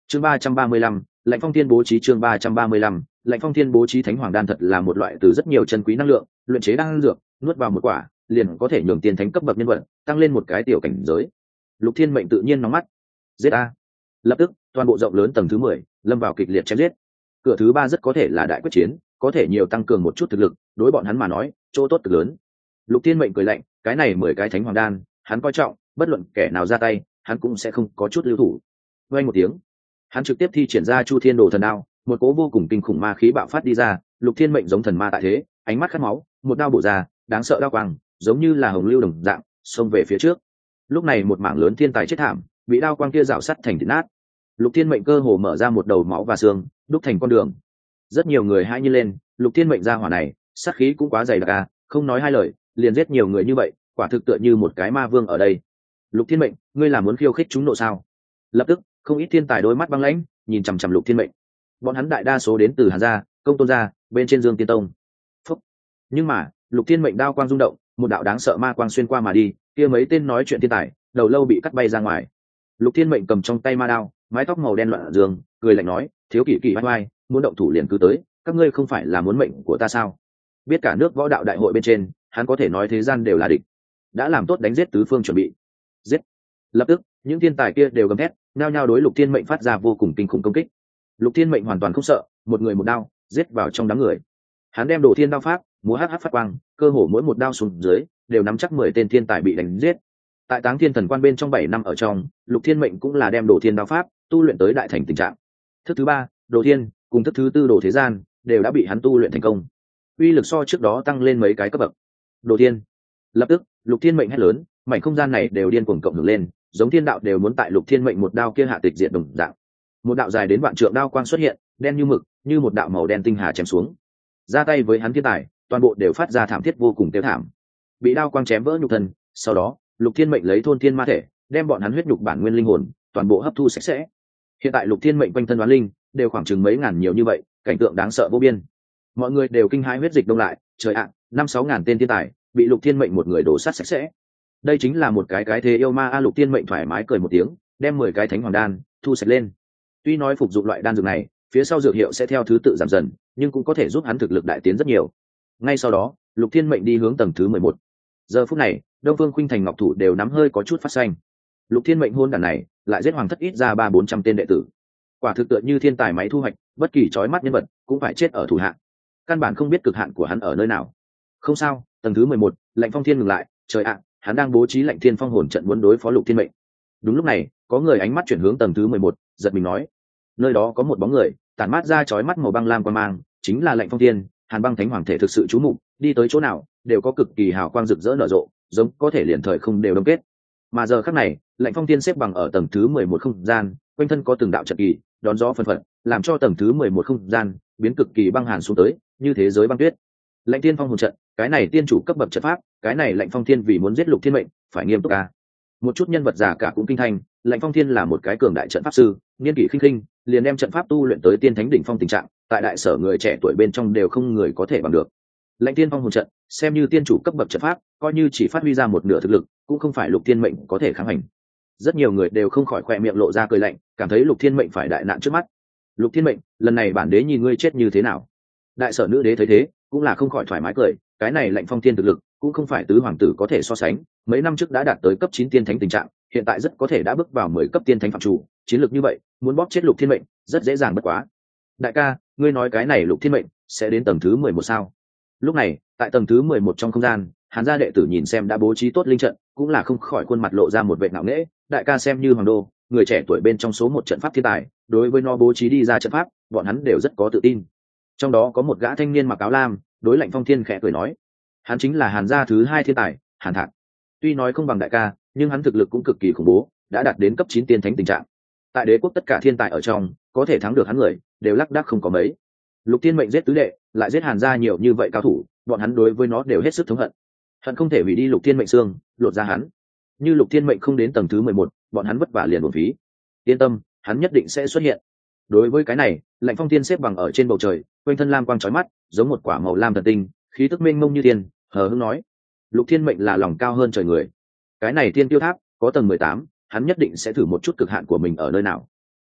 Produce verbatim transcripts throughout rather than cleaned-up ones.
chương ba trăm ba mươi lăm, Lạnh Phong Thiên bố trí chương ba trăm ba mươi lăm, Lạnh Phong Thiên bố trí Thánh Hoàng đan thật là một loại từ rất nhiều chân quý năng lượng, luyện chế đan dược, nuốt vào một quả, liền có thể nhường tiên thánh cấp bậc nhân vật, tăng lên một cái tiểu cảnh giới. Lục Thiên Mệnh tự nhiên nóng mắt. Giết a! Lập tức, toàn bộ rộng lớn tầng thứ mười, lâm vào kịch liệt chém giết. Cửa thứ ba rất có thể là đại quyết chiến, có thể nhiều tăng cường một chút thực lực, đối bọn hắn mà nói, chỗ tốt cực lớn. Lục Thiên Mệnh cười lạnh, cái này mười cái Thánh Hoàng đan, hắn coi trọng, bất luận kẻ nào ra tay, hắn cũng sẽ không có chút lưu thủ. Vang một tiếng, hắn trực tiếp thi triển ra Chu Thiên Đồ Thần Đao, một cỗ vô cùng kinh khủng ma khí bạo phát đi ra. Lục Thiên Mệnh giống thần ma tại thế, ánh mắt khát máu, một đao bổ ra, đáng sợ đao quang, giống như là hồng lưu đồng dạng, xông về phía trước. Lúc này một mảng lớn thiên tài chết thảm, bị đao quang kia rào sắt thành thịt nát. Lục Thiên Mệnh cơ hồ mở ra một đầu máu và xương, đúc thành con đường. Rất nhiều người hãi nhiên lên, Lục Thiên Mệnh ra hỏa này, sát khí cũng quá dày đặc a, không nói hai lời, liền giết nhiều người như vậy, quả thực tựa như một cái ma vương ở đây. Lục Thiên Mệnh, ngươi là muốn khiêu khích chúng nộ sao? Lập tức, không ít thiên tài đôi mắt băng lãnh, nhìn chằm chằm Lục Thiên Mệnh. Bọn hắn đại đa số đến từ Hàn gia, Công Tôn gia, bên trên Dương Tiên Tông. Phúc. Nhưng mà, Lục Thiên Mệnh đao quang rung động, một đạo đáng sợ ma quang xuyên qua mà đi, kia mấy tên nói chuyện thiên tài, đầu lâu bị cắt bay ra ngoài. Lục Thiên Mệnh cầm trong tay ma đao, mái tóc màu đen loạn dương, cười lạnh nói, thiếu kỷ kỷ vai vai, muốn động thủ liền cứ tới, các ngươi không phải là muốn mệnh của ta sao? Biết cả nước võ đạo đại hội bên trên, hắn có thể nói thế gian đều là địch, đã làm tốt đánh giết tứ phương chuẩn bị. Giết! Lập tức, những thiên tài kia đều gầm thét, nhao nhao đối Lục Thiên Mệnh phát ra vô cùng kinh khủng công kích. Lục Thiên Mệnh hoàn toàn không sợ, một người một đao, giết vào trong đám người. Hắn đem Đồ Thiên đao pháp, múa hắc hắc phát quang, cơ hồ mỗi một đao xuống dưới, đều nắm chắc mười tên thiên tài bị đánh giết. Tại Táng Thiên Thần Quan bên trong bảy năm ở trong, Lục Thiên Mệnh cũng là đem Đồ Thiên đao pháp tu luyện tới đại thành tình trạng. Thức thứ ba, Đồ Thiên, cùng thức thứ tư Đồ Thế Gian, đều đã bị hắn tu luyện thành công. Uy lực so trước đó tăng lên mấy cái cấp bậc. Đồ Thiên. Lập tức, Lục Thiên Mệnh hét lớn, mảnh không gian này đều điên cuồng cộng hưởng lên, giống thiên đạo đều muốn tại Lục Thiên Mệnh một đao kia hạ tịch diệt đồng dạng. Một đạo dài đến vạn trượng đao quang xuất hiện, đen như mực, như một đạo màu đen tinh hà chém xuống. Ra tay với hắn thiên tài, toàn bộ đều phát ra thảm thiết vô cùng tiêu thảm. Bị đao quang chém vỡ nhục thân, sau đó, Lục Thiên Mệnh lấy thôn thiên ma thể, đem bọn hắn huyết nhục bản nguyên linh hồn, toàn bộ hấp thu sạch sẽ. Hiện tại Lục Thiên Mệnh quanh thân đoán linh, đều khoảng chừng mấy ngàn nhiều như vậy, cảnh tượng đáng sợ vô biên. Mọi người đều kinh hãi huyết dịch đông lại, trời ạ, năm sáu ngàn tên thiên tài, bị Lục Thiên Mệnh một người đổ sát sạch sẽ. Đây chính là một cái cái thế yêu ma a. Lục Thiên Mệnh thoải mái cười một tiếng, đem mười cái Thánh Hoàng đan thu sạch lên. Tuy nói phục dụng loại đan dược này, phía sau dược hiệu sẽ theo thứ tự giảm dần, nhưng cũng có thể giúp hắn thực lực đại tiến rất nhiều. Ngay sau đó, Lục Thiên Mệnh đi hướng tầng thứ mười một. Giờ phút này, Đông Phương Khuynh Thành Ngọc thủ đều nắm hơi có chút phát xanh. Lục Thiên Mệnh hôn đản này, lại giết hoàng thất ít ra ba bốn trăm tên đệ tử. Quả thực tựa như thiên tài máy thu hoạch, bất kỳ chói mắt nhân vật cũng phải chết ở thủ hạ. Căn bản không biết cực hạn của hắn ở nơi nào. Không sao, tầng thứ mười một, Lạnh Phong Thiên ngừng lại, trời ạ, hắn đang bố trí Lạnh Thiên Phong hồn trận muốn đối phó Lục Thiên Mệnh. Đúng lúc này, có người ánh mắt chuyển hướng tầng thứ mười một, giật mình nói, nơi đó có một bóng người, tản mát ra chói mắt màu băng lam quang mang, chính là Lạnh Phong Thiên, Hàn Băng Thánh Hoàng thể thực sự chú mục, đi tới chỗ nào, đều có cực kỳ hào quang rực rỡ nở rộ, giống có thể liền thời không đều đông kết. Mà giờ khắc này, Lạnh Phong Thiên xếp bằng ở tầng thứ mười một không gian, quanh thân có từng đạo trận kỳ, đón gió phân phật, làm cho tầng thứ mười một không gian biến cực kỳ băng hàn xuống tới, như thế giới băng tuyết. Lạnh Thiên Phong hồn trận, cái này tiên chủ cấp bậc trận pháp, cái này Lạnh Phong Thiên vì muốn giết Lục Thiên Mệnh, phải nghiêm túc a. Một chút nhân vật giả cả cũng kinh thanh, Lạnh Phong Thiên là một cái cường đại trận pháp sư, niên kỷ khinh khinh, liền đem trận pháp tu luyện tới tiên thánh đỉnh phong tình trạng, tại đại sở người trẻ tuổi bên trong đều không người có thể bằng được. Lạnh Thiên Phong hồn trận, xem như tiên chủ cấp bậc trận pháp, coi như chỉ phát huy ra một nửa thực lực, cũng không phải Lục Thiên Mệnh có thể kháng hành. Rất nhiều người đều không khỏi khỏe miệng lộ ra cười lạnh, cảm thấy Lục Thiên Mệnh phải đại nạn trước mắt. Lục Thiên Mệnh, lần này bản đế nhìn ngươi chết như thế nào? Đại sở nữ đế thấy thế, cũng là không khỏi thoải mái cười, cái này Lạnh Phong Thiên thực lực, cũng không phải tứ hoàng tử có thể so sánh, mấy năm trước đã đạt tới cấp chín tiên thánh tình trạng, hiện tại rất có thể đã bước vào mười cấp tiên thánh phạm chủ, chiến lược như vậy, muốn bóp chết Lục Thiên Mệnh, rất dễ dàng bất quá. Đại ca, ngươi nói cái này Lục Thiên Mệnh sẽ đến tầng thứ mười một sao? Lúc này, tại tầng thứ mười một trong không gian, Hàn gia đệ tử nhìn xem đã bố trí tốt linh trận, cũng là không khỏi khuôn mặt lộ ra một vẻ ngạo nghễ, đại ca xem như hoàng đô, người trẻ tuổi bên trong số một trận pháp thiên tài, đối với nó bố trí đi ra trận pháp, bọn hắn đều rất có tự tin. Trong đó có một gã thanh niên mặc áo lam, đối Lạnh Phong Thiên khẽ cười nói, hắn chính là Hàn gia thứ hai thiên tài, Hàn Thạc. Tuy nói không bằng đại ca, nhưng hắn thực lực cũng cực kỳ khủng bố, đã đạt đến cấp chín tiên thánh tình trạng. Tại đế quốc tất cả thiên tài ở trong, có thể thắng được hắn người, đều lác đác không có mấy. Lục Thiên Mệnh giết tứ đệ, lại giết Hàn gia nhiều như vậy cao thủ, bọn hắn đối với nó đều hết sức thống hận. Hận không thể hủy đi Lục Thiên Mệnh xương, lột ra hắn. Như Lục Thiên Mệnh không đến tầng thứ mười một, bọn hắn vất vả liền uổng phí. Yên tâm, hắn nhất định sẽ xuất hiện. Đối với cái này, Lạnh Phong Thiên xếp bằng ở trên bầu trời, quanh thân lam quang chói mắt, giống một quả màu lam thần tinh, khí tức mênh mông như tiền, hờ hững nói, Lục Thiên Mệnh là lòng cao hơn trời người. Cái này Thiên Tiêu Tháp có tầng mười tám, hắn nhất định sẽ thử một chút cực hạn của mình ở nơi nào.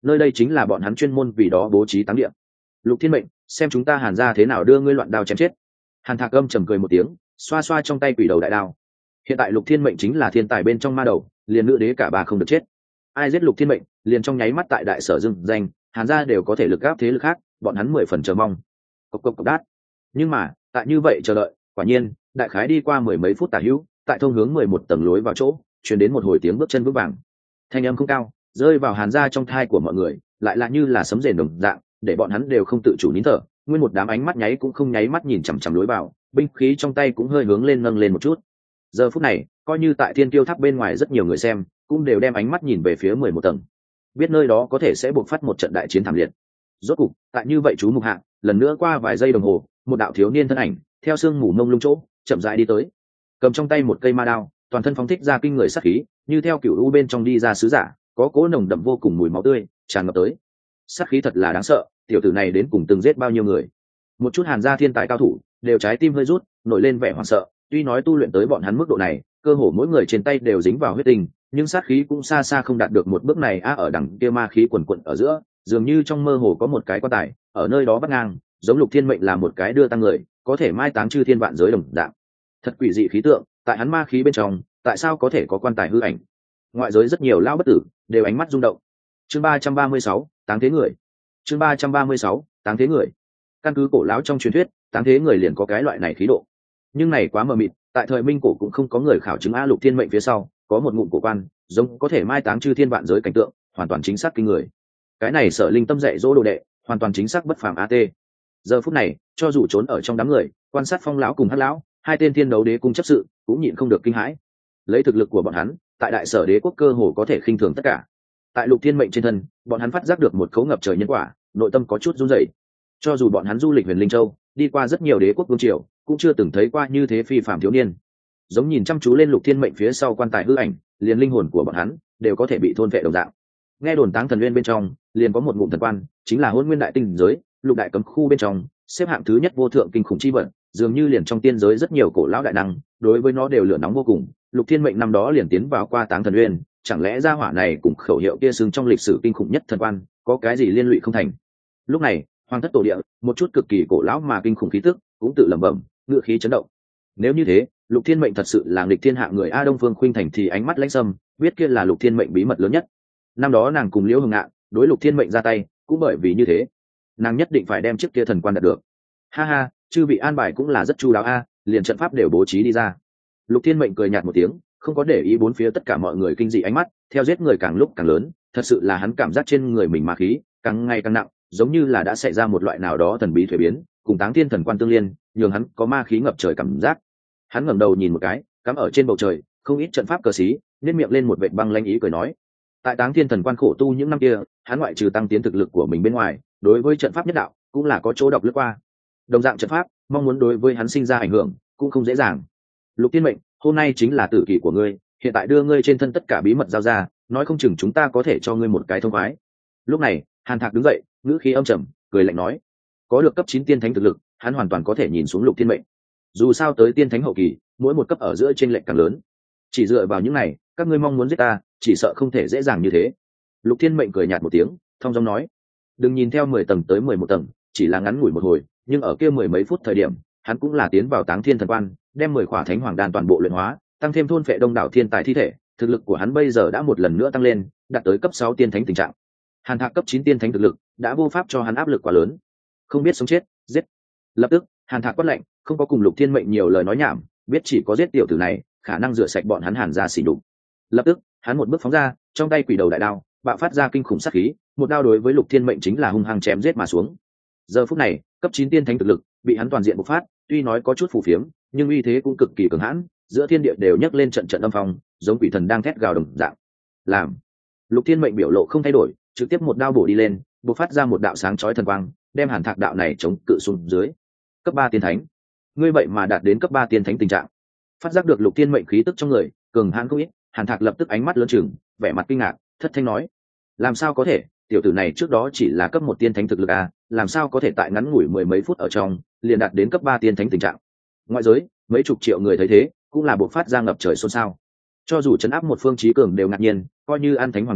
nơi đây chính là bọn hắn chuyên môn vì đó bố trí táng địa. Lục Thiên Mệnh, xem chúng ta Hàn gia thế nào đưa ngươi loạn đao chém chết. Hàn Thạc âm trầm cười một tiếng, xoa xoa trong tay quỷ đầu đại đao. Hiện tại Lục Thiên Mệnh chính là thiên tài bên trong ma đầu, liền nữ đế cả bà không được chết. Ai giết Lục Thiên Mệnh, liền trong nháy mắt tại đại sở dưng danh, Hàn gia đều có thể lực gáp thế lực khác, bọn hắn mười phần chờ mong. Cộc cộc cộc đát. Nhưng mà, tại như vậy chờ đợi, quả nhiên, đại khái đi qua mười mấy phút tả hữu, tại thông hướng mười một tầng lối vào chỗ, truyền đến một hồi tiếng bước chân vững vàng. Thanh âm không cao, rơi vào Hàn gia trong thai của mọi người, lại là như là sấm rền đồng dạng, để bọn hắn đều không tự chủ nín thở, nguyên một đám ánh mắt nháy cũng không nháy mắt nhìn chằm chằm lối vào, binh khí trong tay cũng hơi hướng lên nâng lên một chút. Giờ phút này, coi như tại Thiên Kiêu Tháp bên ngoài rất nhiều người xem, cũng đều đem ánh mắt nhìn về phía mười một tầng, biết nơi đó có thể sẽ buộc phát một trận đại chiến thảm liệt. Rốt cục, tại như vậy chú mục hạ, lần nữa qua vài giây đồng hồ, một đạo thiếu niên thân ảnh theo sương mù mông lung chỗ chậm rãi đi tới, cầm trong tay một cây ma đao, toàn thân phóng thích ra kinh người sát khí, như theo cựu u bên trong đi ra sứ giả, có cỗ nồng đậm vô cùng mùi máu tươi tràn ngập tới. Sát khí thật là đáng sợ, tiểu tử này đến cùng từng giết bao nhiêu người. Một chút Hàn gia thiên tài cao thủ đều trái tim hơi rút, nổi lên vẻ hoảng sợ. Tuy nói tu luyện tới bọn hắn mức độ này, cơ hồ mỗi người trên tay đều dính vào huyết tinh, nhưng sát khí cũng xa xa không đạt được một bước này. A ở đằng kia ma khí quần quận ở giữa, dường như trong mơ hồ có một cái quan tài ở nơi đó vắt ngang, giống Lục Thiên Mệnh là một cái đưa tăng người, có thể mai táng chư thiên vạn giới đồng dạng. Thật quỷ dị khí tượng, tại hắn ma khí bên trong, tại sao có thể có quan tài hư ảnh? Ngoại giới rất nhiều lão bất tử đều ánh mắt rung động. Chương ba trăm ba mươi sáu, táng thế người. Chương ba trăm ba mươi sáu, táng thế người. Căn cứ cổ lão trong truyền thuyết, táng thế người liền có cái loại này khí độ. Nhưng này quá mờ mịt, tại thời Minh cổ cũng không có người khảo chứng. A Lục Thiên Mệnh phía sau có một ngụm cổ quan, giống có thể mai táng chư thiên vạn giới cảnh tượng, hoàn toàn chính xác kinh người. Cái này Sở Linh Tâm dạy dỗ đồ đệ, hoàn toàn chính xác bất phàm. A T. Giờ phút này, cho dù trốn ở trong đám người, quan sát Phong lão cùng Hắc lão, hai tên thiên đấu đế cung chấp sự, cũng nhịn không được kinh hãi. Lấy thực lực của bọn hắn, tại đại sở đế quốc cơ hồ có thể khinh thường tất cả. Tại Lục Thiên Mệnh trên thân, bọn hắn phát giác được một khấu ngập trời nhân quả, nội tâm có chút run rẩy. Cho dù bọn hắn du lịch Huyền Linh Châu, đi qua rất nhiều đế quốc vương triều, cũng chưa từng thấy qua như thế phi phàm thiếu niên. Giống nhìn chăm chú lên Lục Thiên Mệnh phía sau quan tài hư ảnh, liền linh hồn của bọn hắn đều có thể bị thôn phệ đồng dạng. Nghe đồn Táng Thần Nguyên bên trong, liền có một ngụm thần quan, chính là Hỗn Nguyên đại tinh giới, lục đại cấm khu bên trong, xếp hạng thứ nhất vô thượng kinh khủng chi vật, dường như liền trong tiên giới rất nhiều cổ lão đại năng, đối với nó đều lửa nóng vô cùng. Lục Thiên Mệnh năm đó liền tiến vào qua Táng Thần Nguyên, chẳng lẽ gia hỏa này cùng khẩu hiệu kia xưng trong lịch sử kinh khủng nhất thần quan, có cái gì liên lụy không thành? Lúc này, Hoàng thất tổ địa, một chút cực kỳ cổ lão mà kinh khủng khí tức, cũng tự lẩm bẩm, ngựa khí chấn động. Nếu như thế, Lục Thiên Mệnh thật sự là nghịch thiên hạ người. A Đông Phương Khuynh Thành thì ánh mắt lãnh sâm, biết kia là Lục Thiên Mệnh bí mật lớn nhất. Năm đó nàng cùng Liễu Hồng Ngạn đối Lục Thiên Mệnh ra tay, cũng bởi vì như thế, nàng nhất định phải đem chiếc kia thần quan đạt được. Ha ha, chư vị an bài cũng là rất chu đáo a, liền trận pháp đều bố trí đi ra. Lục Thiên Mệnh cười nhạt một tiếng, không có để ý bốn phía tất cả mọi người kinh dị ánh mắt, theo giết người càng lúc càng lớn, thật sự là hắn cảm giác trên người mình ma khí càng ngày càng nặng, giống như là đã xảy ra một loại nào đó thần bí thuế biến, cùng Táng Thiên thần quan tương liên, nhường hắn có ma khí ngập trời cảm giác. Hắn ngẩng đầu nhìn một cái, cắm ở trên bầu trời, không ít trận pháp cờ xí, nhếch miệng lên một vệt băng lãnh ý cười nói: tại Táng Thiên thần quan khổ tu những năm kia, hắn ngoại trừ tăng tiến thực lực của mình bên ngoài, đối với trận pháp nhất đạo cũng là có chỗ độc lướt qua. Đồng dạng trận pháp, mong muốn đối với hắn sinh ra ảnh hưởng cũng không dễ dàng. Lục Thiên Mệnh, hôm nay chính là tử kỳ của ngươi, hiện tại đưa ngươi trên thân tất cả bí mật giao ra, nói không chừng chúng ta có thể cho ngươi một cái thông khoái. Lúc này, Hàn Thạc đứng dậy, ngữ khí âm trầm, cười lạnh nói: có được cấp chín tiên thánh thực lực, hắn hoàn toàn có thể nhìn xuống Lục Thiên Mệnh. Dù sao tới tiên thánh hậu kỳ, mỗi một cấp ở giữa chênh lệch càng lớn. Chỉ dựa vào những này, các ngươi mong muốn giết ta, chỉ sợ không thể dễ dàng như thế. Lục Thiên Mệnh cười nhạt một tiếng, thong dong nói: đừng nhìn theo mười tầng tới mười một tầng, chỉ là ngắn ngủi một hồi, nhưng ở kia mười mấy phút thời điểm, hắn cũng là tiến vào Táng Thiên thần quan, đem mười khỏa thánh hoàng đan toàn bộ luyện hóa, tăng thêm thôn phệ đông đảo thiên tài thi thể, thực lực của hắn bây giờ đã một lần nữa tăng lên, đạt tới cấp sáu tiên thánh tình trạng. Hàn Thạc cấp chín tiên thánh thực lực, đã vô pháp cho hắn áp lực quá lớn. Không biết sống chết, giết. Lập tức, Hàn Thạc quát lệnh, không có cùng Lục Thiên Mệnh nhiều lời nói nhảm, biết chỉ có giết tiểu tử này, khả năng rửa sạch bọn hắn Hàn gia xỉ nhục. Lập tức, hắn một bước phóng ra, trong tay quỷ đầu đại đao, bạo phát ra kinh khủng sát khí, một đao đối với Lục Thiên Mệnh chính là hung hăng chém giết mà xuống. Giờ phút này, cấp chín tiên thánh thực lực bị hắn toàn diện bộc phát, tuy nói có chút phù phiếm, nhưng uy thế cũng cực kỳ cường hãn, giữa thiên địa đều nhấc lên trận trận âm phong, giống quỷ thần đang thét gào đồng dạng. Làm. Lục Thiên Mệnh biểu lộ không thay đổi, trực tiếp một đao bổ đi lên, bộc phát ra một đạo sáng chói thần quang, đem Hàn Thạc đạo này chống cự xuống dưới. Cấp ba tiên thánh. Ngươi vậy mà đạt đến cấp ba tiên thánh tình trạng. Phát giác được Lục Thiên Mệnh khí tức trong người, cường hãn không ít, Hàn Thạc lập tức ánh mắt lớn trừng, vẻ mặt kinh ngạc, thất thanh nói: làm sao có thể, tiểu tử này trước đó chỉ là cấp một tiên thánh thực lực à, làm sao có thể tại ngắn ngủi mười mấy phút ở trong liền đạt đến cấp ba tiên thánh tình trạng. Ngoại giới mấy chục triệu người thấy thế, cũng là buộc phát ra ngập trời xôn xao. Cho dù chấn áp một phương chí cường đều ngạc nhiên, coi như ăn thánh hoàng đan,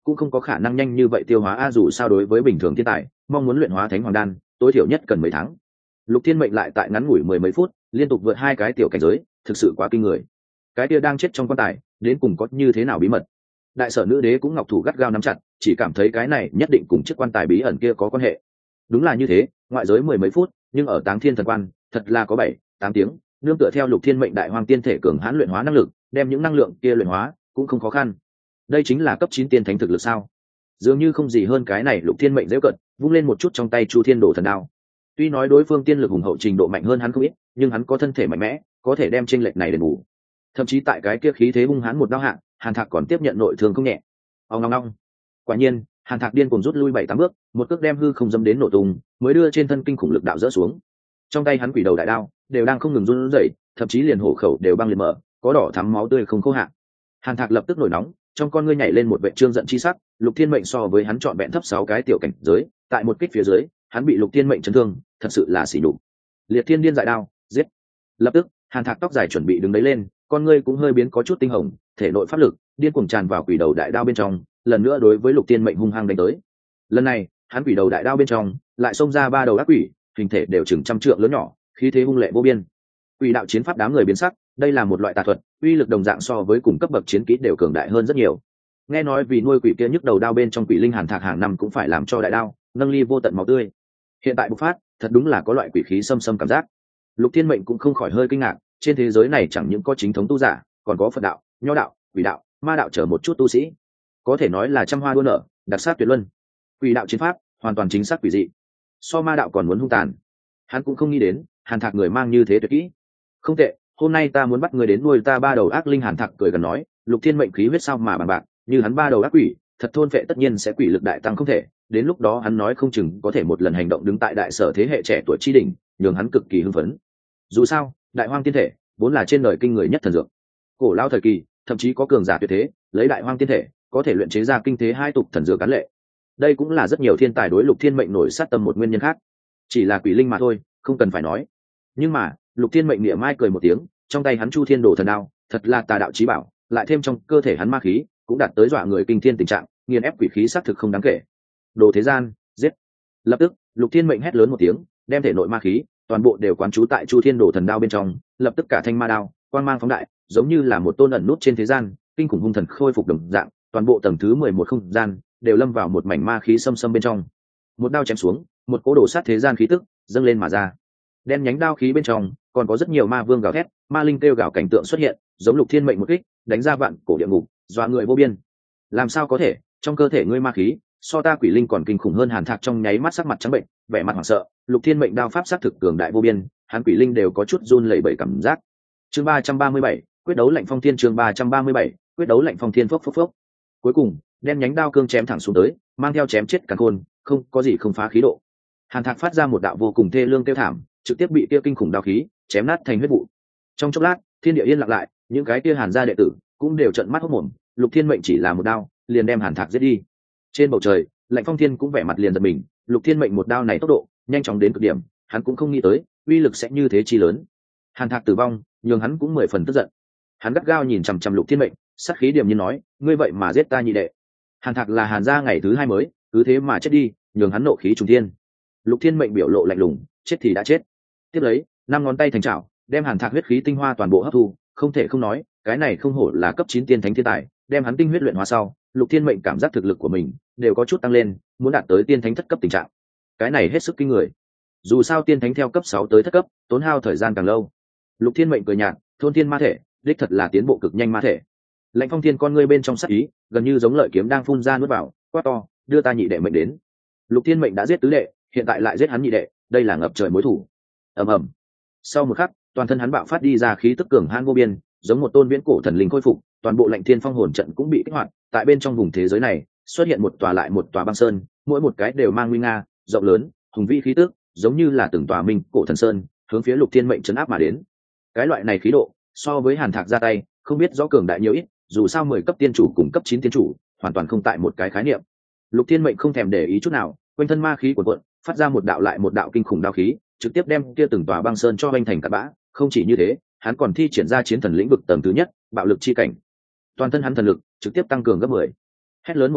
cũng không có khả năng nhanh như vậy tiêu hóa a dù sao đối với bình thường thiên tài mong muốn luyện hóa thánh hoàng đan tối thiểu nhất cần mấy tháng. Lục Thiên Mệnh lại tại ngắn ngủi mười mấy phút liên tục vượt hai cái tiểu cảnh giới, thực sự quá kinh người. Cái kia đang chết trong quan tài đến cùng có như thế nào bí mật? Đại sở nữ đế cũng ngọc thủ gắt gao nắm chặt, chỉ cảm thấy cái này nhất định cùng chiếc quan tài bí ẩn kia có quan hệ. Đúng là như thế, ngoại giới mười mấy phút nhưng ở Táng Thiên thần quan thật là có bảy tám tiếng, nương tựa theo Lục Thiên Mệnh đại hoàng tiên thể cường hãn luyện hóa năng lực đem những năng lượng kia luyện hóa cũng không khó khăn. Đây chính là cấp chín tiên thánh thực lực sao? Dường như không gì hơn cái này. Lục Thiên Mệnh dễ cận vung lên một chút trong tay Chu Thiên Đồ thần đao. Tuy nói đối phương tiên lực hùng hậu trình độ mạnh hơn hắn không ít, nhưng hắn có thân thể mạnh mẽ, có thể đem chênh lệch này đền bù. Thậm chí tại cái kia khí thế hung hãn một đao hạ, Hàn Thạc còn tiếp nhận nội thương không nhẹ. Ông long long. Quả nhiên, Hàn Thạc điên cuồng rút lui bảy tám bước, một cước đem hư không dâm đến nổ tung, mới đưa trên thân kinh khủng lực đạo dỡ xuống. Trong tay hắn quỷ đầu đại đao đều đang không ngừng run rẩy, thậm chí liền hổ khẩu đều băng liệt mở, có đỏ thắm máu tươi không khô hạn. Hàn Thạc lập tức nổi nóng, trong con ngươi nhảy lên một vệ trương giận chi sắc. Lục Thiên Mệnh so với hắn chọn vẹn thấp sáu cái tiểu cảnh giới, tại một kích phía dưới, hắn bị Lục Thiên Mệnh chấn thương, thật sự là xỉ nhục. Liệt Thiên Điên dại đao, giết. Lập tức, Hàn Thạc tóc dài chuẩn bị đứng đấy lên, con ngươi cũng hơi biến có chút tinh hồng, thể nội pháp lực điên cuồng tràn vào quỷ đầu đại đao bên trong, lần nữa đối với Lục Thiên Mệnh hung hăng đánh tới. Lần này, hắn quỷ đầu đại đao bên trong lại xông ra ba đầu ác quỷ, hình thể đều chừng trăm trượng lớn nhỏ, khí thế hung lệ vô biên. Quỷ đạo chiến pháp đám người biến sắc, đây là một loại tà thuật, uy lực đồng dạng so với cùng cấp bậc chiến kỹ đều cường đại hơn rất nhiều. Nghe nói vì nuôi quỷ kia nhức đầu đao bên trong quỷ linh Hàn Thạc hàng năm cũng phải làm cho đại đao nâng ly vô tận máu tươi. Hiện tại bộc phát, thật đúng là có loại quỷ khí xâm xâm cảm giác. Lục Thiên Mệnh cũng không khỏi hơi kinh ngạc, trên thế giới này chẳng những có chính thống tu giả, còn có Phật đạo, Nho đạo, Quỷ đạo, Ma đạo chở một chút tu sĩ, có thể nói là trăm hoa đua nở, đặc sắc tuyệt luân. Quỷ đạo chiến pháp hoàn toàn chính xác quỷ dị, so Ma đạo còn muốn hung tàn. Hắn cũng không nghĩ đến Hàn Thạc người mang như thế tuyệt kỹ. Không tệ, hôm nay ta muốn bắt người đến nuôi ta ba đầu ác linh. Hàn Thạc cười gần nói, Lục Thiên Mệnh khí huyết sao mà bằng bạc, như hắn ba đầu ác quỷ thật thôn phệ tất nhiên sẽ quỷ lực đại tăng không thể, đến lúc đó hắn nói không chừng có thể một lần hành động đứng tại đại sở thế hệ trẻ tuổi chi đỉnh, nhường hắn cực kỳ hưng phấn. Dù sao đại hoang tiên thể vốn là trên đời kinh người nhất thần dược, cổ lao thời kỳ thậm chí có cường giả tuyệt thế lấy đại hoang tiên thể có thể luyện chế ra kinh thế hai tục thần dược cán lệ. Đây cũng là rất nhiều thiên tài đối Lục Thiên Mệnh nổi sát tâm một nguyên nhân khác. Chỉ là quỷ linh mà thôi, không cần phải nói. Nhưng mà Lục Thiên Mệnh niệm mai cười một tiếng, trong tay hắn Chu Thiên Đồ thần đao thật là tà đạo chí bảo, lại thêm trong cơ thể hắn ma khí cũng đạt tới dọa người kinh thiên tình trạng, nghiền ép quỷ khí xác thực không đáng kể. Đồ thế gian, giết. Lập tức Lục Thiên Mệnh hét lớn một tiếng, đem thể nội ma khí toàn bộ đều quán trú tại Chu Thiên Đồ thần đao bên trong, lập tức cả thanh ma đao quang mang phóng đại, giống như là một tôn ẩn nút trên thế gian kinh khủng hung thần khôi phục đồng dạng, toàn bộ tầng thứ mười một không gian đều lâm vào một mảnh ma khí xâm xâm bên trong. Một đao chém xuống, một cỗ đồ sát thế gian khí tức dâng lên mà ra. Đen nhánh đao khí bên trong còn có rất nhiều ma vương gào thét, ma linh kêu gào cảnh tượng xuất hiện, giống Lục Thiên Mệnh một kích đánh ra vạn cổ địa ngục, dọa người vô biên. Làm sao có thể, trong cơ thể ngươi ma khí so ta quỷ linh còn kinh khủng hơn. Hàn Thạc trong nháy mắt sắc mặt trắng bệnh, vẻ mặt hoảng sợ. Lục Thiên Mệnh đao pháp sát thực cường đại vô biên, hắn quỷ linh đều có chút run lẩy bẩy cảm giác. Chương ba trăm ba mươi bảy, quyết đấu lạnh phong thiên. Chương ba trăm ba mươi bảy, quyết đấu lạnh phong thiên. Phốc phốc phốc. Cuối cùng đen nhánh đao cương chém thẳng xuống tới, mang theo chém chết càn khôn, không có gì không phá khí độ. Hàn Thạc phát ra một đạo vô cùng thê lương kêu thảm, trực tiếp bị kia kinh khủng đao khí chém nát thành huyết vụ. Trong chốc lát thiên địa yên lặng lại, những cái kia Hàn gia đệ tử cũng đều trợn mắt hốt mồm. Lục Thiên Mệnh chỉ là một đao liền đem Hàn Thạc giết đi. Trên bầu trời Lạnh Phong Thiên cũng vẻ mặt liền giật mình, Lục Thiên Mệnh một đao này tốc độ nhanh chóng đến cực điểm, hắn cũng không nghĩ tới uy lực sẽ như thế chi lớn. Hàn Thạc tử vong nhường hắn cũng mười phần tức giận, hắn gắt gao nhìn chằm chằm Lục Thiên Mệnh, sát khí điềm nhiên nói, ngươi vậy mà giết ta nhị đệ. Hàn Thạc là Hàn gia ngày thứ hai mới cứ thế mà chết đi, nhường hắn nộ khí trùng thiên. Lục Thiên Mệnh biểu lộ lạnh lùng, chết thì đã chết. Tiếp lấy năm ngón tay thành chảo đem Hàn Thạc huyết khí tinh hoa toàn bộ hấp thu, không thể không nói cái này không hổ là cấp chín tiên thánh thiên tài, đem hắn tinh huyết luyện hóa sau, Lục Thiên Mệnh cảm giác thực lực của mình đều có chút tăng lên, muốn đạt tới tiên thánh thất cấp tình trạng. Cái này hết sức kinh người. Dù sao tiên thánh theo cấp sáu tới thất cấp, tốn hao thời gian càng lâu. Lục Thiên Mệnh cười nhạt, thôn thiên ma thể, đích thật là tiến bộ cực nhanh ma thể. Lạnh Phong Thiên con ngươi bên trong sắc ý, gần như giống lợi kiếm đang phun ra nuốt vào, quát to, đưa ta nhị đệ mệnh đến. Lục Thiên Mệnh đã giết tứ đệ, hiện tại lại giết hắn nhị đệ, đây là ngập trời mối thù. Ầm ầm. Sau một khắc, toàn thân hắn bạo phát đi ra khí tức cường hãn vô biên, giống một tôn viễn cổ thần linh khôi phục, toàn bộ Lạnh Thiên Phong hồn trận cũng bị kích hoạt, tại bên trong vùng thế giới này, xuất hiện một tòa lại một tòa băng sơn, mỗi một cái đều mang nguy nga, rộng lớn, hùng vĩ khí tức, giống như là từng tòa minh cổ thần sơn, hướng phía Lục Thiên Mệnh trấn áp mà đến. Cái loại này khí độ, so với Hàn Thạc ra tay, không biết rõ cường đại nhiều ít, dù sao mười cấp tiên chủ cùng cấp chín tiên chủ, hoàn toàn không tại một cái khái niệm. Lục Thiên Mệnh không thèm để ý chút nào, quanh thân ma khí cuồn cuộn, phát ra một đạo lại một đạo kinh khủng đao khí, trực tiếp đem kia từng tòa băng sơn cho vênh thành cát bã. Không chỉ như thế, hắn còn thi triển ra chiến thần lĩnh vực tầng thứ nhất, bạo lực chi cảnh. Toàn thân hắn thần lực trực tiếp tăng cường gấp mười. Hét lớn một tiếng,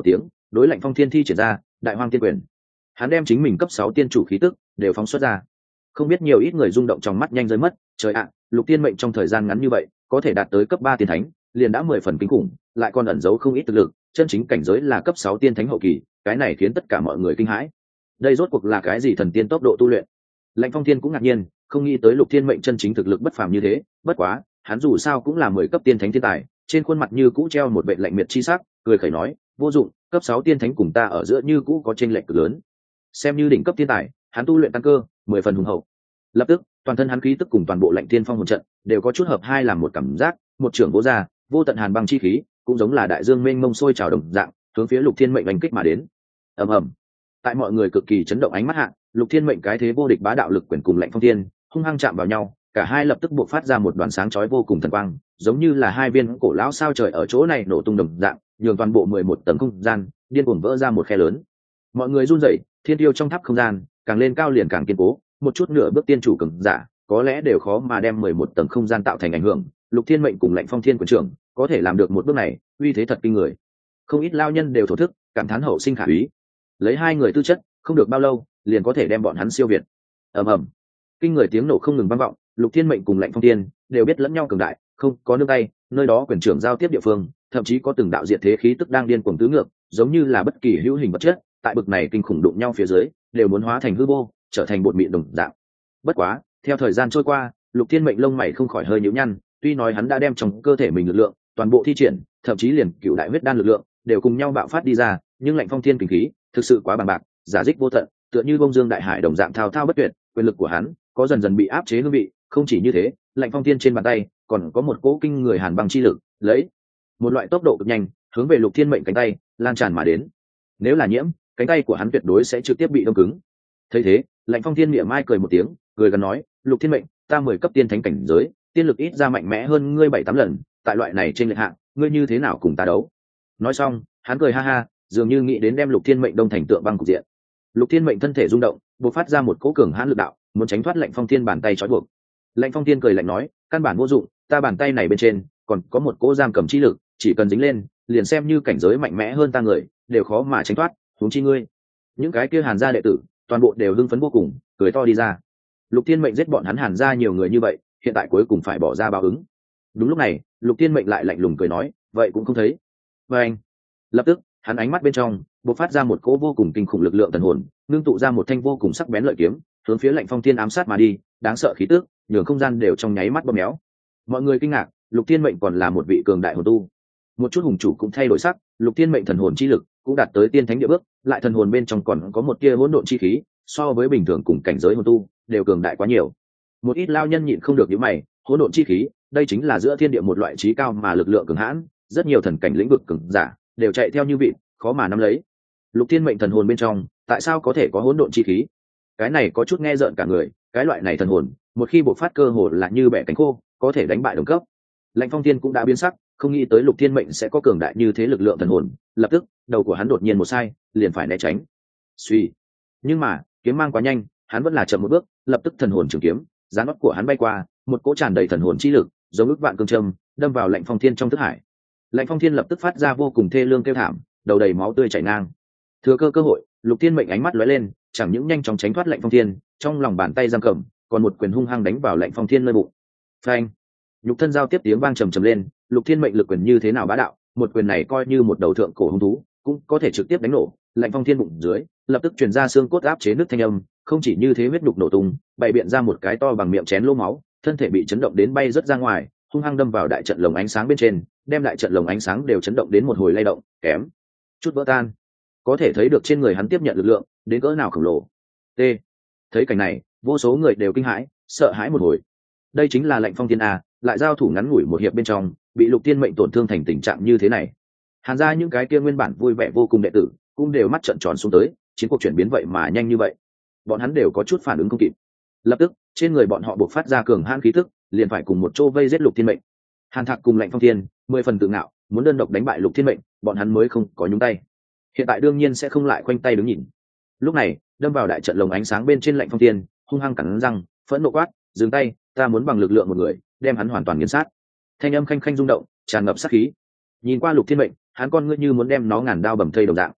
đối Lạnh Phong Thiên thi triển ra Đại Hoang Tiên Quyền. Hắn đem chính mình cấp sáu tiên chủ khí tức đều phóng xuất ra. Không biết nhiều ít người rung động trong mắt nhanh rơi mất, trời ạ, Lục Tiên Mệnh trong thời gian ngắn như vậy, có thể đạt tới cấp ba tiên thánh, liền đã mười phần kinh khủng, lại còn ẩn giấu không ít thực lực, chân chính cảnh giới là cấp sáu tiên thánh hậu kỳ, cái này khiến tất cả mọi người kinh hãi. Đây rốt cuộc là cái gì thần tiên tốc độ tu luyện? Lạnh Phong Thiên cũng ngạc nhiên, không nghĩ tới Lục Thiên Mệnh chân chính thực lực bất phàm như thế, bất quá, hắn dù sao cũng là mười cấp tiên thánh thiên tài, trên khuôn mặt như cũ treo một vẻ lạnh miệt chi sắc, cười khẩy nói, vô dụng, cấp sáu tiên thánh cùng ta ở giữa như cũ có chênh lệch cực lớn. Xem như đỉnh cấp tiên tài, hắn tu luyện tăng cơ, mười phần hùng hậu. Lập tức, toàn thân hắn khí tức cùng toàn bộ Lạnh Tiên Phong một trận, đều có chút hợp hai làm một cảm giác, một trưởng vỗ ra, vô tận hàn băng chi khí, cũng giống là đại dương mênh mông sôi trào đồng dạng, hướng phía Lục Thiên Mệnh đánh kích mà đến. Ầm ầm. Tại mọi người cực kỳ chấn động ánh mắt hạ, Lục Thiên Mệnh cái thế vô địch bá đạo lực quyền cùng Lạnh Phong Thiên, hung hăng chạm vào nhau, cả hai lập tức bộc phát ra một đoàn sáng chói vô cùng thần quang, giống như là hai viên cổ lão sao trời ở chỗ này nổ tung đồng dạng, nhường toàn bộ mười một tầng không gian điên cuồng vỡ ra một khe lớn. Mọi người run rẩy, thiên tiêu trong tháp không gian càng lên cao liền càng kiên cố, một chút nửa bước tiên chủ cường giả, có lẽ đều khó mà đem mười một tầng không gian tạo thành ảnh hưởng. Lục Thiên Mệnh cùng Lạnh Phong Thiên quyền trưởng, có thể làm được một bước này, uy thế thật kinh người. Không ít lao nhân đều thổ thức, cảm thán hậu sinh khả úy. Lấy hai người tư chất, không được bao lâu, liền có thể đem bọn hắn siêu việt. Ầm ầm. Kinh người tiếng nổ không ngừng vang vọng, Lục Thiên Mệnh cùng Lạnh Phong Thiên đều biết lẫn nhau cường đại, không có nương tay, nơi đó quyền trưởng giao tiếp địa phương, thậm chí có từng đạo diệt thế khí tức đang điên cuồng tứ ngược, giống như là bất kỳ hữu hình vật chất, tại bực này kinh khủng đụng nhau phía dưới, đều muốn hóa thành hư vô, trở thành bột mịn đồng dạng. Bất quá, theo thời gian trôi qua, Lục Thiên Mệnh lông mày không khỏi hơi nhíu nhăn, tuy nói hắn đã đem trong cơ thể mình lực lượng toàn bộ thi triển, thậm chí liền cựu đại huyết đan lực lượng đều cùng nhau bạo phát đi ra, nhưng Lạnh Phong Thiên kinh khí thực sự quá bằng bạc, giả dích vô tận, tựa như bông dương đại hải đồng dạng thao thao bất tuyệt, quyền lực của hắn có dần dần bị áp chế hương vị. Không chỉ như thế, Lạnh Phong Thiên trên bàn tay còn có một cỗ kinh người hàn băng chi lực, lấy một loại tốc độ cực nhanh hướng về Lục Thiên Mệnh cánh tay lan tràn mà đến. Nếu là nhiễm, cánh tay của hắn tuyệt đối sẽ trực tiếp bị đông cứng. Thấy thế, Lạnh Phong Thiên miệng mai cười một tiếng, cười gần nói, Lục Thiên Mệnh, ta mười cấp tiên thánh cảnh giới, tiên lực ít ra mạnh mẽ hơn ngươi bảy tám lần, tại loại này trên lệch hạng, ngươi như thế nào cùng ta đấu? Nói xong, hắn cười ha ha, dường như nghĩ đến đem Lục Thiên Mệnh đông thành tượng băng cục diện. Lục Thiên Mệnh thân thể rung động, bộc phát ra một cỗ cường hãn lực đạo, muốn tránh thoát Lạnh Phong Thiên bàn tay trói buộc. Lạnh Phong Thiên cười lạnh nói, căn bản vô dụng, ta bàn tay này bên trên còn có một cỗ giam cầm chi lực, chỉ cần dính lên, liền xem như cảnh giới mạnh mẽ hơn ta người, đều khó mà tránh thoát, huống chi ngươi. Những cái kia Hàn gia đệ tử, toàn bộ đều hưng phấn vô cùng, cười to đi ra. Lục Thiên Mệnh giết bọn hắn Hàn gia nhiều người như vậy, hiện tại cuối cùng phải bỏ ra báo ứng. Đúng lúc này, Lục Thiên Mệnh lại lạnh lùng cười nói, vậy cũng không thấy. Và anh, lập tức, hắn ánh mắt bên trong bộc phát ra một cỗ vô cùng kinh khủng lực lượng thần hồn, ngưng tụ ra một thanh vô cùng sắc bén lợi kiếm, hướng phía Lạnh Phong Thiên ám sát mà đi, đáng sợ khí tức, nhường không gian đều trong nháy mắt bóp méo. Mọi người kinh ngạc, Lục Thiên Mệnh còn là một vị cường đại hồn tu. Một chút hùng chủ cũng thay đổi sắc, Lục Thiên Mệnh thần hồn chi lực cũng đạt tới tiên thánh địa bước, lại thần hồn bên trong còn có một tia hỗn độn chi khí, so với bình thường cùng cảnh giới hồn tu đều cường đại quá nhiều. Một ít lao nhân nhịn không được nhíu mày, hỗn độn chi khí, đây chính là giữa thiên địa một loại trí cao mà lực lượng cường hãn, rất nhiều thần cảnh lĩnh vực cường giả đều chạy theo như vị, khó mà nắm lấy. Lục Thiên Mệnh thần hồn bên trong, tại sao có thể có hỗn độn chi khí? Cái này có chút nghe rợn cả người, cái loại này thần hồn, một khi bộc phát cơ hồ là như bẻ cánh khô, có thể đánh bại đồng cấp. Lạnh Phong Thiên cũng đã biến sắc, không nghĩ tới Lục Thiên Mệnh sẽ có cường đại như thế lực lượng thần hồn, lập tức, đầu của hắn đột nhiên một sai, liền phải né tránh. Suy, nhưng mà, kiếm mang quá nhanh, hắn vẫn là chậm một bước, lập tức thần hồn trường kiếm, giá nót của hắn bay qua, một cỗ tràn đầy thần hồn chi lực, giống ức vạn cương châm, đâm vào Lạnh Phong Thiên trong thức hải. Lạnh Phong Thiên lập tức phát ra vô cùng thê lương kêu thảm, đầu đầy máu tươi chảy ngang. Thừa cơ cơ hội, Lục Thiên Mệnh ánh mắt lóe lên, chẳng những nhanh chóng tránh thoát Lạnh Phong Thiên, trong lòng bàn tay giam cầm, còn một quyền hung hăng đánh vào Lạnh Phong Thiên nơi bụng. Phanh! Nhục thân giao tiếp tiếng vang trầm trầm lên, Lục Thiên Mệnh lực quyền như thế nào bá đạo, một quyền này coi như một đầu thượng cổ hung thú, cũng có thể trực tiếp đánh nổ. Lạnh Phong Thiên bụng dưới, lập tức truyền ra xương cốt áp chế nước thanh âm, không chỉ như thế huyết nhục nổ tung, bày biện ra một cái to bằng miệng chén lỗ máu, thân thể bị chấn động đến bay rất ra ngoài, hung hăng đâm vào đại trận lồng ánh sáng bên trên, đem đại trận lồng ánh sáng đều chấn động đến một hồi lay động, kém chút vỡ tan. Có thể thấy được trên người hắn tiếp nhận lực lượng đến cỡ nào khổng lồ. T. Thấy cảnh này, vô số người đều kinh hãi, sợ hãi một hồi. Đây chính là Lạnh Phong Thiên a, lại giao thủ ngắn ngủi một hiệp bên trong, bị Lục Thiên Mệnh tổn thương thành tình trạng như thế này. Hàn ra những cái kia nguyên bản vui vẻ vô cùng đệ tử, cũng đều mắt trợn tròn xuống tới, chiến cuộc chuyển biến vậy mà nhanh như vậy. Bọn hắn đều có chút phản ứng không kịp. Lập tức, trên người bọn họ bộc phát ra cường hãn khí tức, liền phải cùng một chỗ vây giết Lục Thiên Mệnh. Hàn Thạc cùng Lạnh Phong Thiên, mười phần tự ngạo, muốn đơn độc đánh bại Lục Thiên Mệnh, bọn hắn mới không có nhúng tay. Hiện tại đương nhiên sẽ không lại khoanh tay đứng nhìn. Lúc này, đâm vào đại trận lồng ánh sáng bên trên Lạnh Phong Thiên, hung hăng cắn răng, phẫn nộ quát, dừng tay, ta muốn bằng lực lượng một người, đem hắn hoàn toàn nghiền sát. Thanh âm khanh khanh rung động, tràn ngập sát khí. Nhìn qua Lục Thiên Mệnh, hắn con ngươi như muốn đem nó ngàn đao bầm thây đồng dạng.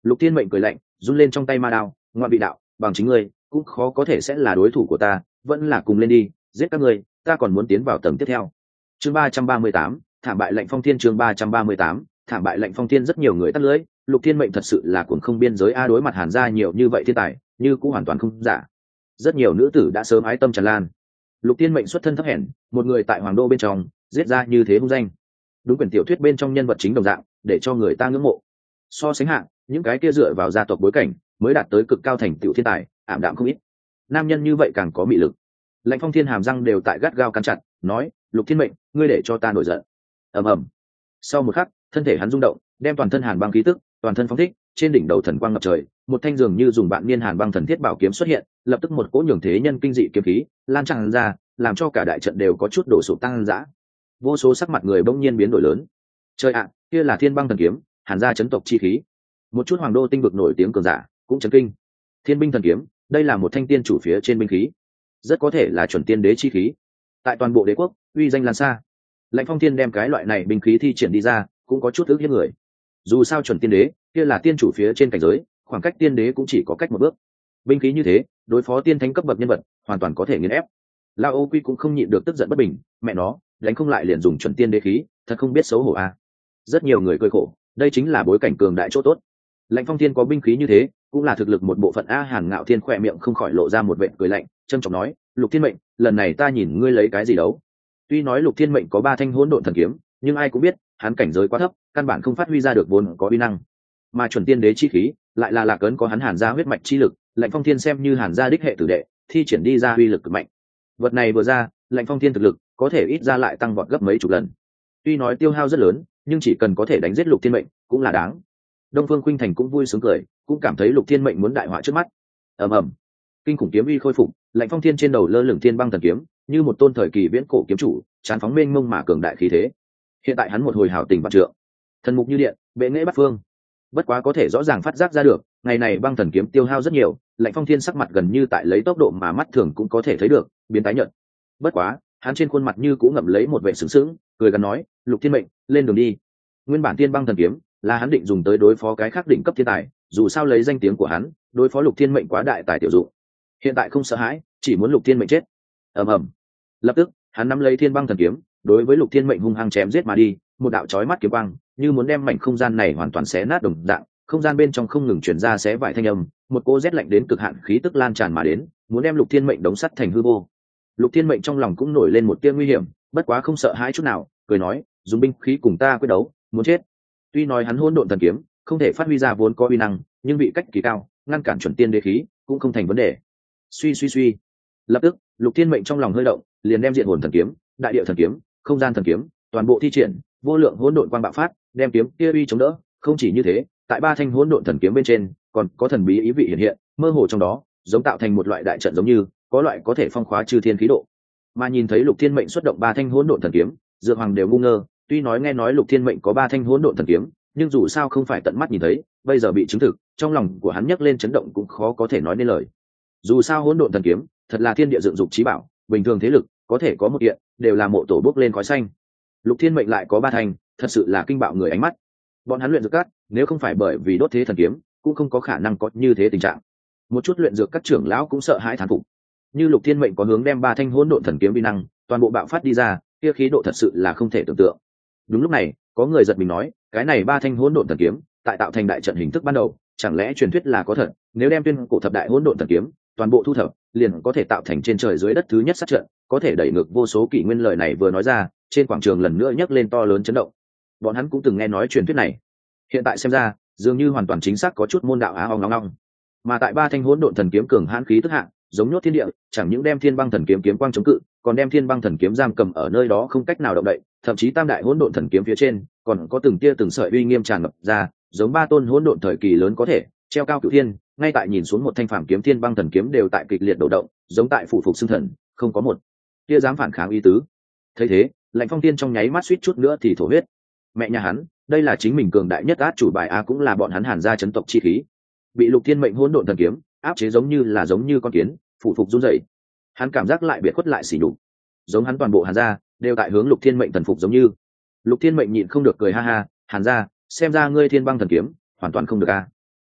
Lục Thiên Mệnh cười lạnh, run lên trong tay ma đao, ngoại vị đạo, bằng chính ngươi cũng khó có thể sẽ là đối thủ của ta, vẫn là cùng lên đi, giết các ngươi, ta còn muốn tiến vào tầng tiếp theo. Chương ba trăm ba mươi tám, thảm bại lệnh phong thiên. Chương ba trăm ba mươi tám, thảm bại lệnh phong thiên. Rất nhiều người tắt lưới, Lục Thiên Mệnh thật sự là cuồng không biên giới a, đối mặt Hàn gia nhiều như vậy thiên tài, như cũng hoàn toàn không giả. Rất nhiều nữ tử đã sớm ái tâm tràn lan. Lục Thiên Mệnh xuất thân thấp hèn, một người tại hoàng đô bên trong, giết ra như thế hung danh. Đúng quyển tiểu thuyết bên trong nhân vật chính đồng dạng, để cho người ta ngưỡng mộ. So sánh hạng, những cái kia dựa vào gia tộc bối cảnh, mới đạt tới cực cao thành tựu thiên tài, ảm đạm không ít. Nam nhân như vậy càng có mị lực. Lệnh phong thiên hàm răng đều tại gắt gao cắn chặt, nói, Lục Thiên Mệnh, ngươi để cho ta nổi giận. Ầm ầm. Sau một khắc, thân thể hắn rung động, đem toàn thân hàn băng khí tức, toàn thân phóng thích, trên đỉnh đầu thần quang ngập trời, một thanh dường như dùng bạn niên hàn băng thần thiết bảo kiếm xuất hiện, lập tức một cỗ nhường thế nhân kinh dị kiếm khí lan tràn ra, làm cho cả đại trận đều có chút đổ sụp tăng dã. Vô số sắc mặt người bỗng nhiên biến đổi lớn. Trời ạ, kia là Thiên Băng thần kiếm, Hàn gia chấn tộc chi khí. Một chút hoàng đô tinh vực nổi tiếng cường giả cũng chấn kinh. Thiên binh thần kiếm, đây là một thanh tiên chủ phía trên binh khí, rất có thể là chuẩn tiên đế chi khí. Tại toàn bộ đế quốc, uy danh lan xa. Lệnh phong thiên đem cái loại này binh khí thi triển đi ra, cũng có chút ước hiếp người. Dù sao chuẩn tiên đế kia là tiên chủ phía trên cảnh giới, khoảng cách tiên đế cũng chỉ có cách một bước. Binh khí như thế, đối phó tiên thánh cấp bậc nhân vật, hoàn toàn có thể nghiền ép. Lao Ô Quy cũng không nhịn được tức giận bất bình, mẹ nó, đánh không lại liền dùng chuẩn tiên đế khí, thật không biết xấu hổ a. À. Rất nhiều người cười khổ, đây chính là bối cảnh cường đại chỗ tốt. Lệnh phong thiên có binh khí như thế, cũng là thực lực một bộ phận a. Hàn Ngạo Thiên khỏe miệng không khỏi lộ ra một vệt cười lạnh, trâm trọng nói, Lục Thiên Mệnh, lần này ta nhìn ngươi lấy cái gì đấu. Tuy nói Lục Thiên Mệnh có ba thanh hỗn độn thần kiếm, nhưng ai cũng biết hắn cảnh giới quá thấp, căn bản không phát huy ra được vốn có uy năng. Mà chuẩn tiên đế chi khí lại là lạc ấn có hắn Hàn gia huyết mạch chi lực, Lệnh phong thiên xem như Hàn gia đích hệ tử đệ, thi triển đi ra uy lực cực mạnh. Vật này vừa ra, Lệnh phong thiên thực lực có thể ít ra lại tăng vọt gấp mấy chục lần. Tuy nói tiêu hao rất lớn, nhưng chỉ cần có thể đánh giết Lục Thiên Mệnh cũng là đáng. Đông Phương Khuynh Thành cũng vui sướng cười, cũng cảm thấy Lục Thiên Mệnh muốn đại họa trước mắt. Ầm ầm, kinh khủng kiếm uy khôi phục, Lệnh phong thiên trên đầu lơ lửng Thiên Băng thần kiếm, như một tôn thời kỳ viễn cổ kiếm chủ, tràn phóng mênh mông mà cường đại khí thế. Hiện tại hắn một hồi hảo tình vạn trượng, thần mục như điện, bệ nghệ bát phương. Bất quá có thể rõ ràng phát giác ra được, ngày này băng thần kiếm tiêu hao rất nhiều, Lệnh phong thiên sắc mặt gần như tại lấy tốc độ mà mắt thường cũng có thể thấy được biến tái nhợt. Bất quá hắn trên khuôn mặt như cũng ngậm lấy một vẻ sướng sướng, cười gần nói, Lục Thiên Mệnh, lên đường đi. Nguyên bản Thiên Băng thần kiếm là hắn định dùng tới đối phó cái khác đỉnh cấp thiên tài, dù sao lấy danh tiếng của hắn, đối phó Lục Thiên Mệnh quá đại tài tiểu dụng. Hiện tại không sợ hãi, chỉ muốn Lục Thiên Mệnh chết. Ầm ầm. Lập tức, hắn nắm lấy Thiên Băng thần kiếm, đối với Lục Thiên Mệnh hung hăng chém giết mà đi, một đạo chói mắt kiếm quang, như muốn đem mảnh không gian này hoàn toàn xé nát đồng dạng, không gian bên trong không ngừng truyền ra xé vải thanh âm, một cô rét lạnh đến cực hạn khí tức lan tràn mà đến, muốn đem Lục Thiên Mệnh đóng sắt thành hư vô. Lục Thiên Mệnh trong lòng cũng nổi lên một tia nguy hiểm, bất quá không sợ hãi chút nào, cười nói, dùng binh khí cùng ta quyết đấu, muốn chết. Tuy nói hắn hỗn độn thần kiếm không thể phát huy ra vốn có uy năng, nhưng vị cách kỳ cao, ngăn cản chuẩn tiên đế khí cũng không thành vấn đề. Suy suy suy, lập tức Lục Thiên Mệnh trong lòng hơi động, liền đem diện hồn thần kiếm, đại địa thần kiếm, không gian thần kiếm toàn bộ thi triển, vô lượng hỗn độn quang bạo phát, đem kiếm kia uy chống đỡ. Không chỉ như thế, tại ba thanh hỗn độn thần kiếm bên trên còn có thần bí ý vị hiện hiện, mơ hồ trong đó giống tạo thành một loại đại trận, giống như có loại có thể phong khóa chư thiên khí độ. Mà nhìn thấy Lục Thiên Mệnh xuất động ba thanh hỗn độn thần kiếm, Dược Hoàng đều ngu ngơ. Tuy nói nghe nói Lục Thiên Mệnh có ba thanh hỗn độn thần kiếm, nhưng dù sao không phải tận mắt nhìn thấy, bây giờ bị chứng thực, trong lòng của hắn nhấc lên chấn động cũng khó có thể nói nên lời. Dù sao hỗn độn thần kiếm thật là thiên địa dựng dục chí bảo, bình thường thế lực có thể có một kiện, đều là mộ tổ bốc lên khói xanh. Lục Thiên Mệnh lại có ba thanh, thật sự là kinh bạo người ánh mắt. Bọn hắn luyện dược cát, nếu không phải bởi vì đốt thế thần kiếm, cũng không có khả năng có như thế tình trạng. Một chút luyện dược các trưởng lão cũng sợ hãi thán phục. Như Lục Thiên Mệnh có hướng đem ba thanh hỗn độn thần kiếm vi năng toàn bộ bạo phát đi ra, kia khí độ thật sự là không thể tưởng tượng. Đúng lúc này, có người giật mình nói, cái này ba thanh hỗn độn thần kiếm, tại tạo thành đại trận hình thức ban đầu, chẳng lẽ truyền thuyết là có thật? Nếu đem tuyên cổ thập đại hỗn độn thần kiếm toàn bộ thu thập, liền có thể tạo thành trên trời dưới đất thứ nhất sát trận, có thể đẩy ngược vô số kỷ nguyên. Lời này vừa nói ra, trên quảng trường lần nữa nhấc lên to lớn chấn động. Bọn hắn cũng từng nghe nói truyền thuyết này, hiện tại xem ra, dường như hoàn toàn chính xác có chút môn đạo á ong ngong ngong. Mà tại ba thanh hỗn độn thần kiếm cường hãn khí tức hạng, giống nhốt thiên địa, chẳng những đem Thiên Băng thần kiếm kiếm quang chống cự, còn đem Thiên Băng thần kiếm giam cầm ở nơi đó không cách nào động đậy. Thậm chí tam đại hỗn độn thần kiếm phía trên còn có từng tia từng sợi uy nghiêm tràn ngập ra, giống ba tôn hỗn độn thời kỳ lớn có thể treo cao cửu thiên. Ngay tại nhìn xuống một thanh phàm kiếm, Thiên Băng thần kiếm đều tại kịch liệt đổ động, giống tại phủ phục xương thần, không có một tia dám phản kháng ý tứ. Thấy thế, Lạnh Phong Tiên trong nháy mắt suýt chút nữa thì thổ huyết. Mẹ nhà hắn, đây là chính mình cường đại nhất át chủ bài a, cũng là bọn hắn Hàn gia chấn tộc chi khí, bị Lục Thiên Mệnh hỗn độn thần kiếm áp chế, giống như là giống như con kiến phủ phục run rẩy. Hắn cảm giác lại biệt khuất lại xỉ nhục, giống hắn toàn bộ Hàn gia đều tại hướng Lục Thiên Mệnh thần phục giống như. Lục Thiên Mệnh nhịn không được cười ha ha, Hàn gia, xem ra ngươi Thiên Băng thần kiếm hoàn toàn không được a.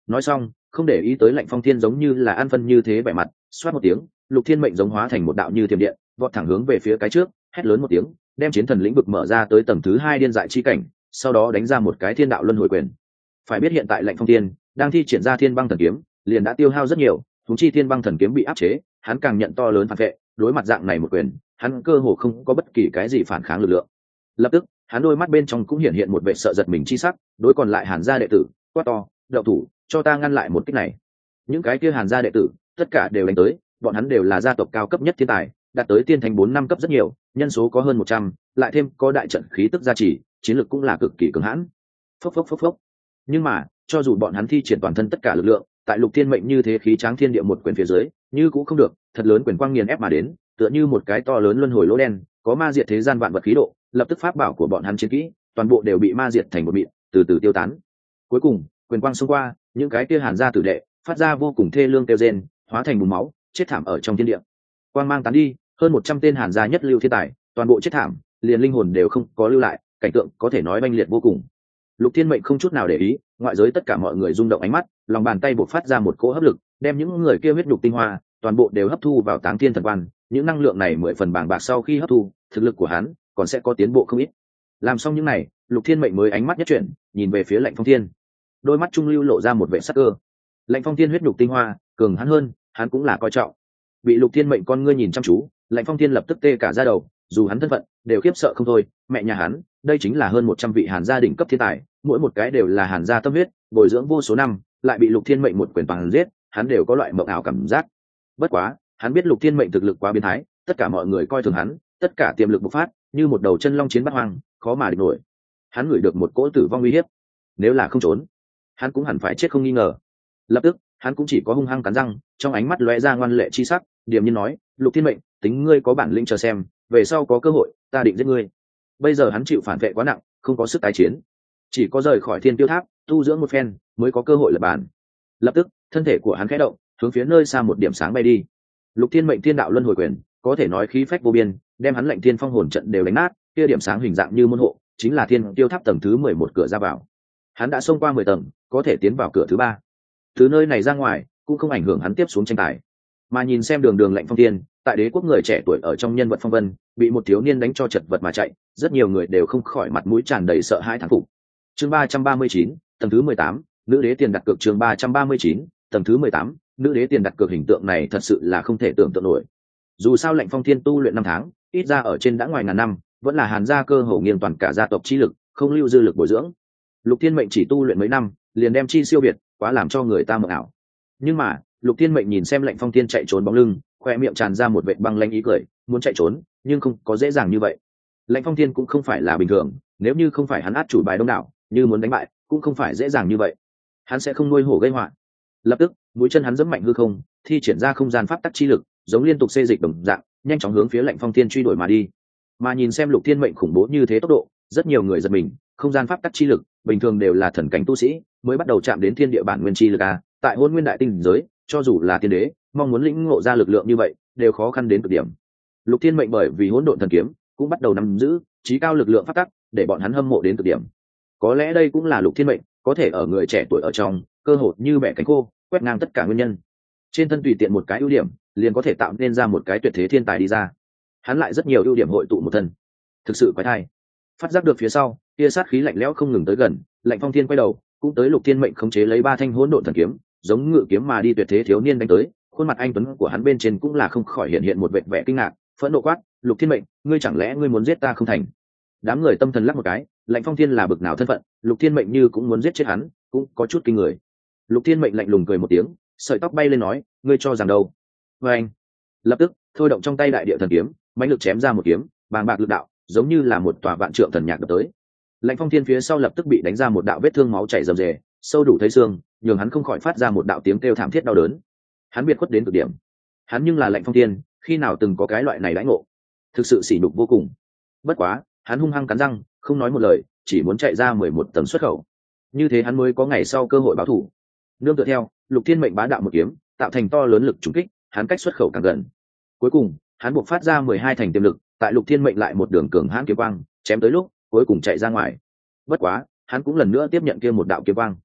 nói xong không để ý tới Lạnh Phong Thiên giống như là ăn phân như thế vẻ mặt, xoát một tiếng, Lục Thiên Mệnh giống hóa thành một đạo như thiểm điện, vọt thẳng hướng về phía cái trước, hét lớn một tiếng, đem chiến thần lĩnh vực mở ra tới tầng thứ hai điên dại chi cảnh, sau đó đánh ra một cái thiên đạo luân hồi quyền. Phải biết hiện tại Lạnh Phong Thiên đang thi triển ra thiên băng thần kiếm, liền đã tiêu hao rất nhiều, huống chi thiên băng thần kiếm bị áp chế, hắn càng nhận to lớn phản vệ, đối mặt dạng này một quyền, hắn cơ hồ không có bất kỳ cái gì phản kháng lực lượng. Lập tức, hắn đôi mắt bên trong cũng hiện hiện một vẻ sợ giật mình chi sắc, đối còn lại Hàn gia đệ tử, quát to, đậu thủ, cho ta ngăn lại một kích này. Những cái kia Hàn gia đệ tử, tất cả đều đánh tới, bọn hắn đều là gia tộc cao cấp nhất thiên tài, đạt tới tiên thành bốn năm cấp rất nhiều, nhân số có hơn một trăm, lại thêm có đại trận khí tức gia trì, chiến lược cũng là cực kỳ cường hãn. Phốc phốc phốc phốc. Nhưng mà, cho dù bọn hắn thi triển toàn thân tất cả lực lượng, tại Lục Thiên Mệnh như thế khí tráng thiên địa một quyền phía dưới, như cũng không được, thật lớn quyền quang nghiền ép mà đến, tựa như một cái to lớn luân hồi lỗ đen, có ma diệt thế gian vạn vật khí độ, lập tức pháp bảo của bọn hắn chiến kỹ, toàn bộ đều bị ma diệt thành một mịn, từ từ tiêu tán. Cuối cùng, quyền quang xông qua, những cái kia Hàn gia tử đệ, phát ra vô cùng thê lương kêu rên, hóa thành bùn máu, chết thảm ở trong thiên địa. Quang mang tán đi, hơn một trăm tên Hàn gia nhất lưu thiên tài, toàn bộ chết thảm, liền linh hồn đều không có lưu lại, cảnh tượng có thể nói oanh liệt vô cùng. Lục Thiên Mệnh không chút nào để ý, ngoại giới tất cả mọi người rung động ánh mắt, lòng bàn tay bộc phát ra một cỗ hấp lực, đem những người kia huyết nhục tinh hoa, toàn bộ đều hấp thu vào Táng Thiên Thần Quan, những năng lượng này mười phần bàng bạc sau khi hấp thu, thực lực của hắn còn sẽ có tiến bộ không ít. Làm xong những này, Lục Thiên Mệnh mới ánh mắt nhất chuyển, nhìn về phía Lạnh Phong Thiên. Đôi mắt trung lưu lộ ra một vẻ sắc cơ. Lạnh Phong Thiên huyết nhục tinh hoa, cường hắn hơn, hắn cũng là coi trọng. Bị Lục Thiên Mệnh con ngươi nhìn chăm chú, Lạnh Phong Thiên lập tức tê cả da đầu, dù hắn thân phận, đều khiếp sợ không thôi, mẹ nhà hắn, đây chính là hơn một trăm vị Hàn gia đỉnh cấp thiên tài, mỗi một cái đều là Hàn gia tâm huyết, bồi dưỡng vô số năm, lại bị Lục Thiên Mệnh một quyền bằng giết, hắn đều có loại mộng ảo cảm giác. Bất quá, hắn biết Lục Thiên Mệnh thực lực quá biến thái, tất cả mọi người coi thường hắn, tất cả tiềm lực bộc phát, như một đầu chân long chiến bát hoang, khó mà địch nổi. Hắn ngửi được một cỗ tử vong uy hiếp, nếu là không trốn, hắn cũng hẳn phải chết không nghi ngờ. Lập tức, hắn cũng chỉ có hung hăng cắn răng, trong ánh mắt lóe ra ngoan lệ chi sắc, điềm nhiên nói, Lục Thiên Mệnh, tính ngươi có bản lĩnh chờ xem, về sau có cơ hội, ta định giết ngươi. Bây giờ hắn chịu phản vệ quá nặng, không có sức tái chiến, chỉ có rời khỏi Thiên Tiêu Tháp, tu dưỡng một phen, mới có cơ hội lập bàn. Lập tức, thân thể của hắn khẽ động, hướng phía nơi xa một điểm sáng bay đi. Lục Thiên Mệnh Thiên đạo luân hồi quyền, có thể nói khí phách vô biên, đem hắn Lạnh Thiên Phong hồn trận đều đánh nát, kia điểm sáng hình dạng như môn hộ, chính là Thiên Tiêu Tháp tầng thứ mười một cửa ra vào. Hắn đã xông qua mười tầng, có thể tiến vào cửa thứ ba. Từ nơi này ra ngoài, cũng không ảnh hưởng hắn tiếp xuống tranh tài. Mà nhìn xem đường đường Lạnh Phong Thiên, tại đế quốc người trẻ tuổi ở trong nhân vật phong vân, bị một thiếu niên đánh cho chật vật mà chạy, rất nhiều người đều không khỏi mặt mũi tràn đầy sợ hãi thán phục. Chương ba trăm ba mươi chín, tầng thứ mười tám, nữ đế tiền đặt cược chương ba trăm ba mươi chín, tầng thứ mười tám, nữ đế tiền đặt cược hình tượng này thật sự là không thể tưởng tượng nổi. Dù sao Lạnh Phong Thiên tu luyện năm tháng, ít ra ở trên đã ngoài ngàn năm, vẫn là Hàn gia cơ hồ nghiêng toàn cả gia tộc chi lực, không lưu dư lực bồi dưỡng. Lục Thiên Mệnh chỉ tu luyện mấy năm, liền đem chi siêu việt, quá làm cho người ta mộng ảo. Nhưng mà, Lục Thiên Mệnh nhìn xem Lạnh Phong Thiên chạy trốn bóng lưng, khoe miệng tràn ra một vệt băng lãnh ý cười, muốn chạy trốn, nhưng không có dễ dàng như vậy. Lạnh Phong Thiên cũng không phải là bình thường, nếu như không phải hắn át chủ bài đông đảo, như muốn đánh bại, cũng không phải dễ dàng như vậy. Hắn sẽ không nuôi hổ gây họa. Lập tức, mũi chân hắn giẫm mạnh hư không, thi triển ra không gian pháp tắc chi lực, giống liên tục xê dịch đồng dạng, nhanh chóng hướng phía Lạnh Phong Thiên truy đuổi mà đi. Mà nhìn xem Lục Thiên Mệnh khủng bố như thế tốc độ, rất nhiều người giật mình, không gian pháp tắc chi lực, bình thường đều là thần cảnh tu sĩ mới bắt đầu chạm đến thiên địa bản nguyên chi lực a, tại Hôn Nguyên đại tinh giới, cho dù là tiên đế, mong muốn lĩnh ngộ ra lực lượng như vậy, đều khó khăn đến cực điểm. Lục Thiên Mệnh bởi vì hỗn độn thần kiếm, cũng bắt đầu nắm giữ trí cao lực lượng pháp tắc, để bọn hắn hâm mộ đến cực điểm. Có lẽ đây cũng là Lục Thiên Mệnh có thể ở người trẻ tuổi ở trong, cơ hội như bẻ cánh khô, quét ngang tất cả nguyên nhân. Trên thân tùy tiện một cái ưu điểm, liền có thể tạo nên ra một cái tuyệt thế thiên tài đi ra. Hắn lại rất nhiều ưu điểm hội tụ một thân, thực sự quái thai. Phát giác được phía sau, tia sát khí lạnh lẽo không ngừng tới gần, Lạnh Phong Thiên quay đầu, cũng tới Lục Thiên Mệnh khống chế lấy ba thanh hỗn độn thần kiếm, giống ngự kiếm mà đi tuyệt thế thiếu niên đánh tới, khuôn mặt anh tuấn của hắn bên trên cũng là không khỏi hiện hiện một vẻ vẻ kinh ngạc, phẫn nộ quát, Lục Thiên Mệnh, ngươi chẳng lẽ ngươi muốn giết ta không thành? Đám người tâm thần lắc một cái, Lạnh Phong Thiên là bực nào thân phận, Lục Thiên Mệnh như cũng muốn giết chết hắn, cũng có chút kinh người. Lục Thiên Mệnh lạnh lùng cười một tiếng, sợi tóc bay lên nói, ngươi cho rằng đâu? Và anh lập tức thôi động trong tay đại địa thần kiếm, mãnh lực chém ra một kiếm, bàng bạc lực đạo, giống như là một tòa vạn trượng thần nhạc đập tới. Lạnh Phong Thiên phía sau lập tức bị đánh ra một đạo vết thương máu chảy rầm rề, sâu đủ thấy xương, nhường hắn không khỏi phát ra một đạo tiếng kêu thảm thiết đau đớn. Hắn biệt khuất đến cực điểm. Hắn nhưng là Lạnh Phong Thiên, khi nào từng có cái loại này đãi ngộ, thực sự sỉ nhục vô cùng. Bất quá, hắn hung hăng cắn răng, không nói một lời, chỉ muốn chạy ra mười một tầng xuất khẩu. Như thế hắn mới có ngày sau cơ hội báo thù. Nương tựa theo, Lục Thiên Mệnh bá đạo một kiếm, tạo thành to lớn lực trùng kích, hắn cách xuất khẩu càng gần. Cuối cùng, hắn buộc phát ra mười hai thành tiềm lực, tại Lục Thiên Mệnh lại một đường cường hãn kiếm quang, chém tới lúc, cuối cùng chạy ra ngoài. Bất quá, hắn cũng lần nữa tiếp nhận kia một đạo kiếm quang.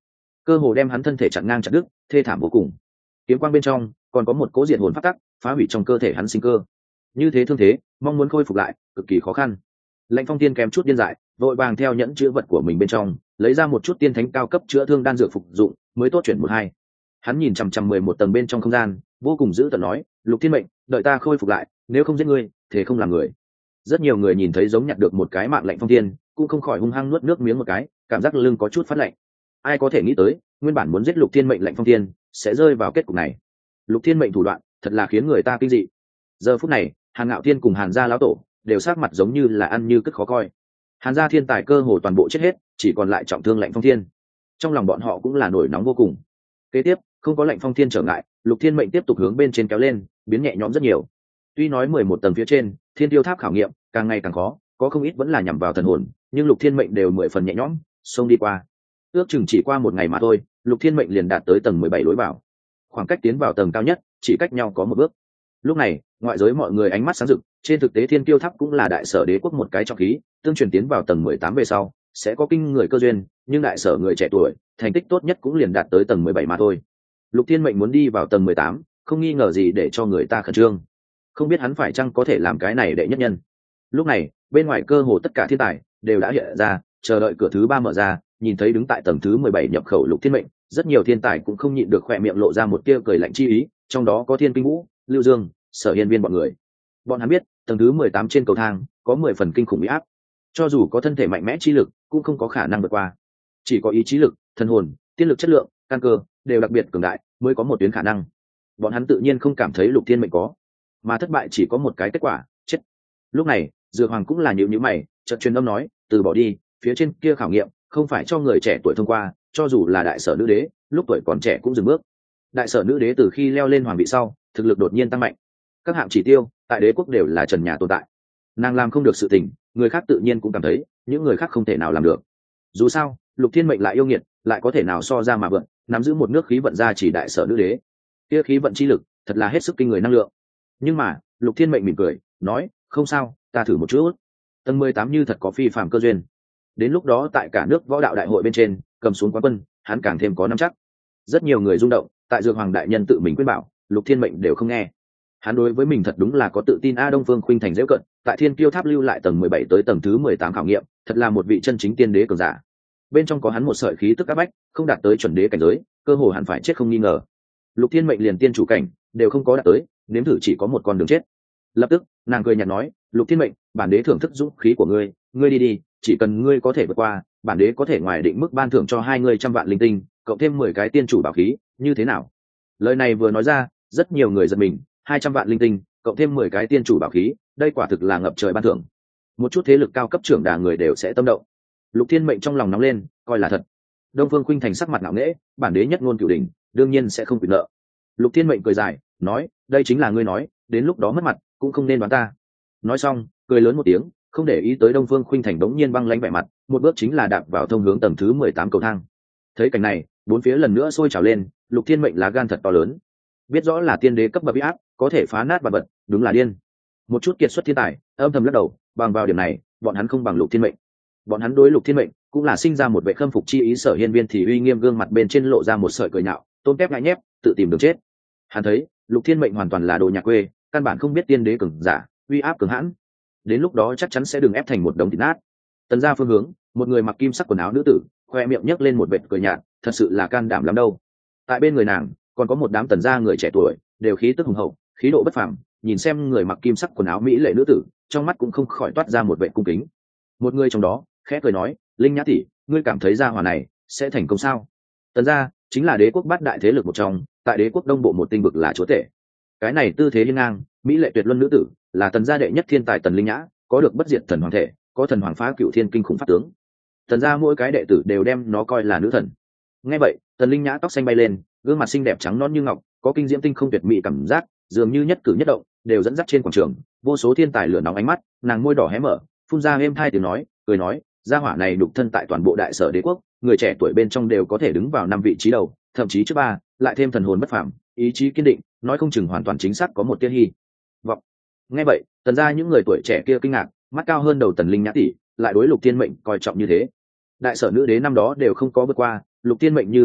cơ hồ đem hắn thân thể chặn ngang chặt đứt, thê thảm vô cùng. Kiếm quang bên trong còn có một cố diệt hồn pháp tắc, phá hủy trong cơ thể hắn sinh cơ. Như thế thương thế, mong muốn khôi phục lại cực kỳ khó khăn. Lãnh Phong Tiên kém chút điên dại, vội vàng theo nhẫn chứa vật của mình bên trong lấy ra một chút tiên thánh cao cấp chữa thương đan dược phục dụng, mới tốt chuyển một hai. Hắn nhìn chằm chằm mười một tầng bên trong không gian, vô cùng dữ tợn nói, Lục Thiên Mệnh, đợi ta khôi phục lại, nếu không giết ngươi, thế không làm người. Rất nhiều người nhìn thấy giống nhặt được một cái mạng Lãnh Phong Tiên, cũng không khỏi hung hăng nuốt nước miếng một cái, cảm giác lưng có chút phát lạnh. Ai có thể nghĩ tới, nguyên bản muốn giết Lục Thiên Mệnh Lãnh Phong Tiên sẽ rơi vào kết cục này. Lục Thiên Mệnh thủ đoạn thật là khiến người ta kinh dị. Giờ phút này, Hàn Ngạo Thiên cùng Hàn gia lão tổ đều sắc mặt giống như là ăn như cất khó coi. Hàn gia thiên tài cơ hồ toàn bộ chết hết, chỉ còn lại trọng thương Lãnh Phong Thiên. Trong lòng bọn họ cũng là nổi nóng vô cùng. Kế tiếp, không có Lãnh Phong Thiên trở ngại, Lục Thiên Mệnh tiếp tục hướng bên trên kéo lên, biến nhẹ nhõm rất nhiều. Tuy nói mười một tầng phía trên, Thiên Tiêu Tháp khảo nghiệm càng ngày càng khó, có không ít vẫn là nhằm vào thần hồn, nhưng Lục Thiên Mệnh đều mười phần nhẹ nhõm, xông đi qua. Ước chừng chỉ qua một ngày mà thôi, Lục Thiên Mệnh liền đạt tới tầng mười bảy lối vào. Khoảng cách tiến vào tầng cao nhất chỉ cách nhau có một bước. Lúc này, ngoại giới mọi người ánh mắt sáng rực, trên thực tế Thiên Kiêu Tháp cũng là đại sở đế quốc một cái trọng khí, tương truyền tiến vào tầng mười tám về sau, sẽ có kinh người cơ duyên, nhưng đại sở người trẻ tuổi, thành tích tốt nhất cũng liền đạt tới tầng mười bảy mà thôi. Lục Thiên Mệnh muốn đi vào tầng mười tám, không nghi ngờ gì để cho người ta khẩn trương. Không biết hắn phải chăng có thể làm cái này đệ nhất nhân. Lúc này, bên ngoài cơ hồ tất cả thiên tài đều đã hiện ra, chờ đợi cửa thứ ba mở ra, nhìn thấy đứng tại tầng thứ mười bảy nhập khẩu Lục Thiên Mệnh, rất nhiều thiên tài cũng không nhịn được khỏe miệng lộ ra một tia cười lạnh chi ý, trong đó có Thiên Kinh Vũ, Lưu Dương, Sở Hiên Viên bọn người. Bọn hắn biết, tầng thứ mười tám trên cầu thang có mười phần kinh khủng uy áp, cho dù có thân thể mạnh mẽ chi lực, cũng không có khả năng vượt qua. Chỉ có ý chí lực, thần hồn, tiên lực chất lượng, căn cơ đều đặc biệt cường đại, mới có một tuyến khả năng. Bọn hắn tự nhiên không cảm thấy Lục Thiên Mệnh có, mà thất bại chỉ có một cái kết quả, chết. Lúc này, Dược Hoàng cũng là nhíu nhíu mày, chợt truyền âm nói, từ bỏ đi, phía trên kia khảo nghiệm không phải cho người trẻ tuổi thông qua, cho dù là đại sở nữ đế, lúc tuổi còn trẻ cũng dừng bước. Đại sở nữ đế từ khi leo lên hoàng vị sau, thực lực đột nhiên tăng mạnh. Các hạng chỉ tiêu tại đế quốc đều là trần nhà tồn tại. Nàng làm không được sự tình, người khác tự nhiên cũng cảm thấy, những người khác không thể nào làm được. Dù sao, Lục Thiên Mệnh lại yêu nghiệt, lại có thể nào so ra mà vượn, nắm giữ một nước khí vận ra chỉ đại sở nữ đế. Kia khí vận chi lực, thật là hết sức kinh người năng lượng. Nhưng mà, Lục Thiên Mệnh mỉm cười, nói, không sao, ta thử một chút. Tầng mười tám như thật có phi phàm cơ duyên. Đến lúc đó tại cả nước võ đạo đại hội bên trên, cầm xuống quán quân, hắn càng thêm có nắm chắc. Rất nhiều người rung động, tại Dược Hoàng đại nhân tự mình khuyên bảo, Lục Thiên Mệnh đều không nghe. Hắn đối với mình thật đúng là có tự tin. A Đông Phương khuynh thành dễ cận, tại Thiên Kiêu Tháp lưu lại tầng mười bảy tới tầng thứ mười tám khảo nghiệm, thật là một vị chân chính tiên đế cường giả. Bên trong có hắn một sợi khí tức áp bách, không đạt tới chuẩn đế cảnh giới, cơ hồ hắn phải chết không nghi ngờ. Lục Thiên Mệnh liền tiên chủ cảnh đều không có đạt tới, nếm thử chỉ có một con đường chết. Lập tức, nàng cười nhạt nói, Lục Thiên Mệnh, bản đế thưởng thức dũng khí của ngươi, ngươi đi đi, chỉ cần ngươi có thể vượt qua, bản đế có thể ngoài định mức ban thưởng cho hai ngươi trăm vạn linh tinh, cộng thêm mười cái tiên chủ bảo khí, như thế nào? Lời này vừa nói ra, rất nhiều người giật mình, hai trăm vạn linh tinh, cộng thêm mười cái tiên chủ bảo khí, đây quả thực là ngập trời ban thưởng. Một chút thế lực cao cấp trưởng đà người đều sẽ tâm động. Lục Thiên Mệnh trong lòng nóng lên, coi là thật. Đông Phương khuynh thành sắc mặt ngạo nghễ, bản đế nhất ngôn cửu đỉnh, đương nhiên sẽ không quyền nợ. Lục Thiên Mệnh cười dài, nói, đây chính là ngươi nói, đến lúc đó mất mặt, cũng không nên đoán ta. Nói xong, cười lớn một tiếng, không để ý tới Đông Phương khuynh thành đống nhiên băng lãnh vẻ mặt, một bước chính là đạp vào thông hướng tầng thứ mười tám cầu thang. Thấy cảnh này, bốn phía lần nữa sôi trào lên, Lục Thiên Mệnh lá gan thật to lớn. Biết rõ là tiên đế cấp bậc uy áp, có thể phá nát vật vật, đúng là điên. Một chút kiệt xuất thiên tài, âm thầm lắc đầu, bằng vào điểm này, bọn hắn không bằng Lục Thiên Mệnh. Bọn hắn đối Lục Thiên Mệnh cũng là sinh ra một vệ khâm phục chi ý. Sở Hiên Viên thì uy nghiêm gương mặt bên trên lộ ra một sợi cười nhạo, tôn kép ngại nhép, tự tìm đường chết. Hắn thấy, Lục Thiên Mệnh hoàn toàn là đồ nhà quê, căn bản không biết tiên đế cường giả, uy áp cường hãn. Đến lúc đó chắc chắn sẽ đừng ép thành một đống thịt nát. Tần gia phương hướng, một người mặc kim sắc quần áo nữ tử, khoe miệng nhếch lên một vệt cười nhạt, thật sự là can đảm lắm đâu. Tại bên người nàng, còn có một đám tần gia người trẻ tuổi, đều khí tức hùng hậu, khí độ bất phàm, nhìn xem người mặc kim sắc quần áo mỹ lệ nữ tử, trong mắt cũng không khỏi toát ra một vẻ cung kính. Một người trong đó khẽ cười nói, Linh Nhã tỷ, ngươi cảm thấy gia hỏa này sẽ thành công sao? Tần gia chính là đế quốc bát đại thế lực một trong, tại đế quốc đông bộ một tinh vực là chúa tể. Cái này tư thế hiên ngang, mỹ lệ tuyệt luân nữ tử, là tần gia đệ nhất thiên tài Tần Linh Nhã, có được bất diệt thần hoàng thể, có thần hoàng phá cựu thiên kinh khủng pháp tướng. Tần gia mỗi cái đệ tử đều đem nó coi là nữ thần. Nghe vậy, Tần Linh Nhã tóc xanh bay lên, gương mặt xinh đẹp trắng non như ngọc, có kinh diễm tinh không tuyệt mỹ cảm giác, dường như nhất cử nhất động đều dẫn dắt trên quảng trường, vô số thiên tài lửa nóng ánh mắt, nàng môi đỏ hé mở, phun ra êm thai tiếng nói, cười nói, gia hỏa này đục thân tại toàn bộ đại sở đế quốc, người trẻ tuổi bên trong đều có thể đứng vào năm vị trí đầu, thậm chí trước ba, lại thêm thần hồn bất phàm, ý chí kiên định, nói không chừng hoàn toàn chính xác có một tia hy vọng. Nghe vậy, Tần gia những người tuổi trẻ kia kinh ngạc, mắt cao hơn đầu Tần Linh Nhã tỷ, lại đối Lục Thiên Mệnh coi trọng như thế. Đại sở nữ đế năm đó đều không có vượt qua, Lục Thiên Mệnh như làm được,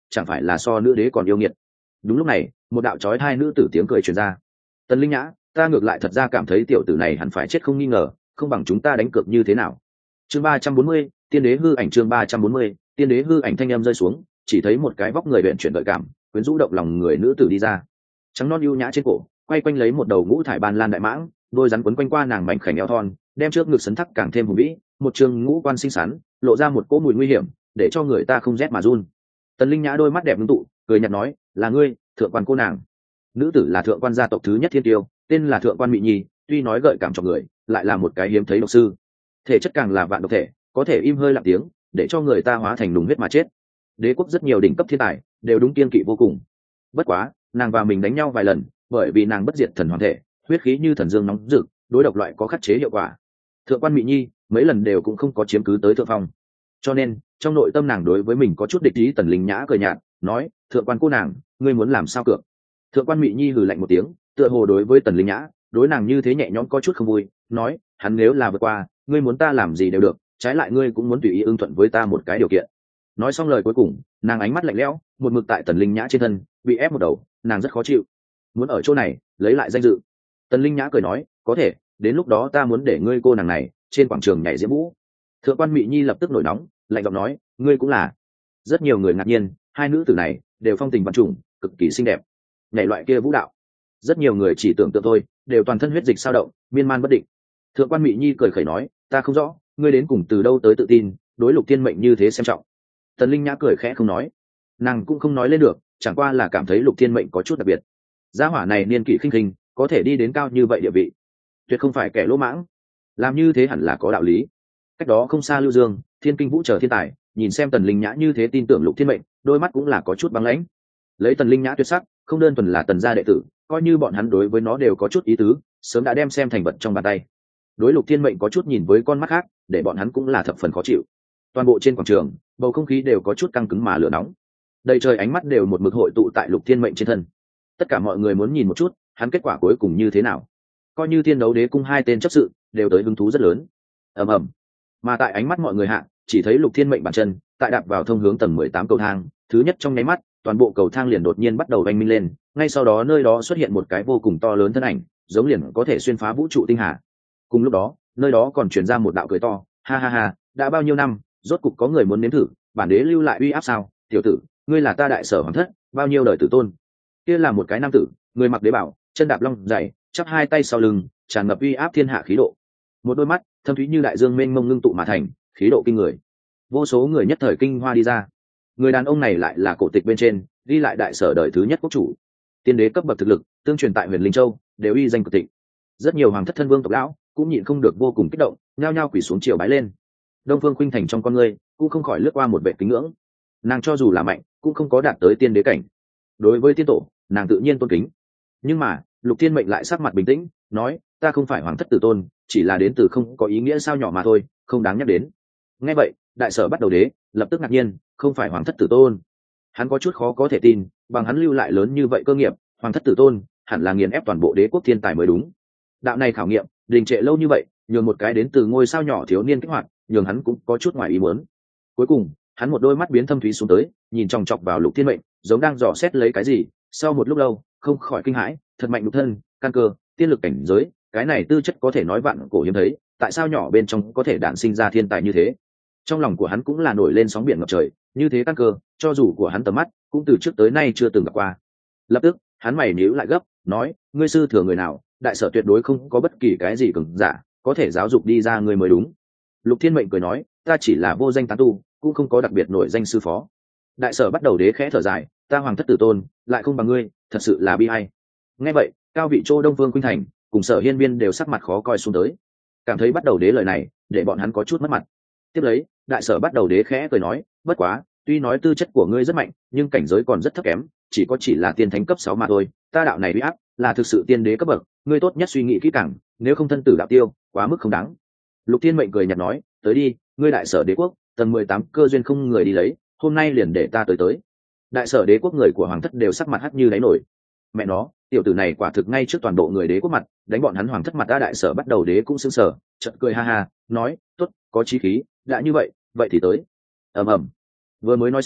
chẳng phải là so nữ đế còn yêu nghiệt. Đúng lúc này một đạo chói tai nữ tử tiếng cười truyền ra. Tần Linh Nhã, ta ngược lại thật ra cảm thấy tiểu tử này hẳn phải chết không nghi ngờ, không bằng chúng ta đánh cược như thế nào. Chương ba trăm bốn mươi, tiên đế hư ảnh. Chương ba trăm bốn mươi, tiên đế hư ảnh. Thanh âm rơi xuống, chỉ thấy một cái vóc người luyện chuyển gợi cảm, quyến rũ động lòng người nữ tử đi ra. Trắng non ưu nhã trên cổ, quay quanh lấy một đầu ngũ thải ban lan đại mãng, đôi rắn quấn quanh qua nàng mảnh khảnh eo thon, đem trước ngực sấn thắc càng thêm hùng vĩ, một trường ngũ quan xinh xắn, lộ ra một cỗ mùi nguy hiểm, để cho người ta không rét mà run. Tần Linh Nhã đôi mắt đẹp ngưng tụ, cười nhạt nói, là ngươi, thượng quan cô nàng. Nữ tử là thượng quan gia tộc thứ nhất thiên tiêu, tên là thượng quan Mị Nhi, tuy nói gợi cảm cho người, lại là một cái hiếm thấy độc sư. Thể chất càng là vạn độc thể, có thể im hơi lặng tiếng, để cho người ta hóa thành nùng huyết mà chết. Đế quốc rất nhiều đỉnh cấp thiên tài đều đúng kiên kỵ vô cùng. Bất quá, nàng và mình đánh nhau vài lần, bởi vì nàng bất diệt thần hoàng thể, huyết khí như thần dương nóng rực, đối độc loại có khắc chế hiệu quả. Thượng quan Mị Nhi mấy lần đều cũng không có chiếm cứ tới thượng phong, cho nên trong nội tâm nàng đối với mình có chút địch ý. Tần Linh Nhã cười nhạt nói, thượng quan cô nàng, ngươi muốn làm sao cược? Thượng quan Mị Nhi hừ lạnh một tiếng, tựa hồ đối với Tần Linh Nhã, đối nàng như thế nhẹ nhõm có chút không vui, nói, hắn nếu là vượt qua, ngươi muốn ta làm gì đều được, trái lại ngươi cũng muốn tùy ý ưng thuận với ta một cái điều kiện. Nói xong lời cuối cùng, nàng ánh mắt lạnh lẽo, một mực tại Tần Linh Nhã trên thân, bị ép một đầu, nàng rất khó chịu, muốn ở chỗ này lấy lại danh dự. Tần Linh Nhã cười nói, có thể, đến lúc đó ta muốn để ngươi cô nàng này trên quảng trường nhảy diễm vũ. Thượng quan Mị Nhi lập tức nổi nóng, lạnh giọng nói, ngươi cũng là. Rất nhiều người ngạc nhiên, hai nữ tử này đều phong tình vạn trùng, cực kỳ xinh đẹp. Nhảy loại kia vũ đạo, rất nhiều người chỉ tưởng tượng thôi, đều toàn thân huyết dịch sao động, miên man bất định. Thượng quan Mị Nhi cười khẩy nói, ta không rõ, ngươi đến cùng từ đâu tới tự tin, đối Lục Thiên Mệnh như thế xem trọng. Tần Linh Nhã cười khẽ không nói, nàng cũng không nói lên được, chẳng qua là cảm thấy Lục Thiên Mệnh có chút đặc biệt. Gia hỏa này niên kỷ khinh khinh, có thể đi đến cao như vậy địa vị, tuyệt không phải kẻ lỗ mãng, làm như thế hẳn là có đạo lý. Cách đó không xa Lưu Dương, Thiên Kinh Vũ chờ thiên tài, nhìn xem Tần Linh Nhã như thế tin tưởng Lục Thiên Mệnh, đôi mắt cũng là có chút băng lãnh. Lấy Tần Linh Nhã tuyệt sắc, không đơn thuần là Tần gia đệ tử, coi như bọn hắn đối với nó đều có chút ý tứ, sớm đã đem xem thành vật trong bàn tay. Đối Lục Thiên Mệnh có chút nhìn với con mắt khác, để bọn hắn cũng là thập phần khó chịu. Toàn bộ trên quảng trường, bầu không khí đều có chút căng cứng mà lửa nóng. Đầy trời ánh mắt đều một mực hội tụ tại Lục Thiên Mệnh trên thân. Tất cả mọi người muốn nhìn một chút, hắn kết quả cuối cùng như thế nào. Coi như Thiên Đấu Đế cung hai tên chấp sự đều tới hứng thú rất lớn. Ầm ầm. Mà tại ánh mắt mọi người hạ, chỉ thấy Lục Thiên Mệnh bàn chân tại đạp vào thông hướng tầng mười tám cầu thang, thứ nhất trong nháy mắt, toàn bộ cầu thang liền đột nhiên bắt đầu vang minh lên, ngay sau đó nơi đó xuất hiện một cái vô cùng to lớn thân ảnh, giống liền có thể xuyên phá vũ trụ tinh hà. Cùng lúc đó, nơi đó còn truyền ra một đạo cười to, ha ha ha, đã bao nhiêu năm, rốt cục có người muốn nếm thử, bản đế lưu lại uy áp sao? Tiểu tử, ngươi là ta đại sở hoàng thất, bao nhiêu đời tử tôn. Kia là một cái nam tử, người mặc đế bảo, chân đạp long dày, chắp hai tay sau lưng, tràn ngập uy áp thiên hạ khí độ. Một đôi mắt thâm thúy như đại dương mênh mông ngưng tụ mà thành, khí độ kinh người. Vô số người nhất thời kinh hoa đi ra. Người đàn ông này lại là cổ tịch bên trên ghi lại đại sở đời thứ nhất quốc chủ, tiên đế cấp bậc thực lực, tương truyền tại Huyền Linh Châu đều uy danh cực thịnh. Rất nhiều hoàng thất thân vương tộc lão cũng nhịn không được vô cùng kích động, nhao nhao quỳ xuống triều bái lên. Đông Phương Khuynh Thành trong con người cũng không khỏi lướt qua một vẻ kính ngưỡng. Nàng cho dù là mạnh, cũng không có đạt tới tiên đế cảnh. Đối với tiên tổ, nàng tự nhiên tôn kính. Nhưng mà Lục Thiên Mệnh lại sắc mặt bình tĩnh, nói, ta không phải hoàng thất tử tôn, chỉ là đến từ không có ý nghĩa sao nhỏ mà thôi, không đáng nhắc đến. Nghe vậy, đại sở bắt đầu đế lập tức ngạc nhiên, không phải hoàng thất tử tôn. Hắn có chút khó có thể tin, bằng hắn lưu lại lớn như vậy cơ nghiệp, hoàng thất tử tôn hẳn là nghiền ép toàn bộ đế quốc thiên tài mới đúng. Đạo này khảo nghiệm đình trệ lâu như vậy, nhường một cái đến từ ngôi sao nhỏ thiếu niên kích hoạt, nhường hắn cũng có chút ngoài ý muốn. Cuối cùng hắn một đôi mắt biến thâm thúy xuống tới, nhìn chòng chọc vào Lục Thiên Mệnh, giống đang dò xét lấy cái gì. Sau một lúc lâu, không khỏi kinh hãi, thật mạnh lục thân, căn cơ, tiên lực cảnh giới, cái này tư chất có thể nói vạn cổ hiếm thấy, tại sao nhỏ bên trong có thể đản sinh ra thiên tài như thế. Trong lòng của hắn cũng là nổi lên sóng biển ngập trời, như thế căn cơ, cho dù của hắn tầm mắt cũng từ trước tới nay chưa từng gặp qua. Lập tức hắn mày nhíu lại gấp, nói, ngươi sư thừa người nào, đại sở tuyệt đối không có bất kỳ cái gì cường giả có thể giáo dục đi ra ngươi mới đúng. Lục Thiên Mệnh cười nói, ta chỉ là vô danh tán tu, cũng không có đặc biệt nổi danh sư phó. Đại sở bắt đầu đế khẽ thở dài, ta hoàng thất tử tôn lại không bằng ngươi, thật sự là bi ai. Nghe vậy, cao vị Châu Đông Phương Khuynh Thành cùng Sở Hiên Viên đều sắc mặt khó coi xuống tới, cảm thấy bắt đầu đế lời này để bọn hắn có chút mất mặt. Tiếp lấy, đại sở bắt đầu đế khẽ cười nói, bất quá, tuy nói tư chất của ngươi rất mạnh, nhưng cảnh giới còn rất thấp kém, chỉ có chỉ là tiên thánh cấp sáu mà thôi. Ta đạo này uy áp là thực sự tiên đế cấp bậc, ngươi tốt nhất suy nghĩ kỹ càng, nếu không thân tử đạo tiêu, quá mức không đáng. Lục Thiên Mệnh cười nhạt nói, tới đi, ngươi đại sở đế quốc tầng mười tám cơ duyên không người đi lấy, hôm nay liền để ta tới tới. Đại sở đế quốc người của hoàng thất đều sắc mặt hắt như đáy nổi. Mẹ nó, tiểu tử này quả thực ngay trước toàn bộ người đế quốc mặt đánh bọn hắn hoàng thất mặt. Ta đại sở bắt đầu đế cũng sững sờ, chợt cười ha ha, nói, tốt, có chí khí, đã như vậy, vậy thì tới. Ầm ầm. Vừa mới nói xong,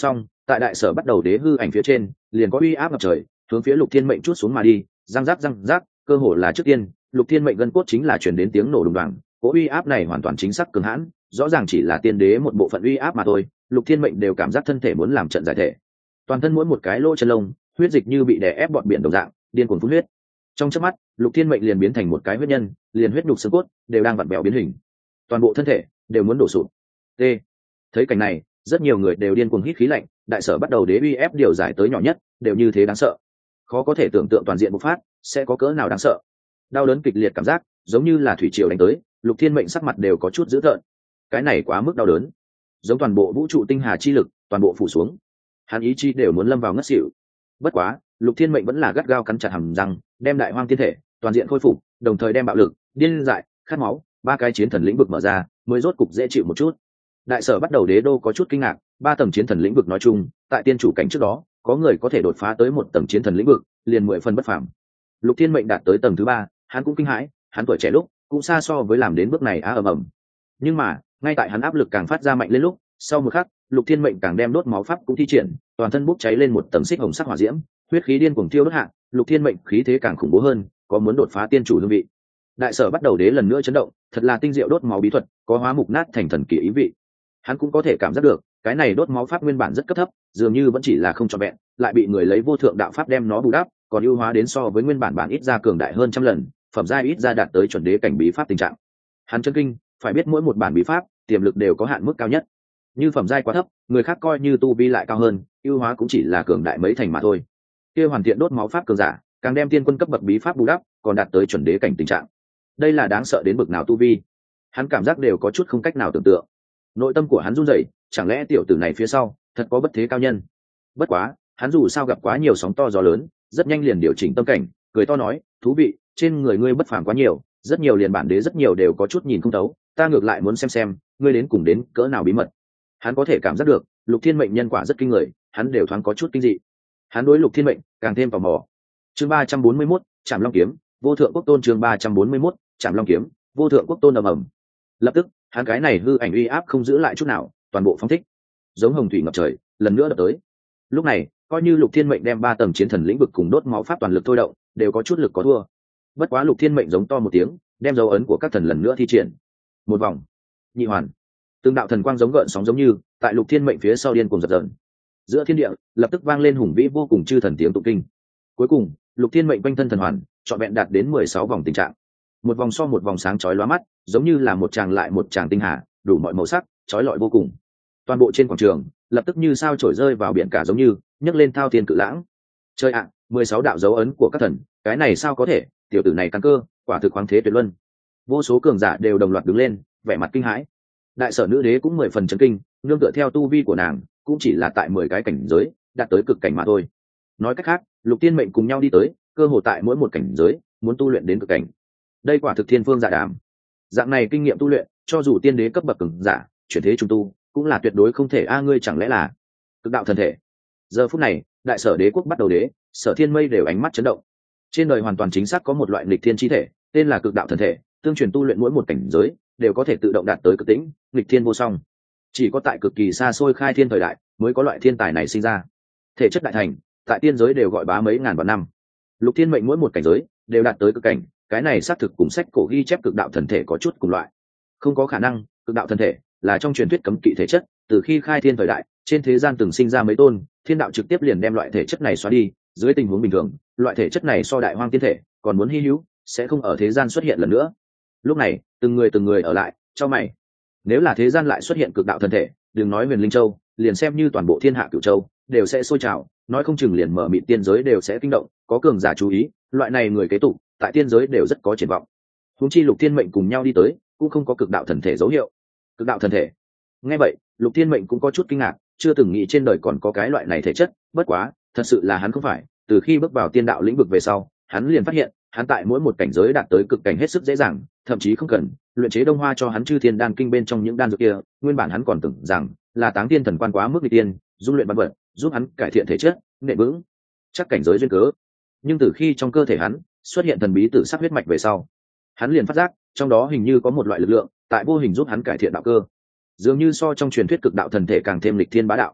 tại đại sở bắt đầu đế hư ảnh phía trên liền có uy áp ngập trời hướng phía Lục Thiên Mệnh chút xuống mà đi, răng rác răng rác, cơ hồ là trước tiên Lục Thiên Mệnh gân cốt chính là truyền đến tiếng nổ đùng đoàng. Cỗ uy áp này hoàn toàn chính xác cường hãn, rõ ràng chỉ là tiên đế một bộ phận uy áp mà thôi, Lục Thiên Mệnh đều cảm giác thân thể muốn làm trận giải thể, toàn thân mỗi một cái lỗ chân lông huyết dịch như bị đè ép bọt biển đồng dạng điên cuồng phun huyết. Trong chớp mắt Lục Thiên Mệnh liền biến thành một cái huyết nhân, liền huyết nhục xương cốt đều đang vặn vẹo biến hình, toàn bộ thân thể đều muốn đổ sụp. T. Thấy cảnh này, rất nhiều người đều điên cuồng hít khí lạnh, đại sở bắt đầu đế uy ép điều giải tới nhỏ nhất, đều như thế đáng sợ. Khó có thể tưởng tượng toàn diện bộc phát sẽ có cỡ nào đáng sợ. Đau đớn kịch liệt cảm giác, giống như là thủy triều đánh tới, Lục Thiên Mệnh sắc mặt đều có chút dữ tợn. Cái này quá mức đau đớn, giống toàn bộ vũ trụ tinh hà chi lực, toàn bộ phủ xuống. Hắn ý chí đều muốn lâm vào ngất xỉu. Bất quá, Lục Thiên Mệnh vẫn là gắt gao cắn chặt hàm răng, đem đại hoang thiên thể toàn diện khôi phục, đồng thời đem bạo lực, điên dại, khát máu, ba cái chiến thần lĩnh vực mở ra, mới rốt cục dễ chịu một chút. Đại sở bắt đầu đế đô có chút kinh ngạc, ba tầng chiến thần lĩnh vực nói chung, tại tiên chủ cảnh trước đó, có người có thể đột phá tới một tầng chiến thần lĩnh vực, liền mười phần bất phàm. Lục Thiên Mệnh đạt tới tầng thứ ba, hắn cũng kinh hãi, hắn tuổi trẻ lúc cũng xa so với làm đến bước này á ầm ầm. Nhưng mà, ngay tại hắn áp lực càng phát ra mạnh lên lúc, sau một khắc, Lục Thiên Mệnh càng đem đốt máu pháp cũng thi triển, toàn thân bốc cháy lên một tầng xích hồng sắc hỏa diễm, huyết khí điên cuồng tiêu đốt hạ, Lục Thiên Mệnh khí thế càng khủng bố hơn, có muốn đột phá tiên chủ hương vị. Đại sở bắt đầu đế lần nữa chấn động, thật là tinh diệu đốt máu bí thuật, có hóa mục nát thành thần kỳ ý vị. Hắn cũng có thể cảm giác được, cái này đốt máu pháp nguyên bản rất cấp thấp, dường như vẫn chỉ là không trọn vẹn, lại bị người lấy vô thượng đạo pháp đem nó bù đắp, còn ưu hóa đến so với nguyên bản bản ít ra cường đại hơn trăm lần, phẩm giai ít ra đạt tới chuẩn đế cảnh bí pháp tình trạng. Hắn chân kinh, phải biết mỗi một bản bí pháp, tiềm lực đều có hạn mức cao nhất. Như phẩm giai quá thấp, người khác coi như tu vi lại cao hơn, ưu hóa cũng chỉ là cường đại mấy thành mà thôi. Kia hoàn thiện đốt máu pháp cường giả, càng đem tiên quân cấp bậc bí pháp bù đắp, còn đạt tới chuẩn đế cảnh tình trạng. Đây là đáng sợ đến bậc nào tu vi? Hắn cảm giác đều có chút không cách nào tưởng tượng. Nội tâm của hắn run rẩy, chẳng lẽ tiểu tử này phía sau thật có bất thế cao nhân? Bất quá, hắn dù sao gặp quá nhiều sóng to gió lớn, rất nhanh liền điều chỉnh tâm cảnh, cười to nói, thú vị, trên người ngươi bất phàm quá nhiều, rất nhiều liền bản đế rất nhiều đều có chút nhìn không thấu, ta ngược lại muốn xem xem, ngươi đến cùng đến cỡ nào bí mật. Hắn có thể cảm giác được, Lục Thiên Mệnh nhân quả rất kinh người, hắn đều thoáng có chút kinh dị. Hắn đối Lục Thiên Mệnh càng thêm tò mò. Chương ba trăm bốn mươi mốt, Trảm Long kiếm, vô thượng quốc tôn. Chương ba trăm bốn mươi mốt, Trảm Long kiếm, vô thượng quốc tôn ầm ầm. Lập tức, hắn cái này hư ảnh uy áp không giữ lại chút nào, toàn bộ phóng thích, giống hồng thủy ngập trời, lần nữa đập tới. Lúc này, coi như Lục Thiên Mệnh đem ba tầng chiến thần lĩnh vực cùng đốt máu pháp toàn lực thôi động, đều có chút lực có thua. Bất quá Lục Thiên Mệnh giống to một tiếng, đem dấu ấn của các thần lần nữa thi triển. Một vòng, nhị hoàn, từng đạo thần quang giống gợn sóng giống như tại Lục Thiên Mệnh phía sau điên cuồng dập dờn. Giữa thiên địa lập tức vang lên hùng vĩ vô cùng chư thần tiếng tụng kinh. Cuối cùng, Lục Thiên Mệnh quanh thân thần hoàn, trọn vẹn đạt đến mười sáu vòng tình trạng. Một vòng so một vòng sáng chói lóa mắt, giống như là một tràng lại một tràng tinh hà, đủ mọi màu sắc, chói lọi vô cùng. Toàn bộ trên quảng trường, lập tức như sao trổi rơi vào biển cả giống như, nhấc lên thao thiên cự lãng. Chơi ạ, mười sáu đạo dấu ấn của các thần, cái này sao có thể, tiểu tử này căn cơ, quả thực khoáng thế tuyệt luân. Vô số cường giả đều đồng loạt đứng lên, vẻ mặt kinh hãi. Đại sở nữ đế cũng mười phần chấn kinh, nương tựa theo tu vi của nàng, cũng chỉ là tại mười cái cảnh giới, đạt tới cực cảnh mà thôi. Nói cách khác, Lục Thiên Mệnh cùng nhau đi tới, cơ hồ tại mỗi một cảnh giới, muốn tu luyện đến cực cảnh. Đây quả thực thiên phương dạ đàm. Dạng này kinh nghiệm tu luyện, cho dù tiên đế cấp bậc cường giả, chuyển thế trung tu, cũng là tuyệt đối không thể a ngươi chẳng lẽ là cực đạo thần thể. Giờ phút này, đại sở đế quốc bắt đầu đế, Sở Thiên Mây đều ánh mắt chấn động. Trên đời hoàn toàn chính xác có một loại nghịch thiên chi thể, tên là cực đạo thần thể, tương truyền tu luyện mỗi một cảnh giới, đều có thể tự động đạt tới cực tĩnh, nghịch thiên vô song. Chỉ có tại cực kỳ xa xôi khai thiên thời đại, mới có loại thiên tài này sinh ra. Thể chất đại thành, tại tiên giới đều gọi bá mấy ngàn vạn năm. Lục Thiên Mệnh mỗi một cảnh giới đều đạt tới cực cảnh, cái này xác thực cùng sách cổ ghi chép cực đạo thần thể có chút cùng loại. Không có khả năng, cực đạo thần thể là trong truyền thuyết cấm kỵ thể chất, từ khi khai thiên thời đại, trên thế gian từng sinh ra mấy tôn, thiên đạo trực tiếp liền đem loại thể chất này xóa đi, dưới tình huống bình thường, loại thể chất này so đại hoang tiên thể còn muốn hy hữu, sẽ không ở thế gian xuất hiện lần nữa. Lúc này, từng người từng người ở lại, cho mày. Nếu là thế gian lại xuất hiện cực đạo thần thể, đừng nói Huyền Linh Châu, liền xem như toàn bộ thiên hạ cửu châu, đều sẽ sôi trào, nói không chừng liền mở mịt tiên giới đều sẽ kinh động, có cường giả chú ý, loại này người kế tục, tại tiên giới đều rất có triển vọng. Huống chi Lục Thiên Mệnh cùng nhau đi tới, cũng không có cực đạo thần thể dấu hiệu. Cực đạo thần thể? Nghe vậy, Lục Thiên Mệnh cũng có chút kinh ngạc, chưa từng nghĩ trên đời còn có cái loại này thể chất, bất quá, thật sự là hắn không phải, từ khi bước vào tiên đạo lĩnh vực về sau, hắn liền phát hiện, hắn tại mỗi một cảnh giới đạt tới cực cảnh hết sức dễ dàng, thậm chí không cần luyện chế đông hoa cho hắn chư thiên đan kinh bên trong những đan dược kia, nguyên bản hắn còn tưởng rằng là Táng Tiên thần quan quá mức nghịch tiên, dung luyện văn vật, giúp hắn cải thiện thể chất, nệ vững chắc cảnh giới duyên cớ. Nhưng từ khi trong cơ thể hắn xuất hiện thần bí tử sắc huyết mạch về sau, hắn liền phát giác, trong đó hình như có một loại lực lượng tại vô hình giúp hắn cải thiện đạo cơ, dường như so trong truyền thuyết cực đạo thần thể càng thêm lịch thiên bá đạo.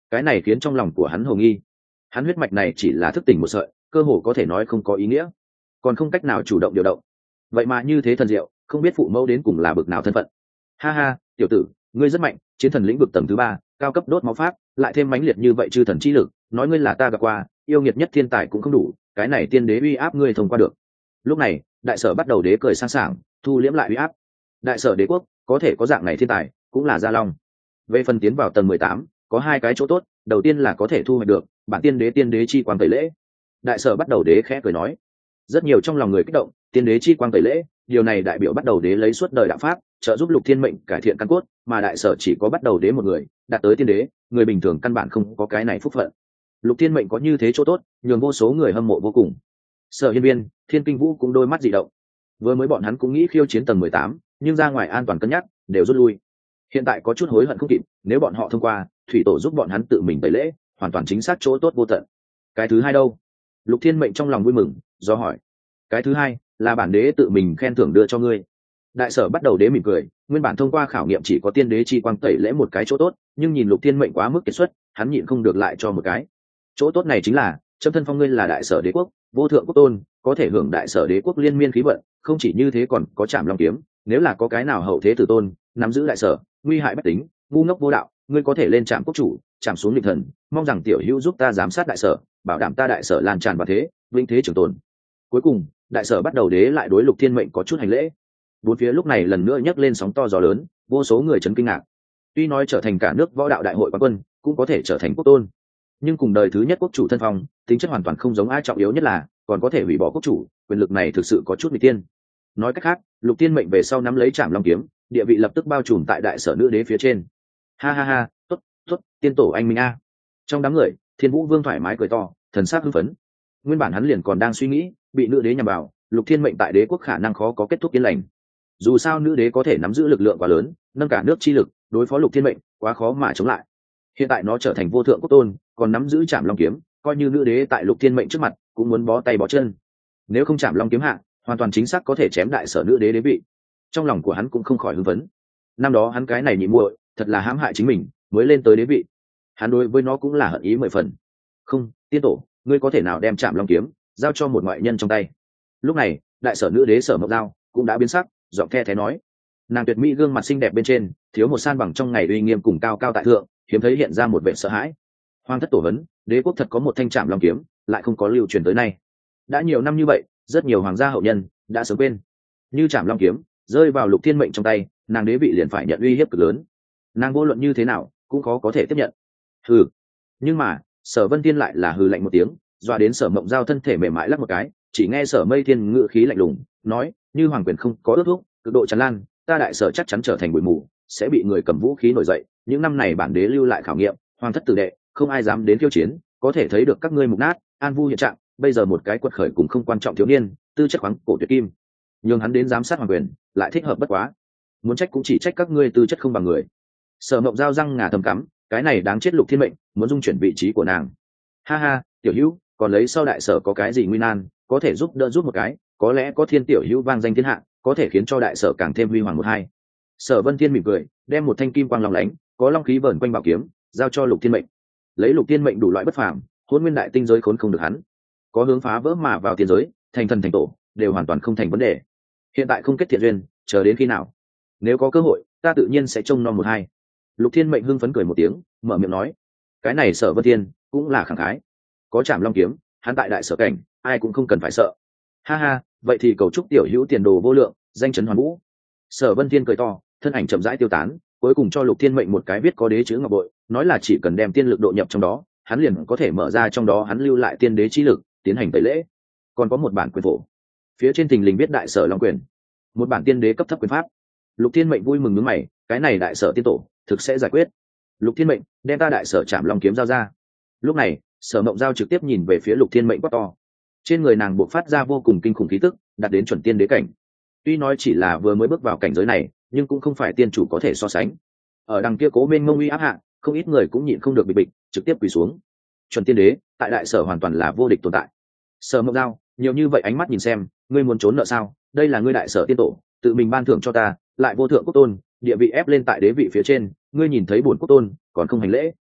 cái này khiến trong lòng của hắn hồ nghi. Hắn huyết mạch này chỉ là thức tỉnh một sợi, cơ hồ có thể nói không có ý nghĩa, còn không cách nào chủ động điều động. Vậy mà như thế thần diệu, không biết phụ mẫu đến cùng là bực nào thân phận. Ha ha, tiểu tử, ngươi rất mạnh, chiến thần lĩnh vực tầng thứ ba, cao cấp đốt máu pháp, lại thêm mãnh liệt như vậy chư thần chi lực, nói ngươi là ta gặp qua, yêu nghiệt nhất thiên tài cũng không đủ, cái này tiên đế uy áp ngươi thông qua được. Lúc này, đại sở bắt đầu đế cười sang sảng, thu liễm lại uy áp. Đại sở đế quốc có thể có dạng này thiên tài, cũng là gia long. Về phần tiến vào tầng mười tám, có hai cái chỗ tốt, đầu tiên là có thể thu hoạch được bản tiên đế tiên đế chi quang tẩy lễ. Đại sở bắt đầu đế khẽ cười nói, rất nhiều trong lòng người kích động, tiên đế chi quang tẩy lễ, điều này đại biểu bắt đầu đế lấy suốt đời đạo pháp, trợ giúp Lục Thiên Mệnh cải thiện căn cốt, mà đại sở chỉ có bắt đầu đế một người, đạt tới tiên đế, người bình thường căn bản không có cái này phúc phận. Lục Thiên Mệnh có như thế chỗ tốt, nhường vô số người hâm mộ vô cùng. Sở Hiên Viên, Thiên Kinh Vũ cũng đôi mắt dị động. Vừa mới bọn hắn cũng nghĩ khiêu chiến tầng mười tám, nhưng ra ngoài an toàn cân nhắc, đều rút lui. Hiện tại có chút hối hận không kịp, nếu bọn họ thông qua, thủy tổ giúp bọn hắn tự mình tẩy lễ, hoàn toàn chính xác chỗ tốt vô tận. Cái thứ hai đâu? Lục Thiên Mệnh trong lòng vui mừng, do hỏi. Cái thứ hai là bản đế tự mình khen thưởng đưa cho ngươi. Đại sở bắt đầu đế mỉm cười, nguyên bản thông qua khảo nghiệm chỉ có tiên đế chi quang tẩy lễ một cái chỗ tốt, nhưng nhìn Lục Thiên Mệnh quá mức kiệt xuất, hắn nhịn không được lại cho một cái. Chỗ tốt này chính là, chấm thân phong ngươi là đại sở đế quốc, vô thượng quốc tôn, có thể hưởng đại sở đế quốc liên miên khí vận, không chỉ như thế còn có Trảm Long kiếm, nếu là có cái nào hậu thế tử tôn, nắm giữ đại sở, nguy hại bách tính, ngu ngốc vô đạo, ngươi có thể lên Trảm quốc chủ, Trảm xuống lịch thần, mong rằng tiểu hữu giúp ta giám sát đại sở, bảo đảm ta đại sở lan tràn vào thế, vinh thế trường tồn. Cuối cùng, đại sở bắt đầu đế lại đối Lục Thiên Mệnh có chút hành lễ. Bốn phía lúc này lần nữa nhấc lên sóng to gió lớn, vô số người chấn kinh ngạc. Tuy nói trở thành cả nước võ đạo đại hội quán quân, cũng có thể trở thành quốc tôn, nhưng cùng đời thứ nhất quốc chủ thân phong, tính chất hoàn toàn không giống ai, trọng yếu nhất là còn có thể hủy bỏ quốc chủ, quyền lực này thực sự có chút nguy tiên. Nói cách khác, Lục Thiên Mệnh về sau nắm lấy Trảm Long kiếm, địa vị lập tức bao trùm tại đại sở nữ đế phía trên. Ha ha ha, tốt, tốt, tiên tổ anh minh a. Trong đám người, Thiên Vũ Vương thoải mái cười to, thần sắc hưng phấn. Nguyên bản hắn liền còn đang suy nghĩ, bị nữ đế nhằm vào, Lục Thiên Mệnh tại đế quốc khả năng khó có kết thúc yên lành. Dù sao nữ đế có thể nắm giữ lực lượng quá lớn, nâng cả nước chi lực, đối phó Lục Thiên Mệnh quá khó mà chống lại. Hiện tại nó trở thành vô thượng quốc tôn, còn nắm giữ Trảm Long kiếm, coi như nữ đế tại Lục Thiên Mệnh trước mặt cũng muốn bó tay bó chân. Nếu không Trảm Long kiếm hạ, hoàn toàn chính xác có thể chém đại sở nữ đế đế vị. Trong lòng của hắn cũng không khỏi hưng phấn. Năm đó hắn cái này nhị muội, thật là hãm hại chính mình, mới lên tới đế vị. Hắn đối với nó cũng là hận ý mười phần. Không, tiên tổ, ngươi có thể nào đem Trảm Long kiếm giao cho một ngoại nhân trong tay? Lúc này, đại sở nữ đế Sở Mộc Dao cũng đã biến sắc, giọng the thé nói. Nàng tuyệt mỹ gương mặt xinh đẹp bên trên, thiếu một san bằng trong ngày uy nghiêm cùng cao cao tại thượng, hiếm thấy hiện ra một vẻ sợ hãi. Hoàng thất tổ vấn, đế quốc thật có một thanh Trảm Long kiếm, lại không có lưu truyền tới nay. Đã nhiều năm như vậy, rất nhiều hoàng gia hậu nhân đã sớm quên. Như Trảm Long kiếm rơi vào Lục Thiên Mệnh trong tay, nàng đế vị liền phải nhận uy hiếp cực lớn. Nàng vô luận như thế nào cũng khó có thể tiếp nhận. Hừ. Nhưng mà, Sở Vân Thiên lại là hừ lạnh một tiếng, dọa đến Sở Mộng Giao thân thể mềm mại lắc một cái, chỉ nghe Sở Mây Thiên ngự khí lạnh lùng nói, như hoàng quyền không có ước thúc, cực độ tràn lan, ta đại sở chắc chắn trở thành bụi mù, sẽ bị người cầm vũ khí nổi dậy. Những năm này bản đế lưu lại khảo nghiệm, hoàng thất tử đệ không ai dám đến khiêu chiến, có thể thấy được các ngươi mục nát, an vu hiện trạng. Bây giờ một cái quật khởi cũng không quan trọng thiếu niên, tư chất khoáng cổ tuyệt kim, nhưng hắn đến giám sát hoàng quyền lại thích hợp bất quá. Muốn trách cũng chỉ trách các ngươi tư chất không bằng người. Sở Mộng Giao răng ngà thầm cắm, cái này đáng chết Lục Thiên Mệnh muốn dung chuyển vị trí của nàng. Ha ha, tiểu hữu, còn lấy sau đại sở có cái gì nguy nan, có thể giúp đỡ giúp một cái, có lẽ có Thiên tiểu hữu vang danh thiên hạ, có thể khiến cho đại sở càng thêm huy hoàng một hai. Sở Vân Thiên mỉm cười, đem một thanh kim quang long lánh, có long khí vờn quanh bảo kiếm, giao cho Lục Thiên Mệnh. Lấy Lục Thiên Mệnh đủ loại bất phàm, hôn nguyên đại tinh giới khốn không được hắn. Có hướng phá vỡ mà vào tiên giới, thành thần thành tổ, đều hoàn toàn không thành vấn đề. Hiện tại không kết thiện duyên, chờ đến khi nào? Nếu có cơ hội, ta tự nhiên sẽ trông nom một hai. Lục Thiên Mệnh hưng phấn cười một tiếng, mở miệng nói, cái này Sở Vân Thiên cũng là khẳng khái. Có Trảm Long kiếm, hắn tại đại sở cảnh, ai cũng không cần phải sợ. Ha ha, vậy thì cầu chúc tiểu hữu tiền đồ vô lượng, danh chấn hoàn vũ. Sở Vân Thiên cười to, thân ảnh chậm rãi tiêu tán, cuối cùng cho Lục Thiên Mệnh một cái viết có đế chữ ngọc bội, nói là chỉ cần đem tiên lực độ nhập trong đó, hắn liền có thể mở ra trong đó hắn lưu lại tiên đế chi lực, tiến hành tẩy lễ. Còn có một bản quyền phổ, phía trên thình lình viết đại sở long quyền, một bản tiên đế cấp thấp quyền pháp. Lục Thiên Mệnh vui mừng nhướng mày, cái này đại sở tiên tổ thực sẽ giải quyết. Lục Thiên Mệnh, đem ta đại sở Trảm Long kiếm giao ra. Lúc này, Sở Mộng Giao trực tiếp nhìn về phía Lục Thiên Mệnh quát to. Trên người nàng bộc phát ra vô cùng kinh khủng khí tức, đạt đến chuẩn tiên đế cảnh. Tuy nói chỉ là vừa mới bước vào cảnh giới này, nhưng cũng không phải tiên chủ có thể so sánh. Ở đằng kia cố bên mông uy áp hạ, không ít người cũng nhịn không được bịch bịch, trực tiếp quỳ xuống. Chuẩn tiên đế, tại đại sở hoàn toàn là vô địch tồn tại. Sở Mộng Giao, nhiều như vậy ánh mắt nhìn xem, ngươi muốn trốn nợ sao? Đây là ngươi đại sở tiên tổ, tự mình ban thưởng cho ta, lại vô thượng quốc tôn, địa vị ép lên tại đế vị phía trên, ngươi nhìn thấy bổn quốc tôn, còn không hành lễ.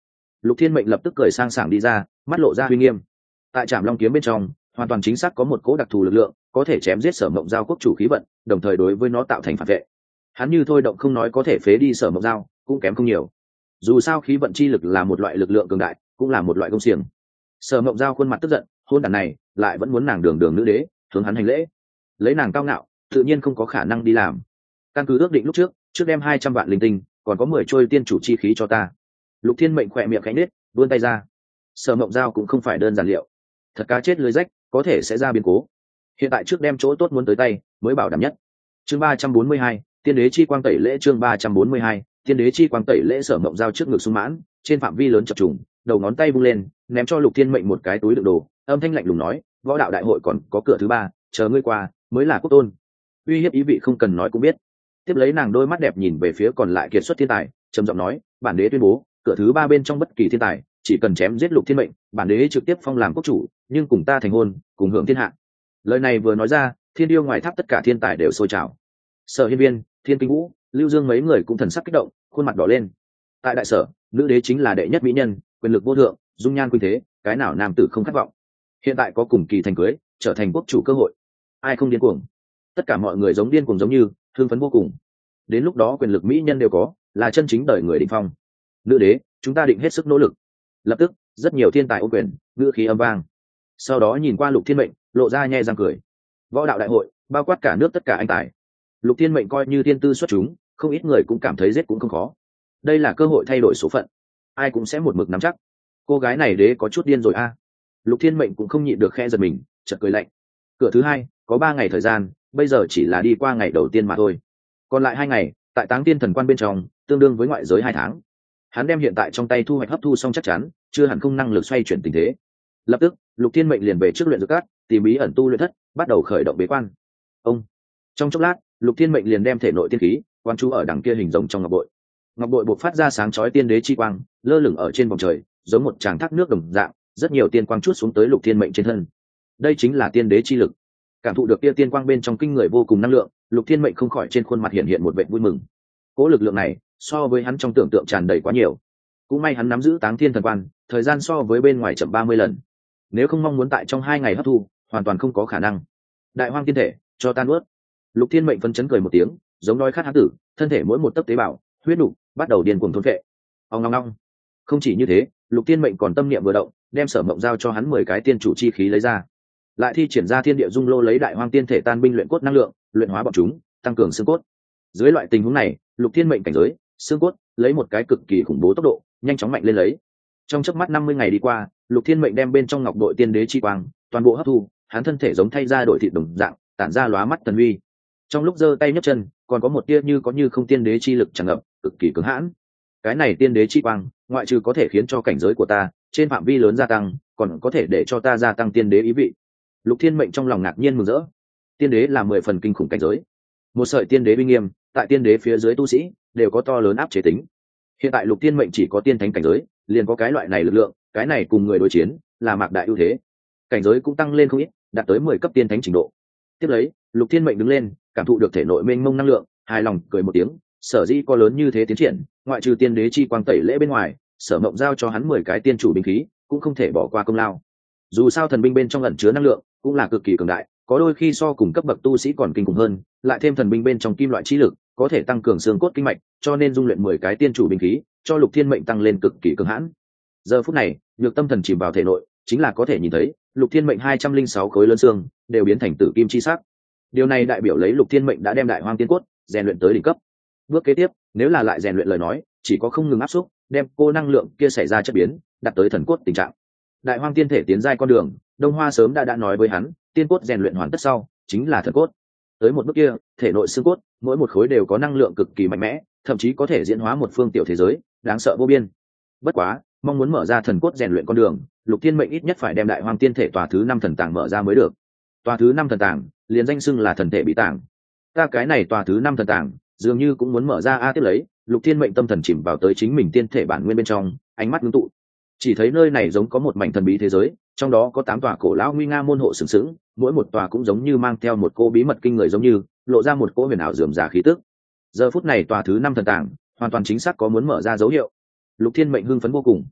Lục Thiên Mệnh lập tức cười sang sảng đi ra, mắt lộ ra uy nghiêm. Tại Trảm Long kiếm bên trong, hoàn toàn chính xác có một cỗ đặc thù lực lượng, có thể chém giết Sở Mộng Giao quốc chủ khí vận, đồng thời đối với nó tạo thành phản vệ. Hắn như thôi động không nói có thể phế đi Sở Mộng Giao, cũng kém không nhiều. Dù sao khí vận chi lực là một loại lực lượng cường đại, cũng là một loại công xiềng. Sở Mộng Giao khuôn mặt tức giận, hôn đàn này lại vẫn muốn nàng đường đường nữ đế, hướng hắn hành lễ. Lấy nàng cao ngạo, tự nhiên không có khả năng đi làm. Căn cứ ước định lúc trước, trước đem hai trăm vạn linh tinh, còn có mười trôi tiên chủ chi khí cho ta. Lục Thiên Mệnh khỏe miệng khẽ nết, vươn tay ra. Sở Mộng Giao cũng không phải đơn giản liệu, thật cá chết lưới rách, có thể sẽ ra biến cố. Hiện tại trước đem chỗ tốt muốn tới tay, mới bảo đảm nhất. Chương ba trăm bốn mươi hai, Tiên đế chi quang tẩy lễ. Chương ba trăm bốn mươi hai, Tiên đế chi quang tẩy lễ. Sở Mộng Giao trước ngực sung mãn, trên phạm vi lớn chập trùng, đầu ngón tay vung lên, ném cho Lục Thiên Mệnh một cái túi đựng đồ, âm thanh lạnh lùng nói: võ đạo đại hội còn có cửa thứ ba, chờ ngươi qua mới là quốc tôn. Uy hiếp ý vị không cần nói cũng biết. Tiếp lấy nàng đôi mắt đẹp nhìn về phía còn lại kiệt xuất thiên tài, trầm giọng nói: bản đế tuyên bố, cửa thứ ba bên trong bất kỳ thiên tài, chỉ cần chém giết Lục Thiên Mệnh, bản đế trực tiếp phong làm quốc chủ, nhưng cùng ta thành hôn, cùng hưởng thiên hạ. Lời này vừa nói ra, thiên điêu ngoài tháp tất cả thiên tài đều sôi trào. Sở Hiên Viên, Thiên Kinh Vũ, Lưu Dương mấy người cũng thần sắc kích động, khuôn mặt đỏ lên. Tại đại sở, nữ đế chính là đệ nhất mỹ nhân, quyền lực vô thượng, dung nhan khuynh thế, cái nào nam tử không khát vọng. Hiện tại có cùng kỳ thành cưới, trở thành quốc chủ cơ hội, ai không điên cuồng? Tất cả mọi người giống điên cuồng giống như, hưng phấn vô cùng. Đến lúc đó quyền lực mỹ nhân đều có, là chân chính đời người đỉnh phong. Nữ đế, chúng ta định hết sức nỗ lực. Lập tức, rất nhiều thiên tài ô quyền, ngữ khí âm vang. Sau đó nhìn qua Lục Thiên Mệnh, lộ ra nhe răng cười. Võ đạo đại hội, bao quát cả nước tất cả anh tài. Lục Thiên Mệnh coi như thiên tư xuất chúng, không ít người cũng cảm thấy giết cũng không khó. Đây là cơ hội thay đổi số phận, ai cũng sẽ một mực nắm chắc. Cô gái này đế có chút điên rồi a. Lục Thiên Mệnh cũng không nhịn được khẽ giật mình, chợt cười lạnh. Cửa thứ hai, có ba ngày thời gian, bây giờ chỉ là đi qua ngày đầu tiên mà thôi. Còn lại hai ngày, tại Táng Tiên Thần Quan bên trong, tương đương với ngoại giới hai tháng. Hắn đem hiện tại trong tay thu hoạch hấp thu xong chắc chắn, chưa hẳn không năng lực xoay chuyển tình thế. Lập tức, Lục Thiên Mệnh liền về trước luyện dược cát, tìm bí ẩn tu luyện thất, bắt đầu khởi động bế quan. Ông. Trong chốc lát, Lục Thiên Mệnh liền đem thể nội tiên khí quan chú ở đằng kia hình rồng trong ngọc bội. Ngọc bội bộc phát ra sáng chói tiên đế chi quang, lơ lửng ở trên vòng trời, giống một tràng thác nước đồng dạng, rất nhiều tiên quang chút xuống tới Lục Thiên Mệnh trên thân. Đây chính là tiên đế chi lực. Cảm thụ được kia tiên quang bên trong kinh người vô cùng năng lượng, Lục Thiên Mệnh không khỏi trên khuôn mặt hiện hiện một vẻ vui mừng. Cố lực lượng này, so với hắn trong tưởng tượng tràn đầy quá nhiều. Cũng may hắn nắm giữ Táng Thiên Thần Quan, thời gian so với bên ngoài chậm ba mươi lần. Nếu không mong muốn tại trong hai ngày hấp thu, hoàn toàn không có khả năng. Đại hoang tiên thể, cho ta nuốt. Lục Thiên Mệnh phấn chấn cười một tiếng, giống đói khát hán tử, thân thể mỗi một tấc tế bào, huyết nục bắt đầu điên cuồng thôn phệ. Ong ong ong. Không chỉ như thế, Lục Thiên Mệnh còn tâm niệm vừa động, đem Sở Mộng Giao cho hắn mười cái tiên chủ chi khí lấy ra. Lại thi triển ra Thiên Địa Dung Lô lấy đại hoang tiên thể tan binh luyện cốt năng lượng, luyện hóa bọn chúng, tăng cường xương cốt. Dưới loại tình huống này, Lục Thiên Mệnh cảnh giới, xương cốt, lấy một cái cực kỳ khủng bố tốc độ, nhanh chóng mạnh lên lấy. Trong chớp mắt năm mươi ngày đi qua, Lục Thiên Mệnh đem bên trong ngọc đội tiên đế chi quang, toàn bộ hấp thu, hắn thân thể giống thay ra đổi thịt đồng dạng, tản ra lóa mắt thần uy. Trong lúc giơ tay nhấc chân, còn có một tia như có như không tiên đế chi lực tràn ngập, cực kỳ cứng hãn. Cái này tiên đế chi quang, ngoại trừ có thể khiến cho cảnh giới của ta trên phạm vi lớn gia tăng, còn có thể để cho ta gia tăng tiên đế ý vị. Lục Thiên Mệnh trong lòng ngạc nhiên mừng rỡ. Tiên đế là mười phần kinh khủng cảnh giới. Một sợi tiên đế uy nghiêm, tại tiên đế phía dưới tu sĩ đều có to lớn áp chế tính. Hiện tại Lục Thiên Mệnh chỉ có tiên thánh cảnh giới, liền có cái loại này lực lượng, cái này cùng người đối chiến là mạc đại ưu thế. Cảnh giới cũng tăng lên không ít, đạt tới mười cấp tiên thánh trình độ. Tiếp lấy, Lục Thiên Mệnh đứng lên, cảm thụ được thể nội mênh mông năng lượng, hài lòng cười một tiếng, sở dĩ có lớn như thế tiến triển, ngoại trừ tiên đế chi quang tẩy lễ bên ngoài, Sở Mộng Giao cho hắn mười cái tiên chủ binh khí, cũng không thể bỏ qua công lao. Dù sao thần binh bên trong ẩn chứa năng lượng, cũng là cực kỳ cường đại, có đôi khi so cùng cấp bậc tu sĩ còn kinh khủng hơn, lại thêm thần binh bên trong kim loại chi lực, có thể tăng cường xương cốt kinh mạch, cho nên dung luyện mười cái tiên chủ binh khí, cho Lục Thiên Mệnh tăng lên cực kỳ cường hãn. Giờ phút này, nhược tâm thần chìm vào thể nội, chính là có thể nhìn thấy, Lục Thiên Mệnh hai trăm linh sáu khối lớn xương đều biến thành tử kim chi sắc. Điều này đại biểu lấy Lục Thiên Mệnh đã đem đại hoang tiên cốt rèn luyện tới đỉnh cấp. Bước kế tiếp, nếu là lại rèn luyện lời nói, chỉ có không ngừng áp xúc, đem cô năng lượng kia xảy ra chất biến, đạt tới thần cốt tình trạng. Đại hoang tiên thể tiến giai con đường, Đông Hoa sớm đã đã nói với hắn, tiên cốt rèn luyện hoàn tất sau, chính là thần cốt. Tới một bước kia, thể nội xương cốt, mỗi một khối đều có năng lượng cực kỳ mạnh mẽ, thậm chí có thể diễn hóa một phương tiểu thế giới, đáng sợ vô biên. Bất quá, mong muốn mở ra thần cốt rèn luyện con đường, Lục Thiên Mệnh ít nhất phải đem đại hoang tiên thể tòa thứ năm thần tàng mở ra mới được. Tòa thứ năm thần tàng, liền danh xưng là thần thể bị tàng. Ta cái này tòa thứ năm thần tàng, dường như cũng muốn mở ra a tiếp lấy, Lục Thiên Mệnh tâm thần chìm vào tới chính mình tiên thể bản nguyên bên trong, ánh mắt ngưng tụ. Chỉ thấy nơi này giống có một mảnh thần bí thế giới, trong đó có tám tòa cổ lão nguy nga môn hộ sừng sững, mỗi một tòa cũng giống như mang theo một cô bí mật kinh người giống như, lộ ra một cỗ huyền ảo rườm rà khí tức. Giờ phút này tòa thứ năm thần tàng, hoàn toàn chính xác có muốn mở ra dấu hiệu. Lục Thiên Mệnh hưng phấn vô cùng.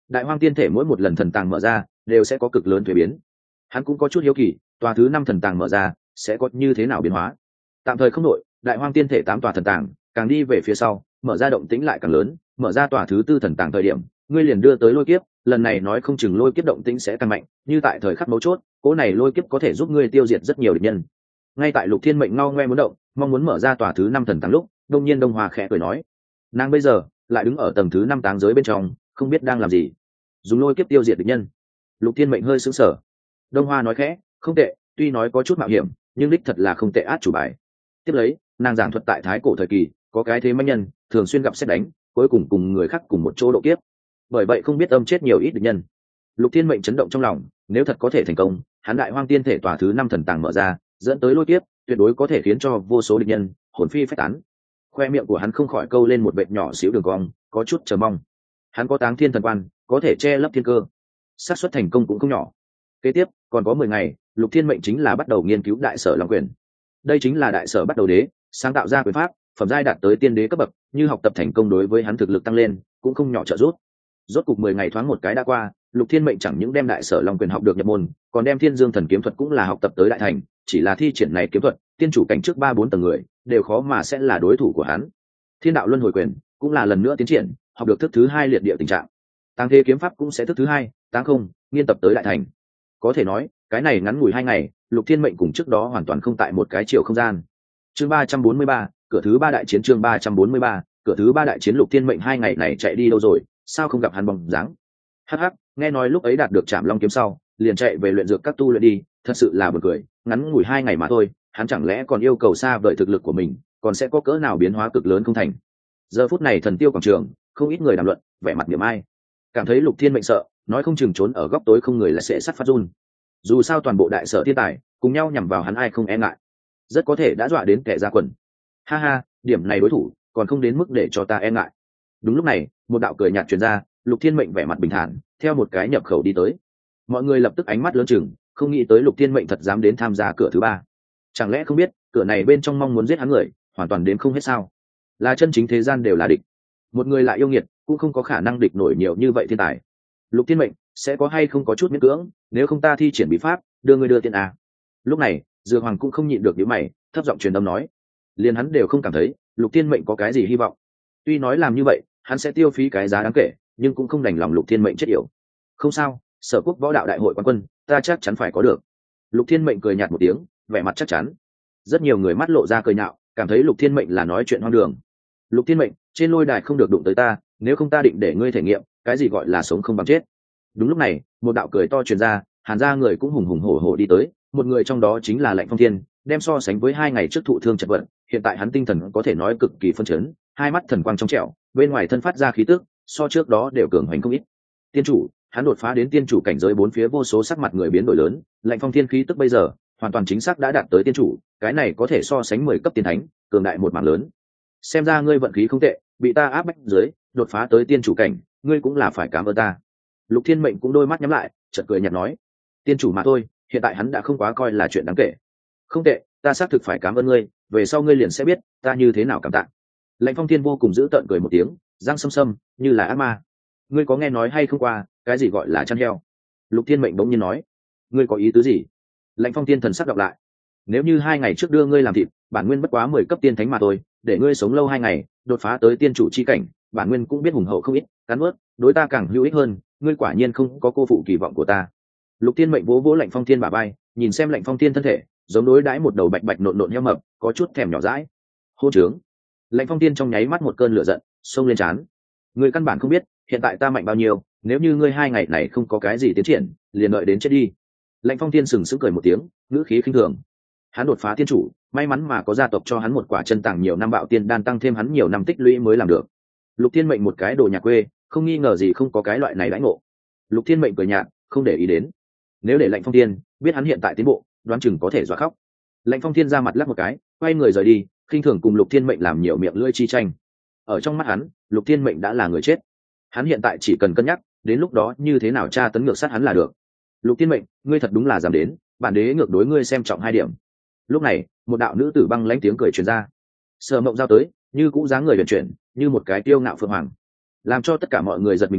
đại hoang tiên thể mỗi một lần thần tàng mở ra đều sẽ có cực lớn thuế biến. Hắn cũng có chút hiếu kỳ, tòa thứ năm thần tàng mở ra sẽ có như thế nào biến hóa. Tạm thời không đội, đại hoang tiên thể tám tòa thần tàng càng đi về phía sau, mở ra động tĩnh lại càng lớn. Mở ra tòa thứ tư thần tàng thời điểm, ngươi liền đưa tới lôi kiếp, lần này nói không chừng lôi kiếp động tĩnh sẽ càng mạnh. Như tại thời khắc mấu chốt, cỗ này lôi kiếp có thể giúp ngươi tiêu diệt rất nhiều địch nhân. Ngay tại Lục Thiên Mệnh ngao ngoe muốn động, mong muốn mở ra tòa thứ năm thần tàng lúc, đông nhiên Đông Hoa khẽ cười nói, nàng bây giờ lại đứng ở tầng thứ năm táng giới bên trong, không biết đang làm gì. Dùng lôi kiếp tiêu diệt địch nhân. Lục Thiên Mệnh hơi sững sờ. Đông Hoa nói khẽ, không tệ, tuy nói có chút mạo hiểm, nhưng đích thật là không tệ át chủ bài. Tiếp lấy, nàng giảng thuật tại thái cổ thời kỳ, có cái thế mãnh nhân, thường xuyên gặp xét đánh, cuối cùng cùng người khác cùng một chỗ độ kiếp. Bởi vậy không biết âm chết nhiều ít địch nhân. Lục Thiên Mệnh chấn động trong lòng, nếu thật có thể thành công, hắn đại hoang tiên thể tòa thứ năm thần tàng mở ra, dẫn tới lôi kiếp, tuyệt đối có thể khiến cho vô số địch nhân hồn phi phách tán. Khoe miệng của hắn không khỏi câu lên một vệt nhỏ xíu đường cong, có chút chờ mong. Hắn có Táng Thiên thần quan, có thể che lấp thiên cơ, xác suất thành công cũng không nhỏ. Kế tiếp còn có mười ngày, Lục Thiên Mệnh chính là bắt đầu nghiên cứu đại sở long quyền. Đây chính là đại sở bắt đầu đế sáng tạo ra quyền pháp, phẩm giai đạt tới tiên đế cấp bậc, như học tập thành công đối với hắn thực lực tăng lên cũng không nhỏ trợ giúp. Rốt cục mười ngày thoáng một cái đã qua, Lục Thiên Mệnh chẳng những đem đại sở long quyền học được nhập môn, còn đem Thiên Dương thần kiếm thuật cũng là học tập tới đại thành. Chỉ là thi triển này kiếm thuật, tiên chủ cảnh trước ba bốn tầng người đều khó mà sẽ là đối thủ của hắn. Thiên đạo luân hồi quyền cũng là lần nữa tiến triển, học được thức thứ hai liệt địa tình trạng. Táng thế kiếm pháp cũng sẽ thức thứ hai, táng không nghiên tập tới đại thành. Có thể nói cái này ngắn ngủi hai ngày, Lục Thiên Mệnh cùng trước đó hoàn toàn không tại một cái chiều không gian. Chương ba trăm bốn mươi ba, cửa thứ ba đại chiến. Chương ba trăm bốn mươi ba, cửa thứ ba đại chiến. Lục Thiên Mệnh hai ngày này chạy đi đâu rồi, sao không gặp hắn bóng dáng? Hắc hắc, nghe nói lúc ấy đạt được Trảm Long kiếm sau, liền chạy về luyện dược các tu luyện đi, thật sự là buồn cười, ngắn ngủi hai ngày mà thôi, hắn chẳng lẽ còn yêu cầu xa vời thực lực của mình, còn sẽ có cỡ nào biến hóa cực lớn không thành. Giờ phút này thần tiêu quảng trường, không ít người đàm luận, vẻ mặt niệm ai, cảm thấy Lục Thiên Mệnh sợ, nói không chừng trốn ở góc tối không người là sẽ sắt phát run. Dù sao toàn bộ đại sở thiên tài cùng nhau nhằm vào hắn, ai không e ngại, rất có thể đã dọa đến kẻ ra quần. Ha ha, điểm này đối thủ còn không đến mức để cho ta e ngại. Đúng lúc này, một đạo cười nhạt truyền ra, Lục Thiên Mệnh vẻ mặt bình thản, theo một cái nhập khẩu đi tới. Mọi người lập tức ánh mắt lớn chừng, không nghĩ tới Lục Thiên Mệnh thật dám đến tham gia cửa thứ ba. Chẳng lẽ không biết cửa này bên trong mong muốn giết hắn người hoàn toàn đến không hết sao? Là chân chính thế gian đều là địch, một người lại yêu nghiệt cũng không có khả năng địch nổi nhiều như vậy thiên tài. Lục Thiên Mệnh sẽ có hay không có chút miễn cưỡng, nếu không ta thi triển bí pháp đưa người đưa tiên à. Lúc này Dược Hoàng cũng không nhịn được nhíu mày, thấp giọng truyền âm nói, liền hắn đều không cảm thấy Lục Thiên Mệnh có cái gì hy vọng. Tuy nói làm như vậy hắn sẽ tiêu phí cái giá đáng kể, nhưng cũng không đành lòng Lục Thiên Mệnh chết yểu. Không sao, Sở Quốc võ đạo đại hội quán quân ta chắc chắn phải có được. Lục Thiên Mệnh cười nhạt một tiếng, vẻ mặt chắc chắn. Rất nhiều người mắt lộ ra cười nhạo, cảm thấy Lục Thiên Mệnh là nói chuyện hoang đường. Lục Thiên Mệnh, trên lôi đài không được đụng tới ta, nếu không ta định để ngươi thể nghiệm cái gì gọi là sống không bằng chết. Đúng lúc này, một đạo cười to truyền ra, Hàn gia người cũng hùng hùng hổ hổ đi tới, một người trong đó chính là Lạnh Phong Thiên, đem so sánh với hai ngày trước thụ thương chật vật, hiện tại hắn tinh thần có thể nói cực kỳ phân chấn, hai mắt thần quang trong trẻo, bên ngoài thân phát ra khí tức, so trước đó đều cường hoành không ít. Tiên chủ, hắn đột phá đến tiên chủ cảnh giới, bốn phía vô số sắc mặt người biến đổi lớn, Lạnh Phong Thiên khí tức bây giờ hoàn toàn chính xác đã đạt tới tiên chủ, cái này có thể so sánh mười cấp tiên thánh, cường đại một mảng lớn. Xem ra ngươi vận khí không tệ, bị ta áp bách dưới, đột phá tới tiên chủ cảnh, ngươi cũng là phải cảm ơn ta. Lục Thiên Mệnh cũng đôi mắt nhắm lại, chợt cười nhạt nói, tiên chủ mà thôi, hiện tại hắn đã không quá coi là chuyện đáng kể. Không tệ, ta xác thực phải cảm ơn ngươi, về sau ngươi liền sẽ biết ta như thế nào cảm tạ. Lãnh Phong Thiên vô cùng giữ tợn cười một tiếng, răng sâm sâm như là ác ma. Ngươi có nghe nói hay không qua cái gì gọi là chăn heo? Lục Thiên Mệnh bỗng nhiên nói. Ngươi có ý tứ gì? Lãnh Phong Thiên thần sắc đọc lại. Nếu như hai ngày trước đưa ngươi làm thịt, bản nguyên bất quá mười cấp tiên thánh mà thôi, để ngươi sống lâu hai ngày, đột phá tới tiên chủ chi cảnh, bản nguyên cũng biết hùng hậu không ít, cắn ướt, đối ta càng hữu ích hơn, ngươi quả nhiên không có cô phụ kỳ vọng của ta. Lục Thiên Mệnh vỗ vỗ Lãnh Phong Thiên bả vai, nhìn xem Lãnh Phong Thiên thân thể, giống đối đãi một đầu bạch bạch nộn nộn heo mập, có chút thèm nhỏ dãi. Hô trướng! Lãnh Phong Thiên trong nháy mắt một cơn lửa giận xông lên trán. Ngươi căn bản không biết hiện tại ta mạnh bao nhiêu, nếu như ngươi hai ngày này không có cái gì tiến triển, liền đợi đến chết đi. Lãnh Phong Thiên sừng sững cười một tiếng, ngữ khí khinh thường. Hắn đột phá tiên chủ, may mắn mà có gia tộc cho hắn một quả chân tàng nhiều năm bạo tiên đan, tăng thêm hắn nhiều năm tích lũy mới làm được. Lục Thiên Mệnh một cái đồ nhà quê, không nghi ngờ gì không có cái loại này đãi ngộ. Lục Thiên Mệnh cười nhạt, không để ý đến. Nếu để Lãnh Phong Thiên biết hắn hiện tại tiến bộ, đoán chừng có thể dọa khóc. Lãnh Phong Thiên ra mặt lắc một cái, quay người rời đi, khinh thường cùng Lục Thiên Mệnh làm nhiều miệng lưỡi chi tranh. Ở trong mắt hắn, Lục Thiên Mệnh đã là người chết. Hắn hiện tại chỉ cần cân nhắc, đến lúc đó như thế nào tra tấn ngược sát hắn là được. Lục Thiên Mệnh, ngươi thật đúng là dám đến, bản đế ngược đối ngươi xem trọng hai điểm. Lúc này, một đạo nữ tử băng lãnh tiếng cười truyền ra. Sở Mộng giao tới, như cũ dáng người huyền chuyển, như một cái tiêu ngạo phượng hoàng. Làm cho tất cả mọi người giật mình là,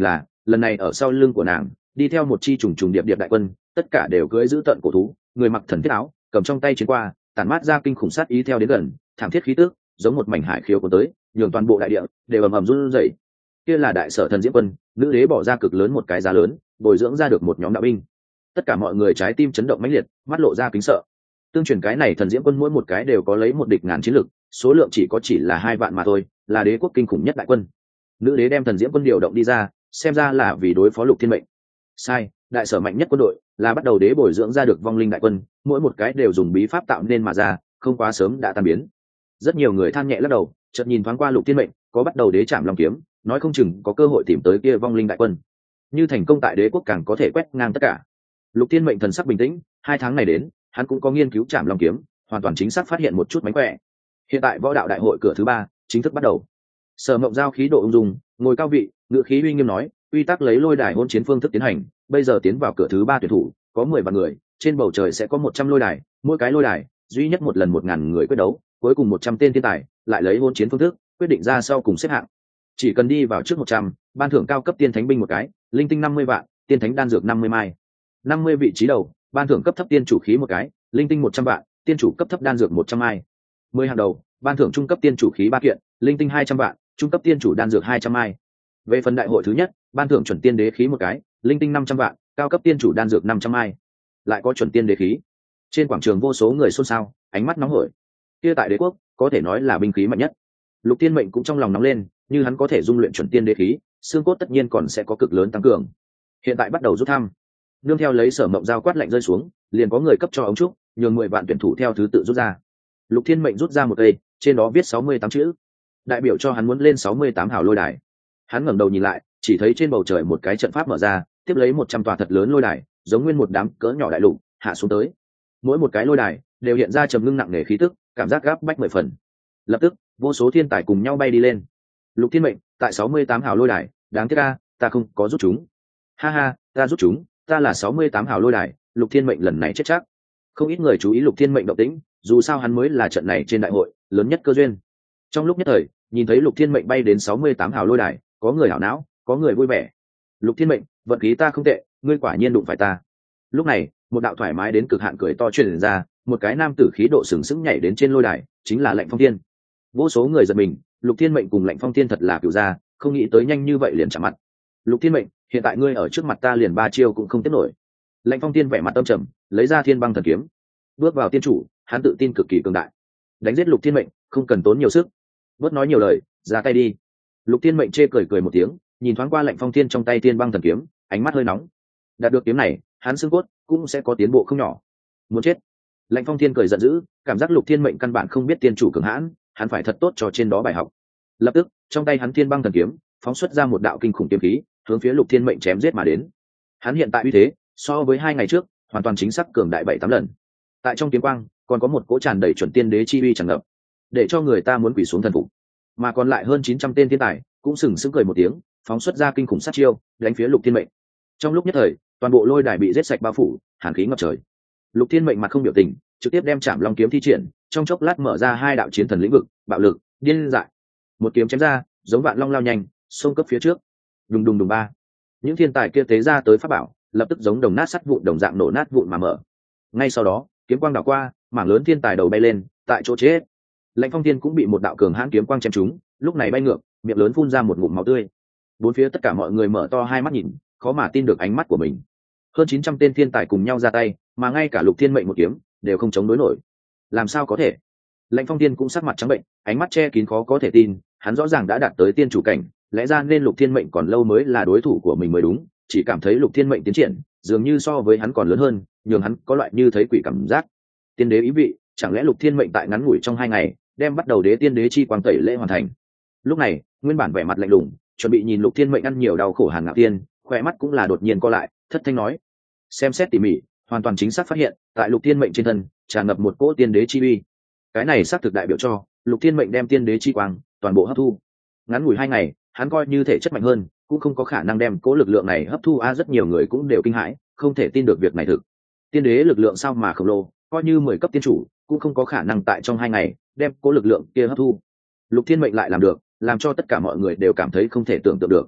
lần này ở sau lưng của nàng đi theo một chi trùng trùng điệp điệp đại quân, tất cả đều cưỡi giữ tận cổ thú, người mặc thần thiết áo, cầm trong tay chiến qua, tản mát ra kinh khủng sát ý theo đến gần, thảm thiết khí tức giống một mảnh hải khiếu cuốn tới, nhường toàn bộ đại địa đều ầm ầm run rẩy. Kia là đại sở thần diễm quân, nữ đế bỏ ra cực lớn một cái giá lớn, bồi dưỡng ra được một nhóm đạo binh. Tất cả mọi người trái tim chấn động mãnh liệt, mắt lộ ra kính sợ. Tương truyền cái này thần diễm quân mỗi một cái đều có lấy một địch ngàn chiến lực, số lượng chỉ có chỉ là hai vạn mà thôi, là đế quốc kinh khủng nhất đại quân. Nữ đế đem thần diễm quân điều động đi ra, xem ra là vì đối phó Lục Thiên Mệnh. Sai, đại sở mạnh nhất quân đội là bắt đầu đế bồi dưỡng ra được vong linh đại quân, mỗi một cái đều dùng bí pháp tạo nên mà ra, không quá sớm đã tan biến. Rất nhiều người than nhẹ lắc đầu, chợt nhìn thoáng qua Lục Thiên Mệnh, có bắt đầu đế chạm long kiếm, nói không chừng có cơ hội tìm tới kia vong linh đại quân. Như thành công tại đế quốc càng có thể quét ngang tất cả. Lục Thiên Mệnh thần sắc bình tĩnh, hai tháng này đến, hắn cũng có nghiên cứu chạm long kiếm, hoàn toàn chính xác phát hiện một chút mánh khỏe. Hiện tại võ đạo đại hội cửa thứ ba chính thức bắt đầu. Sở Mộng Giao khí độ ung dung, ngồi cao vị, ngự khí uy nghiêm nói, quy tắc lấy lôi đài hôn chiến phương thức tiến hành, bây giờ tiến vào cửa thứ ba tuyển thủ, có mười vạn người, trên bầu trời sẽ có một trăm lôi đài, mỗi cái lôi đài duy nhất một lần một ngàn người quyết đấu, cuối cùng một trăm tên thiên tài, lại lấy hôn chiến phương thức quyết định ra sau cùng xếp hạng. Chỉ cần đi vào trước một trăm, ban thưởng cao cấp tiên thánh binh một cái, linh tinh năm mươi vạn, tiên thánh đan dược năm mươi mai. năm mươi vị trí đầu, ban thưởng cấp thấp tiên chủ khí một cái, linh tinh một trăm vạn, tiên chủ cấp thấp đan dược một trăm mai. mười hàng đầu, ban thưởng trung cấp tiên chủ khí ba kiện, linh tinh hai trăm vạn, trung cấp tiên chủ đan dược hai trăm mai. Về phần đại hội thứ nhất, ban thưởng chuẩn tiên đế khí một cái, linh tinh năm trăm vạn, cao cấp tiên chủ đan dược năm trăm mai. Lại có chuẩn tiên đế khí. Trên quảng trường vô số người xôn xao, ánh mắt nóng hổi. Kia tại đế quốc, có thể nói là binh khí mạnh nhất. Lục Thiên Mệnh cũng trong lòng nóng lên, như hắn có thể dung luyện chuẩn tiên đế khí, xương cốt tất nhiên còn sẽ có cực lớn tăng cường. Hiện tại bắt đầu rút thăm. Nương theo lấy Sở Mộng Giao quát lạnh rơi xuống, liền có người cấp cho ống trúc, nhường mười vạn tuyển thủ theo thứ tự rút ra. Lục Thiên Mệnh rút ra một cây, trên đó viết sáu mươi tám chữ, đại biểu cho hắn muốn lên sáu mươi tám hào lôi đài. Hắn ngẩng đầu nhìn lại, chỉ thấy trên bầu trời một cái trận pháp mở ra, tiếp lấy một trăm tòa thật lớn lôi đài, giống nguyên một đám cỡ nhỏ đại lục, hạ xuống tới. Mỗi một cái lôi đài đều hiện ra trầm ngưng nặng nề khí tức, cảm giác gáp bách mười phần. Lập tức, vô số thiên tài cùng nhau bay đi lên. Lục Thiên Mệnh, tại sáu mươi tám hào lôi đài, đáng tiếc a, ta không có rút chúng. Ha ha, ta rút chúng, ta là sáu mươi tám hào lôi đài, Lục Thiên Mệnh lần này chết chắc. Không ít người chú ý Lục Thiên Mệnh động tĩnh, dù sao hắn mới là trận này trên đại hội lớn nhất cơ duyên. Trong lúc nhất thời, nhìn thấy Lục Thiên Mệnh bay đến sáu mươi tám hào lôi đài, có người hảo não, có người vui vẻ. Lục Thiên Mệnh, vận khí ta không tệ, ngươi quả nhiên đụng phải ta. Lúc này, một đạo thoải mái đến cực hạn cười to truyền ra, một cái nam tử khí độ sừng sững nhảy đến trên lôi đài, chính là Lạnh Phong Thiên. Vô số người giật mình, Lục Thiên Mệnh cùng Lạnh Phong Thiên thật là cửu gia, không nghĩ tới nhanh như vậy liền chạm mặt. Lục Thiên Mệnh, hiện tại ngươi ở trước mặt ta liền ba chiêu cũng không tiếp nổi. Lạnh Phong Thiên vẻ mặt âm trầm, lấy ra Thiên Băng Thần Kiếm, bước vào tiên chủ, hắn tự tin cực kỳ cường đại. Đánh giết Lục Thiên Mệnh, không cần tốn nhiều sức. Bớt nói nhiều lời, ra tay đi. Lục Thiên Mệnh chê cười cười một tiếng, nhìn thoáng qua Lạnh Phong Thiên trong tay Thiên Băng Thần Kiếm, ánh mắt hơi nóng. Đạt được kiếm này, hắn xương cốt cũng sẽ có tiến bộ không nhỏ. Muốn chết. Lạnh Phong Thiên cười giận dữ, cảm giác Lục Thiên Mệnh căn bản không biết tiên chủ cường hãn, hắn phải thật tốt cho trên đó bài học. Lập tức, trong tay hắn Thiên Băng Thần Kiếm phóng xuất ra một đạo kinh khủng kiếm khí, hướng phía Lục Thiên Mệnh chém giết mà đến. Hắn hiện tại uy thế, so với hai ngày trước, hoàn toàn chính xác cường đại bảy tám lần. Tại trong kiếm quang, còn có một cỗ tràn đầy chuẩn tiên đế chi uy tràn ngập, để cho người ta muốn quỳ xuống thần phục. Mà còn lại hơn chín trăm tên thiên tài, cũng sừng sững cười một tiếng, phóng xuất ra kinh khủng sát chiêu, đánh phía Lục Thiên Mệnh. Trong lúc nhất thời, toàn bộ lôi đài bị giết sạch bao phủ, hàn khí ngập trời. Lục Thiên Mệnh mặt không biểu tình, trực tiếp đem Trảm Long kiếm thi triển, trong chốc lát mở ra hai đạo chiến thần lĩnh vực, bạo lực, điên dại. Một kiếm chém ra, giống vạn long lao nhanh, xông cấp phía trước. Đùng đùng đùng ba. Những thiên tài kia tế ra tới pháp bảo, lập tức giống đồng nát sắt vụn đồng dạng nổ nát vụn mà mở. Ngay sau đó, kiếm quang đảo qua, mảng lớn thiên tài đầu bay lên, tại chỗ chết. Lạnh Phong Thiên cũng bị một đạo cường hãn kiếm quang chém trúng, lúc này bay ngược, miệng lớn phun ra một ngụm máu tươi. Bốn phía tất cả mọi người mở to hai mắt nhìn, khó mà tin được ánh mắt của mình. Hơn chín trăm tên thiên tài cùng nhau ra tay, mà ngay cả Lục Thiên Mệnh một kiếm đều không chống đối nổi. Làm sao có thể? Lạnh Phong Thiên cũng sắc mặt trắng bệnh, ánh mắt che kín khó có thể tin, hắn rõ ràng đã đạt tới tiên chủ cảnh, lẽ ra nên Lục Thiên Mệnh còn lâu mới là đối thủ của mình mới đúng, chỉ cảm thấy Lục Thiên Mệnh tiến triển, dường như so với hắn còn lớn hơn, nhường hắn có loại như thấy quỷ cảm giác. Tiên đế ý vị, chẳng lẽ Lục Thiên Mệnh tại ngắn ngủi trong hai ngày, đem bắt đầu đế tiên đế chi quang tẩy lễ hoàn thành. Lúc này, nguyên bản vẻ mặt lạnh lùng, chuẩn bị nhìn Lục Thiên Mệnh ăn nhiều đau khổ Hàn Ngạo Tiên, khỏe mắt cũng là đột nhiên co lại, thất thanh nói: xem xét tỉ mỉ, hoàn toàn chính xác phát hiện, tại Lục Thiên Mệnh trên thân tràn ngập một cỗ tiên đế chi uy. Cái này xác thực đại biểu cho Lục Thiên Mệnh đem tiên đế chi quang toàn bộ hấp thu. Ngắn ngủi hai ngày, hắn coi như thể chất mạnh hơn, cũng không có khả năng đem cỗ lực lượng này hấp thu. A rất nhiều người cũng đều kinh hãi, không thể tin được việc này thực. Tiên đế lực lượng sao mà khổng lồ, coi như mười cấp tiên chủ cũng không có khả năng tại trong hai ngày đem cỗ lực lượng kia hấp thu. Lục Thiên Mệnh lại làm được, làm cho tất cả mọi người đều cảm thấy không thể tưởng tượng được.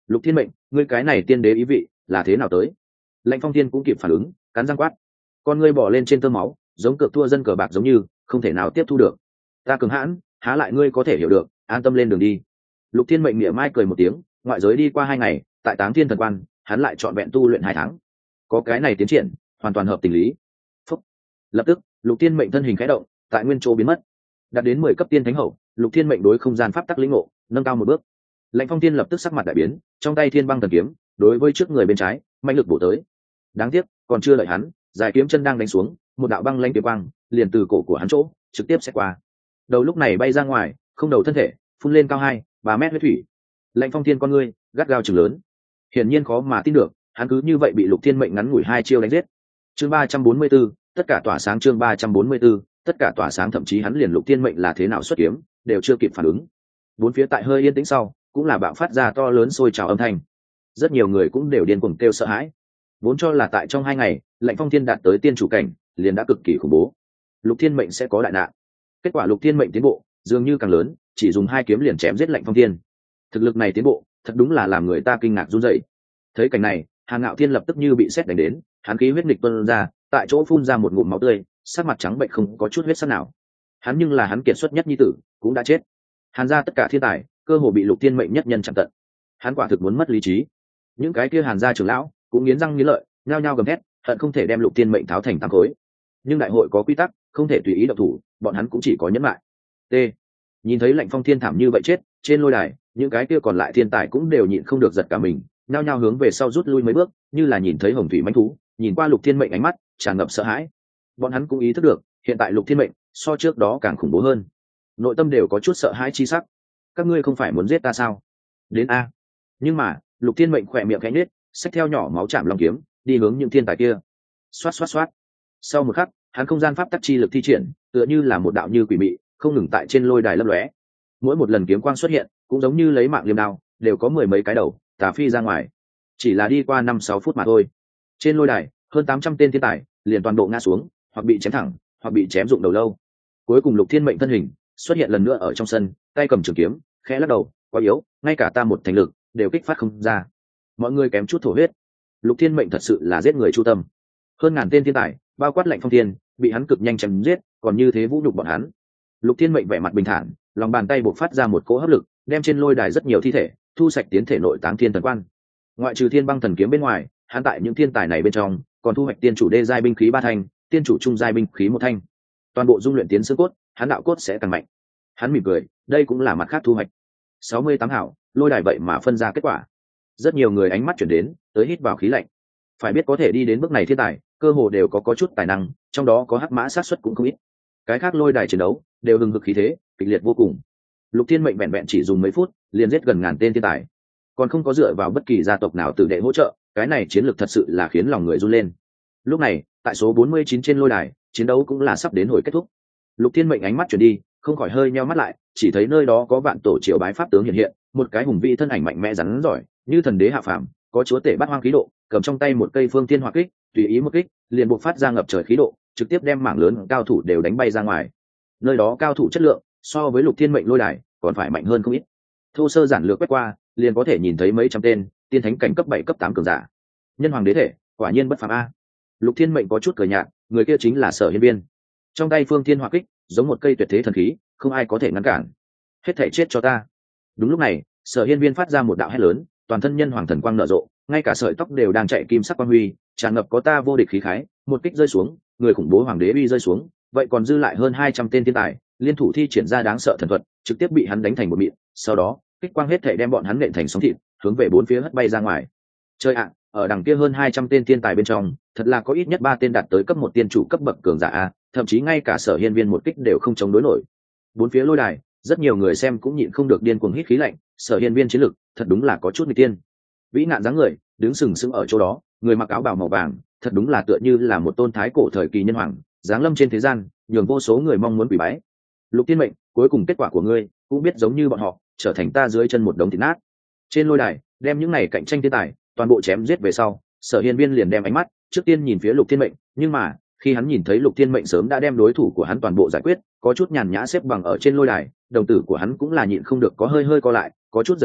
Lục Thiên Mệnh, ngươi cái này tiên đế ý vị là thế nào tới? Lãnh Phong Thiên cũng kịp phản ứng, cắn răng quát. Con ngươi bỏ lên trên tơ máu, giống cược thua dân cờ bạc giống như không thể nào tiếp thu được. Ta cường hãn, há lại ngươi có thể hiểu được, an tâm lên đường đi. Lục Thiên Mệnh mỉa mai cười một tiếng, ngoại giới đi qua hai ngày, tại Táng Thiên Thần Quan, hắn lại chọn vẹn tu luyện hai tháng. Có cái này tiến triển, hoàn toàn hợp tình lý. Phúc. Lập tức, Lục Thiên Mệnh thân hình khẽ động, tại nguyên chỗ biến mất. Đạt đến mười cấp tiên thánh hậu, Lục Thiên Mệnh đối không gian pháp tắc lĩnh ngộ, nâng cao một bước. Lãnh Phong Thiên lập tức sắc mặt đại biến, trong tay Thiên Băng Thần Kiếm, đối với trước người bên trái, mạnh lực bổ tới. Đáng tiếc, còn chưa đợi hắn, dài kiếm chân đang đánh xuống, một đạo băng lãnh kiếm quang liền từ cổ của hắn chỗ trực tiếp xẹt qua. Đầu lúc này bay ra ngoài, không đầu thân thể, phun lên cao hai, ba mét huyết thủy. Lãnh Phong Thiên con ngươi gắt gao trừng lớn, hiển nhiên khó mà tin được, hắn cứ như vậy bị Lục Thiên Mệnh ngắn ngủi hai chiêu đánh giết. Chương ba trăm bốn mươi 4, tất cả tỏa sáng chương ba trăm bốn mươi 4, tất cả tỏa sáng thậm chí hắn liền Lục Thiên Mệnh là thế nào xuất kiếm, đều chưa kịp phản ứng. Bốn phía tại hơi yên tĩnh sau, cũng là bạo phát ra to lớn sôi trào âm thanh. Rất nhiều người cũng đều điên cuồng kêu sợ hãi. Vốn cho là tại trong hai ngày, Lãnh Phong Thiên đạt tới tiên chủ cảnh, liền đã cực kỳ khủng bố. Lục Thiên Mệnh sẽ có đại nạn. Kết quả Lục Thiên Mệnh tiến bộ, dường như càng lớn, chỉ dùng hai kiếm liền chém giết Lãnh Phong Thiên. Thực lực này tiến bộ, thật đúng là làm người ta kinh ngạc run rẩy. Thấy cảnh này, Hàn Ngạo Thiên lập tức như bị sét đánh đến, hắn khí huyết nghịch tuôn ra, tại chỗ phun ra một ngụm máu tươi, sắc mặt trắng bệnh không có chút huyết sắc nào. Hắn nhưng là hắn kiệt xuất nhất nhi tử, cũng đã chết. Hàn gia tất cả thiên tài, cơ hồ bị Lục Thiên Mệnh nhất nhân chặn tận. Hắn quả thực muốn mất lý trí. Những cái kia Hàn gia trưởng lão cũng nghiến răng nghiến lợi, nhao nhao gầm thét, hận không thể đem Lục Thiên Mệnh tháo thành tám khối. Nhưng đại hội có quy tắc, không thể tùy ý động thủ, bọn hắn cũng chỉ có nhẫn lại. T. Nhìn thấy Lãnh Phong Thiên thảm như vậy chết, trên lôi đài, những cái kia còn lại thiên tài cũng đều nhịn không được giật cả mình, nhao nhao hướng về sau rút lui mấy bước, như là nhìn thấy hồng thủy mãnh thú, nhìn qua Lục Thiên Mệnh ánh mắt tràn ngập sợ hãi. Bọn hắn cũng ý thức được, hiện tại Lục Thiên Mệnh so trước đó càng khủng bố hơn, nội tâm đều có chút sợ hãi chi sắc. Các ngươi không phải muốn giết ta sao? Đến a. Nhưng mà, Lục Thiên Mệnh khỏe miệng khẽ nhếch, xách theo nhỏ máu chạm long kiếm, đi hướng những thiên tài kia. Xoát xoát xoát. Sau một khắc, hắn không gian pháp tắc chi lực thi triển, tựa như là một đạo như quỷ mị, không ngừng tại trên lôi đài lấp lóe. Mỗi một lần kiếm quang xuất hiện, cũng giống như lấy mạng liềm đao, đều có mười mấy cái đầu tà phi ra ngoài. Chỉ là đi qua năm sáu phút mà thôi. Trên lôi đài, hơn tám trăm tên thiên tài liền toàn bộ ngã xuống, hoặc bị chém thẳng, hoặc bị chém rụng đầu lâu. Cuối cùng Lục Thiên Mệnh thân hình xuất hiện lần nữa ở trong sân, tay cầm trường kiếm, khẽ lắc đầu, quá yếu, ngay cả ta một thành lực đều kích phát không ra. Mọi người kém chút thổ huyết. Lục Thiên Mệnh thật sự là giết người chu tâm. Hơn ngàn tên thiên tài, bao quát Lãnh Phong Thiên, bị hắn cực nhanh chém giết, còn như thế vũ nhục bọn hắn. Lục Thiên Mệnh vẻ mặt bình thản, lòng bàn tay bộc phát ra một cỗ hấp lực, đem trên lôi đài rất nhiều thi thể thu sạch tiến thể nội Táng Thiên Thần Quan. Ngoại trừ Thiên Băng Thần Kiếm bên ngoài, hắn tại những thiên tài này bên trong, còn thu hoạch tiên chủ đê giai binh khí ba thanh, tiên chủ trung giai binh khí một thanh. Toàn bộ dung luyện tiến xương cốt, hắn đạo cốt sẽ càng mạnh. Hắn mỉm cười, đây cũng là mặt khác thu hoạch. sáu mươi tám hảo, lôi đài vậy mà phân ra kết quả. Rất nhiều người ánh mắt chuyển đến, tới hít vào khí lạnh. Phải biết có thể đi đến bước này thiên tài, cơ hồ đều có có chút tài năng, trong đó có hắc mã sát suất cũng không ít. Cái khác lôi đài chiến đấu đều hừng hực khí thế, kịch liệt vô cùng. Lục Thiên Mệnh vẹn vẹn chỉ dùng mấy phút, liền giết gần ngàn tên thiên tài, còn không có dựa vào bất kỳ gia tộc nào tử đệ hỗ trợ, cái này chiến lược thật sự là khiến lòng người run lên. Lúc này, tại số bốn mươi chín trên lôi đài, chiến đấu cũng là sắp đến hồi kết thúc. Lục Thiên Mệnh ánh mắt chuyển đi, không khỏi hơi nheo mắt lại, chỉ thấy nơi đó có vạn tổ triều bái pháp tướng hiện hiện, một cái hùng vĩ thân ảnh mạnh mẽ rắn giỏi, như thần đế hạ phàm, có chúa tể bát hoang khí độ, cầm trong tay một cây phương thiên hỏa kích, tùy ý một kích, liền bộc phát ra ngập trời khí độ, trực tiếp đem mảng lớn cao thủ đều đánh bay ra ngoài. Nơi đó cao thủ chất lượng, so với Lục Thiên Mệnh lôi đài, còn phải mạnh hơn không ít. Thô sơ giản lược quét qua, liền có thể nhìn thấy mấy trăm tên tiên thánh cảnh cấp bảy cấp tám cường giả. Nhân hoàng đế thể, quả nhiên bất phàm a. Lục Thiên Mệnh có chút cười nhạt, người kia chính là Sở Hiên Viên. Trong tay phương thiên hỏa kích, giống một cây tuyệt thế thần khí, không ai có thể ngăn cản. Hết thảy chết cho ta. Đúng lúc này, Sở Hiên Viên phát ra một đạo hét lớn, toàn thân nhân hoàng thần quang nở rộ, ngay cả sợi tóc đều đang chạy kim sắc quang huy, tràn ngập có ta vô địch khí khái, một kích rơi xuống, người khủng bố hoàng đế uy rơi xuống, vậy còn dư lại hơn hai trăm tên thiên tài, liên thủ thi triển ra đáng sợ thần thuật, trực tiếp bị hắn đánh thành một mịn, sau đó, kích quang hết thảy đem bọn hắn nện thành sóng thịt, hướng về bốn phía hất bay ra ngoài. Chơi ạ, ở đằng kia hơn hai trăm tên thiên tài bên trong, thật là có ít nhất ba tên đạt tới cấp một tiên chủ cấp bậc cường giả a, thậm chí ngay cả Sở Hiên Viên một kích đều không chống đối nổi. Bốn phía lôi đài, rất nhiều người xem cũng nhịn không được điên cuồng hít khí lạnh, Sở Hiên Viên chiến lực, thật đúng là có chút nghịch tiên. Vĩ nạn dáng người, đứng sừng sững ở chỗ đó, người mặc áo bào màu vàng, thật đúng là tựa như là một tôn thái cổ thời kỳ nhân hoàng, giáng lâm trên thế gian, nhường vô số người mong muốn quỳ bái. Lục Thiên Mệnh, cuối cùng kết quả của ngươi, cũng biết giống như bọn họ, trở thành ta dưới chân một đống thịt nát. Trên lôi đài, đem những này cạnh tranh thiên tài, toàn bộ chém giết về sau, Sở Hiên Viên liền đem ánh mắt trước tiên nhìn phía Lục Thiên Mệnh, nhưng mà, khi hắn nhìn thấy Lục Thiên Mệnh sớm đã đem đối thủ của hắn toàn bộ giải quyết, có chút nhàn nhã xếp bằng ở trên lôi đài, đồng tử của hắn cũng là nhịn không được có hơi hơi co lại, có chút giật mình,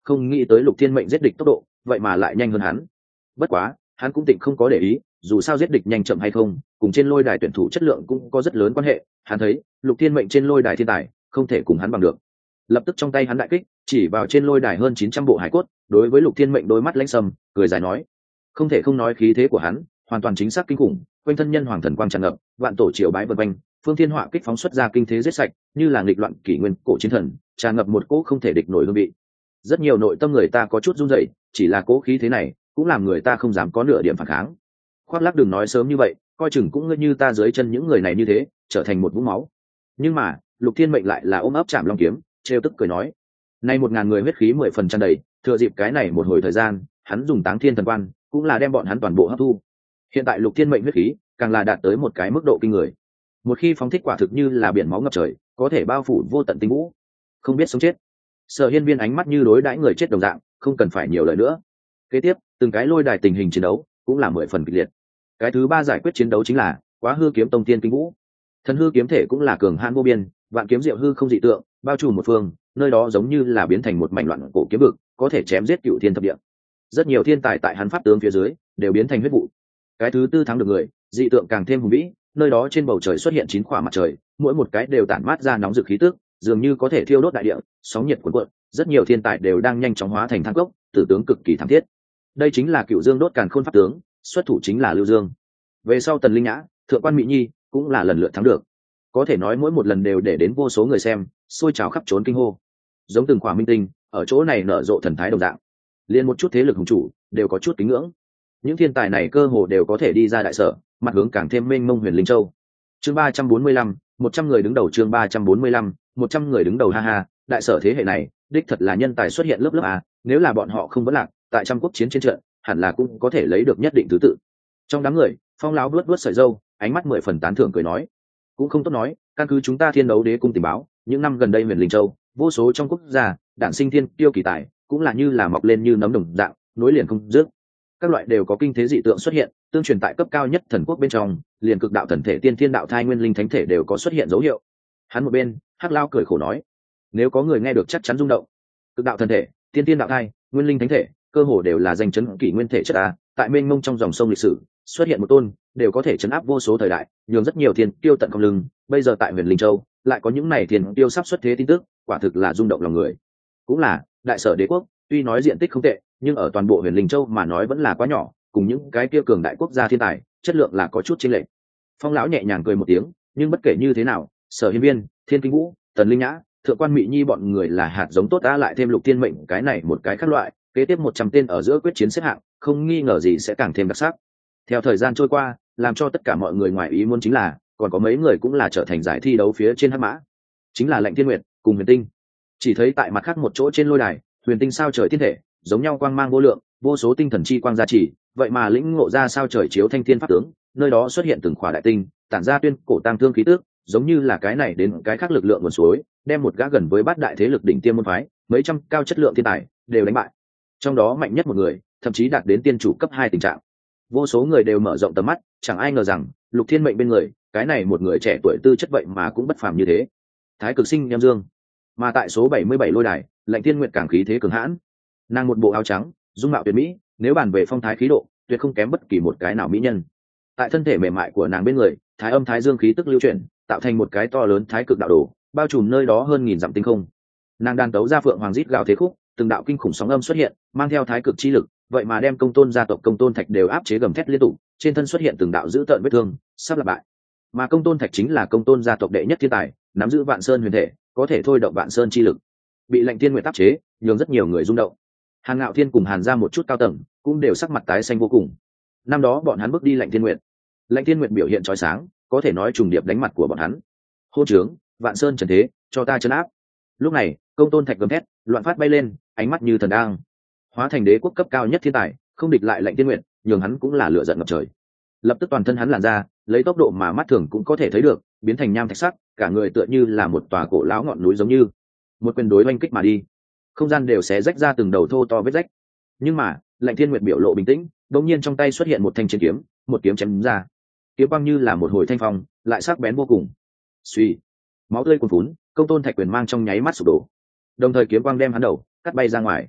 không nghĩ tới Lục Thiên Mệnh giết địch tốc độ vậy mà lại nhanh hơn hắn. Bất quá hắn cũng tịnh không có để ý, dù sao giết địch nhanh chậm hay không cùng trên lôi đài tuyển thủ chất lượng cũng có rất lớn quan hệ. Hắn thấy Lục Thiên Mệnh trên lôi đài thiên tài không thể cùng hắn bằng được, lập tức trong tay hắn đại kích chỉ vào trên lôi đài hơn chín trăm bộ hải cốt, đối với Lục Thiên Mệnh đôi mắt lãnh sầm cười dài nói. Không thể không nói khí thế của hắn hoàn toàn chính xác kinh khủng, quanh thân nhân hoàng thần quang tràn ngập, vạn tổ triều bái vân quanh, phương thiên họa kích phóng xuất ra kinh thế giết sạch, như là nghịch loạn kỷ nguyên cổ chiến thần, tràn ngập một cỗ không thể địch nổi hương vị. Rất nhiều nội tâm người ta có chút run rẩy, chỉ là cỗ khí thế này cũng làm người ta không dám có nửa điểm phản kháng. Khoác lác đừng nói sớm như vậy, coi chừng cũng như ta dưới chân những người này như thế, trở thành một vũng máu. Nhưng mà Lục Thiên Mệnh lại là ôm ấp chạm long kiếm, trêu tức cười nói: nay một ngàn người huyết khí mười phần tràn đầy, thừa dịp cái này một hồi thời gian, hắn dùng Táng Thiên Thần Quan cũng là đem bọn hắn toàn bộ hấp thu. Hiện tại Lục Thiên Mệnh huyết khí càng là đạt tới một cái mức độ kinh người, một khi phóng thích quả thực như là biển máu ngập trời, có thể bao phủ vô tận tinh vũ, không biết sống chết. Sở Hiên Viên ánh mắt như đối đãi người chết đồng dạng, không cần phải nhiều lời nữa. Kế tiếp từng cái lôi đài tình hình chiến đấu cũng là mười phần kịch liệt. Cái thứ ba giải quyết chiến đấu chính là Quá Hư Kiếm Tông Tiên Kinh Vũ. Thần hư kiếm thể cũng là cường hãn vô biên, vạn kiếm diệu hư không dị tượng, bao trùm một phương, nơi đó giống như là biến thành một mảnh loạn cổ kiếm vực, có thể chém giết cựu thiên thập địa. Rất nhiều thiên tài tại hắn pháp tướng phía dưới đều biến thành huyết vụ. Cái thứ tư thắng được người, dị tượng càng thêm hùng vĩ, nơi đó trên bầu trời xuất hiện chín khỏa mặt trời, mỗi một cái đều tản mát ra nóng rực khí tức, dường như có thể thiêu đốt đại địa, sóng nhiệt cuồn cuộn. Rất nhiều thiên tài đều đang nhanh chóng hóa thành thang cốc, tử tướng cực kỳ thảm thiết. Đây chính là Cựu Dương đốt càn khôn pháp tướng, xuất thủ chính là Lưu Dương. Về sau Tần Linh Nhã, Thượng quan Mỹ Nhi cũng là lần lượt thắng được. Có thể nói mỗi một lần đều để đến vô số người xem, sôi trào khắp trốn kinh hô. Giống từng khỏa minh tinh, ở chỗ này nở rộ thần thái đồng dạng. Liên một chút thế lực hùng chủ đều có chút kính ngưỡng. Những thiên tài này cơ hồ đều có thể đi ra đại sở, mặt hướng càng thêm mênh mông Huyền Linh Châu. Chương ba trăm bốn mươi lăm, một trăm người đứng đầu, chương ba trăm bốn mươi lăm, một trăm người đứng đầu, ha ha, đại sở thế hệ này, đích thật là nhân tài xuất hiện lớp lớp à, nếu là bọn họ không vấn lạc, tại trăm quốc chiến trên trận, hẳn là cũng có thể lấy được nhất định thứ tự. Trong đám người, Phong lão vuốt vuốt sợi râu, ánh mắt mười phần tán thưởng cười nói: cũng không tốt nói, căn cứ chúng ta Thiên Đấu Đế cung tình báo, những năm gần đây Huyền Linh Châu, vô số trong quốc gia, đản sinh thiên tiêu kỳ tài, cũng là như là mọc lên như nấm đồng dạng, nối liền không dứt. Các loại đều có kinh thế dị tượng xuất hiện, tương truyền tại cấp cao nhất thần quốc bên trong, liền cực đạo thần thể, tiên thiên đạo thai, nguyên linh thánh thể đều có xuất hiện dấu hiệu. Hắn một bên, Hắc Lao cười khổ nói: nếu có người nghe được chắc chắn rung động. Cực đạo thần thể, tiên thiên đạo thai, nguyên linh thánh thể, cơ hồ đều là danh chấn kỷ nguyên thể chất a, tại mênh mông trong dòng sông lịch sử, xuất hiện một tôn, đều có thể chấn áp vô số thời đại, nhường rất nhiều thiên tiêu tận không lưng. Bây giờ tại Huyền Linh Châu, lại có những này thiên tiêu sắp xuất thế tin tức, quả thực là rung động lòng người. Cũng là, đại sở đế quốc, tuy nói diện tích không tệ, nhưng ở toàn bộ Huyền Linh Châu mà nói vẫn là quá nhỏ, cùng những cái kia cường đại quốc gia thiên tài, chất lượng là có chút chênh lệch. Phong lão nhẹ nhàng cười một tiếng, nhưng bất kể như thế nào, Sở Hiên Viên, Thiên Kinh Vũ, Tần Linh Nhã, Thượng quan Mỹ Nhi bọn người là hạt giống tốt, đã lại thêm Lục Thiên Mệnh cái này một cái khác loại, kế tiếp một trăm tên ở giữa quyết chiến xếp hạng, không nghi ngờ gì sẽ càng thêm đặc sắc. Theo thời gian trôi qua, làm cho tất cả mọi người ngoài ý muốn chính là, còn có mấy người cũng là trở thành giải thi đấu phía trên hắc mã, chính là Lệnh Thiên Nguyệt cùng Huyền Tinh. Chỉ thấy tại mặt khác một chỗ trên lôi đài, Huyền Tinh sao trời thiên thể, giống nhau quang mang vô lượng, vô số tinh thần chi quang gia trì, vậy mà lĩnh ngộ ra sao trời chiếu thanh thiên pháp tướng, nơi đó xuất hiện từng khỏa đại tinh, tản ra tuyên cổ tang thương khí tức, giống như là cái này đến cái khác lực lượng nguồn suối, đem một gã gần với bát đại thế lực đỉnh tiêm môn phái, mấy trăm cao chất lượng thiên tài đều đánh bại. Trong đó mạnh nhất một người, thậm chí đạt đến tiên chủ cấp hai tình trạng. Vô số người đều mở rộng tầm mắt, chẳng ai ngờ rằng Lục Thiên Mệnh bên người, cái này một người trẻ tuổi tư chất vậy mà cũng bất phàm như thế. Thái Cực Sinh Nhâm Dương. Mà tại số bảy mươi bảy lôi đài, Lệnh Thiên Nguyệt càng khí thế cường hãn. Nàng một bộ áo trắng, dung mạo tuyệt mỹ, nếu bàn về phong thái khí độ, tuyệt không kém bất kỳ một cái nào mỹ nhân. Tại thân thể mềm mại của nàng bên người, thái âm thái dương khí tức lưu chuyển, tạo thành một cái to lớn thái cực đạo đồ, bao trùm nơi đó hơn nghìn dặm tinh không. Nàng đang tấu ra phượng hoàng rít gào thế khúc, từng đạo kinh khủng sóng âm xuất hiện, mang theo thái cực chi lực, vậy mà đem Công Tôn gia tộc Công Tôn Thạch đều áp chế, gầm thét liên tục, trên thân xuất hiện từng đạo dữ tợn vết thương, sắp lặp bại. Mà Công Tôn Thạch chính là Công Tôn gia tộc đệ nhất thiên tài, nắm giữ Vạn Sơn huyền thể, có thể thôi động Vạn Sơn chi lực. Bị Lệnh Thiên Nguyệt áp chế, nhường rất nhiều người rung động. Hàn Ngạo Thiên cùng Hàn gia một chút cao tầng, cũng đều sắc mặt tái xanh vô cùng. Năm đó bọn hắn bước đi Lệnh Thiên Nguyệt, Lệnh Thiên Nguyệt biểu hiện chói sáng, có thể nói trùng điệp đánh mặt của bọn hắn. Hô trướng, Vạn Sơn trần thế, cho ta trấn áp. Lúc này, Công Tôn Thạch gầm thét, loạn phát bay lên, ánh mắt như thần đang, hóa thành đế quốc cấp cao nhất thiên tài, không địch lại Lệnh Thiên Nguyệt, nhường hắn cũng là lửa giận ngập trời. Lập tức toàn thân hắn làn ra, lấy tốc độ mà mắt thường cũng có thể thấy được, biến thành nham thạch sắc, cả người tựa như là một tòa cổ lão ngọn núi giống như. Một quyền đối oanh kích mà đi, không gian đều xé rách ra từng đầu thô to vết rách. Nhưng mà, Lệnh Thiên Nguyệt biểu lộ bình tĩnh, đột nhiên trong tay xuất hiện một thanh chiến kiếm, một kiếm chém ra. Kiếm quang như là một hồi thanh phong, lại sắc bén vô cùng. Suy, máu tươi cuồn phún, Công Tôn Thạch quyền mang trong nháy mắt sụp đổ. Đồng thời kiếm quang đem hắn đầu cắt bay ra ngoài.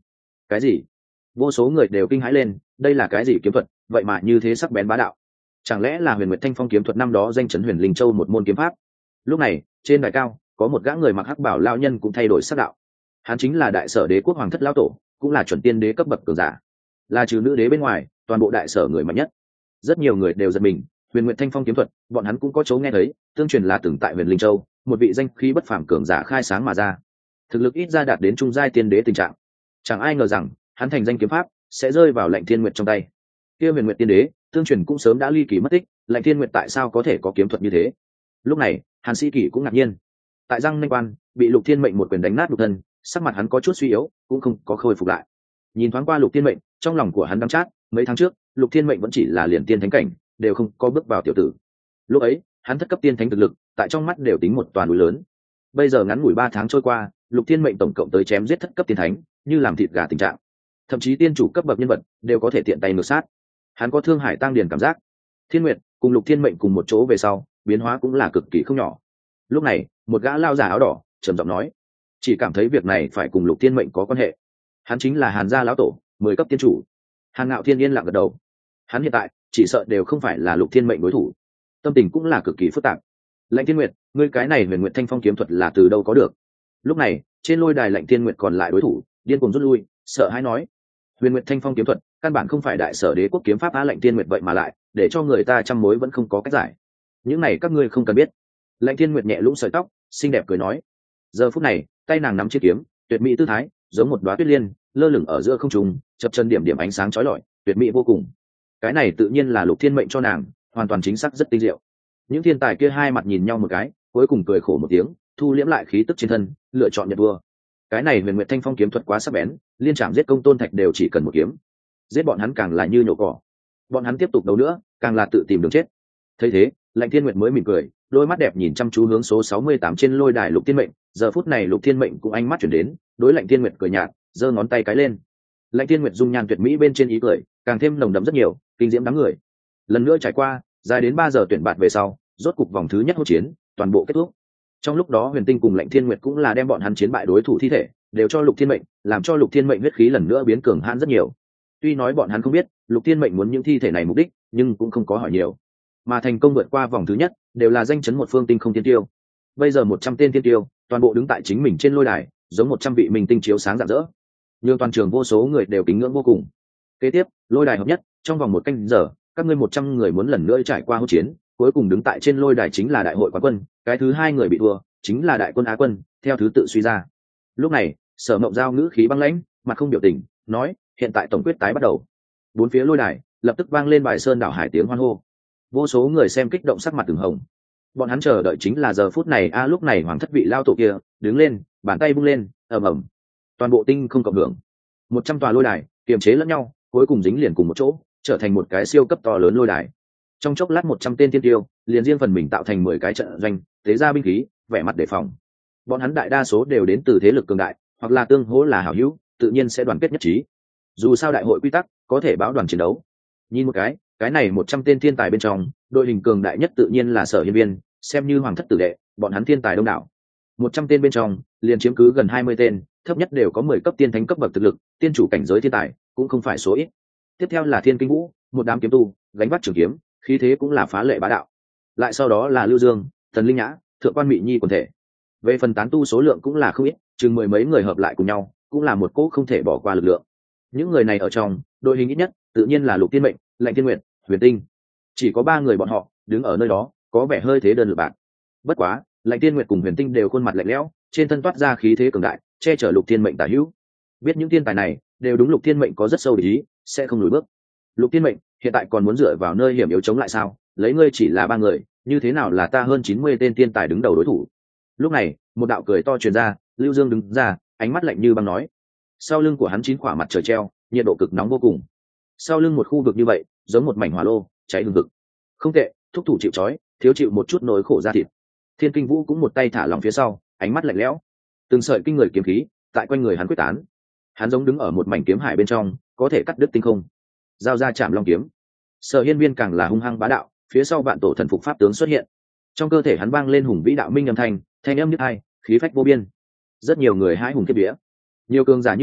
Cái gì? Vô số người đều kinh hãi lên, đây là cái gì kiếm thuật, vậy mà như thế sắc bén bá đạo. Chẳng lẽ là Huyền Nguyệt Thanh Phong kiếm thuật năm đó danh chấn Huyền Linh Châu một môn kiếm pháp? Lúc này, trên đài cao, có một gã người mặc hắc bảo lão nhân cũng thay đổi sắc đạo. Hắn chính là Đại Sở Đế quốc hoàng thất lão tổ, cũng là chuẩn tiên đế cấp bậc cường giả. Là trừ nữ đế bên ngoài, toàn bộ Đại Sở người mạnh nhất. Rất nhiều người đều giật mình, Huyền Nguyệt Thanh Phong kiếm thuật, bọn hắn cũng có chỗ nghe thấy, tương truyền là từng tại Huyền Linh Châu, một vị danh khí bất phàm cường giả khai sáng mà ra. Thực lực ít ra đạt đến trung giai tiên đế tình trạng. Chẳng ai ngờ rằng, hắn thành danh kiếm pháp sẽ rơi vào Lạnh Thiên Nguyệt trong tay. Kia Huyền Nguyệt tiên đế, tương truyền cũng sớm đã ly kỳ mất tích, Lạnh Thiên Nguyệt tại sao có thể có kiếm thuật như thế? Lúc này, Hàn Sĩ Kỳ cũng ngạc nhiên. Tại răng nanh quan, bị Lục Thiên Mệnh một quyền đánh nát nhục thân, sắc mặt hắn có chút suy yếu, cũng không có khôi phục lại. Nhìn thoáng qua Lục Thiên Mệnh, trong lòng của hắn đắng chát, mấy tháng trước, Lục Thiên Mệnh vẫn chỉ là liền tiên thánh cảnh, đều không có bước vào tiểu tử. Lúc ấy, hắn thất cấp tiên thánh thực lực, tại trong mắt đều tính một toàn núi lớn. Bây giờ ngắn ngủi ba tháng trôi qua, Lục Thiên Mệnh tổng cộng tới chém giết thất cấp tiên thánh, như làm thịt gà tình trạng. Thậm chí tiên chủ cấp bậc nhân vật đều có thể tiện tay ngược sát. Hắn có thương hải tăng điền cảm giác. Thiên Nguyệt cùng Lục Thiên Mệnh cùng một chỗ về sau, biến hóa cũng là cực kỳ không nhỏ. Lúc này, một gã lao giả áo đỏ trầm giọng nói, chỉ cảm thấy việc này phải cùng Lục Thiên Mệnh có quan hệ. Hắn chính là Hàn gia lão tổ, mười cấp tiên chủ. Hàn Ngạo Thiên yên lặng gật đầu. Hắn hiện tại chỉ sợ đều không phải là Lục Thiên Mệnh đối thủ. Tâm tình cũng là cực kỳ phức tạp. Lạnh Thiên Nguyệt, ngươi cái này Huyền Nguyệt Thanh Phong kiếm thuật là từ đâu có được? Lúc này, trên lôi đài Lạnh Thiên Nguyệt còn lại đối thủ, điên cuồng rút lui, sợ hãi nói, Huyền Nguyệt Thanh Phong kiếm thuật, căn bản không phải Đại Sở Đế quốc kiếm pháp á. Lạnh Thiên Nguyệt vậy mà lại, để cho người ta trăm mối vẫn không có cách giải. Những này các ngươi không cần biết. Lạnh Thiên Nguyệt nhẹ lũng sợi tóc, xinh đẹp cười nói. Giờ phút này, tay nàng nắm chiếc kiếm, tuyệt mỹ tư thái, giống một đóa tuyết liên, lơ lửng ở giữa không trung, chập chân điểm điểm ánh sáng chói lọi, tuyệt mỹ vô cùng. Cái này tự nhiên là Lục Thiên Mệnh cho nàng, hoàn toàn chính xác rất tinh diệu. Những thiên tài kia hai mặt nhìn nhau một cái, cuối cùng cười khổ một tiếng, thu liễm lại khí tức trên thân, lựa chọn nhận vua. Cái này Huyền Nguyệt Thanh Phong kiếm thuật quá sắc bén, liên trảm giết công tôn thạch đều chỉ cần một kiếm, giết bọn hắn càng là như nhổ cỏ. Bọn hắn tiếp tục đấu nữa, càng là tự tìm đường chết. Thấy thế, Lạnh Thiên Nguyệt mới mỉm cười, đôi mắt đẹp nhìn chăm chú hướng số sáu mươi tám trên lôi đài Lục Thiên Mệnh. Giờ phút này Lục Thiên Mệnh cũng ánh mắt chuyển đến, đối Lạnh Thiên Nguyệt cười nhạt, giơ ngón tay cái lên. Lạnh Thiên Nguyệt dung nhan tuyệt mỹ bên trên ý cười càng thêm nồng đậm rất nhiều, kinh diễm đám người. Lần nữa trải qua dài đến ba giờ tuyển bạt về sau, rốt cục vòng thứ nhất hỗn chiến toàn bộ kết thúc. Trong lúc đó Huyền Tinh cùng Lạnh Thiên Nguyệt cũng là đem bọn hắn chiến bại đối thủ thi thể đều cho Lục Thiên Mệnh, làm cho Lục Thiên Mệnh huyết khí lần nữa biến cường hãn rất nhiều. Tuy nói bọn hắn không biết Lục Thiên Mệnh muốn những thi thể này mục đích, nhưng cũng không có hỏi nhiều. Mà thành công vượt qua vòng thứ nhất, đều là danh chấn một phương tinh không tiên tiêu. Bây giờ một trăm tên tiên tiêu, toàn bộ đứng tại chính mình trên lôi đài, giống một trăm vị minh tinh chiếu sáng rạng rỡ. Nhưng toàn trường vô số người đều kính ngưỡng vô cùng. Kế tiếp, lôi đài hợp nhất, trong vòng một canh giờ, các ngươi một trăm người muốn lần nữa trải qua hỗn chiến, cuối cùng đứng tại trên lôi đài chính là đại hội quán quân, cái thứ hai người bị thua, chính là đại quân á quân, theo thứ tự suy ra. Lúc này, Sở Mộng Giao ngữ khí băng lãnh, mặt không biểu tình, nói, hiện tại tổng quyết tái bắt đầu. Bốn phía lôi đài lập tức vang lên bài sơn đảo hải tiếng hoan hô. Vô số người xem kích động sắc mặt từng hồng. Bọn hắn chờ đợi chính là giờ phút này a. Lúc này hoàng thất vị lao tổ kia đứng lên, bàn tay bung lên, ầm ầm, toàn bộ tinh không cộng hưởng. Một trăm tòa lôi đài kiềm chế lẫn nhau, cuối cùng dính liền cùng một chỗ, trở thành một cái siêu cấp to lớn lôi đài. Trong chốc lát một trăm tên tiên tiêu liền riêng phần mình tạo thành mười cái trận doanh, tế ra binh khí, vẻ mặt đề phòng. Bọn hắn đại đa số đều đến từ thế lực cường đại, hoặc là tương hỗ là hảo hữu, tự nhiên sẽ đoàn kết nhất trí. Dù sao đại hội quy tắc có thể báo đoàn chiến đấu. Nhìn một cái, cái này một trăm tên thiên tài bên trong, đội hình cường đại nhất tự nhiên là Sở Hiên Viên, xem như hoàng thất tử đệ, bọn hắn thiên tài đông đảo. Một trăm tên bên trong, liền chiếm cứ gần hai mươi tên, thấp nhất đều có mười cấp tiên thánh cấp bậc thực lực, tiên chủ cảnh giới thiên tài, cũng không phải số ít. Tiếp theo là Thiên Kinh Vũ, một đám kiếm tu, gánh vác trường kiếm, khí thế cũng là phá lệ bá đạo. Lại sau đó là Lưu Dương, Thần Linh Nhã, Thượng Quan Mị Nhi quần thể. Về phần tán tu số lượng cũng là không ít, chừng mười mấy người hợp lại cùng nhau, cũng là một cỗ không thể bỏ qua lực lượng. Những người này ở trong, đội hình ít nhất, tự nhiên là Lục Thiên Mệnh, Lạnh Thiên Nguyệt, Huyền Tinh. Chỉ có ba người bọn họ đứng ở nơi đó, có vẻ hơi thế đơn lực bạc. Bất quá, Lạnh Thiên Nguyệt cùng Huyền Tinh đều khuôn mặt lạnh lẽo, trên thân toát ra khí thế cường đại, che chở Lục Thiên Mệnh tả hữu. Biết những thiên tài này đều đúng Lục Thiên Mệnh có rất sâu ý, sẽ không lùi bước. Lục Thiên Mệnh hiện tại còn muốn dựa vào nơi hiểm yếu chống lại sao? Lấy ngươi chỉ là ba người, như thế nào là ta hơn chín mươi tên thiên tài đứng đầu đối thủ? Lúc này, một đạo cười to truyền ra, Lưu Dương đứng ra, ánh mắt lạnh như băng nói. Sau lưng của hắn chín quả mặt trời treo, nhiệt độ cực nóng vô cùng. Sau lưng một khu vực như vậy, giống một mảnh hỏa lô, cháy hừng hực. Không tệ, thúc thủ chịu trói, thiếu chịu một chút nỗi khổ ra thịt. Thiên Kinh Vũ cũng một tay thả lỏng phía sau, ánh mắt lạnh lẽo. Từng sợi kinh người kiếm khí tại quanh người hắn quyết tán. Hắn giống đứng ở một mảnh kiếm hải bên trong, có thể cắt đứt tinh không. Giao ra chạm long kiếm. Sở Hiên Viên càng là hung hăng bá đạo, phía sau vạn tổ thần phục pháp tướng xuất hiện. Trong cơ thể hắn vang lên hùng vĩ đạo minh âm thanh, thanh âm nhức tai, khí phách vô biên. Rất nhiều người hãi hùng kiếp vía. Nhiều cường giả như vậy,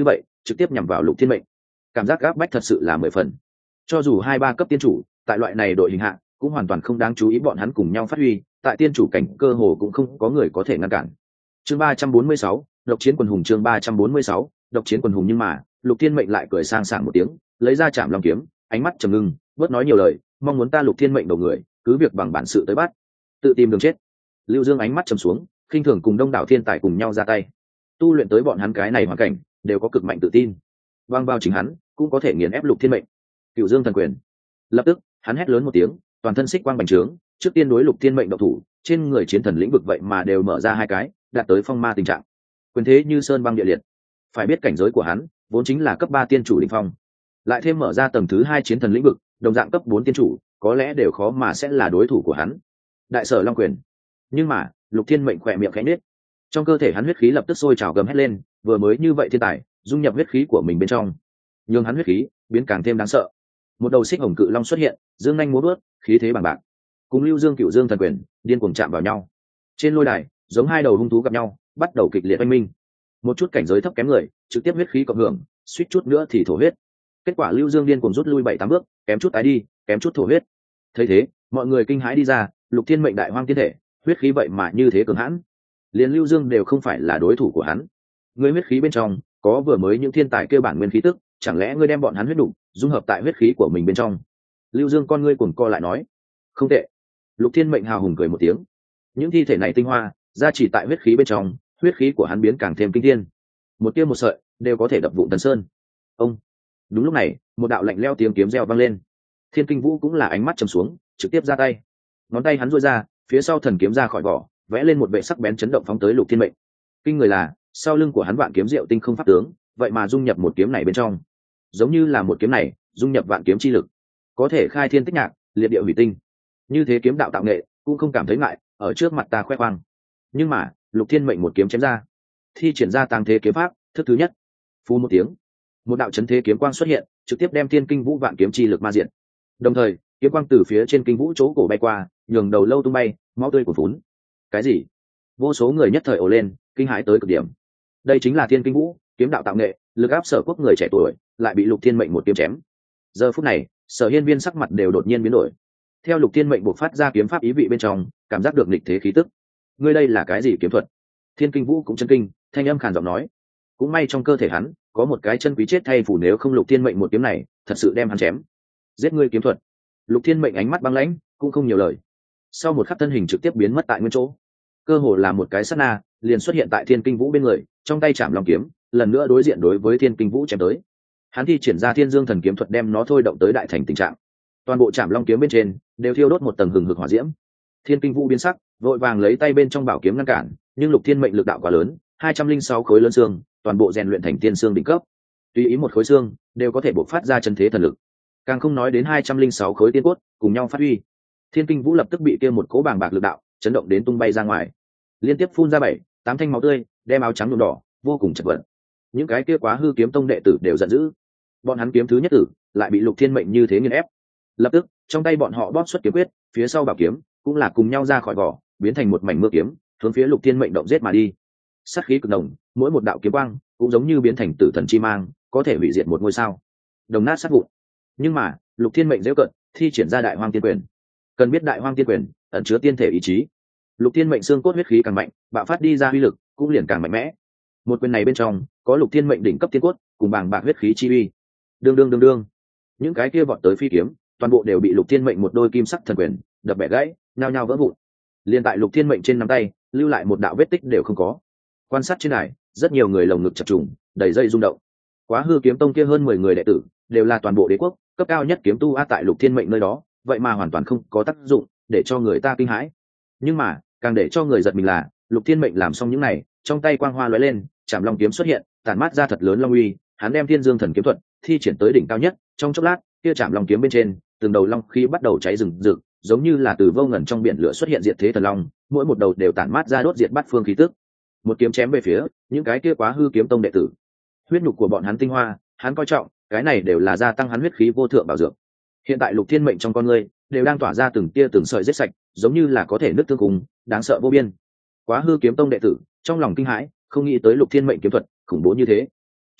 trực tiếp nhằm vào Lục Thiên Mệnh. Cảm giác áp bách thật sự là mười phần. Cho dù hai ba cấp tiên chủ, tại loại này đội hình hạ, cũng hoàn toàn không đáng chú ý bọn hắn cùng nhau phát huy, tại tiên chủ cảnh cơ hồ cũng không có người có thể ngăn cản. Chương ba trăm bốn mươi sáu, độc chiến quần hùng. Chương ba trăm bốn mươi sáu, độc chiến quần hùng. Nhưng mà Lục Thiên Mệnh lại cười sang sảng một tiếng, lấy ra Trảm Long kiếm, ánh mắt trầm ngưng, bớt nói nhiều lời, mong muốn ta Lục Thiên Mệnh đầu người, cứ việc bằng bản sự tới bắt, tự tìm đường chết. Lưu Dương ánh mắt trầm xuống, khinh thường cùng đông đảo thiên tài cùng nhau ra tay. Tu luyện tới bọn hắn cái này hoàn cảnh, đều có cực mạnh tự tin, vang vào chính hắn cũng có thể nghiền ép Lục Thiên Mệnh. Cửu Dương thần quyền. Lập tức hắn hét lớn một tiếng, toàn thân xích quang bành trướng, trước tiên đối Lục Thiên Mệnh động thủ, trên người chiến thần lĩnh vực vậy mà đều mở ra hai cái, đạt tới phong ma tình trạng. Quyền thế như sơn băng địa liệt. Phải biết cảnh giới của hắn vốn chính là cấp ba tiên chủ đỉnh phong, lại thêm mở ra tầng thứ hai chiến thần lĩnh vực, đồng dạng cấp bốn tiên chủ, có lẽ đều khó mà sẽ là đối thủ của hắn. Đại Sở Long quyền. Nhưng mà Lục Thiên Mệnh khỏe miệng khẽ nhếch, trong cơ thể hắn huyết khí lập tức sôi trào gầm hét lên, vừa mới như vậy thiên tài dung nhập huyết khí của mình bên trong, nhưng hắn huyết khí biến càng thêm đáng sợ. Một đầu xích hồng cự long xuất hiện, dương nhanh múa bước, khí thế bằng bạc, cùng Lưu Dương Cửu Dương thần quyền điên cuồng chạm vào nhau. Trên lôi đài giống hai đầu hung thú gặp nhau, bắt đầu kịch liệt oanh minh. Một chút cảnh giới thấp kém người trực tiếp huyết khí cộng hưởng, suýt chút nữa thì thổ huyết. Kết quả Lưu Dương điên cuồng rút lui bảy tám bước, kém chút tái đi, kém chút thổ huyết. Thấy thế mọi người kinh hãi đi ra, Lục Thiên Mệnh đại hoang tiên thể, huyết khí vậy mà như thế cường hãn, liền Lưu Dương đều không phải là đối thủ của hắn. Ngươi huyết khí bên trong có vừa mới những thiên tài kêu bản nguyên khí tức, chẳng lẽ ngươi đem bọn hắn huyết đủ dung hợp tại huyết khí của mình bên trong? Lưu Dương con ngươi cuồng co lại nói. Không tệ. Lục Thiên Mệnh hào hùng cười một tiếng. Những thi thể này tinh hoa gia chỉ tại huyết khí bên trong, huyết khí của hắn biến càng thêm kinh thiên, một tia một sợi đều có thể đập vụn Tần Sơn. Ông. Đúng lúc này một đạo lạnh lẽo tiếng kiếm reo vang lên. Thiên Kinh Vũ cũng là ánh mắt trầm xuống, trực tiếp ra tay. Ngón tay hắn duỗi ra, phía sau thần kiếm ra khỏi vỏ, vẽ lên một vệ sắc bén chấn động phóng tới Lục Thiên Mệnh. Kinh người là sau lưng của hắn vạn kiếm diệu tinh không pháp tướng, vậy mà dung nhập một kiếm này bên trong, giống như là một kiếm này dung nhập vạn kiếm chi lực, có thể khai thiên tích nhạc, liệt địa hủy tinh. Như thế kiếm đạo tạo nghệ cũng không cảm thấy ngại, ở trước mặt ta khoe khoang. Nhưng mà Lục Thiên Mệnh một kiếm chém ra, thi triển ra tàng thế kiếm pháp thức thứ nhất. Phù một tiếng, một đạo chấn thế kiếm quang xuất hiện, trực tiếp đem Thiên Kinh Vũ vạn kiếm chi lực ma diện. Đồng thời kiếm quang từ phía trên Kinh Vũ chỗ cổ bay qua, nhường đầu lâu tung bay, máu tươi cuồn phún. Cái gì? Vô số người nhất thời ồ lên, kinh hãi tới cực điểm. Đây chính là Thiên Kinh Vũ, kiếm đạo tạo nghệ, lực áp Sở Quốc người trẻ tuổi, lại bị Lục Thiên Mệnh một kiếm chém. Giờ phút này Sở Hiên Viên sắc mặt đều đột nhiên biến đổi. Theo Lục Thiên Mệnh bộc phát ra kiếm pháp ý vị bên trong, cảm giác được nghịch thế khí tức. Ngươi đây là cái gì kiếm thuật? Thiên Kinh Vũ cũng chân kinh, thanh âm khàn giọng nói. Cũng may trong cơ thể hắn có một cái chân quý chết thay phủ, nếu không Lục Thiên Mệnh một kiếm này thật sự đem hắn chém. Giết ngươi kiếm thuật. Lục Thiên Mệnh ánh mắt băng lãnh, cũng không nhiều lời. Sau một khắc thân hình trực tiếp biến mất tại nguyên chỗ, cơ hồ là một cái sát na liền xuất hiện tại Thiên Kinh Vũ bên người, trong tay Trảm Long kiếm lần nữa đối diện đối với Thiên Kinh Vũ chém tới. Hắn thi triển ra Thiên Dương thần kiếm thuật đem nó thôi động tới đại thành tình trạng. Toàn bộ Trảm Long kiếm bên trên đều thiêu đốt một tầng hừng hực hỏa diễm. Thiên Kinh Vũ biến sắc, vội vàng lấy tay bên trong bảo kiếm ngăn cản, nhưng Lục Thiên Mệnh lực đạo quá lớn, hai trăm linh sáu khối lớn xương, toàn bộ rèn luyện thành tiên xương đỉnh cấp. Tùy ý một khối xương đều có thể bộc phát ra chân thế thần lực, càng không nói đến hai trăm linh sáu khối tiên cốt cùng nhau phát huy. Thiên Kinh Vũ lập tức bị kia một cỗ bàng bạc lực đạo chấn động đến tung bay ra ngoài, liên tiếp phun ra bảy tám thanh máu tươi, đem áo trắng nhuộm đỏ, vô cùng chật vật. Những cái kia Quá Hư kiếm tông đệ tử đều giận dữ, bọn hắn kiếm thứ nhất tử lại bị Lục Thiên Mệnh như thế nghiền ép. Lập tức trong tay bọn họ bóp xuất kiếm quyết, phía sau bảo kiếm cũng là cùng nhau ra khỏi vỏ, biến thành một mảnh mưa kiếm, hướng phía Lục Thiên Mệnh động giết mà đi. Sát khí cực nồng, mỗi một đạo kiếm quang cũng giống như biến thành tử thần chi mang, có thể hủy diệt một ngôi sao, đồng nát sát vụn. Nhưng mà Lục Thiên Mệnh giễu cận, thi triển ra Đại Hoang Tiên Quyền. Cần biết Đại Hoang Tiên Quyền ẩn chứa tiên thể ý chí, Lục Thiên Mệnh xương cốt huyết khí càng mạnh, bạo phát đi ra uy lực cũng liền càng mạnh mẽ. Một quyền này bên trong có Lục Thiên Mệnh đỉnh cấp tiên cốt cùng bàng bạc huyết khí chi uy. Đương đương đương đương, những cái kia vọt tới phi kiếm toàn bộ đều bị Lục Thiên Mệnh một đôi kim sắc thần quyền đập bẻ gãy, nhao nhao vỡ vụn. Liên tại Lục Thiên Mệnh trên nắm tay lưu lại một đạo vết tích đều không có. Quan sát trên này, rất nhiều người lồng ngực chập trùng, đầy dây rung động. Quá Hư kiếm tông kia hơn mười người đệ tử đều là toàn bộ đế quốc cấp cao nhất kiếm tu a, tại Lục Thiên Mệnh nơi đó vậy mà hoàn toàn không có tác dụng, để cho người ta kinh hãi. Nhưng mà càng để cho người giật mình là Lục Thiên Mệnh làm xong những này, trong tay quang hoa lóe lên, Trảm Long kiếm xuất hiện, tản mát ra thật lớn long uy. Hắn đem Thiên Dương thần kiếm thuật thi triển tới đỉnh cao nhất, trong chốc lát kia Trảm Long kiếm bên trên từng đầu long khí bắt đầu cháy rừng rực, giống như là từ vô ngần trong biển lửa xuất hiện diệt thế thần long, mỗi một đầu đều tản mát ra đốt diệt bát phương khí tức. Một kiếm chém về phía những cái kia Quá Hư kiếm tông đệ tử. Huyết nhục của bọn hắn tinh hoa, hắn coi trọng, cái này đều là gia tăng hắn huyết khí vô thượng bảo dưỡng. Hiện tại Lục Thiên Mệnh trong con ngươi đều đang tỏa ra từng tia từng sợi giết sạch, giống như là có thể nứt tương cùng, đáng sợ vô biên. Quá Hư kiếm tông đệ tử trong lòng kinh hãi, không nghĩ tới Lục Thiên Mệnh kiếm thuật khủng bố như thế.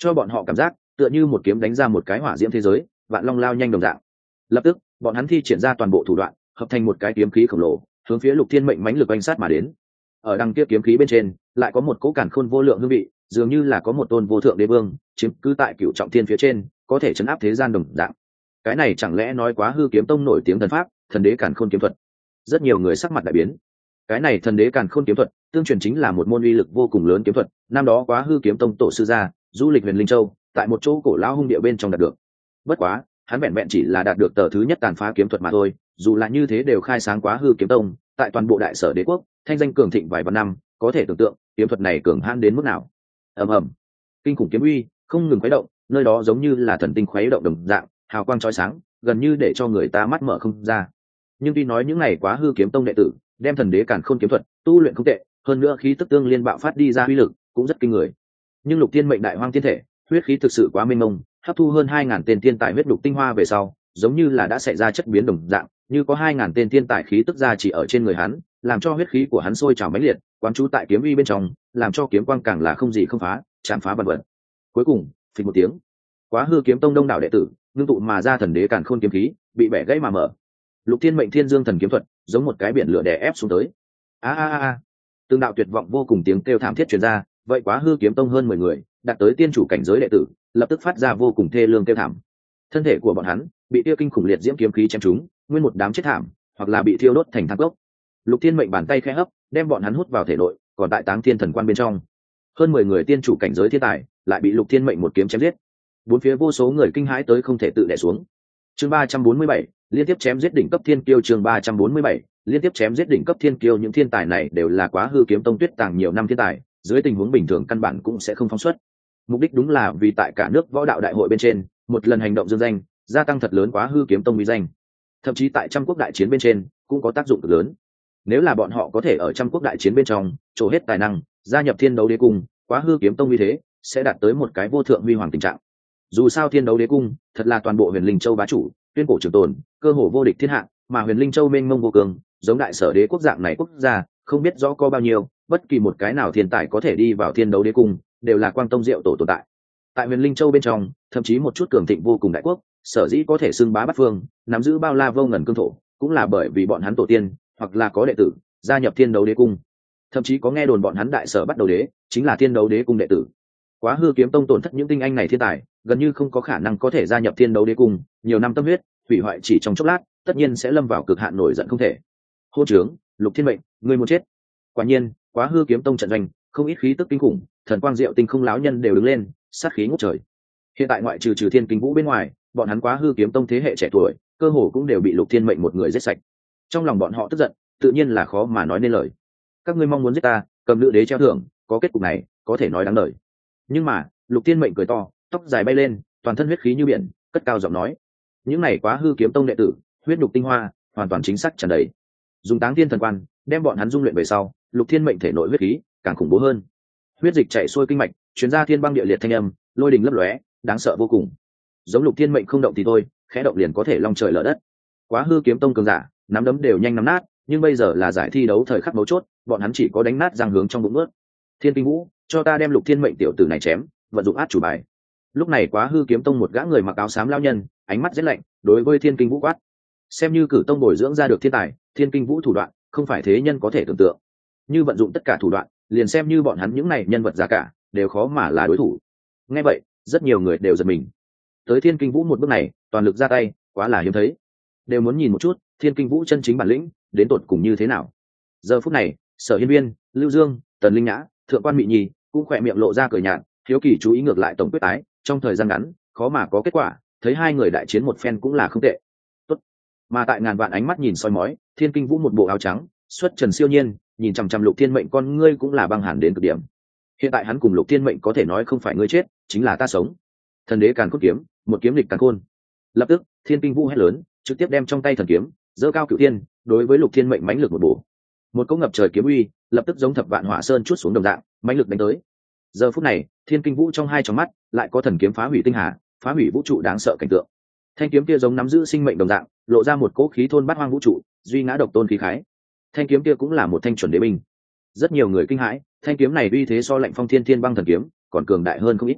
cho bọn họ cảm giác tựa như một kiếm đánh ra một cái hỏa diễm thế giới, vạn long lao nhanh đồng dạng. Lập tức bọn hắn thi triển ra toàn bộ thủ đoạn, hợp thành một cái kiếm khí khổng lồ, hướng phía Lục Thiên Mệnh mãnh lực oanh sát mà đến. Ở đằng kia kiếm khí bên trên lại có một cỗ càn khôn vô lượng hương vị, dường như là có một tôn vô thượng đế vương chiếm cứ tại cửu trọng thiên phía trên, có thể chấn áp thế gian đồng dạng. Cái này chẳng lẽ nói Quá Hư Kiếm Tông nổi tiếng thần pháp, thần đế càn khôn kiếm thuật? Rất nhiều người sắc mặt đại biến. Cái này thần đế càn khôn kiếm thuật tương truyền chính là một môn uy lực vô cùng lớn kiếm thuật, năm đó Quá Hư Kiếm Tông tổ sư gia du lịch Huyền Linh Châu, tại một chỗ cổ lão hung địa bên trong đạt được. Bất quá hắn vẹn vẹn chỉ là đạt được tờ thứ nhất tàn phá kiếm thuật mà thôi, dù là như thế đều khai sáng Quá Hư Kiếm Tông tại toàn bộ đại sở đế quốc thanh danh cường thịnh vài vạn năm, có thể tưởng tượng kiếm thuật này cường hãn đến mức nào. ầm ầm, kinh khủng kiếm uy không ngừng khuấy động, nơi đó giống như là thần tinh khuấy động đồng dạng, hào quang chói sáng, gần như để cho người ta mắt mở không ra. Nhưng tuy nói những này Quá Hư Kiếm Tông đệ tử đem thần đế càn khôn kiếm thuật tu luyện không tệ, hơn nữa khí tức tương liên bạo phát đi ra uy lực cũng rất kinh người. Nhưng Lục Thiên Mệnh đại hoang thiên thể huyết khí thực sự quá mênh mông, hấp thu hơn hai ngàn tên tiên tài huyết đục tinh hoa về sau, giống như là đã xảy ra chất biến đồng dạng, như có hai ngàn tên tiên tài khí tức ra chỉ ở trên người hắn, làm cho huyết khí của hắn sôi trào mãnh liệt, quán trú tại kiếm uy bên trong, làm cho kiếm quang càng là không gì không phá, chạm phá vân vân. Cuối cùng, phình một tiếng, Quá Hư Kiếm Tông đông đảo đệ tử ngưng tụ mà ra thần đế càn khôn kiếm khí, bị bẻ gãy mà mở. Lục Thiên Mệnh Thiên Dương thần kiếm thuật giống một cái biển lửa đè ép xuống tới. A a a, từng đạo tuyệt vọng vô cùng tiếng kêu thảm thiết truyền ra, vậy Quá Hư Kiếm Tông hơn mười người, đạt tới tiên chủ cảnh giới đệ tử, lập tức phát ra vô cùng thê lương kêu thảm. Thân thể của bọn hắn bị tiêu kinh khủng liệt diễm kiếm khí chém trúng, nguyên một đám chết thảm, hoặc là bị thiêu đốt thành than cốc. Lục Thiên Mệnh bàn tay khẽ hấp, đem bọn hắn hút vào thể nội, còn tại Táng Thiên Thần Quan bên trong, hơn mười người tiên chủ cảnh giới thiên tài lại bị Lục Thiên Mệnh một kiếm chém giết. Bốn phía vô số người kinh hãi tới không thể tự đè xuống. Chương ba trăm bốn mươi bảy, liên tiếp chém giết đỉnh cấp thiên kiêu. Chương ba trăm bốn mươi bảy, liên tiếp chém giết đỉnh cấp thiên kiêu. Những thiên tài này đều là Quá Hư Kiếm Tông tuyết tàng nhiều năm thiên tài, dưới tình huống bình thường căn bản cũng sẽ không phóng xuất. Mục đích đúng là vì tại cả nước võ đạo đại hội bên trên, một lần hành động dương danh, gia tăng thật lớn Quá Hư Kiếm Tông uy danh. Thậm chí tại trăm quốc đại chiến bên trên cũng có tác dụng cực lớn. Nếu là bọn họ có thể ở trăm quốc đại chiến bên trong trổ hết tài năng, gia nhập Thiên Đấu Đế Cung, Quá Hư Kiếm Tông uy thế sẽ đạt tới một cái vô thượng huy hoàng tình trạng. Dù sao Thiên Đấu Đế Cung thật là toàn bộ Huyền Linh Châu bá chủ, tuyên cổ trường tồn, cơ hồ vô địch thiên hạ, mà Huyền Linh Châu mênh mông vô cường, giống đại sở đế quốc dạng này quốc gia, không biết rõ có bao nhiêu, bất kỳ một cái nào thiên tài có thể đi vào Thiên Đấu Đế Cung, đều là quang tông diệu tổ tồn tại. Tại Huyền Linh Châu bên trong, thậm chí một chút cường thịnh vô cùng đại quốc, sở dĩ có thể xưng bá bát phương, nắm giữ bao la vô ngần cương thổ, cũng là bởi vì bọn hắn tổ tiên hoặc là có đệ tử gia nhập Thiên Đấu Đế Cung. Thậm chí có nghe đồn bọn hắn đại sở bắt đầu đế chính là Thiên Đấu Đế Cung đệ tử. Quá Hư Kiếm Tông tổn thất những tinh anh này thiên tài, gần như không có khả năng có thể gia nhập Thiên Đấu Đế Cung, nhiều năm tâm huyết hủy hoại chỉ trong chốc lát, tất nhiên sẽ lâm vào cực hạn nổi giận không thể. Hô trướng, Lục Thiên Mệnh, ngươi muốn chết. Quả nhiên, Quá Hư Kiếm Tông trận doanh, không ít khí tức kinh khủng, thần quang diệu tinh không láo nhân đều đứng lên, sát khí ngút trời. Hiện tại ngoại trừ trừ Thiên Kinh Vũ bên ngoài, bọn hắn Quá Hư Kiếm Tông thế hệ trẻ tuổi, cơ hồ cũng đều bị Lục Thiên Mệnh một người giết sạch. Trong lòng bọn họ tức giận, tự nhiên là khó mà nói nên lời. Các ngươi mong muốn giết ta, cầm nữ đế treo thưởng, có kết cục này, có thể nói đáng lời. Nhưng mà, Lục Thiên Mệnh cười to, tóc dài bay lên, toàn thân huyết khí như biển, cất cao giọng nói: những này Quá Hư Kiếm Tông đệ tử, huyết nhục tinh hoa, hoàn toàn chính xác tràn đầy. Dùng Táng Thiên Thần Quan đem bọn hắn dung luyện về sau, Lục Thiên Mệnh thể nội huyết khí càng khủng bố hơn. Huyết dịch chảy xuôi kinh mạch, truyền ra thiên băng địa liệt thanh âm, lôi đình lấp lóe, đáng sợ vô cùng. Giống Lục Thiên Mệnh không động thì thôi, khẽ động liền có thể long trời lở đất. Quá Hư Kiếm Tông cường giả, nắm đấm đều nhanh nắm nát, nhưng bây giờ là giải thi đấu thời khắc mấu chốt, bọn hắn chỉ có đánh nát răng hướng trong bụng nuốt. Thiên Kinh Vũ, cho ta đem Lục Thiên Mệnh tiểu tử này chém, vận dụng át chủ bài. Lúc này Quá Hư Kiếm Tông một gã người mặc áo xám lao nhân, ánh mắt rất lạnh, đối với Thiên Kinh Vũ quát: xem như cử tông bồi dưỡng ra được thiên tài, Thiên Kinh Vũ thủ đoạn không phải thế nhân có thể tưởng tượng. Như vận dụng tất cả thủ đoạn, liền xem như bọn hắn những này nhân vật giá cả, đều khó mà là đối thủ. Nghe vậy, rất nhiều người đều giật mình. Tới Thiên Kinh Vũ một bước này, toàn lực ra tay, quá là hiếm thấy. Đều muốn nhìn một chút, Thiên Kinh Vũ chân chính bản lĩnh, đến tột cùng như thế nào. Giờ phút này, Sở Hiên Viên, Lưu Dương, Tần Linh Nhã, Thượng Quan Mị Nhi cũng khỏe miệng lộ ra cười nhạt, hiếu kỳ chú ý ngược lại tổng quyết tái, trong thời gian ngắn, khó mà có kết quả, thấy hai người đại chiến một phen cũng là không tệ. Tốt. Mà tại ngàn vạn ánh mắt nhìn soi mói, Thiên Kinh Vũ một bộ áo trắng, xuất trần siêu nhiên, nhìn chằm chằm Lục Thiên Mệnh con ngươi cũng là băng hàn đến cực điểm. Hiện tại hắn cùng Lục Thiên Mệnh có thể nói không phải ngươi chết, chính là ta sống. Thần đế càn khôn kiếm, một kiếm địch càn khôn. Lập tức, Thiên Kinh Vũ hét lớn, trực tiếp đem trong tay thần kiếm, giơ cao cửu thiên, đối với Lục Thiên Mệnh mãnh lực một bổ. Một cỗ ngập trời kiếm uy, lập tức giống thập vạn hỏa sơn chuốt xuống đồng dạng, mãnh lực đánh tới. Giờ phút này, Thiên Kinh Vũ trong hai tròng mắt lại có thần kiếm phá hủy tinh hà, phá hủy vũ trụ đáng sợ cảnh tượng. Thanh kiếm kia giống nắm giữ sinh mệnh đồng dạng, lộ ra một cỗ khí thôn bát hoang vũ trụ, duy ngã độc tôn khí khái. Thanh kiếm kia cũng là một thanh chuẩn đế binh. Rất nhiều người kinh hãi, thanh kiếm này uy thế so Lạnh Phong Thiên Thiên Băng thần kiếm còn cường đại hơn không ít.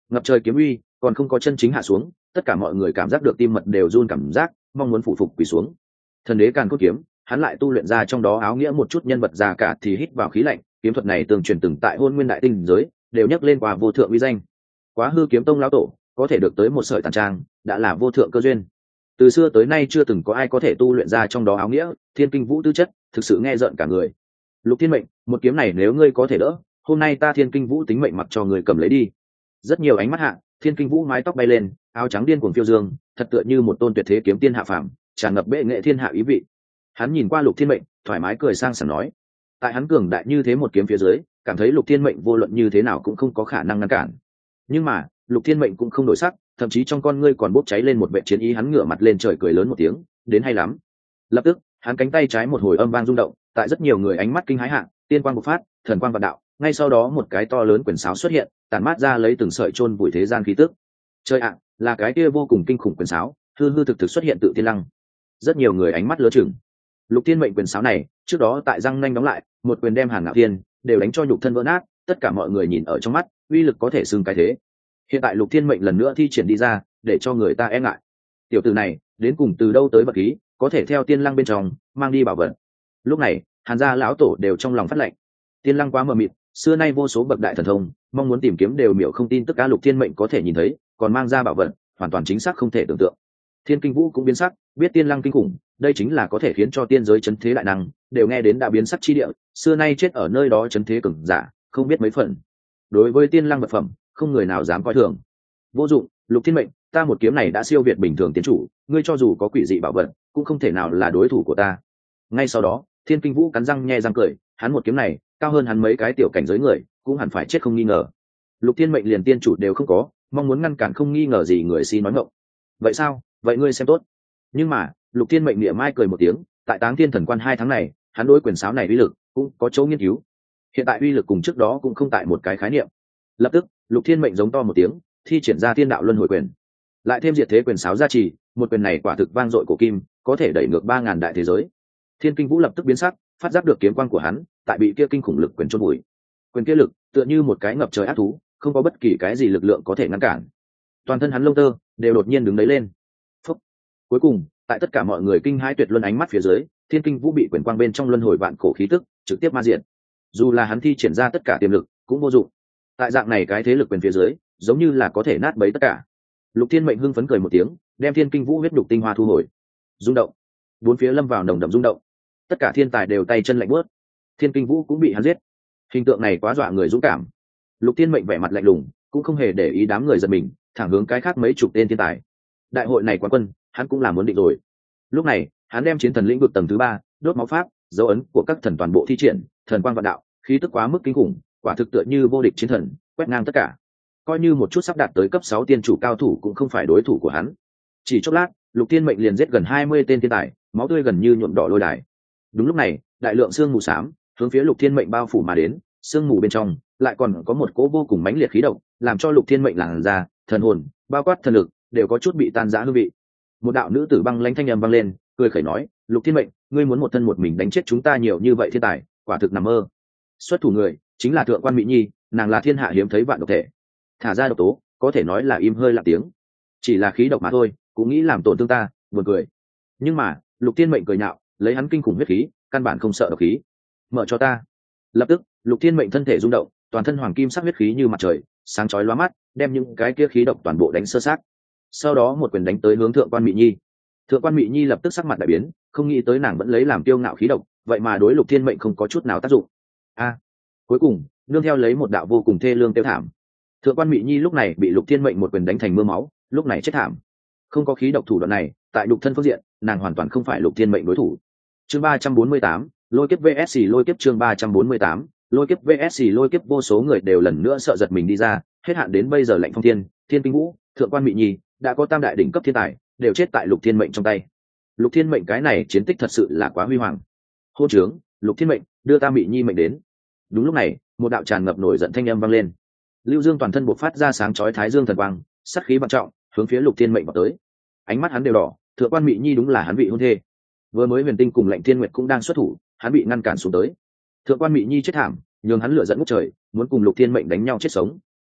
ngập trời kiếm uy còn không có chân chính hạ xuống, tất cả mọi người cảm giác được tim mật đều run cảm giác, mong muốn phụ phục quỳ xuống. Thần đế càn cốt kiếm, hắn lại tu luyện ra trong đó áo nghĩa một chút nhân vật già cả thì hít vào khí lạnh, kiếm thuật này tương truyền từng tại hôn nguyên đại tinh giới đều nhắc lên qua vô thượng uy danh. Quá hư kiếm tông lão tổ có thể được tới một sợi tàn trang đã là vô thượng cơ duyên. Từ xưa tới nay chưa từng có ai có thể tu luyện ra trong đó áo nghĩa thiên kinh vũ tư chất, thực sự nghe rợn cả người. Lục Thiên Mệnh, một kiếm này nếu ngươi có thể đỡ, hôm nay ta thiên kinh vũ tính mệnh mặc cho người cầm lấy đi. Rất nhiều ánh mắt hạ, thiên kinh vũ mái tóc bay lên, áo trắng điên cuồng phiêu dương, thật tựa như một tôn tuyệt thế kiếm tiên hạ phàm, tràn ngập bệ nghệ thiên hạ ý vị. Hắn nhìn qua Lục Thiên Mệnh, thoải mái cười sang sảng nói: tại hắn cường đại như thế một kiếm phía dưới, cảm thấy Lục Thiên Mệnh vô luận như thế nào cũng không có khả năng ngăn cản. Nhưng mà Lục Thiên Mệnh cũng không đổi sắc, thậm chí trong con ngươi còn bốc cháy lên một vệ chiến ý. Hắn ngửa mặt lên trời cười lớn một tiếng: đến hay lắm. Lập tức hắn cánh tay trái một hồi âm vang rung động, tại rất nhiều người ánh mắt kinh hãi hạ, tiên quang bộc phát, thần quang vạn đạo, ngay sau đó một cái to lớn quyền sáo xuất hiện, tàn mát ra lấy từng sợi chôn bụi thế gian khí tức. Trời ạ, là cái kia vô cùng kinh khủng quyền sáo, hư hư thực thực xuất hiện tự tiên lăng. Rất nhiều người ánh mắt lứa chừng. Lục Thiên Mệnh quyền sáo này, trước đó tại răng nanh đóng lại, một quyền đem Hàn Ngạo Thiên đều đánh cho nhục thân vỡ nát, tất cả mọi người nhìn ở trong mắt, uy lực có thể xưng cái thế. Hiện tại Lục Thiên Mệnh lần nữa thi triển đi ra, để cho người ta e ngại. Tiểu tử này, đến cùng từ đâu tới bậc khí, có thể theo tiên lăng bên trong mang đi bảo vật. Lúc này, Hàn gia lão tổ đều trong lòng phát lệnh. Tiên lăng quá mờ mịt, xưa nay vô số bậc đại thần thông, mong muốn tìm kiếm đều miểu không tin tất cả Lục Thiên Mệnh có thể nhìn thấy, còn mang ra bảo vật, hoàn toàn chính xác không thể tưởng tượng. Thiên Kinh Vũ cũng biến sắc, biết tiên lăng kinh khủng, đây chính là có thể khiến cho tiên giới chấn thế đại năng đều nghe đến đã biến sắc chi địa, xưa nay chết ở nơi đó chấn thế cường giả, không biết mấy phần. Đối với tiên lăng vật phẩm, không người nào dám coi thường. Vô dụng, Lục Thiên Mệnh, ta một kiếm này đã siêu việt bình thường tiến chủ, ngươi cho dù có quỷ dị bảo vật, cũng không thể nào là đối thủ của ta. Ngay sau đó, Thiên Kinh Vũ cắn răng nhe răng cười, hắn một kiếm này, cao hơn hắn mấy cái tiểu cảnh giới người, cũng hẳn phải chết không nghi ngờ. Lục Thiên Mệnh liền tiên chủ đều không có, mong muốn ngăn cản không nghi ngờ gì người si nói ngọng. Vậy sao? Vậy ngươi xem tốt. Nhưng mà, Lục Thiên Mệnh niệm mai cười một tiếng, tại Táng Thiên Thần Quan hai tháng này, hắn đối quyền sáo này uy lực cũng có chỗ nghiên cứu. Hiện tại uy lực cùng trước đó cũng không tại một cái khái niệm. Lập tức, Lục Thiên Mệnh giống to một tiếng, thi triển ra Thiên Đạo Luân Hồi Quyền. Lại thêm diệt thế quyền sáo gia trì, một quyền này quả thực vang dội cổ kim, có thể đẩy ngược ba ngàn đại thế giới. Thiên Kinh Vũ lập tức biến sắc, phát giác được kiếm quang của hắn, tại bị kia kinh khủng lực quyền chôn bụi. Quyền kia lực, tựa như một cái ngập trời ác thú, không có bất kỳ cái gì lực lượng có thể ngăn cản. Toàn thân hắn lông tơ đều đột nhiên đứng đấy lên. Phúc. Cuối cùng, tại tất cả mọi người kinh hãi tuyệt luân ánh mắt phía dưới, Thiên Kinh Vũ bị quyền quang bên trong luân hồi vạn cổ khí tức trực tiếp ma diệt. Dù là hắn thi triển ra tất cả tiềm lực, cũng vô dụng. Tại dạng này cái thế lực quyền phía dưới, giống như là có thể nát bấy tất cả. Lục Thiên Mệnh hưng phấn cười một tiếng, đem Thiên Kinh Vũ huyết đục tinh hoa thu hồi. Rung động, bốn phía lâm vào nồng đậm rung động. Tất cả thiên tài đều tay chân lạnh buốt. Thiên Kinh Vũ cũng bị hắn giết. Hình tượng này quá dọa người dũng cảm. Lục Thiên Mệnh vẻ mặt lạnh lùng, cũng không hề để ý đám người giật mình, thẳng hướng cái khác mấy chục tên thiên tài. Đại hội này quán quân, hắn cũng là muốn định rồi. Lúc này, hắn đem chiến thần lĩnh vực tầng thứ ba, đốt máu pháp, dấu ấn của các thần toàn bộ thi triển, thần quang vạn đạo, khí tức quá mức kinh khủng, quả thực tựa như vô địch chiến thần, quét ngang tất cả. Coi như một chút sắp đạt tới cấp sáu tiên chủ cao thủ cũng không phải đối thủ của hắn. Chỉ chốc lát, Lục Thiên Mệnh liền giết gần hai mươi tên thiên tài, máu tươi gần như nhuộm đỏ lôi đài. Đúng lúc này, đại lượng sương mù xám hướng phía Lục Thiên Mệnh bao phủ mà đến, sương mù bên trong lại còn có một cỗ vô cùng mãnh liệt khí độc, làm cho Lục Thiên Mệnh làn da, thần hồn, bao quát thần lực đều có chút bị tan rã hương vị. Một đạo nữ tử băng lãnh thanh âm vang lên, cười khẩy nói: Lục Thiên Mệnh, ngươi muốn một thân một mình đánh chết chúng ta nhiều như vậy thiên tài, quả thực nằm mơ. Xuất thủ người chính là Thượng quan Mỹ Nhi, nàng là thiên hạ hiếm thấy vạn độc thể, thả ra độc tố có thể nói là im hơi lặng tiếng, chỉ là khí độc mà thôi cũng nghĩ làm tổn thương ta, buồn cười. Nhưng mà Lục Thiên Mệnh cười nhạo, lấy hắn kinh khủng huyết khí, căn bản không sợ độc khí. Mở cho ta. Lập tức Lục Thiên Mệnh thân thể rung động, toàn thân hoàng kim sắc huyết khí như mặt trời, sáng chói lóa mắt, đem những cái kia khí độc toàn bộ đánh sơ sát. Sau đó một quyền đánh tới hướng Thượng quan Mỹ Nhi. Thượng quan Mỹ Nhi lập tức sắc mặt đại biến, không nghĩ tới nàng vẫn lấy làm kiêu ngạo khí độc, vậy mà đối Lục Thiên Mệnh không có chút nào tác dụng. A! Cuối cùng nương theo lấy một đạo vô cùng thê lương tiêu thảm. Thượng quan Mỹ Nhi lúc này bị Lục Thiên Mệnh một quyền đánh thành mưa máu, lúc này chết thảm. Không có khí độc thủ đoạn này, tại đục thân phương diện, nàng hoàn toàn không phải Lục Thiên Mệnh đối thủ. Chương ba trăm bốn mươi tám, lôi kiếp vs lôi kiếp. Chương ba trăm bốn mươi tám, lôi kiếp vs lôi kiếp. Vô số người đều lần nữa sợ giật mình đi ra, hết hạn đến bây giờ Lạnh Phong Thiên, Thiên Kinh Vũ, Thượng quan Mỹ Nhi đã có tam đại đỉnh cấp thiên tài, đều chết tại Lục Thiên Mệnh trong tay. Lục Thiên Mệnh cái này chiến tích thật sự là quá huy hoàng. Hô trướng, Lục Thiên Mệnh, đưa ta Mỹ Nhi mệnh đến. Đúng lúc này, một đạo tràn ngập nổi giận thanh âm vang lên. Lưu Dương toàn thân bộc phát ra sáng chói thái dương thần quang, sát khí vạn trọng, hướng phía Lục Thiên Mệnh vào tới. Ánh mắt hắn đều đỏ, Thượng quan Mỹ Nhi đúng là hắn vị hôn thê. Vừa mới Huyền Tinh cùng Lạnh Thiên Nguyệt cũng đang xuất thủ, hắn bị ngăn cản xuống tới. Thượng quan Mỹ Nhi chết thảm, nhường hắn lửa giận ngút trời, muốn cùng Lục Thiên Mệnh đánh nhau chết sống.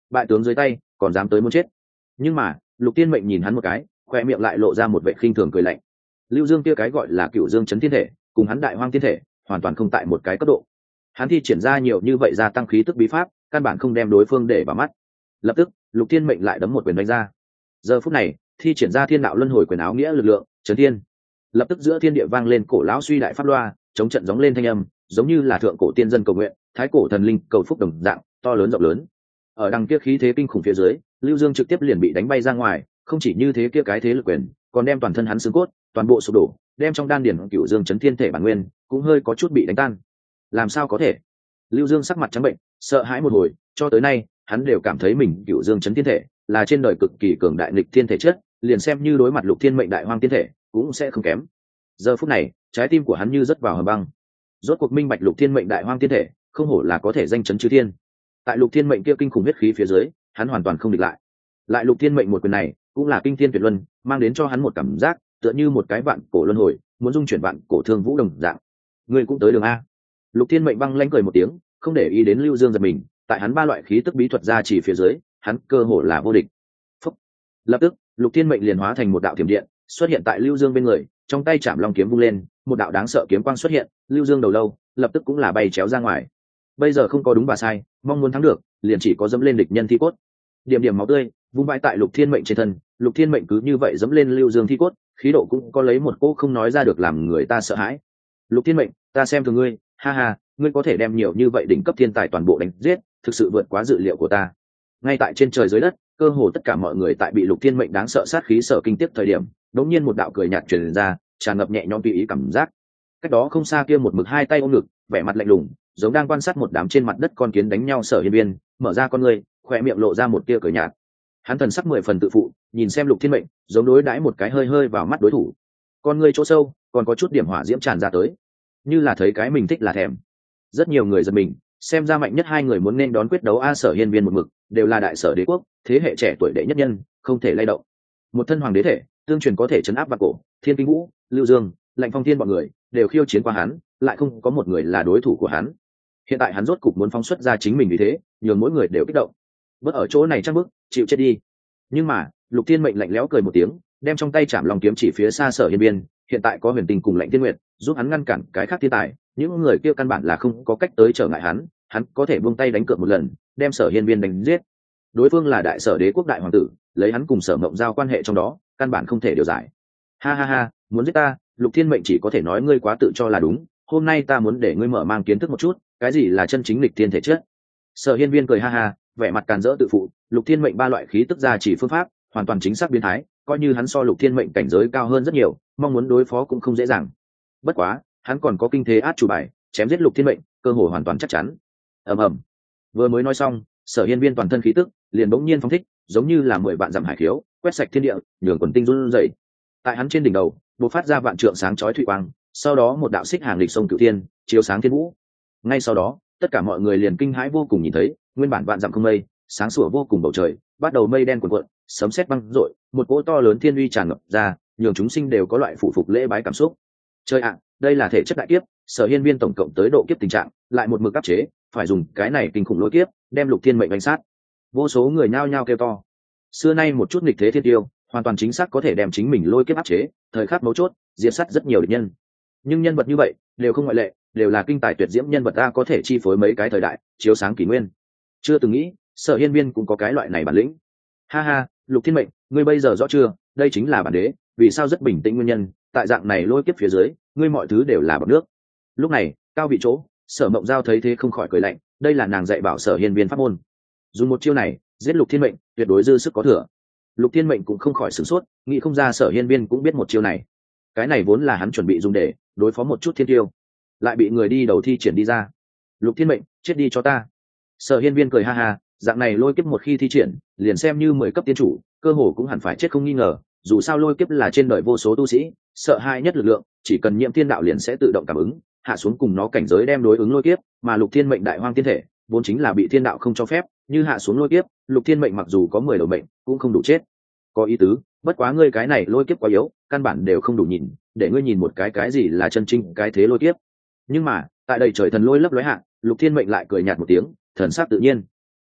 bại tướng dưới tay còn dám tới muốn chết. Nhưng mà Lục Thiên Mệnh nhìn hắn một cái, khoe miệng lại lộ ra một vẻ khinh thường cười lạnh. Lưu Dương kia cái gọi là Cửu Dương Chấn Thiên Thể, cùng hắn Đại Hoang Thiên Thể hoàn toàn không tại một cái cấp độ. Hắn thi triển ra nhiều như vậy gia tăng khí tức bí pháp, căn bản không đem đối phương để vào mắt. Lập tức Lục Thiên Mệnh lại đấm một quyền đánh ra. Giờ phút này thi triển ra Thiên Đạo Luân Hồi quyền áo nghĩa lực lượng chấn thiên. Lập tức giữa thiên địa vang lên cổ lão suy đại pháp loa, chống trận gióng lên thanh âm, giống như là thượng cổ tiên dân cầu nguyện, thái cổ thần linh cầu phúc đồng dạng, to lớn rộng lớn. Ở đằng kia khí thế kinh khủng phía dưới, Lưu Dương trực tiếp liền bị đánh bay ra ngoài, không chỉ như thế, kia cái thế lực quyền còn đem toàn thân hắn xương cốt toàn bộ sụp đổ, đem trong đan điển Cửu Dương Chấn Thiên Thể bản nguyên cũng hơi có chút bị đánh tan. Làm sao có thể? Lưu Dương sắc mặt trắng bệnh, sợ hãi một hồi, cho tới nay hắn đều cảm thấy mình Cửu Dương Chấn Thiên Thể là trên đời cực kỳ cường đại nghịch thiên thể chất, liền xem như đối mặt Lục Thiên Mệnh Đại Hoang Thiên Thể cũng sẽ không kém. Giờ phút này trái tim của hắn như rớt vào hầm băng, rốt cuộc minh bạch Lục Thiên Mệnh Đại Hoang Thiên Thể không hổ là có thể danh chấn chư thiên. Tại Lục Thiên Mệnh kia kinh khủng huyết khí phía dưới, hắn hoàn toàn không địch lại. Lại Lục Thiên Mệnh một quyền này cũng là kinh thiên tuyệt luân, mang đến cho hắn một cảm giác tựa như một cái vạn cổ luân hồi, muốn dung chuyển vạn cổ thương vũ đồng dạng. Ngươi cũng tới đường a? Lục Thiên Mệnh băng lãnh cười một tiếng, không để ý đến Lưu Dương giật mình, tại hắn ba loại khí tức bí thuật ra chỉ phía dưới, hắn cơ hồ là vô địch. Phúc. Lập tức Lục Thiên Mệnh liền hóa thành một đạo thiểm điện, xuất hiện tại Lưu Dương bên người, trong tay chạm long kiếm vung lên, một đạo đáng sợ kiếm quang xuất hiện, Lưu Dương đầu lâu lập tức cũng là bay chéo ra ngoài. Bây giờ không có đúng và sai, mong muốn thắng được liền chỉ có dẫm lên địch nhân thi cốt. Điểm điểm máu tươi vung vãi tại Lục Thiên Mệnh trên thân, Lục Thiên Mệnh cứ như vậy dẫm lên Lưu Dương thi cốt, khí độ cũng có lấy một cỗ không nói ra được làm người ta sợ hãi. Lục Thiên Mệnh, ta xem thường ngươi, ha ha, ngươi có thể đem nhiều như vậy đỉnh cấp thiên tài toàn bộ đánh giết, thực sự vượt quá dự liệu của ta. Ngay tại trên trời dưới đất, cơ hồ tất cả mọi người tại bị Lục Thiên Mệnh đáng sợ sát khí sợ kinh tiếp thời điểm, đột nhiên một đạo cười nhạt truyền ra, tràn ngập nhẹ nhõm tùy ý cảm giác. Cách đó không xa kia một mực hai tay ôm ngực, vẻ mặt lạnh lùng, giống đang quan sát một đám trên mặt đất con kiến đánh nhau. Sở Hiên Viên mở ra con người, khỏe miệng lộ ra một tia cười nhạt. Hắn thần sắc mười phần tự phụ, nhìn xem Lục Thiên Mệnh, giống đối đãi một cái hơi hơi vào mắt đối thủ. Con người chỗ sâu còn có chút điểm hỏa diễm tràn ra tới, như là thấy cái mình thích là thèm. Rất nhiều người giật mình, xem ra mạnh nhất hai người muốn nên đón quyết đấu a. Sở Hiên Viên một mực đều là đại sở đế quốc thế hệ trẻ tuổi đệ nhất nhân, không thể lay động. Một thân hoàng đế thể, tương truyền có thể chấn áp vạn cổ, Thiên Kinh Vũ, Lưu Dương, Lạnh Phong Thiên bọn người đều khiêu chiến qua hắn, lại không có một người là đối thủ của hắn. Hiện tại hắn rốt cục muốn phóng xuất ra chính mình, vì thế nhường mỗi người đều kích động. Bất ở chỗ này chắc bức, chịu chết đi. Nhưng mà Lục Thiên Mệnh lạnh lẽo cười một tiếng, đem trong tay chạm lòng kiếm chỉ phía xa Sở Hiên Viên. Hiện tại có Huyền Tình cùng Lạnh Thiên Nguyệt giúp hắn ngăn cản cái khác thiên tài, những người kia căn bản là không có cách tới trở ngại hắn, hắn có thể buông tay đánh cược một lần, đem Sở Hiên Viên đánh giết. Đối phương là đại sở đế quốc đại hoàng tử, lấy hắn cùng Sở Mộng Giao quan hệ trong đó, căn bản không thể điều giải. Ha ha ha, muốn giết ta? Lục Thiên Mệnh chỉ có thể nói ngươi quá tự cho là đúng, hôm nay ta muốn để ngươi mở mang kiến thức một chút, cái gì là chân chính lịch thiên thể chất. Sở Hiên Viên cười ha ha, vẻ mặt càn rỡ tự phụ. Lục Thiên Mệnh ba loại khí tức ra chỉ phương pháp hoàn toàn chính xác biến thái, coi như hắn so Lục Thiên Mệnh cảnh giới cao hơn rất nhiều, mong muốn đối phó cũng không dễ dàng. Bất quá hắn còn có kinh thế át chủ bài, chém giết Lục Thiên Mệnh cơ hội hoàn toàn chắc chắn. Ầm ầm. Vừa mới nói xong, Sở Hiên Viên toàn thân khí tức liền bỗng nhiên phóng thích, giống như là mười vạn dặm hải khiếu quét sạch thiên địa, nhường quần tinh run rẩy. Tại hắn trên đỉnh đầu bộc phát ra vạn trượng sáng chói thủy quang, sau đó một đạo xích hàng lịch sông cửu thiên chiếu sáng thiên vũ. Ngay sau đó tất cả mọi người liền kinh hãi vô cùng, nhìn thấy nguyên bản vạn dặm không mây, sáng sủa vô cùng bầu trời bắt đầu mây đen cuộn cuộn, sấm sét vang dội, một cỗ to lớn thiên uy tràn ngập ra, nhường chúng sinh đều có loại phụ phục lễ bái cảm xúc. Trời ạ, đây là thể chất đại kiếp. Sở Hiên Viên tổng cộng tới độ kiếp tình trạng, lại một mực áp chế, phải dùng cái này kinh khủng lôi kiếp đem Lục Thiên Mệnh đánh sát. Vô số người nhao nhao kêu to. Xưa nay một chút nghịch thế thiên tiêu, hoàn toàn chính xác có thể đem chính mình lôi kiếp áp chế, thời khắc mấu chốt diệt sát rất nhiều địch nhân. Nhưng nhân vật như vậy đều không ngoại lệ, đều là kinh tài tuyệt diễm nhân vật ta, có thể chi phối mấy cái thời đại, chiếu sáng kỷ nguyên. Chưa từng nghĩ Sở Hiên Viên cũng có cái loại này bản lĩnh. Ha ha, Lục Thiên Mệnh, ngươi bây giờ rõ chưa, đây chính là bản đế, vì sao rất bình tĩnh nguyên nhân, tại dạng này lôi kiếp phía dưới, ngươi mọi thứ đều là bọt nước. Lúc này cao vị chỗ, Sở Mộng Giao thấy thế không khỏi cười lạnh, đây là nàng dạy bảo Sở Hiên Viên pháp môn. Dùng một chiêu này giết Lục Thiên Mệnh tuyệt đối dư sức có thừa. Lục Thiên Mệnh cũng không khỏi sửng sốt, nghĩ không ra Sở Hiên Viên cũng biết một chiêu này. Cái này vốn là hắn chuẩn bị dùng để đối phó một chút thiên tiêu, lại bị người đi đầu thi triển đi ra. Lục Thiên Mệnh, chết đi cho ta. Sở Hiên Viên cười ha ha, dạng này lôi kiếp một khi thi triển, liền xem như mười cấp tiên chủ, cơ hồ cũng hẳn phải chết không nghi ngờ. Dù sao lôi kiếp là trên đời vô số tu sĩ sợ hãi nhất lực lượng, chỉ cần nhiễm thiên đạo liền sẽ tự động cảm ứng, hạ xuống cùng nó cảnh giới đem đối ứng lôi kiếp. Mà Lục Thiên Mệnh đại hoang tiên thể vốn chính là bị thiên đạo không cho phép, như hạ xuống lôi kiếp, Lục Thiên Mệnh mặc dù có mười đầu mệnh cũng không đủ chết. Có ý tứ, bất quá ngươi cái này lôi kiếp quá yếu, căn bản đều không đủ nhìn, để ngươi nhìn một cái cái gì là chân chính cái thế lôi kiếp. Nhưng mà tại đây trời thần lôi lấp lóe hạ, Lục Thiên Mệnh lại cười nhạt một tiếng, thần sắc tự nhiên.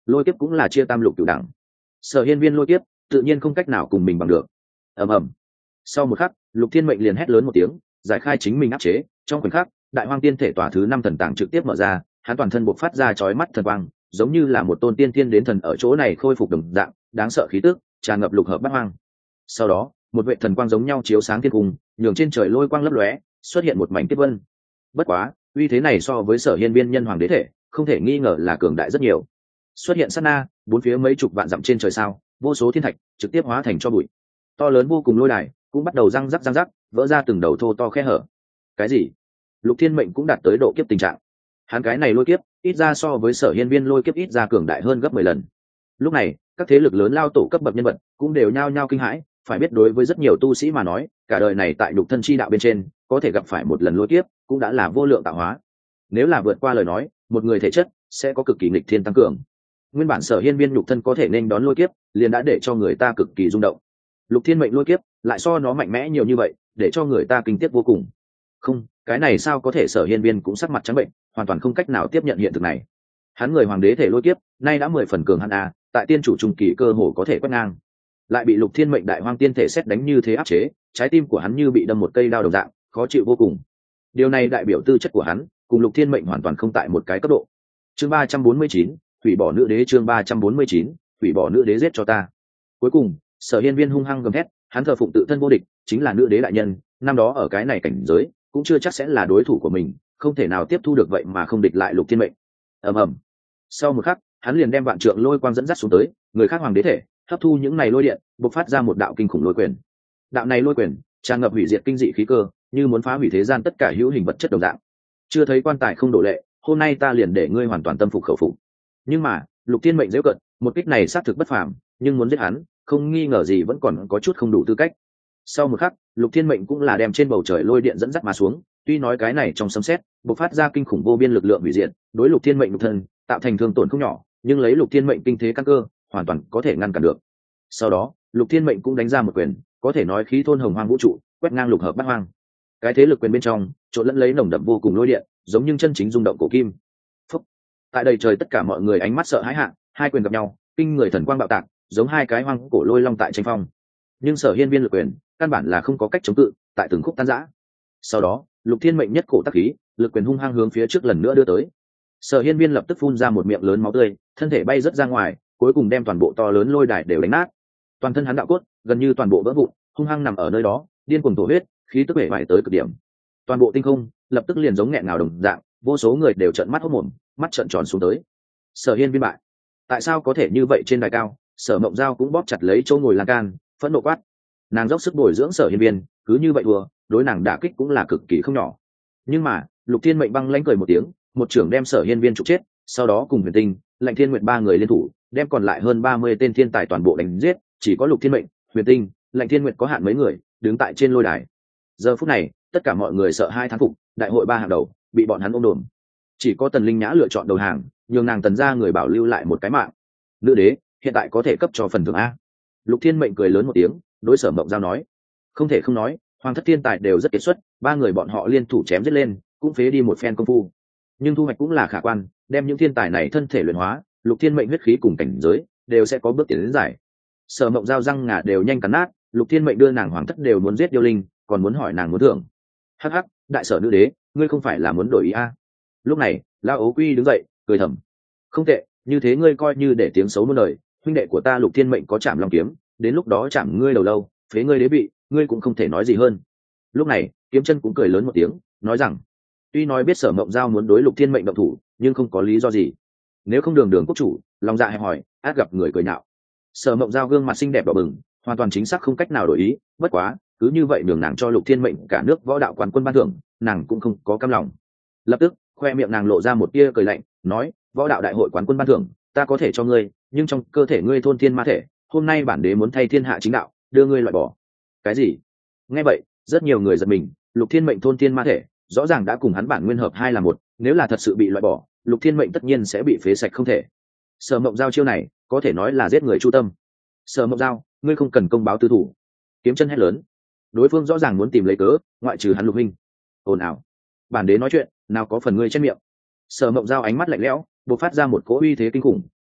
lôi kiếp cũng là chia tam lục cửu đẳng. Sở hiên viên lôi kiếp tự nhiên không cách nào cùng mình bằng được. ầm ầm. Sau một khắc, Lục Thiên Mệnh liền hét lớn một tiếng, giải khai chính mình áp chế. Trong khoảnh khắc, đại hoang tiên thể tòa thứ năm thần tàng trực tiếp mở ra, hắn toàn thân bộc phát ra chói mắt thần quang, giống như là một tôn tiên thiên đến thần ở chỗ này khôi phục đồng dạng, đáng sợ khí tức tràn ngập lục hợp bát hoang. Sau đó, một vệ thần quang giống nhau chiếu sáng thiên cung, nhường trên trời lôi quang lấp lóe, xuất hiện một mảnh kiếp vân. Bất quá, uy thế này so với Sở Hiên Viên nhân hoàng đế thể, không thể nghi ngờ là cường đại rất nhiều. Xuất hiện sát na, bốn phía mấy chục vạn dặm trên trời sao, vô số thiên thạch trực tiếp hóa thành cho bụi. To lớn vô cùng lôi đài cũng bắt đầu răng rắc răng rắc, vỡ ra từng đầu thô to khe hở. Cái gì? Lục Thiên Mệnh cũng đạt tới độ kiếp tình trạng. Hắn cái này lôi kiếp, ít ra so với Sở Hiên Viên lôi kiếp ít ra cường đại hơn gấp mười lần. Lúc này, các thế lực lớn lao tổ cấp bậc nhân vật cũng đều nhao nhao kinh hãi, phải biết đối với rất nhiều tu sĩ mà nói, cả đời này tại lục thân chi đạo bên trên, có thể gặp phải một lần lôi kiếp, cũng đã là vô lượng tạo hóa. Nếu là vượt qua lời nói, một người thể chất sẽ có cực kỳ nghịch thiên tăng cường. Nguyên bản Sở Hiên Viên lục thân có thể nên đón lôi kiếp, liền đã để cho người ta cực kỳ rung động. Lục Thiên Mệnh lôi kiếp lại so nó mạnh mẽ nhiều như vậy, để cho người ta kinh tiếc vô cùng. Không, cái này sao có thể? Sở Hiên Viên cũng sắc mặt trắng bệnh, hoàn toàn không cách nào tiếp nhận hiện thực này. Hắn người hoàng đế thể lôi kiếp, nay đã mười phần cường hắn a, tại tiên chủ trung kỳ cơ hồ có thể quét ngang. Lại bị Lục Thiên Mệnh đại hoang tiên thể xét đánh như thế áp chế, trái tim của hắn như bị đâm một cây đao đồng dạng, khó chịu vô cùng. Điều này đại biểu tư chất của hắn cùng Lục Thiên Mệnh hoàn toàn không tại một cái cấp độ. Chương ba trăm bốn mươi chín, hủy bỏ nữ đế. Chương ba trăm bốn mươi chín, hủy bỏ nữ đế, giết cho ta. Cuối cùng, Sở Hiên Viên hung hăng gầm thét, hắn thờ phụng tự thân vô địch, chính là nữ đế đại nhân, năm đó ở cái này cảnh giới, cũng chưa chắc sẽ là đối thủ của mình, không thể nào tiếp thu được vậy mà không địch lại Lục Thiên Mệnh. Ầm ầm. Sau một khắc, hắn liền đem vạn trượng lôi quang dẫn dắt xuống tới, người khác hoàng đế thể, hấp thu những này lôi điện, bộc phát ra một đạo kinh khủng lôi quyền. Đạo này lôi quyền tràn ngập hủy diệt kinh dị khí cơ, như muốn phá hủy thế gian tất cả hữu hình vật chất đồng dạng. Chưa thấy quan tài không đổ lệ, hôm nay ta liền để ngươi hoàn toàn tâm phục khẩu phục. Nhưng mà, Lục Thiên Mệnh giễu cận, một kích này xác thực bất phàm, nhưng muốn giết hắn, không nghi ngờ gì vẫn còn có chút không đủ tư cách. Sau một khắc, Lục Thiên Mệnh cũng là đem trên bầu trời lôi điện dẫn dắt mà xuống, tuy nói cái này trong sấm sét bộc phát ra kinh khủng vô biên lực lượng hủy diệt, đối Lục Thiên Mệnh nhục thân tạo thành thương tổn không nhỏ, nhưng lấy Lục Thiên Mệnh kinh thế căn cơ, hoàn toàn có thể ngăn cản được. Sau đó, Lục Thiên Mệnh cũng đánh ra một quyền, có thể nói khí thôn hồng hoang vũ trụ, quét ngang lục hợp bát hoang. Cái thế lực quyền bên trong, trộn lẫn lấy nồng đậm vô cùng lôi điện, giống như chân chính rung động cổ kim. Phúc. Tại đây trời tất cả mọi người ánh mắt sợ hãi hạ, hai quyền gặp nhau, kinh người thần quang bạo tạc, giống hai cái hoang cổ lôi long tại tranh phong. Nhưng Sở Hiên Viên lực quyền, căn bản là không có cách chống cự, tại từng khúc tan rã. Sau đó, Lục Thiên Mệnh nhất cổ tác khí, lực quyền hung hăng hướng phía trước lần nữa đưa tới. Sở Hiên Viên lập tức phun ra một miệng lớn máu tươi, thân thể bay rất ra ngoài, cuối cùng đem toàn bộ to lớn lôi đài đều đánh nát. Toàn thân hắn đạo cốt gần như toàn bộ vỡ vụn, hung hăng nằm ở nơi đó, điên cuồng thổ huyết, khí tức bể bại tới cực điểm. Toàn bộ tinh không lập tức liền giống nghẹn ngào đồng dạng, vô số người đều trợn mắt hốt mồm, mắt trợn tròn xuống tới. Sở Hiên Viên bại, tại sao có thể như vậy? Trên đài cao, Sở Mộng Giao cũng bóp chặt lấy chỗ ngồi lan can, phẫn nộ quát. Nàng dốc sức bồi dưỡng Sở Hiên Viên, cứ như vậy vừa, đối nàng đả kích cũng là cực kỳ không nhỏ. Nhưng mà, Lục Thiên Mệnh băng lãnh cười một tiếng, một trưởng đem Sở Hiên Viên trục chết, sau đó cùng Huyền Tinh, Lạnh Thiên Nguyệt ba người liên thủ, đem còn lại hơn ba mươi tên thiên tài toàn bộ đánh giết, chỉ có Lục Thiên Mệnh, Huyền Tinh, Lạnh Thiên Nguyệt có hạn mấy người đứng tại trên lôi đài. Giờ phút này, tất cả mọi người sợ hai thán phục, đại hội ba hàng đầu bị bọn hắn ôm đồm. Chỉ có Tần Linh Nhã lựa chọn đầu hàng, nhường nàng Tần gia người bảo lưu lại một cái mạng. Nữ đế hiện tại có thể cấp cho phần thưởng a? Lục Thiên Mệnh cười lớn một tiếng, đối Sở Mộng Giao nói. Không thể không nói, hoàng thất thiên tài đều rất kiệt xuất, ba người bọn họ liên thủ chém giết lên, cũng phế đi một phen công phu. Nhưng thu hoạch cũng là khả quan, đem những thiên tài này thân thể luyện hóa, Lục Thiên Mệnh huyết khí cùng cảnh giới đều sẽ có bước tiến đến giải. Sở Mộng Giao răng ngà đều nhanh cắn nát, Lục Thiên Mệnh đưa nàng hoàng thất đều muốn giết điêu linh, còn muốn hỏi nàng muốn thưởng. Hắc hắc, đại sở nữ đế, ngươi không phải là muốn đổi ý a? Lúc này, Lão Ấu Quy đứng dậy, cười thầm. Không tệ, như thế ngươi coi như để tiếng xấu muôn đời, huynh đệ của ta Lục Thiên Mệnh có chạm long kiếm, đến lúc đó chạm ngươi đầu lâu, phế ngươi đế bị, ngươi cũng không thể nói gì hơn. Lúc này, Kiếm Chân cũng cười lớn một tiếng, nói rằng, tuy nói biết Sở Mộng Giao muốn đối Lục Thiên Mệnh động thủ, nhưng không có lý do gì. Nếu không đường đường quốc chủ, lòng dạ hẹp hòi, át gặp người cười nhạo. Sở Mộng Giao gương mặt xinh đẹp đỏ bừng, hoàn toàn chính xác không cách nào đổi ý, bất quá, cứ như vậy đường nàng cho Lục Thiên Mệnh cả nước võ đạo quán quân ban thưởng, nàng cũng không có cam lòng. Lập tức, khoe miệng nàng lộ ra một tia cười lạnh, nói, võ đạo đại hội quán quân ban thưởng, ta có thể cho ngươi, nhưng trong cơ thể ngươi thôn thiên ma thể, hôm nay bản đế muốn thay thiên hạ chính đạo, đưa ngươi loại bỏ. Cái gì? Nghe vậy, rất nhiều người giật mình, Lục Thiên Mệnh thôn thiên ma thể, rõ ràng đã cùng hắn bản nguyên hợp hai là một, nếu là thật sự bị loại bỏ, Lục Thiên Mệnh tất nhiên sẽ bị phế sạch không thể. Sở Mộng Giao chiêu này, có thể nói là giết người chu tâm. Sở Mộng Giao, ngươi không cần công báo tư thủ. Kiếm Chân hét lớn. Đối phương rõ ràng muốn tìm lấy cớ, ngoại trừ hắn Lục huynh. Ồn ào. Bản đế nói chuyện, nào có phần ngươi trên miệng. Sở Mộng Giao ánh mắt lạnh lẽo, bộc phát ra một cỗ uy thế kinh khủng,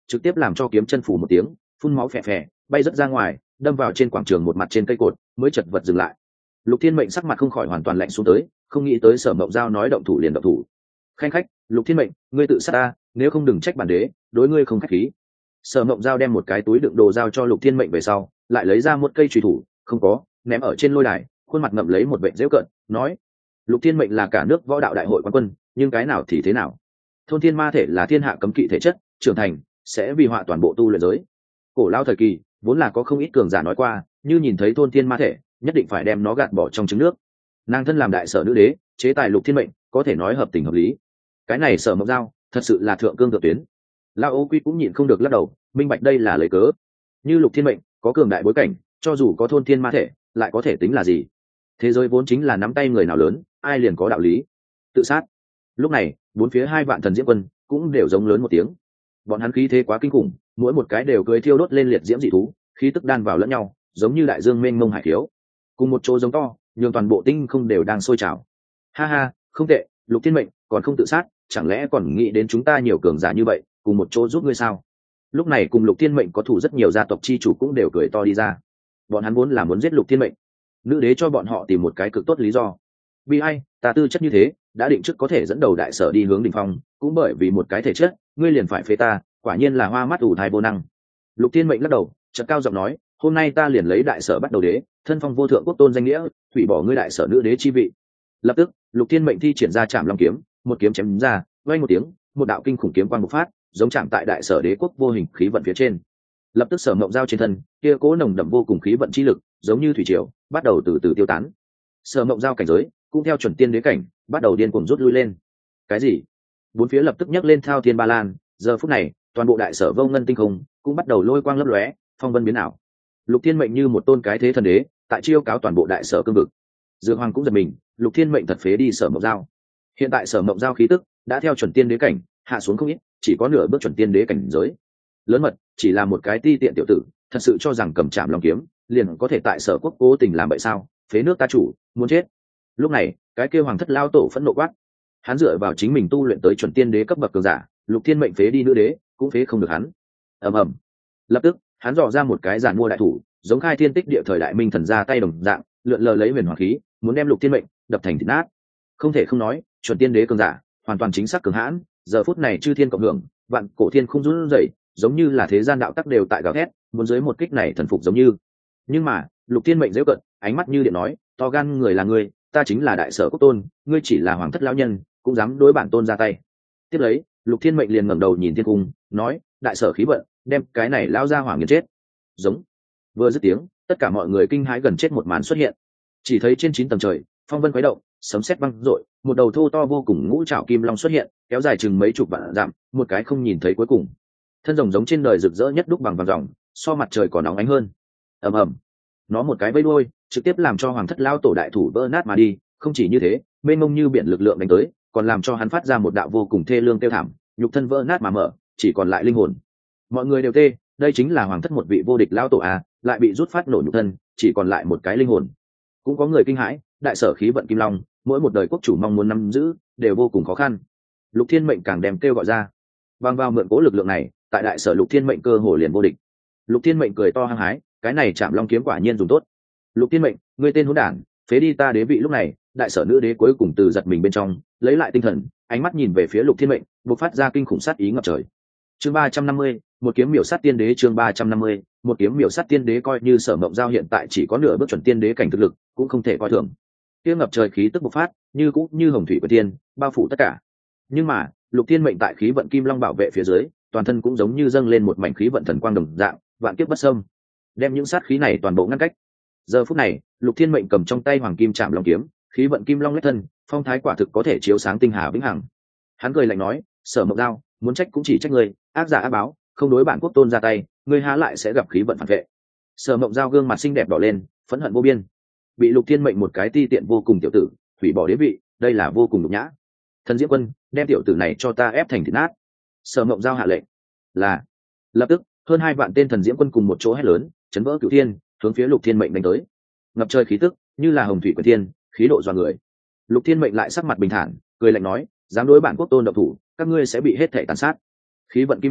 trực tiếp làm cho kiếm chân phủ một tiếng phun máu phè phè bay rớt ra ngoài, đâm vào trên quảng trường một mặt trên cây cột, mới chật vật dừng lại. Lục Thiên Mệnh sắc mặt không khỏi hoàn toàn lạnh xuống tới, không nghĩ tới Sở Mộng Giao nói động thủ liền động thủ. Khanh khách, Lục Thiên Mệnh, ngươi tự sát ta, nếu không đừng trách bản đế, đối ngươi không khách khí. Sở Mộng Giao đem một cái túi đựng đồ giao cho Lục Thiên Mệnh về sau, lại lấy ra một cây chùy thủ, không có, ném ở trên lôi đài, khuôn mặt ngậm lấy một vẻ giễu cợt, nói: Lục Thiên Mệnh là cả nước võ đạo đại hội quán quân, nhưng cái nào thì thế nào? Thôn Thiên Ma thể là thiên hạ cấm kỵ thể chất, trưởng thành sẽ vi họa toàn bộ tu luyện giới. Cổ lao thời kỳ vốn là có không ít cường giả nói qua, như nhìn thấy Thôn Thiên Ma thể, nhất định phải đem nó gạt bỏ trong trứng nước. Nàng thân làm đại sở nữ đế, chế tài Lục Thiên Mệnh, có thể nói hợp tình hợp lý. Cái này Sở Mộng Giao, thật sự là thượng cương thượng tuyến. Lao Ô Quy cũng nhịn không được lắc đầu, minh bạch đây là lấy cớ. Như Lục Thiên Mệnh có cường đại bối cảnh, cho dù có Thôn Thiên Ma thể, lại có thể tính là gì? Thế giới vốn chính là nắm tay người nào lớn, ai liền có đạo lý. Tự sát. Lúc này, bốn phía hai vạn thần diễm quân cũng đều giống lớn một tiếng. Bọn hắn khí thế quá kinh khủng, mỗi một cái đều cười thiêu đốt lên liệt diễm dị thú, khí tức đan vào lẫn nhau, giống như đại dương mênh mông hải khiếu. Cùng một chỗ giống to, nhưng toàn bộ tinh không đều đang sôi trào. Ha ha, không tệ, Lục Thiên Mệnh còn không tự sát, chẳng lẽ còn nghĩ đến chúng ta nhiều cường giả như vậy, cùng một chỗ giúp ngươi sao? Lúc này cùng Lục Thiên Mệnh có thủ rất nhiều gia tộc chi chủ cũng đều cười to đi ra. Bọn hắn vốn là muốn giết Lục Thiên Mệnh, nữ đế cho bọn họ tìm một cái cực tốt lý do. Vì ai, ta tư chất như thế, đã định trước có thể dẫn đầu đại sở đi hướng đỉnh phong, cũng bởi vì một cái thể chất, ngươi liền phải phế ta, quả nhiên là hoa mắt ủ thai vô năng. Lục Thiên Mệnh lắc đầu, chợt cao giọng nói, hôm nay ta liền lấy đại sở bắt đầu đế, thân phong vô thượng quốc tôn danh nghĩa, hủy bỏ ngươi đại sở nữ đế chi vị. Lập tức, Lục Thiên Mệnh thi triển ra Trảm Long kiếm, một kiếm chém ra, vang một tiếng, một đạo kinh khủng kiếm quang bộc phát, giống chạm tại đại sở đế quốc vô hình khí vận phía trên. Lập tức Sở Mộng Giao trên thân, kia cố nồng đậm vô cùng khí vận chi lực, giống như thủy triều, bắt đầu từ từ tiêu tán. Sở Mộng Giao cảnh giới cũng theo chuẩn tiên đế cảnh, bắt đầu điên cuồng rút lui lên. Cái gì? Bốn phía lập tức nhấc lên thao thiên ba lan, giờ phút này, toàn bộ đại sở vô ngân tinh không cũng bắt đầu lôi quang lấp lóe, phong vân biến ảo. Lục Thiên Mệnh như một tôn cái thế thần đế, tại chiêu cáo toàn bộ đại sở cương vực. Dược Hoàng cũng giật mình, Lục Thiên Mệnh thật phế đi Sở Mộng Giao. Hiện tại Sở Mộng Giao khí tức đã theo chuẩn tiên đế cảnh hạ xuống không ít, chỉ có nửa bước chuẩn tiên đế cảnh giới. Lớn mật, chỉ là một cái ti tiện tiểu tử, thật sự cho rằng cầm Trảm Long kiếm liền có thể tại sở quốc cố tình làm vậy sao? Phế nước ta chủ, muốn chết. Lúc này, cái kêu Hoàng thất lao tổ phẫn nộ quát. Hắn dựa vào chính mình tu luyện tới chuẩn tiên đế cấp bậc cường giả, Lục Thiên Mệnh phế đi nữ đế, cũng phế không được hắn. Ầm ầm. Lập tức, hắn dò ra một cái giản mua đại thủ, giống khai thiên tích địa thời đại minh thần ra tay đồng dạng, lượn lờ lấy huyền hoàng khí, muốn đem Lục Thiên Mệnh đập thành thịt nát. Không thể không nói, chuẩn tiên đế cường giả, hoàn toàn chính xác cường hãn, giờ phút này chư thiên cộng hưởng, vạn cổ thiên không run rẩy, giống như là thế gian đạo tắc đều tại gào thét, muốn dưới một kích này thần phục giống như. Nhưng mà, Lục Thiên Mệnh giễu cận, ánh mắt như điện nói, to gan người là ngươi, ta chính là đại sở quốc tôn, ngươi chỉ là hoàng thất lão nhân, cũng dám đối bản tôn ra tay. Tiếp lấy, Lục Thiên Mệnh liền ngẩng đầu nhìn thiên cung, nói, đại sở khí vận, đem cái này lão ra hỏa nghiền chết. Giống. Vừa dứt tiếng, tất cả mọi người kinh hãi gần chết một màn xuất hiện. Chỉ thấy trên chín tầng trời, phong vân khuấy động, sấm sét vang rội, một đầu thô to vô cùng ngũ trảo kim long xuất hiện, kéo dài chừng mấy chục vạn dặm, một cái không nhìn thấy cuối cùng. Thân rồng giống trên đời rực rỡ nhất đúc bằng vàng ròng, so mặt trời còn nóng ánh hơn. Ầm ầm. Nó một cái vây đuôi, trực tiếp làm cho hoàng thất lao tổ đại thủ vỡ nát mà đi. Không chỉ như thế, mênh mông như biển lực lượng đánh tới, còn làm cho hắn phát ra một đạo vô cùng thê lương tiêu thảm, nhục thân vỡ nát mà mở, chỉ còn lại linh hồn. Mọi người đều tê, đây chính là hoàng thất một vị vô địch lao tổ à, lại bị rút phát nổ nhục thân, chỉ còn lại một cái linh hồn. Cũng có người kinh hãi, đại sở khí vận kim long, mỗi một đời quốc chủ mong muốn nắm giữ, đều vô cùng khó khăn. Lục Thiên Mệnh càng đem kêu gọi ra, bằng vào mượn cố lực lượng này, tại đại sở Lục Thiên Mệnh cơ hồ liền vô địch. Lục Thiên Mệnh cười to hăng hái, cái này Trảm Long kiếm quả nhiên dùng tốt. Lục Thiên Mệnh, ngươi tên hỗn đản, phế đi ta đế vị. Lúc này, đại sở nữ đế cuối cùng từ giật mình bên trong lấy lại tinh thần, ánh mắt nhìn về phía Lục Thiên Mệnh, bộc phát ra kinh khủng sát ý ngập trời. Chương ba trăm năm mươi, một kiếm miểu sát tiên đế. Chương ba trăm năm mươi, một kiếm miểu sát tiên đế. Coi như Sở Mộng Giao hiện tại chỉ có nửa bước chuẩn tiên đế cảnh thực lực, cũng không thể coi thường. Kia ngập trời khí tức bộc phát, như cũng như hồng thủy của tiên, bao phủ tất cả. Nhưng mà, Lục Thiên Mệnh tại khí vận kim long bảo vệ phía dưới, toàn thân cũng giống như dâng lên một mảnh khí vận thần quang đồng dạng, vạn kiếp bất xâm, đem những sát khí này toàn bộ ngăn cách. Giờ phút này, Lục Thiên Mệnh cầm trong tay hoàng kim Trảm Long kiếm, khí vận kim long lách thân, phong thái quả thực có thể chiếu sáng tinh hà vĩnh hằng. Hắn cười lạnh nói, Sở Mộng Giao, muốn trách cũng chỉ trách ngươi, ác giả ác báo, không đối bản quốc tôn ra tay, ngươi há lại sẽ gặp khí vận phản vệ. Sở Mộng Giao gương mặt xinh đẹp đỏ lên, phẫn hận vô biên. Bị Lục Thiên Mệnh một cái ti tiện vô cùng tiểu tử, hủy bỏ đế vị, đây là vô cùng nhục nhã. Thần Diễm Quân, đem tiểu tử này cho ta ép thành thịt nát. Sở Mộng Giao hạ lệnh. Là. Lập tức, hơn hai vạn tên Thần Diễm Quân cùng một chỗ hét lớn, chấn vỡ cửu thiên, hướng phía Lục Thiên Mệnh đánh tới. Ngập trời khí tức, như là hồng thủy của thiên, khí độ dọa người. Lục Thiên Mệnh lại sắc mặt bình thản, cười lạnh nói, dám đối bản quốc tôn động thủ, các ngươi sẽ bị hết thảy tàn sát. Khí vận kim long,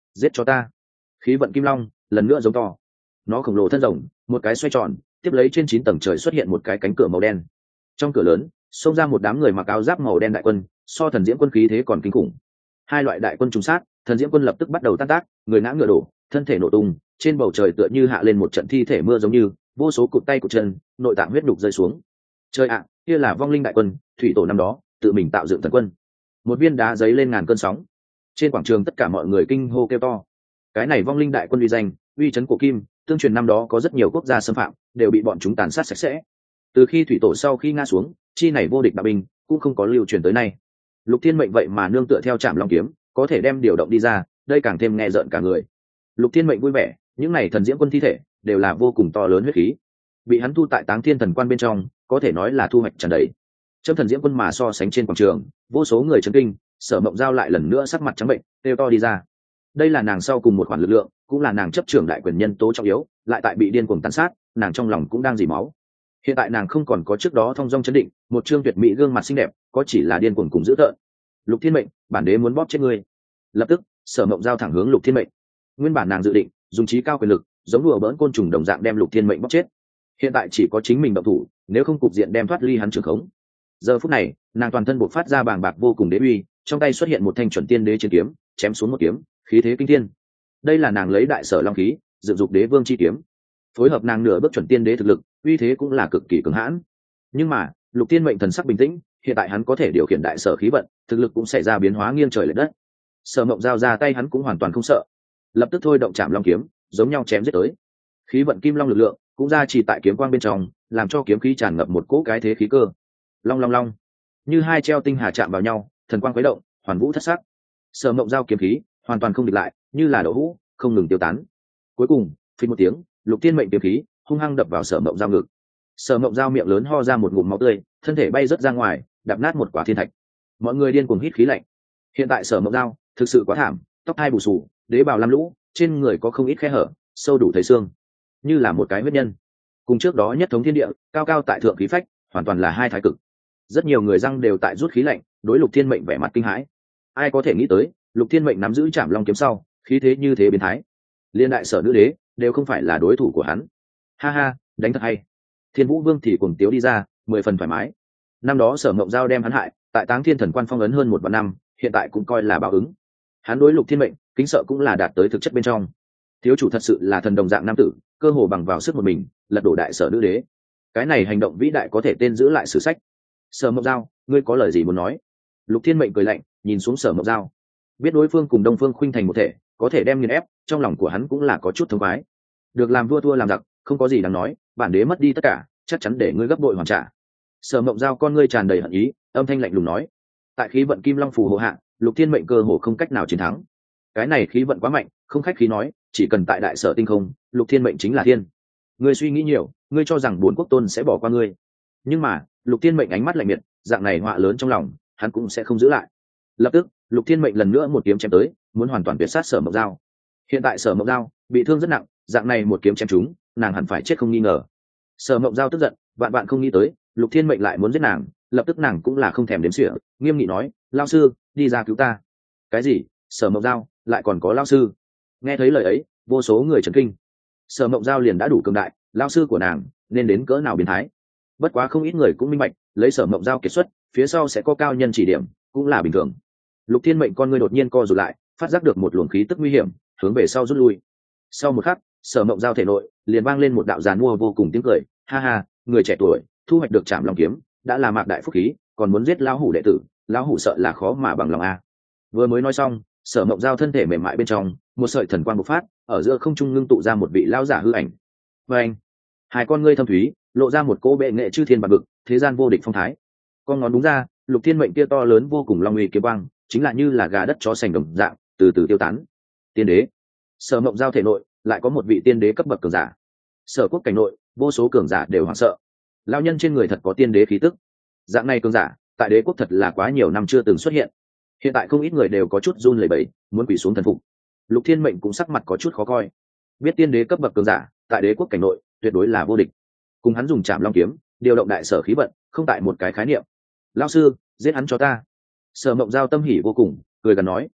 giết cho ta. Khí vận kim long lần nữa giống to, nó khổng lồ thân rồng một cái xoay tròn, tiếp lấy trên chín tầng trời xuất hiện một cái cánh cửa màu đen. Trong cửa lớn xông ra một đám người mặc áo giáp màu đen đại quân, so thần diễm quân khí thế còn kinh khủng. Hai loại đại quân trùng sát, thần diễm quân lập tức bắt đầu tan tác, người ngã ngựa đổ, thân thể nổ tung, trên bầu trời tựa như hạ lên một trận thi thể mưa, giống như vô số cụt tay cụt chân, nội tạng huyết nhục rơi xuống. Trời ạ, kia là vong linh đại quân, thủy tổ năm đó tự mình tạo dựng thần quân. Một viên đá giấy lên ngàn cơn sóng, trên quảng trường tất cả mọi người kinh hô kêu to. Cái này vong linh đại quân uy danh, uy chấn cổ kim, tương truyền năm đó có rất nhiều quốc gia xâm phạm, đều bị bọn chúng tàn sát sạch sẽ. Từ khi thủy tổ sau khi ngã xuống, chi này vô địch đạo binh cũng không có lưu truyền tới nay. Lục Thiên Mệnh vậy mà nương tựa theo Trảm Long kiếm, có thể đem điều động đi ra, đây càng thêm nghe rợn cả người. Lục Thiên Mệnh vui vẻ, những này thần diễm quân thi thể đều là vô cùng to lớn huyết khí, bị hắn thu tại Táng Thiên Thần Quan bên trong, có thể nói là thu hoạch tràn đầy. Trong thần diễm quân mà so sánh trên quảng trường, vô số người chấn kinh, Sở Mộng Giao lại lần nữa sắc mặt trắng bệnh, kêu to đi ra. Đây là nàng sau cùng một khoản lực lượng, cũng là nàng chấp trưởng đại quyền nhân tố trọng yếu, lại tại bị điên cuồng tàn sát, nàng trong lòng cũng đang dỉ máu. Hiện tại nàng không còn có trước đó thong dong chấn định, một trương tuyệt mỹ gương mặt xinh đẹp, có chỉ là điên cuồng cùng dữ tợn. Lục Thiên Mệnh, bản đế muốn bóp chết ngươi. Lập tức, Sở Mộng Giao thẳng hướng Lục Thiên Mệnh. Nguyên bản nàng dự định dùng trí cao quyền lực, giống đùa bỡn côn trùng đồng dạng đem Lục Thiên Mệnh bóp chết. Hiện tại chỉ có chính mình động thủ, nếu không cục diện đem thoát ly hắn trường khống. Giờ phút này, nàng toàn thân bộc phát ra bàng bạc vô cùng đế uy, trong tay xuất hiện một thanh chuẩn tiên đế chiến kiếm, chém xuống một kiếm, khí thế kinh thiên. Đây là nàng lấy đại sở long khí, dựng dục đế vương chi kiếm, phối hợp nàng nửa bước chuẩn tiên đế thực lực, uy thế cũng là cực kỳ cường hãn. Nhưng mà, Lục Thiên Mệnh thần sắc bình tĩnh, hiện tại hắn có thể điều khiển đại sở khí vận, thực lực cũng sẽ ra biến hóa nghiêng trời lệch đất. Sở Mộng Giao ra tay hắn cũng hoàn toàn không sợ, lập tức thôi động Trảm Long kiếm, giống nhau chém giết tới. Khí vận kim long lực lượng cũng ra chỉ tại kiếm quang bên trong, làm cho kiếm khí tràn ngập một cỗ cái thế khí cơ. Long long long, như hai treo tinh hà chạm vào nhau, thần quang khuấy động, hoàn vũ thất sắc. Sở Mộng Giao kiếm khí hoàn toàn không địch lại, như là đậu hũ, không ngừng tiêu tán. Cuối cùng, phình một tiếng, Lục Thiên Mệnh kiếm khí hung hăng đập vào Sở Mộng Giao ngực. Sở Mộng Giao miệng lớn ho ra một ngụm máu tươi, thân thể bay rớt ra ngoài, đập nát một quả thiên thạch. Mọi người điên cuồng hít khí lạnh. Hiện tại Sở Mộng Giao thực sự quá thảm, tóc hai bù xù, đế bào lam lũ, trên người có không ít khe hở, sâu đủ thấy xương, như là một cái huyết nhân. Cùng trước đó nhất thống thiên địa, cao cao tại thượng khí phách, hoàn toàn là hai thái cực. Rất nhiều người răng đều tại rút khí lạnh, đối Lục Thiên Mệnh vẻ mặt kinh hãi. Ai có thể nghĩ tới, Lục Thiên Mệnh nắm giữ Trảm Long kiếm sau, khí thế như thế biến thái. Liên đại sở nữ đế đều không phải là đối thủ của hắn. Ha ha, đánh thật hay. Thiên Vũ Vương thì cuồng tiếu đi ra, mười phần thoải mái. Năm đó Sở Mộng Giao đem hắn hại, tại Táng Thiên Thần Quan phong ấn hơn một vạn năm, hiện tại cũng coi là báo ứng. Hắn đối Lục Thiên Mệnh kính sợ cũng là đạt tới thực chất bên trong. Thiếu chủ thật sự là thần đồng dạng nam tử, cơ hồ bằng vào sức một mình lật đổ đại sở nữ đế. Cái này hành động vĩ đại có thể tên giữ lại sử sách. Sở Mộng Giao, ngươi có lời gì muốn nói? Lục Thiên Mệnh cười lạnh, nhìn xuống Sở Mộng Giao, biết đối phương cùng Đông Phương Khuynh thành một thể, có thể đem nghiền ép, trong lòng của hắn cũng là có chút thống khoái. Được làm vua thua làm giặc, không có gì đáng nói, bản đế mất đi tất cả, chắc chắn để ngươi gấp bội hoàn trả. Sở Mộng Giao con ngươi tràn đầy hận ý, âm thanh lạnh lùng nói. Tại khí vận kim long phù hộ hạ, Lục Thiên Mệnh cơ hồ không cách nào chiến thắng. Cái này khí vận quá mạnh, không khách khí nói, chỉ cần tại đại sở tinh không, Lục Thiên Mệnh chính là thiên. Ngươi suy nghĩ nhiều, ngươi cho rằng bốn quốc tôn sẽ bỏ qua ngươi. Nhưng mà, Lục Thiên Mệnh ánh mắt lạnh miệt, dạng này họa lớn trong lòng, hắn cũng sẽ không giữ lại. Lập tức, Lục Thiên Mệnh lần nữa một kiếm chém tới, muốn hoàn toàn tuyệt sát Sở Mộng Giao. Hiện tại Sở Mộng Giao bị thương rất nặng, dạng này một kiếm chém trúng, nàng hẳn phải chết không nghi ngờ. Sở Mộng Giao tức giận, vạn vạn không nghĩ tới, Lục Thiên Mệnh lại muốn giết nàng, lập tức nàng cũng là không thèm đếm xỉa, nghiêm nghị nói, lão sư, đi ra cứu ta. Cái gì? Sở Mộng Giao lại còn có lão sư? Nghe thấy lời ấy, vô số người chấn kinh. Sở Mộng Giao liền đã đủ cường đại, lão sư của nàng nên đến cỡ nào biến thái. Bất quá không ít người cũng minh bạch, lấy Sở Mộng Giao kiệt xuất, phía sau sẽ có cao nhân chỉ điểm, cũng là bình thường. Lục Thiên Mệnh con ngươi đột nhiên co rụt lại, phát giác được một luồng khí tức nguy hiểm, hướng về sau rút lui. Sau một khắc, Sở Mộng Giao thể nội liền vang lên một đạo giàn mua vô cùng tiếng cười, ha ha, người trẻ tuổi thu hoạch được Trảm Long kiếm, đã là mạc đại phúc khí, còn muốn giết lão hủ đệ tử, lão hủ sợ là khó mà bằng lòng a. Vừa mới nói xong, Sở Mộng Giao thân thể mềm mại bên trong, một sợi thần quang bộc phát, ở giữa không trung ngưng tụ ra một vị lão giả hư ảnh. Và anh, hai con ngươi thâm thúy, lộ ra một cỗ bệ nghệ chư thiên bạc vực, thế gian vô địch phong thái. Con ngón đúng ra, Lục Thiên Mệnh kia to lớn vô cùng long uy kiếm quang, chính là như là gà đất chó sành đồng dạng, từ từ tiêu tán. Tiên đế. Sở Mộng Giao thể nội lại có một vị tiên đế cấp bậc cường giả. Sở quốc cảnh nội, vô số cường giả đều hoảng sợ. Lão nhân trên người thật có tiên đế khí tức. Dạng này cường giả, tại đế quốc thật là quá nhiều năm chưa từng xuất hiện. Hiện tại không ít người đều có chút run lẩy bẩy, muốn quỳ xuống thần phục. Lục Thiên Mệnh cũng sắc mặt có chút khó coi. Biết tiên đế cấp bậc cường giả, tại đế quốc cảnh nội, tuyệt đối là vô địch. Cùng hắn dùng Trảm Long kiếm, điều động đại sở khí vận, không tại một cái khái niệm. Lão sư, giết hắn cho ta. Sở Mộng Giao tâm hỉ vô cùng, cười gần nói.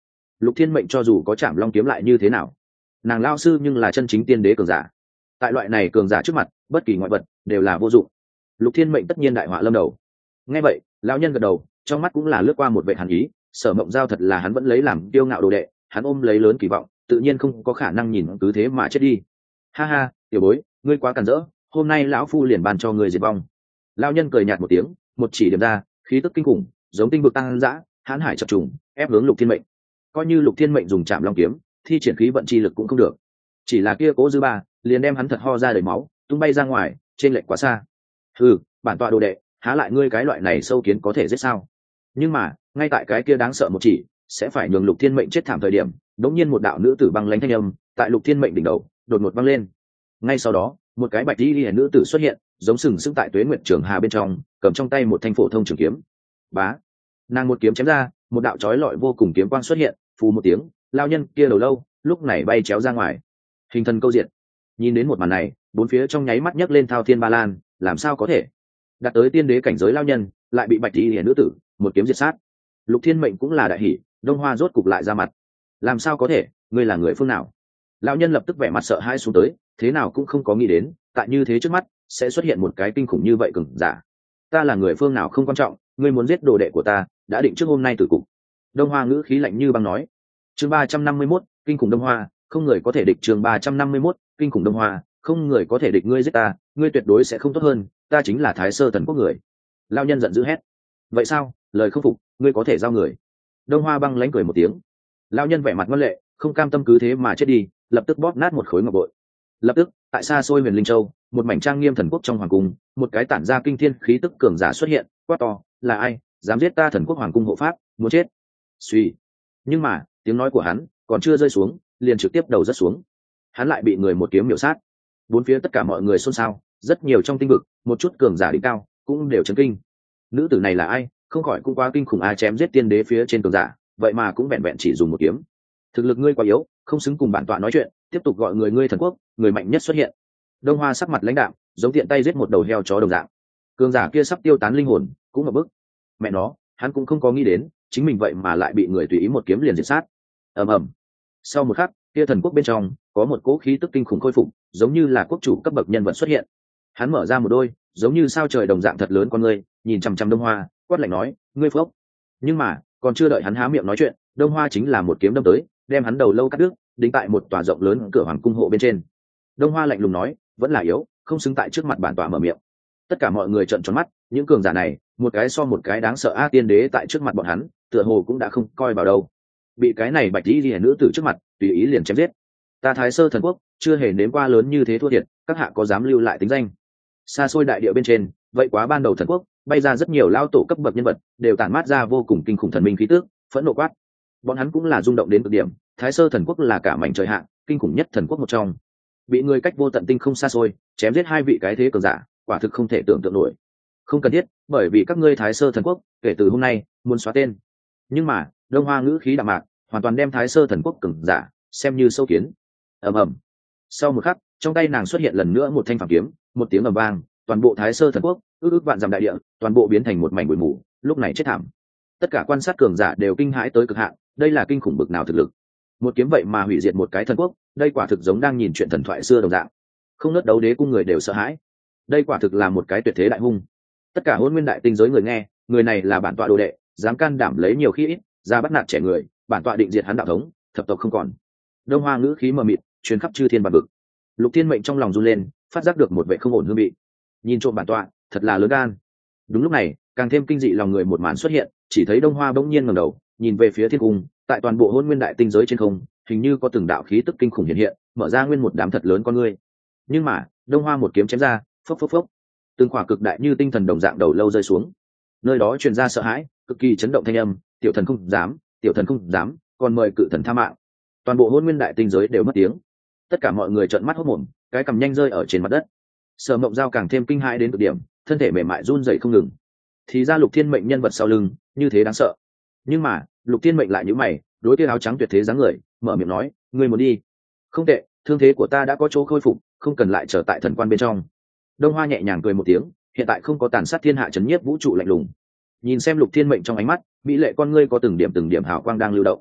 Lục Thiên Mệnh cho dù có Trảm Long kiếm lại như thế nào, nàng lao sư nhưng là chân chính tiên đế cường giả, tại loại này cường giả trước mặt bất kỳ ngoại vật đều là vô dụng. Lục Thiên Mệnh tất nhiên đại họa lâm đầu. Nghe vậy lão nhân gật đầu, trong mắt cũng là lướt qua một vệ hàn ý. Sở Mộng Giao thật là hắn vẫn lấy làm kiêu ngạo đồ đệ, hắn ôm lấy lớn kỳ vọng, tự nhiên không có khả năng nhìn cứ thế mà chết đi. Ha ha, tiểu bối, ngươi quá càn rỡ, hôm nay lão phu liền bàn cho ngươi diệt vong. Lão nhân cười nhạt một tiếng, một chỉ điểm ra, khí tức kinh khủng giống tinh vực tăng dã, hãn hải chập trùng ép hướng Lục Thiên Mệnh. Coi như Lục Thiên Mệnh dùng Trảm Long kiếm thi triển khí vận chi lực cũng không được, chỉ là kia cố dư ba liền đem hắn thật ho ra đầy máu, tung bay ra ngoài, trên lệch quá xa. Ừ, bản tọa đồ đệ, há lại ngươi cái loại này sâu kiến có thể giết sao? Nhưng mà ngay tại cái kia đáng sợ một chỉ sẽ phải nhường Lục Thiên Mệnh chết thảm thời điểm, đống nhiên một đạo nữ tử băng lãnh thanh âm tại Lục Thiên Mệnh đỉnh đầu đột ngột vang lên. Ngay sau đó một cái bạch y nữ tử xuất hiện, giống sừng sững tại Tuế Nguyệt Trường Hà bên trong, cầm trong tay một thanh phổ thông trường kiếm. Bá, nàng một kiếm chém ra, một đạo chói lọi vô cùng kiếm quang xuất hiện, phù một tiếng, lao nhân kia đầu lâu lúc này bay chéo ra ngoài, hình thần câu diệt. Nhìn đến một màn này, bốn phía trong nháy mắt nhấc lên thao thiên ba lan, làm sao có thể? Đạt tới tiên đế cảnh giới lao nhân lại bị bạch y nữ tử một kiếm diệt sát. Lục Thiên Mệnh cũng là đại hỉ, Đông Hoa rốt cục lại ra mặt. Làm sao có thể, ngươi là người phương nào? Lão nhân lập tức vẻ mặt sợ hãi xuống tới, thế nào cũng không có nghĩ đến, tại như thế trước mắt sẽ xuất hiện một cái kinh khủng như vậy cường giả. Ta là người phương nào không quan trọng, ngươi muốn giết đồ đệ của ta, đã định trước hôm nay tử cục. Đông Hoa ngữ khí lạnh như băng nói. Chương ba trăm năm mươi mốt, kinh khủng Đông Hoa, không người có thể địch. Chương ba trăm năm mươi mốt, kinh khủng Đông Hoa, không người có thể địch. Ngươi giết ta, ngươi tuyệt đối sẽ không tốt hơn, ta chính là Thái Sơ Thần Quốc người. Lão nhân giận dữ hét. Vậy sao, lời không phục, ngươi có thể giao người. Đông Hoa băng lãnh cười một tiếng. Lão nhân vẻ mặt ngoan lệ, không cam tâm cứ thế mà chết đi, lập tức bóp nát một khối ngọc bội. Lập tức tại xa xôi Huyền Linh Châu, một mảnh trang nghiêm thần quốc trong hoàng cung, một cái tản ra kinh thiên khí tức cường giả xuất hiện, quát to, là ai dám giết ta thần quốc hoàng cung hộ pháp, muốn chết. Suy. Nhưng mà tiếng nói của hắn còn chưa rơi xuống, liền trực tiếp đầu rất xuống. Hắn lại bị người một kiếm miểu sát. Bốn phía tất cả mọi người xôn xao, rất nhiều trong tinh vực một chút cường giả đỉnh cao cũng đều chấn kinh. Nữ tử này là ai, không khỏi cũng quá kinh khủng, ai chém giết tiên đế phía trên cường giả, vậy mà cũng vẹn vẹn chỉ dùng một kiếm. Thực lực ngươi quá yếu, không xứng cùng bản tọa nói chuyện, tiếp tục gọi người ngươi thần quốc người mạnh nhất xuất hiện. Đông Hoa sắc mặt lãnh đạm, giống tiện tay giết một đầu heo chó đồng dạng. Cường giả kia sắp tiêu tán linh hồn cũng ngập bức. Mẹ nó, hắn cũng không có nghĩ đến chính mình vậy mà lại bị người tùy ý một kiếm liền diệt sát. Ầm ầm. Sau một khắc, kia thần quốc bên trong có một cỗ khí tức kinh khủng khôi phục, giống như là quốc chủ cấp bậc nhân vật xuất hiện. Hắn mở ra một đôi giống như sao trời đồng dạng thật lớn con ngươi, nhìn chằm chằm Đông Hoa, quát lạnh nói, ngươi phốc. Nhưng mà còn chưa đợi hắn há miệng nói chuyện, Đông Hoa chính là một kiếm đâm tới, đem hắn đầu lâu cắt đứt, đính tại một tòa rộng lớn cửa hoàng cung hộ bên trên. Đông Hoa lạnh lùng nói, vẫn là yếu, không xứng tại trước mặt bản tọa mở miệng. Tất cả mọi người trợn tròn mắt, những cường giả này một cái so một cái đáng sợ, a tiên đế tại trước mặt bọn hắn tựa hồ cũng đã không coi vào đâu, bị cái này bạch y liễu nữ tử trước mặt tùy ý liền chém giết. Ta Thái Sơ Thần Quốc chưa hề nếm qua lớn như thế thua thiệt, các hạ có dám lưu lại tính danh? Xa xôi đại địa bên trên, vậy quá ban đầu thần quốc bay ra rất nhiều lao tổ cấp bậc nhân vật, đều tản mát ra vô cùng kinh khủng thần minh khí tước, phẫn nộ quát. Bọn hắn cũng là rung động đến cực điểm, Thái Sơ Thần Quốc là cả mảnh trời hạ kinh khủng nhất thần quốc một trong, bị người cách vô tận tinh không xa xôi chém giết hai vị cái thế cường giả, quả thực không thể tưởng tượng nổi. Không cần thiết, bởi vì các ngươi Thái Sơ Thần Quốc kể từ hôm nay muốn xóa tên. Nhưng mà Đông Hoa ngữ khí đạm mạc, hoàn toàn đem Thái Sơ Thần Quốc cường giả xem như sâu kiến. Ầm ầm. Sau một khắc, trong tay nàng xuất hiện lần nữa một thanh phàm kiếm, một tiếng ầm vang, toàn bộ Thái Sơ Thần Quốc ước ước vạn dặm đại địa toàn bộ biến thành một mảnh bụi mù, lúc này chết thảm. Tất cả quan sát cường giả đều kinh hãi tới cực hạn, đây là kinh khủng bực nào thực lực. Một kiếm vậy mà hủy diệt một cái thần quốc, đây quả thực giống đang nhìn chuyện thần thoại xưa đồng dạng. Không nớt đấu đế cung người đều sợ hãi, đây quả thực là một cái tuyệt thế đại hung. Tất cả hôn nguyên đại tinh giới người nghe, người này là bản tọa đồ đệ, dám can đảm lấy nhiều khi ít ra bắt nạt trẻ người, bản tọa định diệt hắn đạo thống, thập tộc không còn. Đông Hoa ngữ khí mờ mịt truyền khắp chư thiên vạn vực. Lục Thiên Mệnh trong lòng run lên, phát giác được một vẻ không ổn hương vị. Nhìn trộm bản tọa, thật là lớn gan. Đúng lúc này, càng thêm kinh dị lòng người một màn xuất hiện, chỉ thấy Đông Hoa bỗng nhiên ngẩng đầu, nhìn về phía thiên cung, tại toàn bộ hôn nguyên đại tinh giới trên không, hình như có từng đạo khí tức kinh khủng hiện hiện, mở ra nguyên một đám thật lớn con ngươi. Nhưng mà, Đông Hoa một kiếm chém ra, phốc phốc phốc, từng quả cực đại như tinh thần đồng dạng đầu lâu rơi xuống. Nơi đó truyền ra sợ hãi, cực kỳ chấn động thanh âm, tiểu thần không dám, tiểu thần không dám, còn mời cự thần tha mạng. Toàn bộ hôn nguyên đại tinh giới đều mất tiếng. Tất cả mọi người trợn mắt hốt mồm, cái cằm nhanh rơi ở trên mặt đất. Sở Mộng Giao càng thêm kinh hãi đến cực điểm, thân thể mềm mại run rẩy không ngừng. Thì ra Lục Thiên Mệnh nhân vật sau lưng như thế đáng sợ. Nhưng mà Lục Thiên Mệnh lại nhíu mày, đối kia áo trắng tuyệt thế dáng người mở miệng nói, ngươi muốn đi? Không tệ, thương thế của ta đã có chỗ khôi phục, không cần lại trở tại thần quan bên trong. Đông Hoa nhẹ nhàng cười một tiếng, hiện tại không có tàn sát thiên hạ chấn nhiếp vũ trụ lạnh lùng. Nhìn xem Lục Thiên Mệnh trong ánh mắt mỹ lệ con ngươi có từng điểm từng điểm hào quang đang lưu động.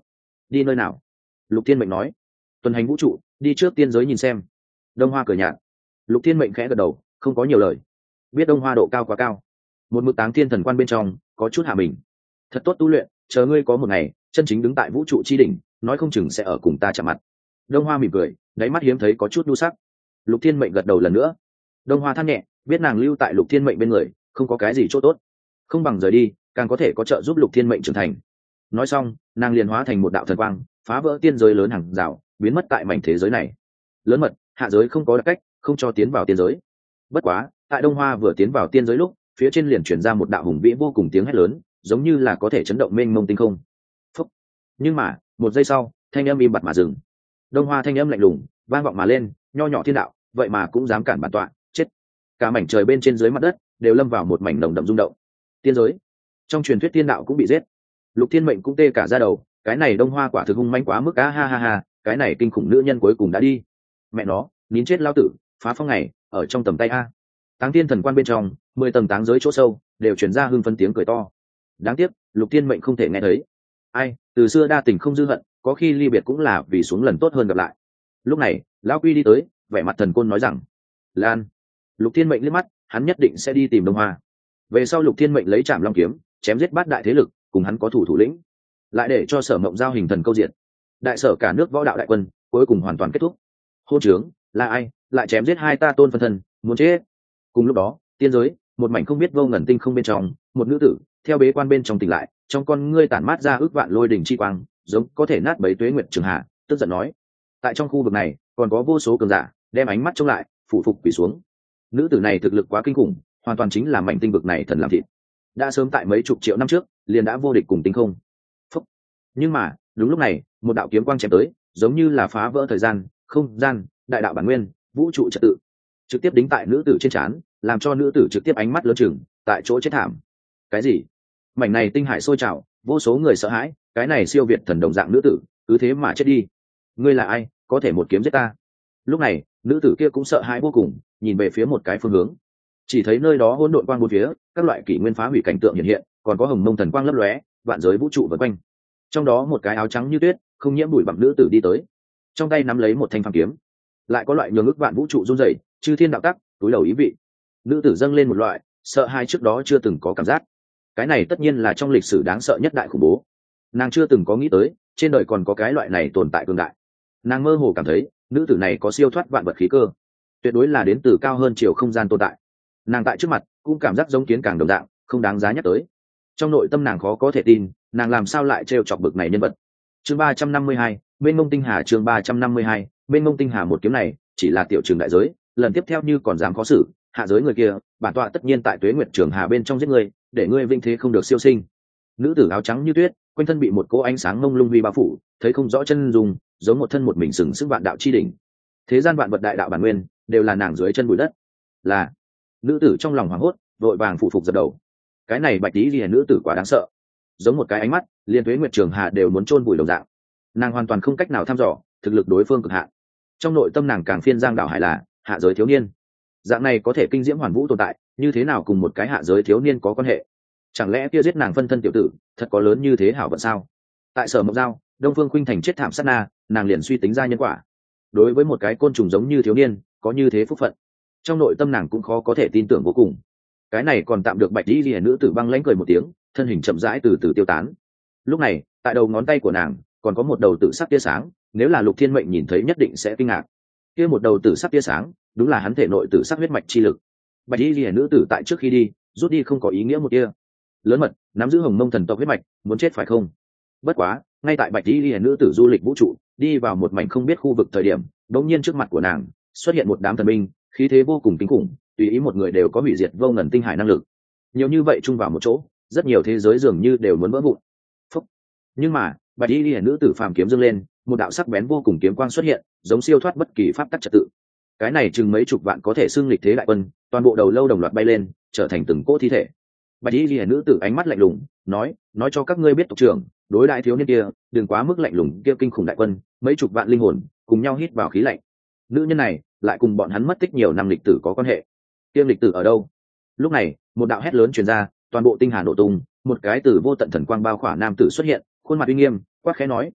Đi nơi nào? Lục Thiên Mệnh nói. Tuần hành vũ trụ, đi trước tiên giới nhìn xem. Đông Hoa cười nhạt. Lục Thiên Mệnh khẽ gật đầu, không có nhiều lời. Biết Đông Hoa độ cao quá cao, một mực táng thiên thần quan bên trong có chút hạ mình. Thật tốt tu luyện, chờ ngươi có một ngày chân chính đứng tại vũ trụ chi đỉnh, nói không chừng sẽ ở cùng ta chạm mặt. Đông Hoa mỉm cười, đáy mắt hiếm thấy có chút đu sắc. Lục Thiên Mệnh gật đầu lần nữa. Đông Hoa than nhẹ, biết nàng lưu tại Lục Thiên Mệnh bên người không có cái gì chỗ tốt, không bằng rời đi càng có thể có trợ giúp Lục Thiên Mệnh trưởng thành. Nói xong, nàng liền hóa thành một đạo thần quang, phá vỡ tiên giới lớn hàng rào, biến mất tại mảnh thế giới này. Lớn mật, hạ giới không có đặc cách, không cho tiến vào tiên giới. Bất quá, tại Đông Hoa vừa tiến vào tiên giới lúc, phía trên liền chuyển ra một đạo hùng vĩ vô cùng tiếng hét lớn, giống như là có thể chấn động mênh mông tinh không. Phúc. Nhưng mà, một giây sau, thanh âm im bặt mà dừng. Đông Hoa thanh âm lạnh lùng vang vọng mà lên, nho nhỏ thiên đạo, vậy mà cũng dám cản bản tọa, chết. Cả mảnh trời bên trên dưới mặt đất đều lâm vào một mảnh nồng đậm rung động. Tiên giới, trong truyền thuyết tiên đạo cũng bị giết. Lục Thiên Mệnh cũng tê cả da đầu, cái này Đông Hoa quả thực hung manh quá mức á, ha ha ha, cái này kinh khủng nữ nhân cuối cùng đã đi. Mẹ nó, nín chết lao tử, phá phong này ở trong tầm tay a. Táng Thiên thần quan bên trong, mười tầng táng giới chỗ sâu đều truyền ra hưng phấn tiếng cười to. Đáng tiếc, Lục Thiên Mệnh không thể nghe thấy. Ai, từ xưa đa tình không dư hận, có khi ly biệt cũng là vì xuống lần tốt hơn gặp lại. Lúc này, lão Quy đi tới, vẻ mặt thần côn nói rằng: "Lan." Lục Thiên Mệnh liếc mắt, hắn nhất định sẽ đi tìm Đông Hoa. Về sau Lục Thiên Mệnh lấy Trảm Long kiếm, chém giết bát đại thế lực, cùng hắn có thủ thủ lĩnh, lại để cho Sở Mộng Giao hình thần câu diện. Đại sở cả nước võ đạo đại quân, cuối cùng hoàn toàn kết thúc. Hôn trướng, là ai, lại chém giết hai ta tôn phân thân, muốn chết. Cùng lúc đó, tiên giới, một mảnh không biết vô ngần tinh không bên trong, một nữ tử, theo bế quan bên trong tỉnh lại, trong con ngươi tản mát ra ước vạn lôi đỉnh chi quang, giống có thể nát bấy tuế nguyệt trường hạ, tức giận nói: tại trong khu vực này, còn có vô số cường giả, đem ánh mắt trông lại, phụ phục quỳ xuống. Nữ tử này thực lực quá kinh khủng, hoàn toàn chính là mảnh tinh vực này thần làm thịt. Đã sớm tại mấy chục triệu năm trước, liền đã vô địch cùng tinh không. Phúc. Nhưng mà, đúng lúc này, một đạo kiếm quang chém tới, giống như là phá vỡ thời gian, không gian, đại đạo bản nguyên, vũ trụ trật tự, trực tiếp đính tại nữ tử trên trán, làm cho nữ tử trực tiếp ánh mắt lớn chừng, tại chỗ chết thảm. Cái gì? Mảnh này tinh hải sôi trào, vô số người sợ hãi, cái này siêu việt thần đồng dạng nữ tử, cứ thế mà chết đi. Ngươi là ai, có thể một kiếm giết ta? Lúc này, nữ tử kia cũng sợ hãi vô cùng, nhìn về phía một cái phương hướng. Chỉ thấy nơi đó hỗn độn quang bốn phía, các loại kỷ nguyên phá hủy cảnh tượng hiện hiện, còn có hồng mông thần quang lấp lóe, vạn giới vũ trụ vần quanh. Trong đó một cái áo trắng như tuyết, không nhiễm bụi bặm nữ tử đi tới, trong tay nắm lấy một thanh phàm kiếm, lại có loại nhường ức vạn vũ trụ run rẩy, chư thiên đạo tắc, túi đầu ý vị. Nữ tử dâng lên một loại sợ hãi trước đó chưa từng có cảm giác. Cái này tất nhiên là trong lịch sử đáng sợ nhất đại khủng bố. Nàng chưa từng có nghĩ tới, trên đời còn có cái loại này tồn tại cường đại. Nàng mơ hồ cảm thấy, nữ tử này có siêu thoát vạn vật khí cơ, tuyệt đối là đến từ cao hơn chiều không gian tồn tại. Nàng tại trước mặt cũng cảm giác giống kiến càng đồng dạng, không đáng giá nhắc tới. Trong nội tâm nàng khó có thể tin, nàng làm sao lại trêu chọc bực này nhân vật. Chương ba trăm năm mươi hai, bên mông tinh hà. Chương ba trăm năm mươi hai, bên mông tinh hà. Một kiếm này chỉ là tiểu trường đại giới, lần tiếp theo như còn dám khó xử hạ giới người kia, bản tọa tất nhiên tại Tuế Nguyệt Trường Hà bên trong giết ngươi, để ngươi vinh thế không được siêu sinh. Nữ tử áo trắng như tuyết, quanh thân bị một cỗ ánh sáng mông lung huy bao phủ, thấy không rõ chân dung, giống một thân một mình sừng sững vạn đạo chi đỉnh. Thế gian vạn vật đại đạo bản nguyên đều là nàng dưới chân bụi đất. Là nữ tử trong lòng hoảng hốt, vội vàng phụ phục dập đầu. Cái này bạch tí lìa nữ tử quá đáng sợ, giống một cái ánh mắt liên Tuế Nguyệt Trường Hà đều muốn chôn vùi đồng dạng. Nàng hoàn toàn không cách nào thăm dò thực lực đối phương cực hạn. Trong nội tâm nàng càng phiên giang đảo hải là hạ giới thiếu niên, dạng này có thể kinh diễm hoàn vũ tồn tại, như thế nào cùng một cái hạ giới thiếu niên có quan hệ? Chẳng lẽ kia giết nàng phân thân tiểu tử thật có lớn như thế hảo vận sao? Tại Sở Mộng Giao, Đông Phương Khuynh Thành chết thảm sát na, nàng liền suy tính ra nhân quả. Đối với một cái côn trùng giống như thiếu niên có như thế phúc phận, trong nội tâm nàng cũng khó có thể tin tưởng vô cùng. Cái này còn tạm được bạch y liễu nữ tử băng lãnh cười một tiếng, thân hình chậm rãi từ từ tiêu tán. Lúc này, tại đầu ngón tay của nàng còn có một đầu tử sắc tia sáng, nếu là Lục Thiên Mệnh nhìn thấy nhất định sẽ kinh ngạc. Kia một đầu tử sắc tia sáng, đúng là hắn thể nội tử sắc huyết mạch chi lực. Bạch y liễu nữ tử tại trước khi đi, rút đi không có ý nghĩa một tia. Lớn mật, nắm giữ hồng mông thần tộc huyết mạch, muốn chết phải không? Bất quá, ngay tại bạch y liễu nữ tử du lịch vũ trụ, đi vào một mảnh không biết khu vực thời điểm, đột nhiên trước mặt của nàng xuất hiện một đám thần binh, khí thế vô cùng kinh khủng, tùy ý một người đều có hủy diệt vô ngần tinh hải năng lực. Nhiều như vậy chung vào một chỗ, rất nhiều thế giới dường như đều muốn vỡ vụn. Phúc. Nhưng mà, bạch y liễu nữ tử phàm kiếm dâng lên, một đạo sắc bén vô cùng kiếm quang xuất hiện, giống siêu thoát bất kỳ pháp tắc trật tự. Cái này chừng mấy chục vạn có thể xưng lịch thế đại quân, toàn bộ đầu lâu đồng loạt bay lên, trở thành từng cỗ thi thể. Bạch y liễu nữ tử ánh mắt lạnh lùng, nói, nói cho các ngươi biết tộc trưởng, đối đại thiếu niên kia, đừng quá mức lạnh lùng, kia kinh khủng đại quân, mấy chục vạn linh hồn, cùng nhau hít vào khí lạnh. Nữ nhân này, lại cùng bọn hắn mất tích nhiều năm lịch tử có quan hệ. Tiêm lịch tử ở đâu? Lúc này, một đạo hét lớn truyền ra, toàn bộ tinh hà nổ tung, một cái tử vô tận thần quang bao khỏa nam tử xuất hiện, khuôn mặt uy nghiêm, quát khẽ nói,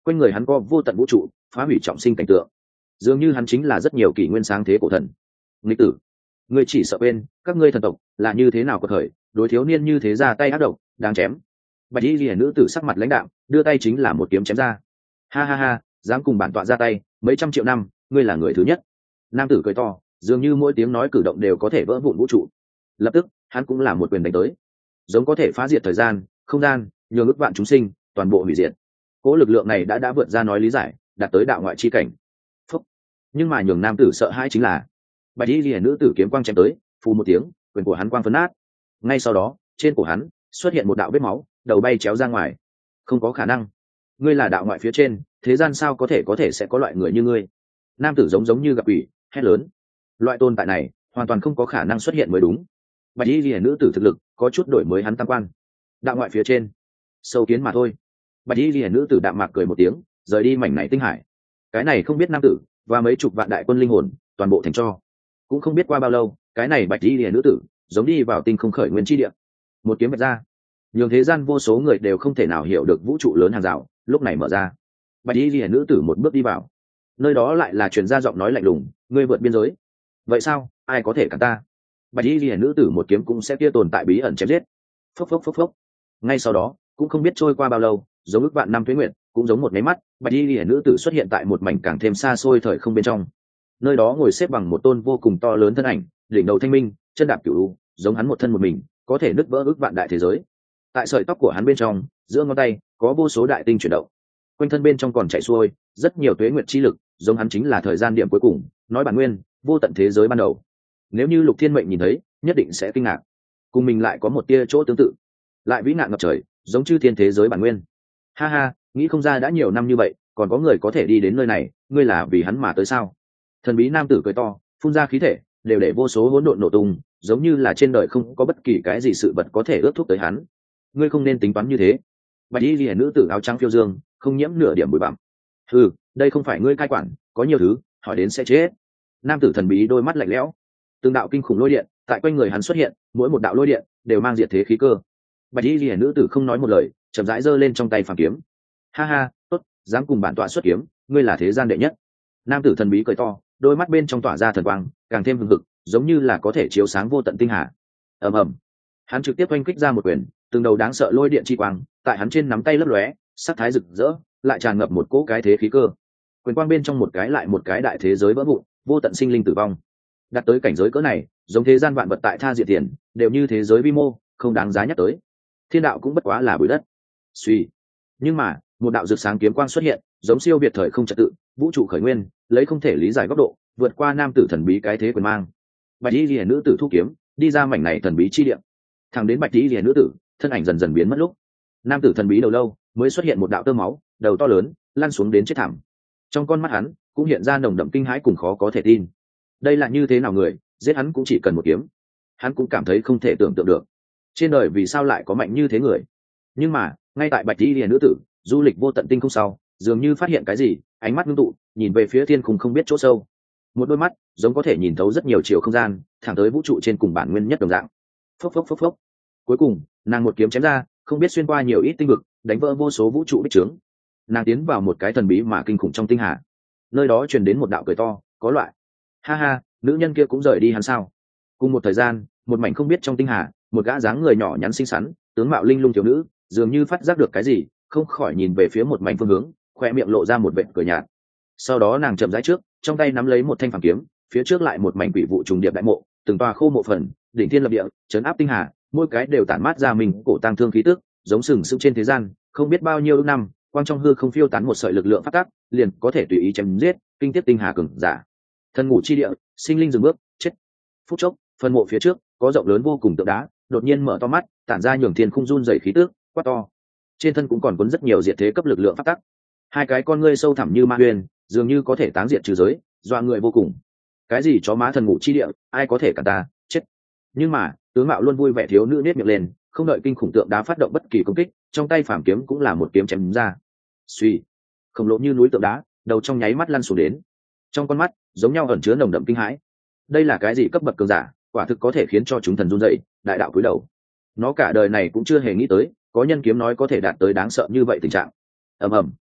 quanh người hắn có vô tận vũ trụ phá hủy trọng sinh cảnh tượng, dường như hắn chính là rất nhiều kỷ nguyên sáng thế cổ thần. Nghịch tử, ngươi chỉ sợ quên các ngươi thần tộc là như thế nào của thời đối thiếu niên như thế ra tay ác độc đáng chém. Bạch y liễu nữ tử sắc mặt lãnh đạm đưa tay chính là một kiếm chém ra. Ha ha ha, dám cùng bản tọa ra tay mấy trăm triệu năm, ngươi là người thứ nhất. Nam tử cười to, dường như mỗi tiếng nói cử động đều có thể vỡ vụn vũ trụ. Lập tức hắn cũng là một quyền đánh tới, giống có thể phá diệt thời gian không gian, nhường ức vạn chúng sinh toàn bộ hủy diệt. Cỗ lực lượng này đã đã vượt ra nói lý giải, đạt tới đạo ngoại chi cảnh. Phúc. Nhưng mà nhường nam tử sợ hãi chính là bạch y liễu nữ tử kiếm quang chém tới, phù một tiếng, quyền của hắn quang phấn nát. Ngay sau đó trên cổ hắn xuất hiện một đạo vết máu, đầu bay chéo ra ngoài. Không có khả năng, ngươi là đạo ngoại phía trên, thế gian sao có thể có thể sẽ có loại người như ngươi. Nam tử giống giống như gặp ủy, hét lớn. Loại tồn tại này hoàn toàn không có khả năng xuất hiện mới đúng. Bạch y liễu nữ tử thực lực có chút đổi mới hắn tam quan. Đạo ngoại phía trên, sâu kiến mà thôi. Bạch y liễu nữ tử đạm mạc cười một tiếng, rời đi mảnh này tinh hải. Cái này không biết nam tử và mấy chục vạn đại quân linh hồn toàn bộ thành cho. Cũng không biết qua bao lâu, cái này bạch y liễu nữ tử giống đi vào tinh không khởi nguyên chi địa. Một kiếm vạch ra, nhường thế gian vô số người đều không thể nào hiểu được vũ trụ lớn hàng rào lúc này mở ra. Bạch y liễu nữ tử một bước đi vào, nơi đó lại là truyền ra giọng nói lạnh lùng, ngươi vượt biên giới. Vậy sao, ai có thể cản ta? Bạch y liễu nữ tử một kiếm cũng sẽ kia tồn tại bí ẩn chém giết. Phốc phốc phốc phốc. Ngay sau đó cũng không biết trôi qua bao lâu, giống ước vạn năm tuế nguyệt, cũng giống một máy mắt, bạch y liễu nữ tử xuất hiện tại một mảnh càng thêm xa xôi thời không bên trong. Nơi đó ngồi xếp bằng một tôn vô cùng to lớn thân ảnh, đỉnh đầu thanh minh, chân đạp cửu, giống hắn một thân một mình, có thể nứt vỡ ước vạn đại thế giới. Tại sợi tóc của hắn bên trong, giữa ngón tay có vô số đại tinh chuyển động, quanh thân bên trong còn chảy xuôi rất nhiều tuế nguyệt chi lực, giống hắn chính là thời gian điểm cuối cùng, nói bản nguyên, vô tận thế giới ban đầu. Nếu như Lục Thiên Mệnh nhìn thấy, nhất định sẽ kinh ngạc. Cùng mình lại có một tia chỗ tương tự, lại vĩ nạn ngập trời, giống chư thiên thế giới bản nguyên. Ha ha, nghĩ không ra đã nhiều năm như vậy, còn có người có thể đi đến nơi này, ngươi là vì hắn mà tới sao? Thần bí nam tử cười to, phun ra khí thể, đều để vô số hỗn độn nổ tung, giống như là trên đời không có bất kỳ cái gì sự vật có thể ước thúc tới hắn. Ngươi không nên tính toán như thế. Bạch y liễu nữ tử áo trắng phiêu dương, không nhiễm nửa điểm bụi bặm. Ừ, đây không phải ngươi cai quản, có nhiều thứ hỏi đến sẽ chết. Nam tử thần bí đôi mắt lạnh lẽo, từng đạo kinh khủng lôi điện tại quanh người hắn xuất hiện, mỗi một đạo lôi điện đều mang diệt thế khí cơ. Bạch y liễu nữ tử không nói một lời, chậm rãi giơ lên trong tay phàm kiếm. Ha ha, tốt, dám cùng bản tọa xuất kiếm, ngươi là thế gian đệ nhất. Nam tử thần bí cười to, đôi mắt bên trong tỏa ra thần quang, càng thêm hừng hực, giống như là có thể chiếu sáng vô tận tinh hà. Ầm ầm, hắn trực tiếp oanh kích ra một quyền, từng đầu đáng sợ lôi điện chi quang tại hắn trên nắm tay lấp lóe, sắc thái rực rỡ, lại tràn ngập một cỗ cái thế khí cơ. Quyền quang bên trong một cái lại một cái đại thế giới vỡ vụn, vô tận sinh linh tử vong. Đặt tới cảnh giới cỡ này, giống thế gian vạn vật tại tha diệt tiền, đều như thế giới vi mô, không đáng giá nhắc tới. Thiên đạo cũng bất quá là bụi đất. Suy, nhưng mà một đạo rực sáng kiếm quang xuất hiện, giống siêu việt thời không trật tự, vũ trụ khởi nguyên, lấy không thể lý giải góc độ, vượt qua nam tử thần bí cái thế quyền mang. Bạch y liễu nữ tử thu kiếm, đi ra mảnh này thần bí chi địa. Thẳng đến bạch y liễu nữ tử thân ảnh dần dần biến mất lúc, nam tử thần bí đầu lâu mới xuất hiện một đạo tơ máu, đầu to lớn lăn xuống đến chết thảm. Trong con mắt hắn cũng hiện ra nồng đậm kinh hãi cùng khó có thể tin. Đây là như thế nào người, giết hắn cũng chỉ cần một kiếm. Hắn cũng cảm thấy không thể tưởng tượng được, trên đời vì sao lại có mạnh như thế người. Nhưng mà ngay tại bạch y liễu nữ tử du lịch vô tận tinh không sau, dường như phát hiện cái gì, ánh mắt ngưng tụ, nhìn về phía thiên khung không biết chỗ sâu. Một đôi mắt giống có thể nhìn thấu rất nhiều chiều không gian, thẳng tới vũ trụ trên cùng bản nguyên nhất đồng dạng. Phốc phốc phốc phốc. Cuối cùng nàng một kiếm chém ra, không biết xuyên qua nhiều ít tinh vực, đánh vỡ vô số vũ trụ bích trướng. Nàng tiến vào một cái thần bí mà kinh khủng trong tinh hà. Nơi đó truyền đến một đạo cười to, có loại. Ha ha, nữ nhân kia cũng rời đi hắn sao? Cùng một thời gian, một mảnh không biết trong tinh hà, một gã dáng người nhỏ nhắn xinh xắn, tướng mạo linh lung thiếu nữ, dường như phát giác được cái gì, không khỏi nhìn về phía một mảnh phương hướng, khoe miệng lộ ra một vệt cười nhạt. Sau đó nàng chậm rãi trước, trong tay nắm lấy một thanh phàm kiếm, phía trước lại một mảnh quỷ vụ trùng điệp đại mộ, từng tòa khô mộ phần, đỉnh thiên lập địa, chấn áp tinh hà, mỗi cái đều tản mát ra mình cổ tang thương khí tức, giống sừng sững trên thế gian, không biết bao nhiêu năm, quang trong hư không phiêu tán một sợi lực lượng phát tác, liền có thể tùy ý chém giết, kinh tiết tinh hà cường giả. Thân ngủ chi địa, sinh linh dừng bước, chết. Phút chốc, phần mộ phía trước có rộng lớn vô cùng tượng đá, đột nhiên mở to mắt, tản ra nhường thiên khung run rẩy khí tức, quát to. Trên thân cũng còn cuốn rất nhiều diệt thế cấp lực lượng phát tác. Hai cái con ngươi sâu thẳm như ma huyền, dường như có thể táng diệt trừ giới, dọa người vô cùng. Cái gì chó má thần ngủ chi địa, ai có thể cả ta, chết. Nhưng mà tướng mạo luôn vui vẻ thiếu nữ nết miệng lên, không đợi kinh khủng tượng đá phát động bất kỳ công kích, trong tay phàm kiếm cũng là một kiếm chém ra. Suy, khổng lồ như núi tượng đá, đầu trong nháy mắt lăn xuống đến. Trong con mắt giống nhau ẩn chứa nồng đậm kinh hãi. Đây là cái gì cấp bậc cường giả, quả thực có thể khiến cho chúng thần run rẩy, đại đạo cúi đầu. Nó cả đời này cũng chưa hề nghĩ tới, có nhân kiếm nói có thể đạt tới đáng sợ như vậy tình trạng. Ầm ầm,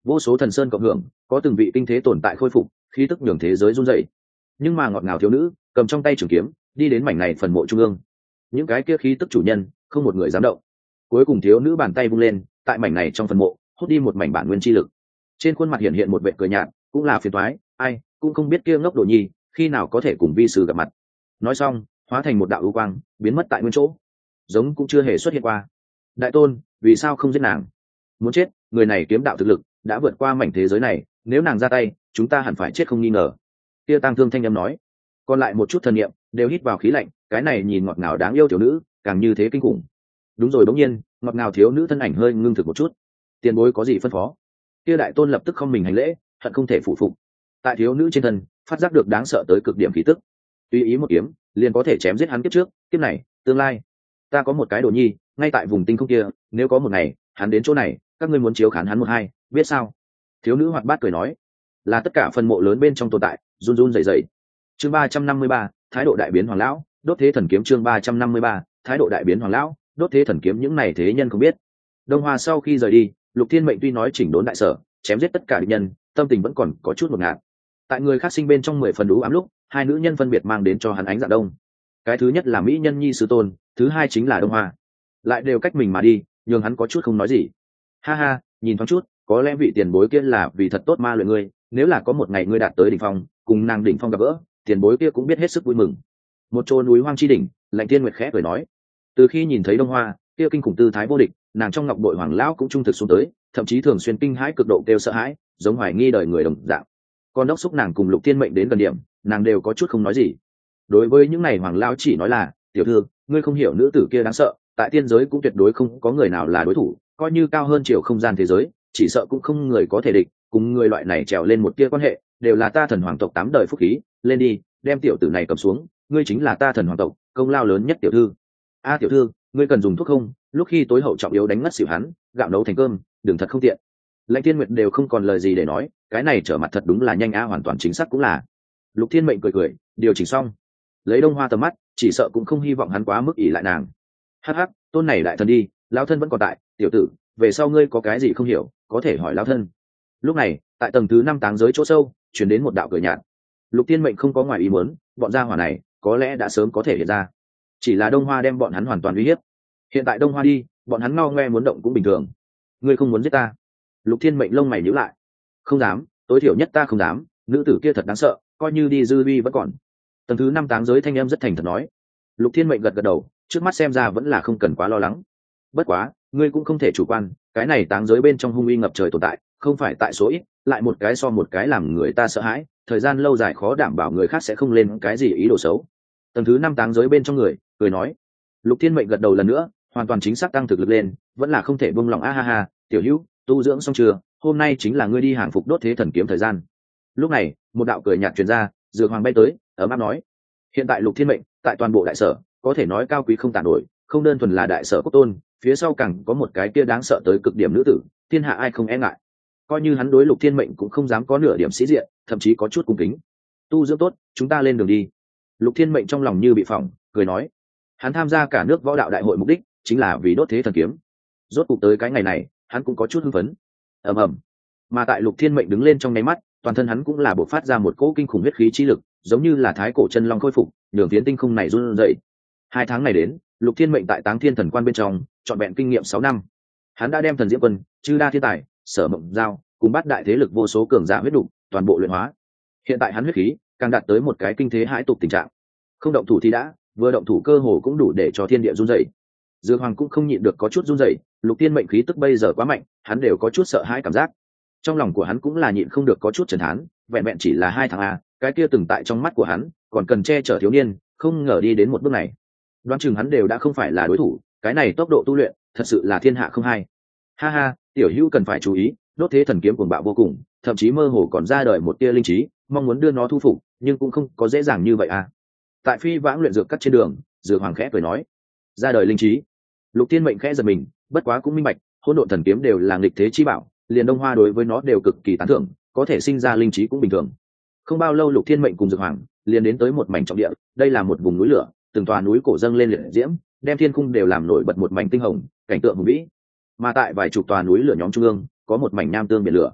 vô số thần sơn cộng hưởng, có từng vị kinh thế tồn tại khôi phục, khí tức nhường thế giới run rẩy. Nhưng mà ngọt ngào thiếu nữ cầm trong tay trường kiếm đi đến mảnh này phần mộ trung ương, những cái kia khí tức chủ nhân không một người dám động. Cuối cùng thiếu nữ bàn tay vung lên, tại mảnh này trong phần mộ hút đi một mảnh bản nguyên chi lực, trên khuôn mặt hiện hiện một vẻ cười nhạt, cũng là phiền toái, ai cũng không biết kia ngốc đồ nhi khi nào có thể cùng vi sư gặp mặt. Nói xong hóa thành một đạo ưu quang biến mất tại nguyên chỗ, giống cũng chưa hề xuất hiện qua. Đại tôn, vì sao không giết nàng? Muốn chết, người này kiếm đạo thực lực đã vượt qua mảnh thế giới này, nếu nàng ra tay chúng ta hẳn phải chết không nghi ngờ. Kia tang thương thanh âm nói. Còn lại một chút thần niệm đều hít vào khí lạnh, cái này nhìn ngọt ngào đáng yêu thiếu nữ càng như thế kinh khủng. Đúng rồi, bỗng nhiên ngọt ngào thiếu nữ thân ảnh hơi ngưng thực một chút. Tiền bối có gì phân phó? Kia đại tôn lập tức không mình hành lễ, hận không thể phụ phục. Tại thiếu nữ trên thân phát giác được đáng sợ tới cực điểm khí tức, tùy ý một kiếm liền có thể chém giết hắn kiếp trước kiếp này tương lai. Ta có một cái đồ nhi ngay tại vùng tinh không kia, nếu có một ngày hắn đến chỗ này, các ngươi muốn chiếu khán hắn một hai, biết sao? Thiếu nữ hoạt bát cười nói. Là tất cả phần mộ lớn bên trong tồn tại run run rẩy rẩy. Chương ba trăm năm mươi ba, thái độ đại biến hoàng lão đốt thế thần kiếm. Chương ba trăm năm mươi ba, thái độ đại biến hoàng lão đốt thế thần kiếm. Những này thế nhân không biết, Đông Hoa sau khi rời đi, Lục Thiên Mệnh tuy nói chỉnh đốn đại sở, chém giết tất cả địch nhân, tâm tình vẫn còn có chút ngột ngạt. Tại người khác sinh bên trong mười phần đủ ám lúc, hai nữ nhân phân biệt mang đến cho hắn ánh dạng đông. Cái thứ nhất là mỹ nhân nhi sư tôn, thứ hai chính là Đông Hoa, lại đều cách mình mà đi, nhường hắn có chút không nói gì. Ha ha, nhìn thoáng chút, có lẽ vị tiền bối kia là vì thật tốt ma luyện ngươi, nếu là có một ngày ngươi đạt tới đỉnh phong, cùng nàng đỉnh phong gặp gỡ, tiền bối kia cũng biết hết sức vui mừng. Một chỗ núi hoang chi đỉnh, Lạnh Thiên Nguyệt khẽ cười nói. Từ khi nhìn thấy Đông Hoa kia kinh khủng tư thái vô địch, nàng trong ngọc bội hoàng lão cũng trung thực xuống tới, thậm chí thường xuyên kinh hãi cực độ kêu sợ hãi, giống hoài nghi đời người đồng dạng. Con đốc xúc nàng cùng Lục Thiên Mệnh đến gần điểm, nàng đều có chút không nói gì. Đối với những này hoàng lão chỉ nói là, tiểu thư, ngươi không hiểu nữ tử kia đáng sợ, tại tiên giới cũng tuyệt đối không có người nào là đối thủ, coi như cao hơn chiều không gian thế giới, chỉ sợ cũng không người có thể địch, cùng người loại này trèo lên một tia quan hệ, đều là ta thần hoàng tộc tám đời phúc khí, lên đi, đem tiểu tử này cầm xuống, ngươi chính là ta thần hoàng tộc công lao lớn nhất tiểu thư. A tiểu thư, ngươi cần dùng thuốc không? Lúc khi tối hậu trọng yếu đánh ngất xỉu hắn, gạo nấu thành cơm, đừng thật không tiện. Lãnh Thiên Nguyệt đều không còn lời gì để nói, cái này trở mặt thật đúng là nhanh a, hoàn toàn chính xác cũng là. Lục Thiên Mệnh cười cười, điều chỉnh xong, lấy Đông Hoa tầm mắt, chỉ sợ cũng không hy vọng hắn quá mức ỷ lại nàng. Hắc hắc, tôn này đại thần đi, lão thân vẫn còn tại, tiểu tử, về sau ngươi có cái gì không hiểu, có thể hỏi lão thân. Lúc này, tại tầng thứ năm táng giới chỗ sâu, truyền đến một đạo cười nhạt. Lục Thiên Mệnh không có ngoài ý muốn, bọn gia hỏa này có lẽ đã sớm có thể hiện ra, chỉ là Đông Hoa đem bọn hắn hoàn toàn uy hiếp. Hiện tại Đông Hoa đi, bọn hắn ngao ngoe muốn động cũng bình thường. Ngươi không muốn giết ta? Lục Thiên Mệnh lông mày nhíu lại. Không dám, tối thiểu nhất ta không dám, nữ tử kia thật đáng sợ, coi như đi dư uy vẫn còn. Tầng thứ năm táng giới thanh em rất thành thật nói. Lục Thiên Mệnh gật gật đầu, trước mắt xem ra vẫn là không cần quá lo lắng. Bất quá, ngươi cũng không thể chủ quan, cái này táng giới bên trong hung uy ngập trời tồn tại, không phải tại số ít, lại một cái so một cái làm người ta sợ hãi, thời gian lâu dài khó đảm bảo người khác sẽ không lên cái gì ý đồ xấu. Tầng thứ năm táng giới bên trong người cười nói. Lục Thiên Mệnh gật đầu lần nữa, hoàn toàn chính xác tăng thực lực lên, vẫn là không thể buông lòng. A ha ha, tiểu hữu, tu dưỡng xong chưa? Hôm nay chính là ngươi đi hàng phục đốt thế thần kiếm thời gian. Lúc này, một đạo cười nhạt truyền ra, Dược Hoàng bay tới, ấm áp nói: hiện tại Lục Thiên Mệnh tại toàn bộ đại sở có thể nói cao quý không tàn nổi, không đơn thuần là đại sở quốc tôn, phía sau càng có một cái kia đáng sợ tới cực điểm nữ tử, thiên hạ ai không e ngại. Coi như hắn đối Lục Thiên Mệnh cũng không dám có nửa điểm sĩ diện, thậm chí có chút cung kính. Tu dưỡng tốt, chúng ta lên đường đi. Lục Thiên Mệnh trong lòng như bị phỏng, cười nói: hắn tham gia cả nước võ đạo đại hội mục đích chính là vì đốt thế thần kiếm. Rốt cuộc tới cái ngày này, hắn cũng có chút hưng phấn. Ầm ầm. Mà tại Lục Thiên Mệnh đứng lên trong nháy mắt, toàn thân hắn cũng là bộc phát ra một cỗ kinh khủng huyết khí chi lực, giống như là thái cổ chân long khôi phục, đường tiến tinh không này run rẩy. Hai tháng này đến, Lục Thiên Mệnh tại Táng Thiên Thần Quan bên trong, trọn vẹn kinh nghiệm sáu năm. Hắn đã đem Thần Diễm Quân, Chư Đa Thiên Tài, Sở Mộng Giao, cùng bát đại thế lực vô số cường giả huyết đủ, toàn bộ luyện hóa. Hiện tại hắn huyết khí càng đạt tới một cái kinh thế hãi tục tình trạng. Không động thủ thì đã, vừa động thủ cơ hồ cũng đủ để cho thiên địa run rẩy. Dược Hoàng cũng không nhịn được có chút run rẩy, Lục Thiên Mệnh khí tức bây giờ quá mạnh, hắn đều có chút sợ hãi cảm giác. Trong lòng của hắn cũng là nhịn không được có chút chần thán, vẹn vẹn chỉ là hai tháng a, cái kia từng tại trong mắt của hắn, còn cần che chở thiếu niên, không ngờ đi đến một bước này. Đoán chừng hắn đều đã không phải là đối thủ, cái này tốc độ tu luyện, thật sự là thiên hạ không hai. Ha ha, tiểu hữu cần phải chú ý, đốt thế thần kiếm cuồng bạo vô cùng, thậm chí mơ hồ còn ra đời một tia linh trí, mong muốn đưa nó thu phục, nhưng cũng không có dễ dàng như vậy à. Tại phi vãng luyện dược cắt trên đường, Dược Hoàng khẽ cười nói: ra đời linh trí. Lục Thiên Mệnh khẽ giật mình, bất quá cũng minh bạch, hỗn độn thần kiếm đều là nghịch thế chi bảo, liền Đông Hoa đối với nó đều cực kỳ tán thưởng, có thể sinh ra linh trí cũng bình thường. Không bao lâu Lục Thiên Mệnh cùng Dược Hoàng liền đến tới một mảnh trọng địa, đây là một vùng núi lửa, từng tòa núi cổ dâng lên liệt diễm, đem thiên cung đều làm nổi bật một mảnh tinh hồng, cảnh tượng hùng vĩ. Mà tại vài chục tòa núi lửa nhóm trung ương, có một mảnh nham tương biển lửa.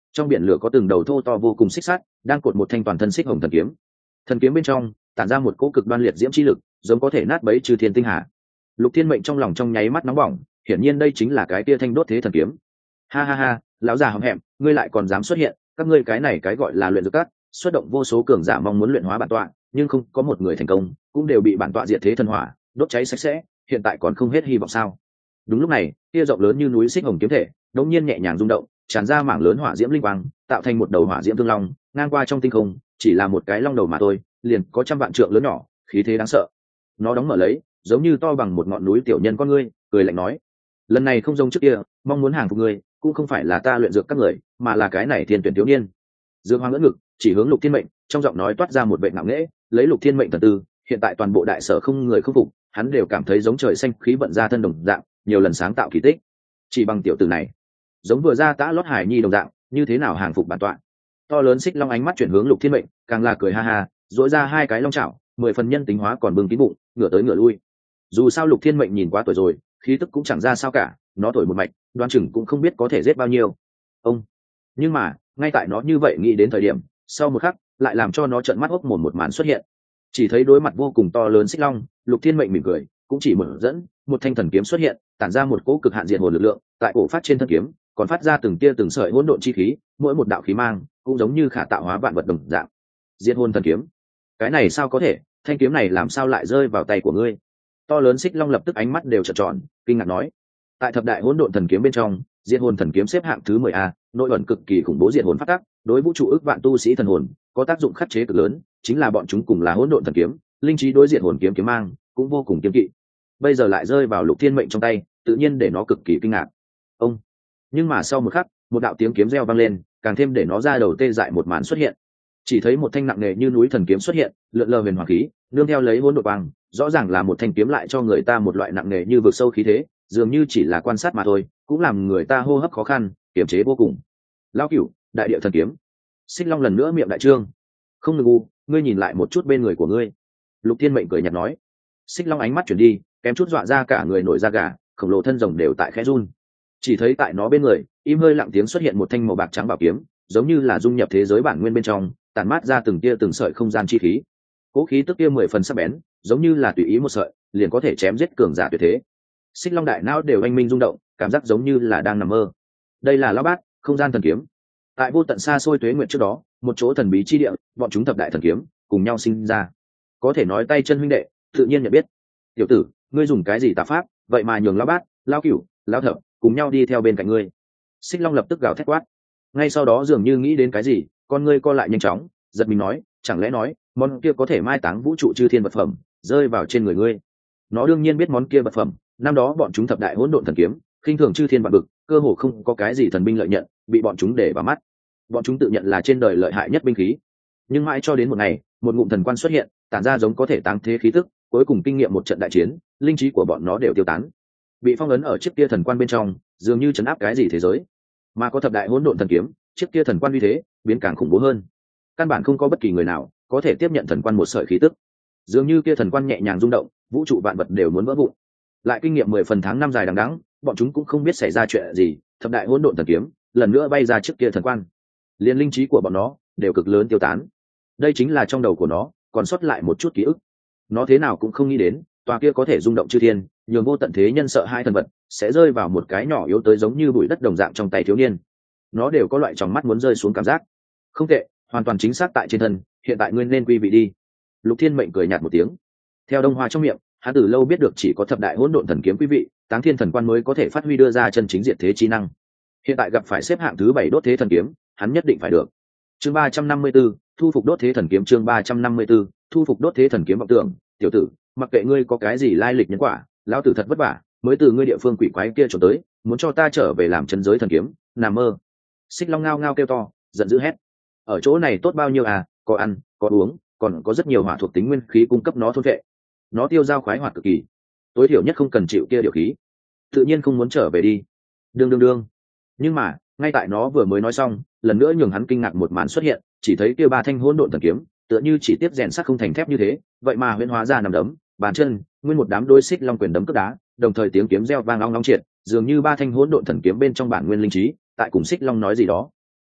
trong biển lửa có từng đầu thô to vô cùng xích sắt đang cột một thanh toàn thân xích hồng thần kiếm. Thần kiếm bên trong tản ra một cỗ cực đoan liệt diễm chi lực, giống có thể nát bấy trừ thiên tinh hà. Lục Thiên Mệnh trong lòng trong nháy mắt nóng bỏng, hiển nhiên đây chính là cái tia thanh đốt thế thần kiếm. Ha ha ha, lão già hậm hẹm, ngươi lại còn dám xuất hiện, các ngươi cái này cái gọi là luyện dược cát, xuất động vô số cường giả mong muốn luyện hóa bản tọa, nhưng không có một người thành công, cũng đều bị bản tọa diệt thế thần hỏa đốt cháy sạch sẽ, hiện tại còn không hết hy vọng sao? Đúng lúc này, tia rộng lớn như núi xích hồng kiếm thể, đột nhiên nhẹ nhàng rung động, tràn ra mảng lớn hỏa diễm linh quang, tạo thành một đầu hỏa diễm thương long, ngang qua trong tinh không, chỉ là một cái long đầu mà thôi, liền có trăm vạn trượng lớn nhỏ, khí thế đáng sợ. Nó đóng mở lấy, giống như to bằng một ngọn núi tiểu nhân con ngươi, cười lạnh nói: lần này không giống trước kia, mong muốn hàng phục ngươi, cũng không phải là ta luyện dược các người, mà là cái này thiên tuyển thiếu niên. Dương Hoàng ngỡ ngực, chỉ hướng Lục Thiên Mệnh, trong giọng nói toát ra một vẻ ngạo nghễ, lấy Lục Thiên Mệnh thần tư, hiện tại toàn bộ đại sở không người không phục, hắn đều cảm thấy giống trời xanh khí vận ra thân đồng dạng, nhiều lần sáng tạo kỳ tích. Chỉ bằng tiểu tử này, giống vừa ra tã lót hải nhi đồng dạng, như thế nào hàng phục bản tọa? To lớn xích long ánh mắt chuyển hướng Lục Thiên Mệnh, càng là cười ha ha, duỗi ra hai cái long chảo, mười phần nhân tính hóa còn bưng kín bụng, ngửa tới ngửa lui. Dù sao Lục Thiên Mệnh nhìn quá tuổi rồi, khí tức cũng chẳng ra sao cả, nó thổi một mạch, đoán chừng cũng không biết có thể giết bao nhiêu. Ông, nhưng mà ngay tại nó như vậy nghĩ đến thời điểm, sau một khắc lại làm cho nó trợn mắt hốc mồm một màn xuất hiện. Chỉ thấy đối mặt vô cùng to lớn xích long, Lục Thiên Mệnh mỉm cười, cũng chỉ mở dẫn, một thanh thần kiếm xuất hiện, tản ra một cỗ cực hạn diệt hồn lực lượng, tại cổ phát trên thân kiếm, còn phát ra từng tia từng sợi hỗn độn chi khí, mỗi một đạo khí mang cũng giống như khả tạo hóa vạn vật đồng dạng. Diệt hồn thần kiếm, cái này sao có thể? Thanh kiếm này làm sao lại rơi vào tay của ngươi? To lớn xích long lập tức ánh mắt đều trợn tròn, kinh ngạc nói: tại thập đại hỗn độn thần kiếm bên trong, diệt hồn thần kiếm xếp hạng thứ mười a, nội ẩn cực kỳ khủng bố diệt hồn phát tác, đối vũ trụ ước vạn tu sĩ thần hồn có tác dụng khắc chế cực lớn, chính là bọn chúng cùng là hỗn độn thần kiếm, linh trí đối diệt hồn kiếm kiếm mang cũng vô cùng kiêng kỵ. Bây giờ lại rơi vào Lục Thiên Mệnh trong tay, tự nhiên để nó cực kỳ kinh ngạc. Ông, nhưng mà sau một khắc, một đạo tiếng kiếm reo vang lên, càng thêm để nó ra đầu tê dại một màn xuất hiện. Chỉ thấy một thanh nặng nề như núi thần kiếm xuất hiện, lượn lờ huyền hoàng khí, nương theo lấy hỗn độn quang, rõ ràng là một thanh kiếm lại cho người ta một loại nặng nề như vực sâu khí thế, dường như chỉ là quan sát mà thôi, cũng làm người ta hô hấp khó khăn, kiềm chế vô cùng. Lão cửu, đại địa thần kiếm. Xích long lần nữa miệng đại trương. Không ngừng u, ngươi nhìn lại một chút bên người của ngươi. Lục Thiên Mệnh cười nhạt nói. Xích long ánh mắt chuyển đi, kém chút dọa ra cả người nổi da gà, khổng lồ thân rồng đều tại khẽ run. Chỉ thấy tại nó bên người, im hơi lặng tiếng xuất hiện một thanh màu bạc trắng bảo kiếm, giống như là dung nhập thế giới bản nguyên bên trong, tản mát ra từng tia từng sợi không gian chi khí. Cố khí tức kia mười phần sắc bén, giống như là tùy ý một sợi, liền có thể chém giết cường giả tuyệt thế. Xích long đại não đều anh minh rung động, cảm giác giống như là đang nằm mơ. Đây là lão bát, không gian thần kiếm. Tại vô tận xa xôi tuế nguyện trước đó, một chỗ thần bí chi địa, bọn chúng thập đại thần kiếm cùng nhau sinh ra. Có thể nói tay chân huynh đệ, tự nhiên nhận biết. Tiểu tử, ngươi dùng cái gì tà pháp, vậy mà nhường lão bát, lão cửu, lão thập cùng nhau đi theo bên cạnh ngươi? Xích long lập tức gào thét quát. Ngay sau đó dường như nghĩ đến cái gì, con ngươi co lại nhanh chóng, giật mình nói: chẳng lẽ nói món kia có thể mai táng vũ trụ chư thiên vật phẩm rơi vào trên người ngươi? Nó đương nhiên biết món kia vật phẩm, năm đó bọn chúng thập đại hỗn độn thần kiếm khinh thường chư thiên vạn vực, cơ hồ không có cái gì thần binh lợi nhận bị bọn chúng để vào mắt. Bọn chúng tự nhận là trên đời lợi hại nhất binh khí, nhưng mãi cho đến một ngày, một ngụm thần quan xuất hiện, tản ra giống có thể táng thế khí tức, cuối cùng kinh nghiệm một trận đại chiến, linh trí của bọn nó đều tiêu tán, bị phong ấn ở chiếc kia thần quan bên trong, dường như chấn áp cái gì thế giới. Mà có thập đại hỗn độn thần kiếm, chiếc kia thần quan uy thế biến càng khủng bố hơn, căn bản không có bất kỳ người nào có thể tiếp nhận thần quan một sợi khí tức. Dường như kia thần quan nhẹ nhàng rung động, vũ trụ vạn vật đều muốn vỡ vụn. Lại kinh nghiệm mười phần tháng năm dài đằng đẵng, bọn chúng cũng không biết xảy ra chuyện gì, thập đại hỗn độn thần kiếm lần nữa bay ra trước kia thần quan, liên linh trí của bọn nó đều cực lớn tiêu tán. Đây chính là trong đầu của nó còn sót lại một chút ký ức. Nó thế nào cũng không nghĩ đến, tòa kia có thể rung động chư thiên, nhường vô tận thế nhân sợ hai thần vật, sẽ rơi vào một cái nhỏ yếu tới giống như bụi đất đồng dạng trong tay thiếu niên. Nó đều có loại tròng mắt muốn rơi xuống cảm giác. Không tệ, hoàn toàn chính xác tại trên thân, hiện tại ngươi nên quy vị đi. Lục Thiên Mệnh cười nhạt một tiếng. Theo Đông Hoa trong miệng, hắn từ lâu biết được chỉ có thập đại hỗn độn thần kiếm quý vị, Táng Thiên thần quan mới có thể phát huy đưa ra chân chính diệt thế chi năng. Hiện tại gặp phải xếp hạng thứ bảy đốt thế thần kiếm, hắn nhất định phải được. Chương ba trăm năm mươi 4, thu phục đốt thế thần kiếm. Chương ba trăm năm mươi 4, thu phục đốt thế thần kiếm. Vọng tưởng, tiểu tử, mặc kệ ngươi có cái gì lai lịch nhân quả, lão tử thật vất vả mới từ ngươi địa phương quỷ quái kia trốn tới, muốn cho ta trở về làm chân giới thần kiếm, nằm mơ. Xích Long ngao ngao kêu to, giận dữ hét. Ở chỗ này tốt bao nhiêu à, có ăn, có uống, còn có rất nhiều hỏa thuộc tính nguyên khí cung cấp nó thôn vệ. Nó tiêu dao khoái hoạt cực kỳ, tối thiểu nhất không cần chịu kia điều khí, tự nhiên không muốn trở về đi. Đương đương đương. Nhưng mà ngay tại nó vừa mới nói xong, lần nữa nhường hắn kinh ngạc một màn xuất hiện, chỉ thấy kia ba thanh hỗn độn thần kiếm tựa như chỉ tiếp rèn sắt không thành thép như thế, vậy mà huyễn hóa ra nằm đấm, bàn chân, nguyên một đám đôi xích long quyền đấm cướp đá, đồng thời tiếng kiếm reo vang long long triệt, dường như ba thanh hỗn độn thần kiếm bên trong bản nguyên linh trí tại cùng xích long nói gì đó.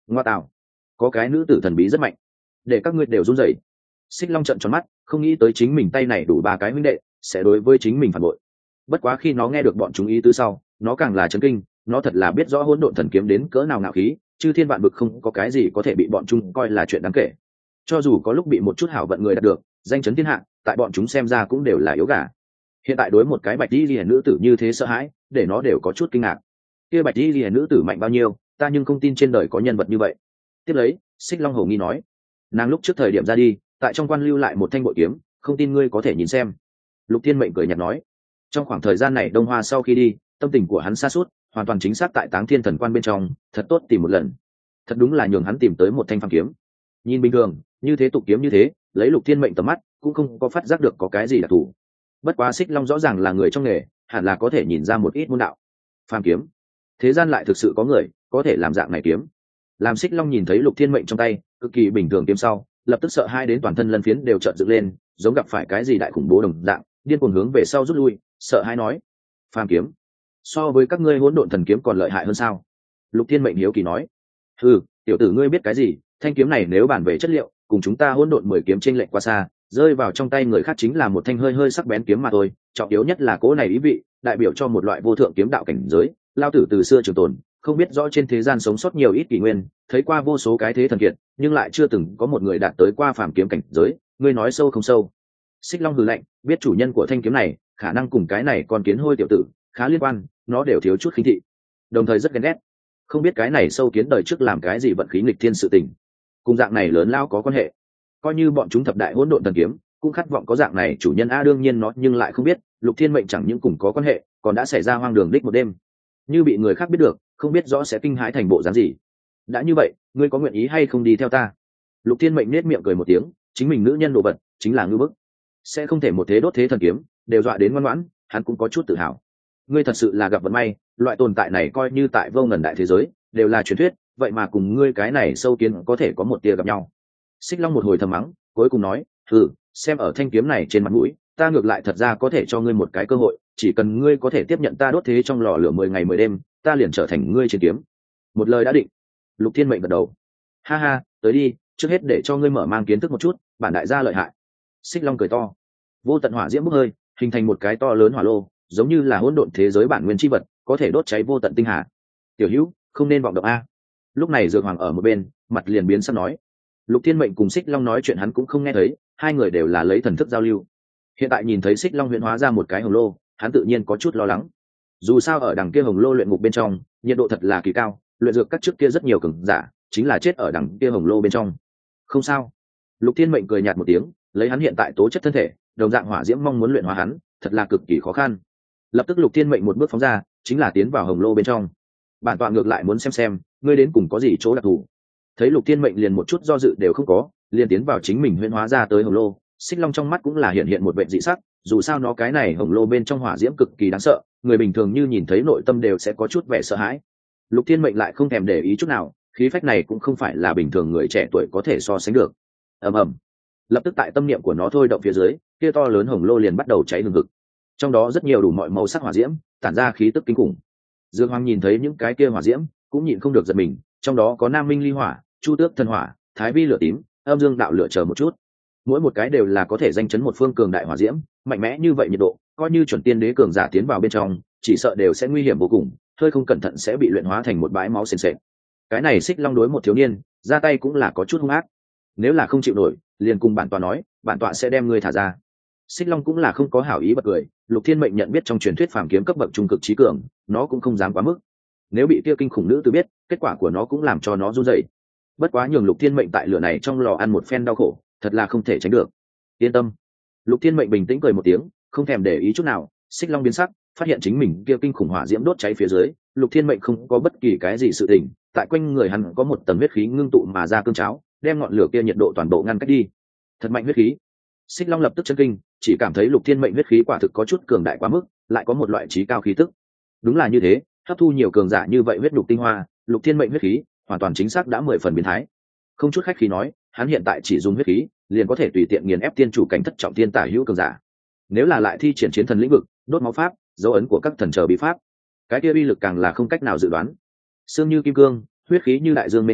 ngoa tạo, có cái nữ tử thần bí rất mạnh, để các ngươi đều run rẩy. Xích Long trợn tròn mắt, không nghĩ tới chính mình tay này đủ ba cái huynh đệ sẽ đối với chính mình phản bội. Bất quá khi nó nghe được bọn chúng ý tứ sau, nó càng là chấn kinh. Nó thật là biết rõ hỗn độn thần kiếm đến cỡ nào ngạo khí, chư thiên vạn vực không có cái gì có thể bị bọn chúng coi là chuyện đáng kể. Cho dù có lúc bị một chút hảo vận người đạt được danh chấn thiên hạ, tại bọn chúng xem ra cũng đều là yếu gà. Hiện tại đối một cái bạch y liễu nữ tử như thế sợ hãi, để nó đều có chút kinh ngạc. Kia bạch y liễu nữ tử mạnh bao nhiêu, ta nhưng không tin trên đời có nhân vật như vậy. Tiếp lấy, Xích Long hổ nghi nói, nàng lúc trước thời điểm ra đi, tại trong quan lưu lại một thanh bội kiếm, không tin ngươi có thể nhìn xem. Lục Thiên Mệnh cười nhạt nói, trong khoảng thời gian này Đông Hoa sau khi đi, tâm tình của hắn sa sút, hoàn toàn chính xác tại Táng Thiên Thần Quan bên trong, thật tốt tìm một lần. Thật đúng là nhường hắn tìm tới một thanh phàm kiếm. Nhìn bình thường, như thế tục kiếm như thế, lấy Lục Thiên Mệnh tầm mắt, cũng không có phát giác được có cái gì đặc thù. Bất quá Xích Long rõ ràng là người trong nghề, hẳn là có thể nhìn ra một ít môn đạo. Phàm kiếm, thế gian lại thực sự có người có thể làm dạng này kiếm. Làm Xích Long nhìn thấy Lục Thiên Mệnh trong tay cực kỳ bình thường kiếm sau, lập tức sợ hai đến toàn thân lân phiến đều trợn dựng lên, giống gặp phải cái gì đại khủng bố đồng dạng, điên cuồng hướng về sau rút lui, sợ hai nói, phàm kiếm so với các ngươi hỗn độn thần kiếm còn lợi hại hơn sao? Lục Thiên Mệnh hiếu kỳ nói, ừ, tiểu tử ngươi biết cái gì? Thanh kiếm này nếu bàn về chất liệu, cùng chúng ta hỗn độn mười kiếm trên lệnh quá xa, rơi vào trong tay người khác chính là một thanh hơi hơi sắc bén kiếm mà thôi. Trọng yếu nhất là cỗ này ý vị, đại biểu cho một loại vô thượng kiếm đạo cảnh giới. Lao tử từ xưa trường tồn, không biết rõ trên thế gian sống sót nhiều ít kỷ nguyên, thấy qua vô số cái thế thần kiệt, nhưng lại chưa từng có một người đạt tới qua phàm kiếm cảnh giới. Ngươi nói sâu không sâu? Xích Long hừ lạnh, biết chủ nhân của thanh kiếm này khả năng cùng cái này còn kiến hôi tiểu tử khá liên quan, nó đều thiếu chút khinh thị, đồng thời rất ghen ghét. Không biết cái này sâu kiến đời trước làm cái gì vận khí nghịch thiên sự tình, cùng dạng này lớn lao có quan hệ. Coi như bọn chúng thập đại hỗn độn thần kiếm cũng khát vọng có dạng này chủ nhân a. Đương nhiên nó nhưng lại không biết Lục Thiên Mệnh chẳng những cùng có quan hệ, còn đã xảy ra hoang đường đích một đêm. Như bị người khác biết được, không biết rõ sẽ kinh hãi thành bộ dáng gì. Đã như vậy, ngươi có nguyện ý hay không đi theo ta? Lục Thiên Mệnh nết miệng cười một tiếng, chính mình nữ nhân đồ vật chính là ngư bức, sẽ không thể một thế đốt thế thần kiếm đều dọa đến ngoan ngoãn. Hắn cũng có chút tự hào. Ngươi thật sự là gặp vận may, loại tồn tại này coi như tại vô ngần đại thế giới đều là truyền thuyết, vậy mà cùng ngươi cái này sâu kiến có thể có một tia gặp nhau. Xích Long một hồi thầm mắng, cuối cùng nói, ừ, xem ở thanh kiếm này trên mặt mũi, ta ngược lại thật ra có thể cho ngươi một cái cơ hội, chỉ cần ngươi có thể tiếp nhận ta đốt thế trong lò lửa mười ngày mười đêm, ta liền trở thành ngươi trên kiếm. Một lời đã định. Lục Thiên Mệnh gật đầu, ha ha, tới đi, trước hết để cho ngươi mở mang kiến thức một chút bản đại gia lợi hại. Xích Long cười to, vô tận hỏa diễm bốc hơi, hình thành một cái to lớn hỏa lô, giống như là hỗn độn thế giới bản nguyên chi vật, có thể đốt cháy vô tận tinh hà. Tiểu Hữu, không nên vọng động a. Lúc này Dược Hoàng ở một bên, mặt liền biến sắc nói. Lục Thiên Mệnh cùng Xích Long nói chuyện hắn cũng không nghe thấy, hai người đều là lấy thần thức giao lưu. Hiện tại nhìn thấy Xích Long huyễn hóa ra một cái hồng lô, hắn tự nhiên có chút lo lắng. Dù sao ở đằng kia hồng lô luyện ngục bên trong, nhiệt độ thật là kỳ cao, luyện dược các trước kia rất nhiều cường giả, chính là chết ở đằng kia hồng lô bên trong. Không sao. Lục Thiên Mệnh cười nhạt một tiếng, lấy hắn hiện tại tố chất thân thể, đồng dạng hỏa diễm mong muốn luyện hóa hắn, thật là cực kỳ khó khăn. Lập tức Lục Thiên Mệnh một bước phóng ra, chính là tiến vào hồng lô bên trong. Bản tọa ngược lại muốn xem xem, ngươi đến cùng có gì chỗ đặc thù. Thấy Lục Thiên Mệnh liền một chút do dự đều không có, liền tiến vào chính mình huyễn hóa ra tới hồng lô. Xích Long trong mắt cũng là hiện hiện một vẻ dị sắc, dù sao nó cái này hồng lô bên trong hỏa diễm cực kỳ đáng sợ, người bình thường như nhìn thấy nội tâm đều sẽ có chút vẻ sợ hãi. Lục Thiên Mệnh lại không thèm để ý chút nào, khí phách này cũng không phải là bình thường người trẻ tuổi có thể so sánh được. Ầm ầm. Lập tức tại tâm niệm của nó thôi động phía dưới, kia to lớn hồng lô liền bắt đầu cháy hừng hực. Trong đó rất nhiều đủ mọi màu sắc hỏa diễm, tản ra khí tức kinh khủng. Dương Hoàng nhìn thấy những cái kia hỏa diễm, cũng nhịn không được giật mình, trong đó có Nam Minh ly hỏa, Chu Tước thần hỏa, Thái Vi lửa tím, Âm Dương đạo lửa chờ một chút. Mỗi một cái đều là có thể danh chấn một phương cường đại hỏa diễm, mạnh mẽ như vậy nhiệt độ, coi như chuẩn tiên đế cường giả tiến vào bên trong, chỉ sợ đều sẽ nguy hiểm vô cùng, hơi không cẩn thận sẽ bị luyện hóa thành một bãi máu sền sệt. Cái này Xích Long đối một thiếu niên, ra tay cũng là có chút hung ác. Nếu là không chịu nổi, liền cùng bản tọa nói, bản tọa sẽ đem ngươi thả ra. Xích Long cũng là không có hảo ý bật cười, Lục Thiên Mệnh nhận biết trong truyền thuyết phàm kiếm cấp bậc trung cực trí cường, nó cũng không dám quá mức. Nếu bị kia kinh khủng nữ tử biết, kết quả của nó cũng làm cho nó run rẩy. Bất quá nhường Lục Thiên Mệnh tại lửa này trong lò ăn một phen đau khổ, thật là không thể tránh được. Yên tâm. Lục Thiên Mệnh bình tĩnh cười một tiếng, không thèm để ý chút nào. Xích Long biến sắc, phát hiện chính mình kia kinh khủng hỏa diễm đốt cháy phía dưới, Lục Thiên Mệnh không có bất kỳ cái gì sự tình, tại quanh người hắn có một tầng huyết khí ngưng tụ mà ra cương cháo, đem ngọn lửa kia nhiệt độ toàn bộ ngăn cách đi. Thật mạnh huyết khí. Xích Long lập tức chấn kinh, chỉ cảm thấy Lục Thiên Mệnh huyết khí quả thực có chút cường đại quá mức, lại có một loại trí cao khí tức. Đúng là như thế, hấp thu nhiều cường giả như vậy huyết nhục tinh hoa, Lục Thiên Mệnh huyết khí hoàn toàn chính xác đã mười phần biến thái. Không chút khách khí nói, hắn hiện tại chỉ dùng huyết khí, liền có thể tùy tiện nghiền ép tiên chủ cảnh thất trọng tiên tả hữu cường giả. Nếu là lại thi triển chiến thần lĩnh vực, đốt máu pháp, dấu ấn của các thần chờ bí pháp, cái kia uy lực càng là không cách nào dự đoán. Xương như kim cương, huyết khí như đại dương mênh mông,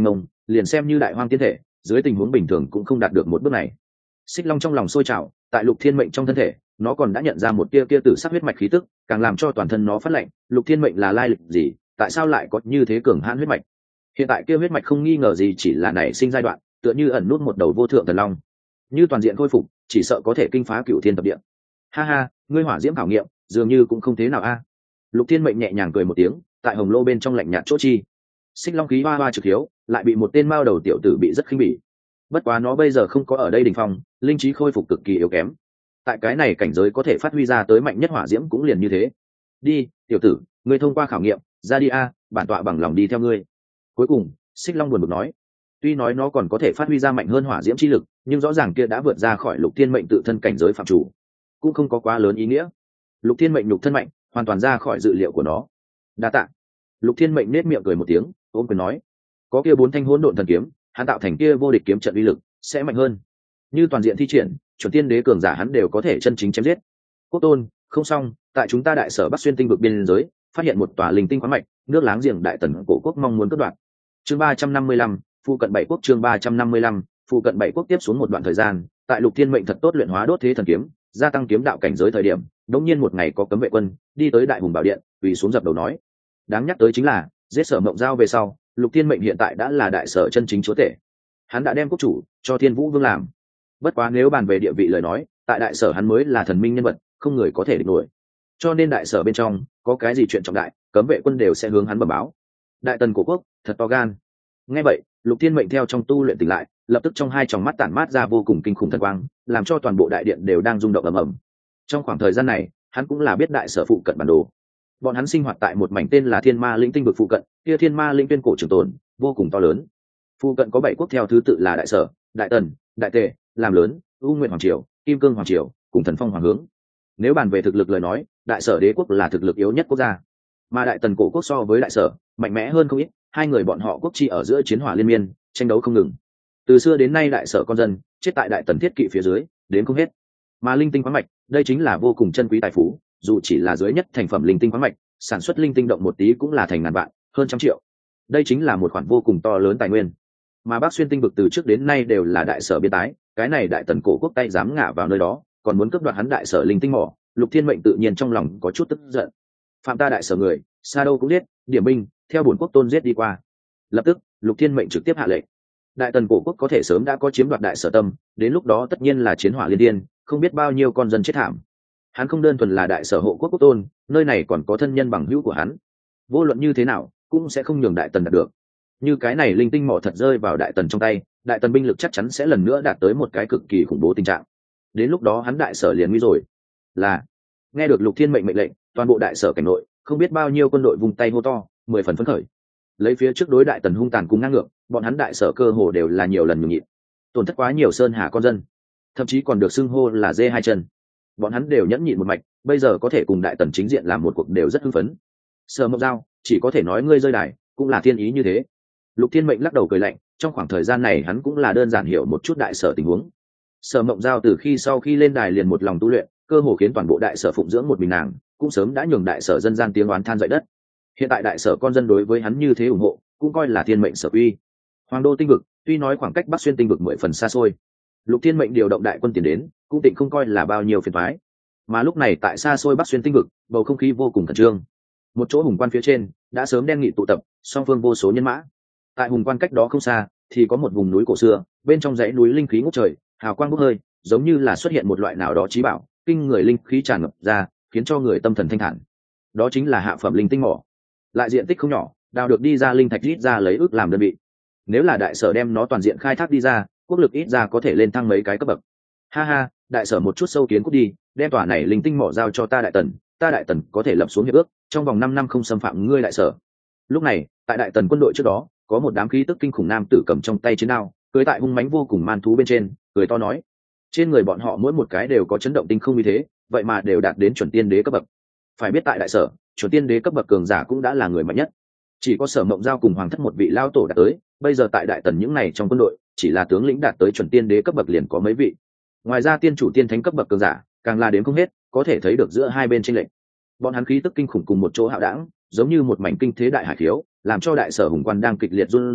liền xem như đại hoang tiên thể dưới tình huống bình thường cũng không đạt được một bước này. Xích long trong lòng sôi trào, tại Lục Thiên Mệnh trong thân thể nó còn đã nhận ra một tia kia tử sắc huyết mạch khí tức, càng làm cho toàn thân nó phát lạnh. Lục Thiên Mệnh là lai lịch gì, tại sao lại có như thế cường hãn huyết mạch? Hiện tại kia huyết mạch không nghi ngờ gì chỉ là nảy sinh giai đoạn, tựa như ẩn nút một đầu vô thượng thần long, như toàn diện khôi phục chỉ sợ có thể kinh phá cửu thiên thập địa. Ha ha, ngươi hỏa diễm khảo nghiệm dường như cũng không thế nào a. Lục Thiên Mệnh nhẹ nhàng cười một tiếng, tại hồng lô bên trong lạnh nhạt chỗ chi xích long khí hoa hoa trực hiếu, lại bị một tên mao đầu tiểu tử bị rất khinh bỉ. Bất quá nó bây giờ không có ở đây đỉnh phong, linh trí khôi phục cực kỳ yếu kém, tại cái này cảnh giới có thể phát huy ra tới mạnh nhất hỏa diễm cũng liền như thế. Đi tiểu tử, ngươi thông qua khảo nghiệm ra đi a, bản tọa bằng lòng đi theo ngươi. Cuối cùng xích long buồn bực nói, tuy nói nó còn có thể phát huy ra mạnh hơn hỏa diễm chi lực, nhưng rõ ràng kia đã vượt ra khỏi Lục Thiên Mệnh tự thân cảnh giới phạm chủ, cũng không có quá lớn ý nghĩa. Lục Thiên Mệnh nhục thân mạnh, hoàn toàn ra khỏi dự liệu của nó. Đa tạ. Lục Thiên Mệnh nết miệng cười một tiếng, ôm quyền nói, có kia bốn thanh hỗn độn thần kiếm, hắn tạo thành kia vô địch kiếm trận uy lực sẽ mạnh hơn. Như toàn diện thi triển, chuẩn tiên đế cường giả hắn đều có thể chân chính chém giết. Quốc tôn, không xong, tại chúng ta đại sở Bắc xuyên tinh vực biên giới, phát hiện một tòa linh tinh khoáng mạch, nước láng giềng đại tần cổ quốc mong muốn cướp đoạt. Chương ba trăm năm mươi lăm, phụ cận bảy quốc. Chương ba trăm năm mươi lăm, phụ cận bảy quốc. Tiếp xuống một đoạn thời gian, tại Lục Thiên Mệnh thật tốt luyện hóa đốt thế thần kiếm, gia tăng kiếm đạo cảnh giới thời điểm, đống nhiên một ngày có cấm vệ quân đi tới đại hùng bảo điện, quỳ xuống dập đầu nói, đáng nhắc tới chính là giết Sở Mộng Giao về sau, Lục Thiên Mệnh hiện tại đã là đại sở chân chính chúa tể, hắn đã đem quốc chủ cho Thiên Vũ Vương làm. Bất quá nếu bàn về địa vị lời nói, tại đại sở hắn mới là thần minh nhân vật, không người có thể địch nổi. Cho nên đại sở bên trong có cái gì chuyện trọng đại, cấm vệ quân đều sẽ hướng hắn bẩm báo. Đại tần cổ quốc thật to gan. Nghe vậy, Lục Thiên Mệnh theo trong tu luyện tỉnh lại, lập tức trong hai tròng mắt tản mát ra vô cùng kinh khủng thần quang, làm cho toàn bộ đại điện đều đang rung động ầm ầm. Trong khoảng thời gian này, hắn cũng là biết đại sở phụ cận bản đồ. Bọn hắn sinh hoạt tại một mảnh tên là Thiên Ma Lĩnh tinh vực phụ cận, kia Thiên Ma Lĩnh tuyên cổ trường tồn, vô cùng to lớn. Phụ cận có bảy quốc theo thứ tự là Đại Sở, Đại Tần, Đại Tề, Làm Lớn, U Nguyện Hoàng Triều, Kim Cương Hoàng Triều, cùng Thần Phong Hoàng Hướng. Nếu bàn về thực lực lời nói, Đại Sở đế quốc là thực lực yếu nhất quốc gia, mà Đại Tần cổ quốc so với Đại Sở mạnh mẽ hơn không ít. Hai người bọn họ quốc chi ở giữa chiến hỏa liên miên, tranh đấu không ngừng. Từ xưa đến nay Đại Sở con dân chết tại Đại Tần thiết kỵ phía dưới, đến không hết. Mà linh tinh khoáng mạch, đây chính là vô cùng chân quý tài phú, dù chỉ là dưới nhất thành phẩm linh tinh khoáng mạch, sản xuất linh tinh động một tí cũng là thành ngàn vạn, hơn trăm triệu. Đây chính là một khoản vô cùng to lớn tài nguyên. Mà Bắc xuyên tinh vực từ trước đến nay đều là đại sở biên tái, cái này Đại Tần cổ quốc tay dám ngả vào nơi đó, còn muốn cướp đoạt hắn đại sở linh tinh mỏ, Lục Thiên Mệnh tự nhiên trong lòng có chút tức giận. Phạm ta đại sở người, xa đâu cũng giết, điểm binh, theo bổn quốc tôn giết đi qua. Lập tức, Lục Thiên Mệnh trực tiếp hạ lệnh. Đại Tần cổ quốc có thể sớm đã có chiếm đoạt đại sở tâm, đến lúc đó tất nhiên là chiến hỏa liên thiên, không biết bao nhiêu con dân chết thảm. Hắn không đơn thuần là đại sở hộ quốc quốc tôn, nơi này còn có thân nhân bằng hữu của hắn. Vô luận như thế nào, cũng sẽ không nhường Đại Tần đạt được. Như cái này linh tinh mỏ thật rơi vào Đại Tần trong tay, Đại Tần binh lực chắc chắn sẽ lần nữa đạt tới một cái cực kỳ khủng bố tình trạng. Đến lúc đó hắn đại sở liền nguy rồi. Là nghe được Lục Thiên Mệnh mệnh lệnh, toàn bộ đại sở cảnh nội, không biết bao nhiêu quân đội vùng tay hô to, mười phần phấn khởi. Lấy phía trước đối Đại Tần hung tàn cùng ngang ngược, bọn hắn đại sở cơ hồ đều là nhiều lần nhường nhịn, tổn thất quá nhiều sơn hà con dân, thậm chí còn được xưng hô là dê hai chân. Bọn hắn đều nhẫn nhịn một mạch, bây giờ có thể cùng Đại Tần chính diện làm một cuộc đều rất hưng phấn. Sở Mộng Giao, chỉ có thể nói ngươi rơi đài, cũng là thiên ý như thế. Lục Thiên Mệnh lắc đầu cười lạnh, trong khoảng thời gian này hắn cũng là đơn giản hiểu một chút đại sở tình huống. Sở Mộng Giao từ khi sau khi lên đài liền một lòng tu luyện, cơ hồ khiến toàn bộ đại sở phụng dưỡng một mình nàng, cũng sớm đã nhường đại sở dân gian tiếng oán than dậy đất. Hiện tại đại sở con dân đối với hắn như thế ủng hộ, cũng coi là thiên mệnh sở uy. Hoàng đô tinh vực, tuy nói khoảng cách Bắc xuyên tinh vực mười phần xa xôi, Lục Thiên Mệnh điều động đại quân tiến đến, cũng tịnh không coi là bao nhiêu phiền toái. Mà lúc này tại xa xôi Bắc xuyên tinh vực, bầu không khí vô cùng khẩn trương. Một chỗ hùng quan phía trên đã sớm đen nghị tụ tập, song phương vô số nhân mã. Tại hùng quan cách đó không xa, thì có một vùng núi cổ xưa, bên trong dãy núi linh khí ngút trời, hào quang bốc hơi, giống như là xuất hiện một loại nào đó chí bảo, kinh người linh khí tràn ngập ra, khiến cho người tâm thần thanh thản. Đó chính là hạ phẩm linh tinh mỏ, lại diện tích không nhỏ, đào được đi ra linh thạch rít ra lấy ước làm đơn vị. Nếu là đại sở đem nó toàn diện khai thác đi ra, quốc lực ít ra có thể lên thăng mấy cái cấp bậc. Ha ha, đại sở một chút sâu kiến cút đi, đem tòa này linh tinh mỏ giao cho ta Đại Tần, ta Đại Tần có thể lập xuống hiệp ước, trong vòng năm năm không xâm phạm ngươi đại sở. Lúc này, tại Đại Tần quân đội trước đó, có một đám khí tức kinh khủng nam tử cầm trong tay chiến đao, cưỡi tại hung mãnh vô cùng man thú bên trên, cười to nói: trên người bọn họ mỗi một cái đều có chấn động tinh không như thế, vậy mà đều đạt đến chuẩn tiên đế cấp bậc. Phải biết tại đại sở, chuẩn tiên đế cấp bậc cường giả cũng đã là người mạnh nhất. Chỉ có Sở Mộng Giao cùng Hoàng Thất một vị lao tổ đạt tới, bây giờ tại Đại Tần những này trong quân đội, chỉ là tướng lĩnh đạt tới chuẩn tiên đế cấp bậc liền có mấy vị. Ngoài ra tiên chủ tiên thánh cấp bậc cường giả, càng là đến không hết, có thể thấy được giữa hai bên chênh lệch. Bọn hắn khí tức kinh khủng cùng một chỗ hạo đảng, giống như một mảnh kinh thế đại hải khiếu, làm cho đại sở hùng quan đang kịch liệt run rẩy,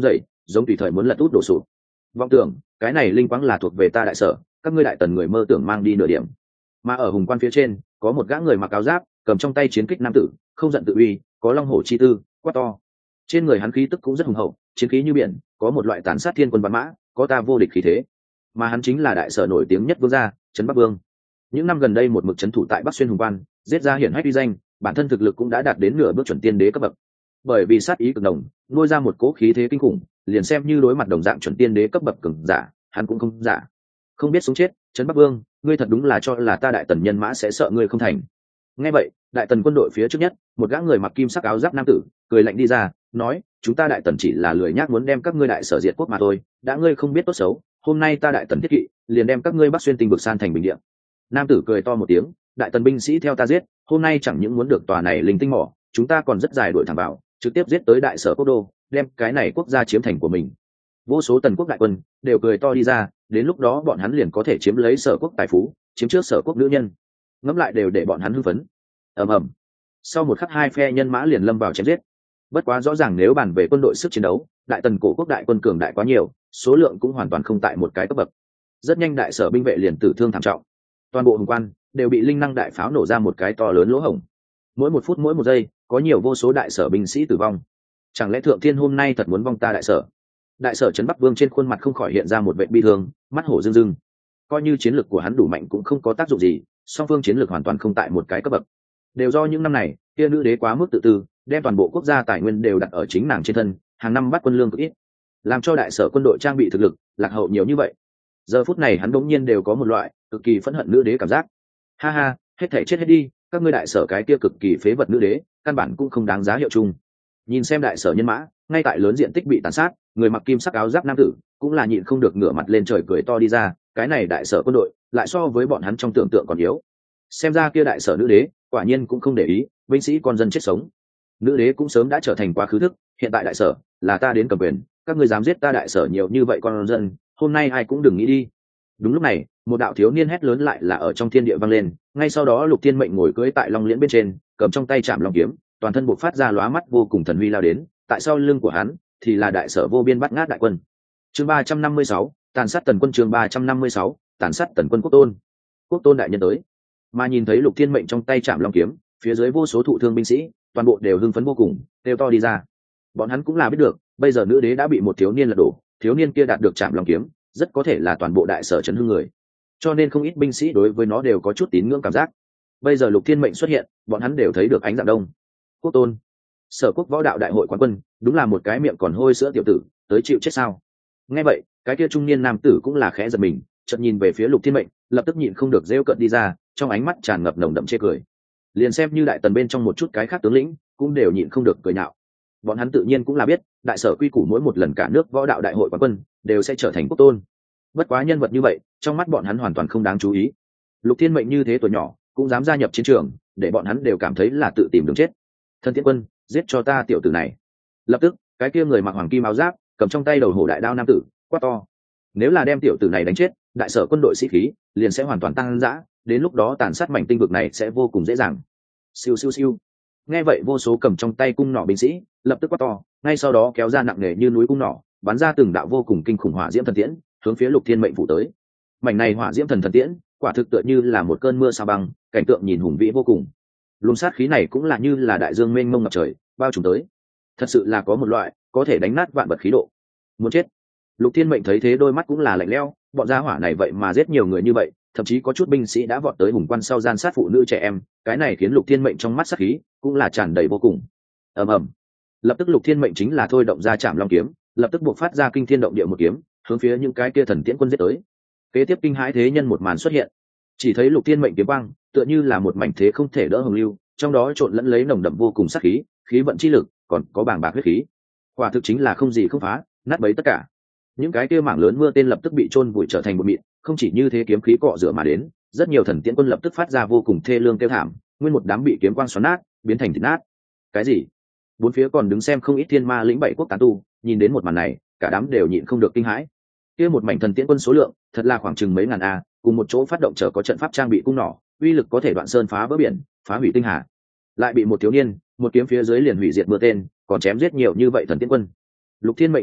giống tùy thời muốn lật út đổ sụp. Vọng tưởng cái này linh quáng là thuộc về ta đại sở, các ngươi đại tần người mơ tưởng mang đi nửa điểm. Mà ở hùng quan phía trên có một gã người mặc áo giáp, cầm trong tay chiến kích nam tử, không giận tự uy, có long hổ chi tư, quát to. Trên người hắn khí tức cũng rất hùng hậu, chiến khí như biển, có một loại tàn sát thiên quân văn mã, có ta vô địch khí thế. Mà hắn chính là đại sở nổi tiếng nhất vương gia, Trấn Bắc Vương. Những năm gần đây một mực trấn thủ tại Bắc Xuyên hùng quan, giết ra hiển hách uy danh, bản thân thực lực cũng đã đạt đến nửa bước chuẩn tiên đế cấp bậc. Bởi vì sát ý cực nồng, nuôi ra một cỗ khí thế kinh khủng, liền xem như đối mặt đồng dạng chuẩn tiên đế cấp bậc cường giả, hắn cũng không giả. Không biết sống chết, Trấn Bắc Vương, ngươi thật đúng là cho là ta đại tần nhân mã sẽ sợ ngươi không thành. Nghe vậy, đại tần quân đội phía trước nhất, một gã người mặc kim sắc áo giáp nam tử, cười lạnh đi ra, nói, chúng ta đại tần chỉ là lười nhác muốn đem các ngươi đại sở diệt quốc mà thôi, đã ngươi không biết tốt xấu, hôm nay ta đại tần thiết kỵ, liền đem các ngươi Bắc Xuyên tinh vực san thành bình địa. Nam tử cười to một tiếng, đại tần binh sĩ theo ta giết, hôm nay chẳng những muốn được tòa này linh tinh mỏ, chúng ta còn rất dài đuổi thẳng vào, trực tiếp giết tới đại sở quốc đô, đem cái này quốc gia chiếm thành của mình. Vô số tần quốc đại quân đều cười to đi ra, đến lúc đó bọn hắn liền có thể chiếm lấy sở quốc tài phú, chiếm trước sở quốc nữ nhân. Ngẫm lại đều để bọn hắn hưng phấn. Ầm ầm. Sau một khắc hai phe nhân mã liền lâm vào chém giết. Bất quá rõ ràng nếu bàn về quân đội sức chiến đấu, đại tần cổ quốc đại quân cường đại quá nhiều, số lượng cũng hoàn toàn không tại một cái cấp bậc. Rất nhanh đại sở binh vệ liền tử thương thảm trọng. Toàn bộ hùng quan đều bị linh năng đại pháo nổ ra một cái to lớn lỗ hổng. Mỗi một phút mỗi một giây, có nhiều vô số đại sở binh sĩ tử vong. Chẳng lẽ thượng thiên hôm nay thật muốn vong ta đại sở? Đại sở Trấn Bắc Vương trên khuôn mặt không khỏi hiện ra một vẻ bi thương, mắt hổ rưng rưng. Coi như chiến lược của hắn đủ mạnh cũng không có tác dụng gì, song phương chiến lược hoàn toàn không tại một cái cấp bậc. Đều do những năm này, kia nữ đế quá mức tự tư, đem toàn bộ quốc gia tài nguyên đều đặt ở chính nàng trên thân, hàng năm bắt quân lương cực ít, làm cho đại sở quân đội trang bị thực lực lạc hậu nhiều như vậy. Giờ phút này hắn đống nhiên đều có một loại cực kỳ phẫn hận nữ đế cảm giác. Ha ha, hết thảy chết hết đi, các ngươi đại sở cái kia cực kỳ phế vật nữ đế, căn bản cũng không đáng giá hiệu chung. Nhìn xem đại sở nhân mã, ngay tại lớn diện tích bị tàn sát, người mặc kim sắc áo giáp nam tử cũng là nhịn không được ngửa mặt lên trời cười to đi ra, cái này đại sở quân đội lại so với bọn hắn trong tưởng tượng còn yếu. Xem ra kia đại sở nữ đế quả nhiên cũng không để ý binh sĩ con dân chết sống. Nữ đế cũng sớm đã trở thành quá khứ thức, hiện tại đại sở là ta đến cầm quyền, các ngươi dám giết ta đại sở nhiều như vậy con dân, hôm nay ai cũng đừng nghĩ đi. Đúng lúc này, một đạo thiếu niên hét lớn lại là ở trong thiên địa vang lên, ngay sau đó Lục Thiên Mệnh ngồi cưỡi tại long liễn bên trên, cầm trong tay chạm long kiếm, toàn thân bộc phát ra lóa mắt vô cùng thần huy lao đến, tại sau lưng của hắn thì là đại sở vô biên bắt ngát đại quân. Chương ba trăm năm mươi sáu, tàn sát tần quân. Chương ba trăm năm mươi sáu, tàn sát tần quân. Quốc tôn, quốc tôn đại nhân tới. Mà nhìn thấy Lục Thiên Mệnh trong tay chạm long kiếm, phía dưới vô số thụ thương binh sĩ, toàn bộ đều hưng phấn vô cùng, kêu to đi ra. Bọn hắn cũng là biết được, bây giờ nữ đế đã bị một thiếu niên lật đổ, thiếu niên kia đạt được chạm long kiếm, rất có thể là toàn bộ đại sở chấn hưng người, cho nên không ít binh sĩ đối với nó đều có chút tín ngưỡng cảm giác. Bây giờ Lục Thiên Mệnh xuất hiện, bọn hắn đều thấy được ánh dạng đông. Quốc tôn, sở quốc võ đạo đại hội quán quân, đúng là một cái miệng còn hôi sữa tiểu tử, tới chịu chết sao? Nghe vậy, cái kia trung niên nam tử cũng là khẽ giật mình, chợt nhìn về phía Lục Thiên Mệnh, lập tức nhịn không được rêu cợt đi ra, trong ánh mắt tràn ngập nồng đậm chê cười. Liền xem như đại tần bên trong một chút cái khác tướng lĩnh, cũng đều nhịn không được cười nhạo. Bọn hắn tự nhiên cũng là biết, đại sở quy củ mỗi một lần cả nước võ đạo đại hội quán quân đều sẽ trở thành quốc tôn. Bất quá nhân vật như vậy, trong mắt bọn hắn hoàn toàn không đáng chú ý. Lục Thiên Mệnh như thế tuổi nhỏ, cũng dám gia nhập chiến trường, để bọn hắn đều cảm thấy là tự tìm đường chết. Thần Tiễn Quân, giết cho ta tiểu tử này. Lập tức, cái kia người mặc hoàng kim áo giáp, cầm trong tay đầu hổ đại đao nam tử, quát to. Nếu là đem tiểu tử này đánh chết, đại sở quân đội sĩ khí liền sẽ hoàn toàn tăng dã, đến lúc đó tàn sát mảnh tinh vực này sẽ vô cùng dễ dàng. Siêu siêu siêu. Nghe vậy vô số cầm trong tay cung nỏ binh sĩ, lập tức quát to, ngay sau đó kéo ra nặng nề như núi cung nỏ, bắn ra từng đạo vô cùng kinh khủng hỏa diễm thần tiễn, hướng phía Lục Thiên Mệnh phủ tới. Mảnh này hỏa diễm thần thần tiễn, quả thực tựa như là một cơn mưa sao băng, cảnh tượng nhìn hùng vĩ vô cùng. Luồng sát khí này cũng là như là đại dương mênh mông ngập trời, bao trùm tới. Thật sự là có một loại có thể đánh nát vạn vật khí độ. Muốn chết. Lục Thiên Mệnh thấy thế đôi mắt cũng là lạnh lẽo, bọn gia hỏa này vậy mà giết nhiều người như vậy, thậm chí có chút binh sĩ đã vọt tới hùng quan sau gian sát phụ nữ trẻ em, cái này khiến Lục Thiên Mệnh trong mắt sát khí cũng là tràn đầy vô cùng. Ầm ầm. Lập tức Lục Thiên Mệnh chính là thôi động ra chạm long kiếm, lập tức buộc phát ra kinh thiên động địa một kiếm, hướng phía những cái kia thần tiễn quân giết tới. Kế tiếp kinh hãi thế nhân một màn xuất hiện, chỉ thấy Lục Thiên Mệnh kiếm quang tựa như là một mảnh thế không thể đỡ hồng lưu, trong đó trộn lẫn lấy nồng đậm vô cùng sát khí, khí vận chi lực, còn có bàng bạc huyết khí. Quả thực chính là không gì không phá, nát bấy tất cả. Những cái kia mảng lớn mưa tên lập tức bị chôn vùi trở thành một mịn, không chỉ như thế kiếm khí cọ rửa mà đến, rất nhiều thần tiễn quân lập tức phát ra vô cùng thê lương kêu thảm, nguyên một đám bị kiếm quang xoắn nát, biến thành thịt nát. Cái gì? Bốn phía còn đứng xem không ít thiên ma lĩnh bảy quốc tán tu, nhìn đến một màn này, cả đám đều nhịn không được kinh hãi. Kia một mảnh thần tiễn quân số lượng, thật là khoảng chừng mấy ngàn a, cùng một chỗ phát động trở có trận pháp trang bị cung nỏ, uy lực có thể đoạn sơn phá vỡ biển, phá hủy tinh hà. Lại bị một thiếu niên, một kiếm phía dưới liền hủy diệt mưa tên, còn chém giết nhiều như vậy thần tiễn quân. Lục Thiên Mệnh thực lực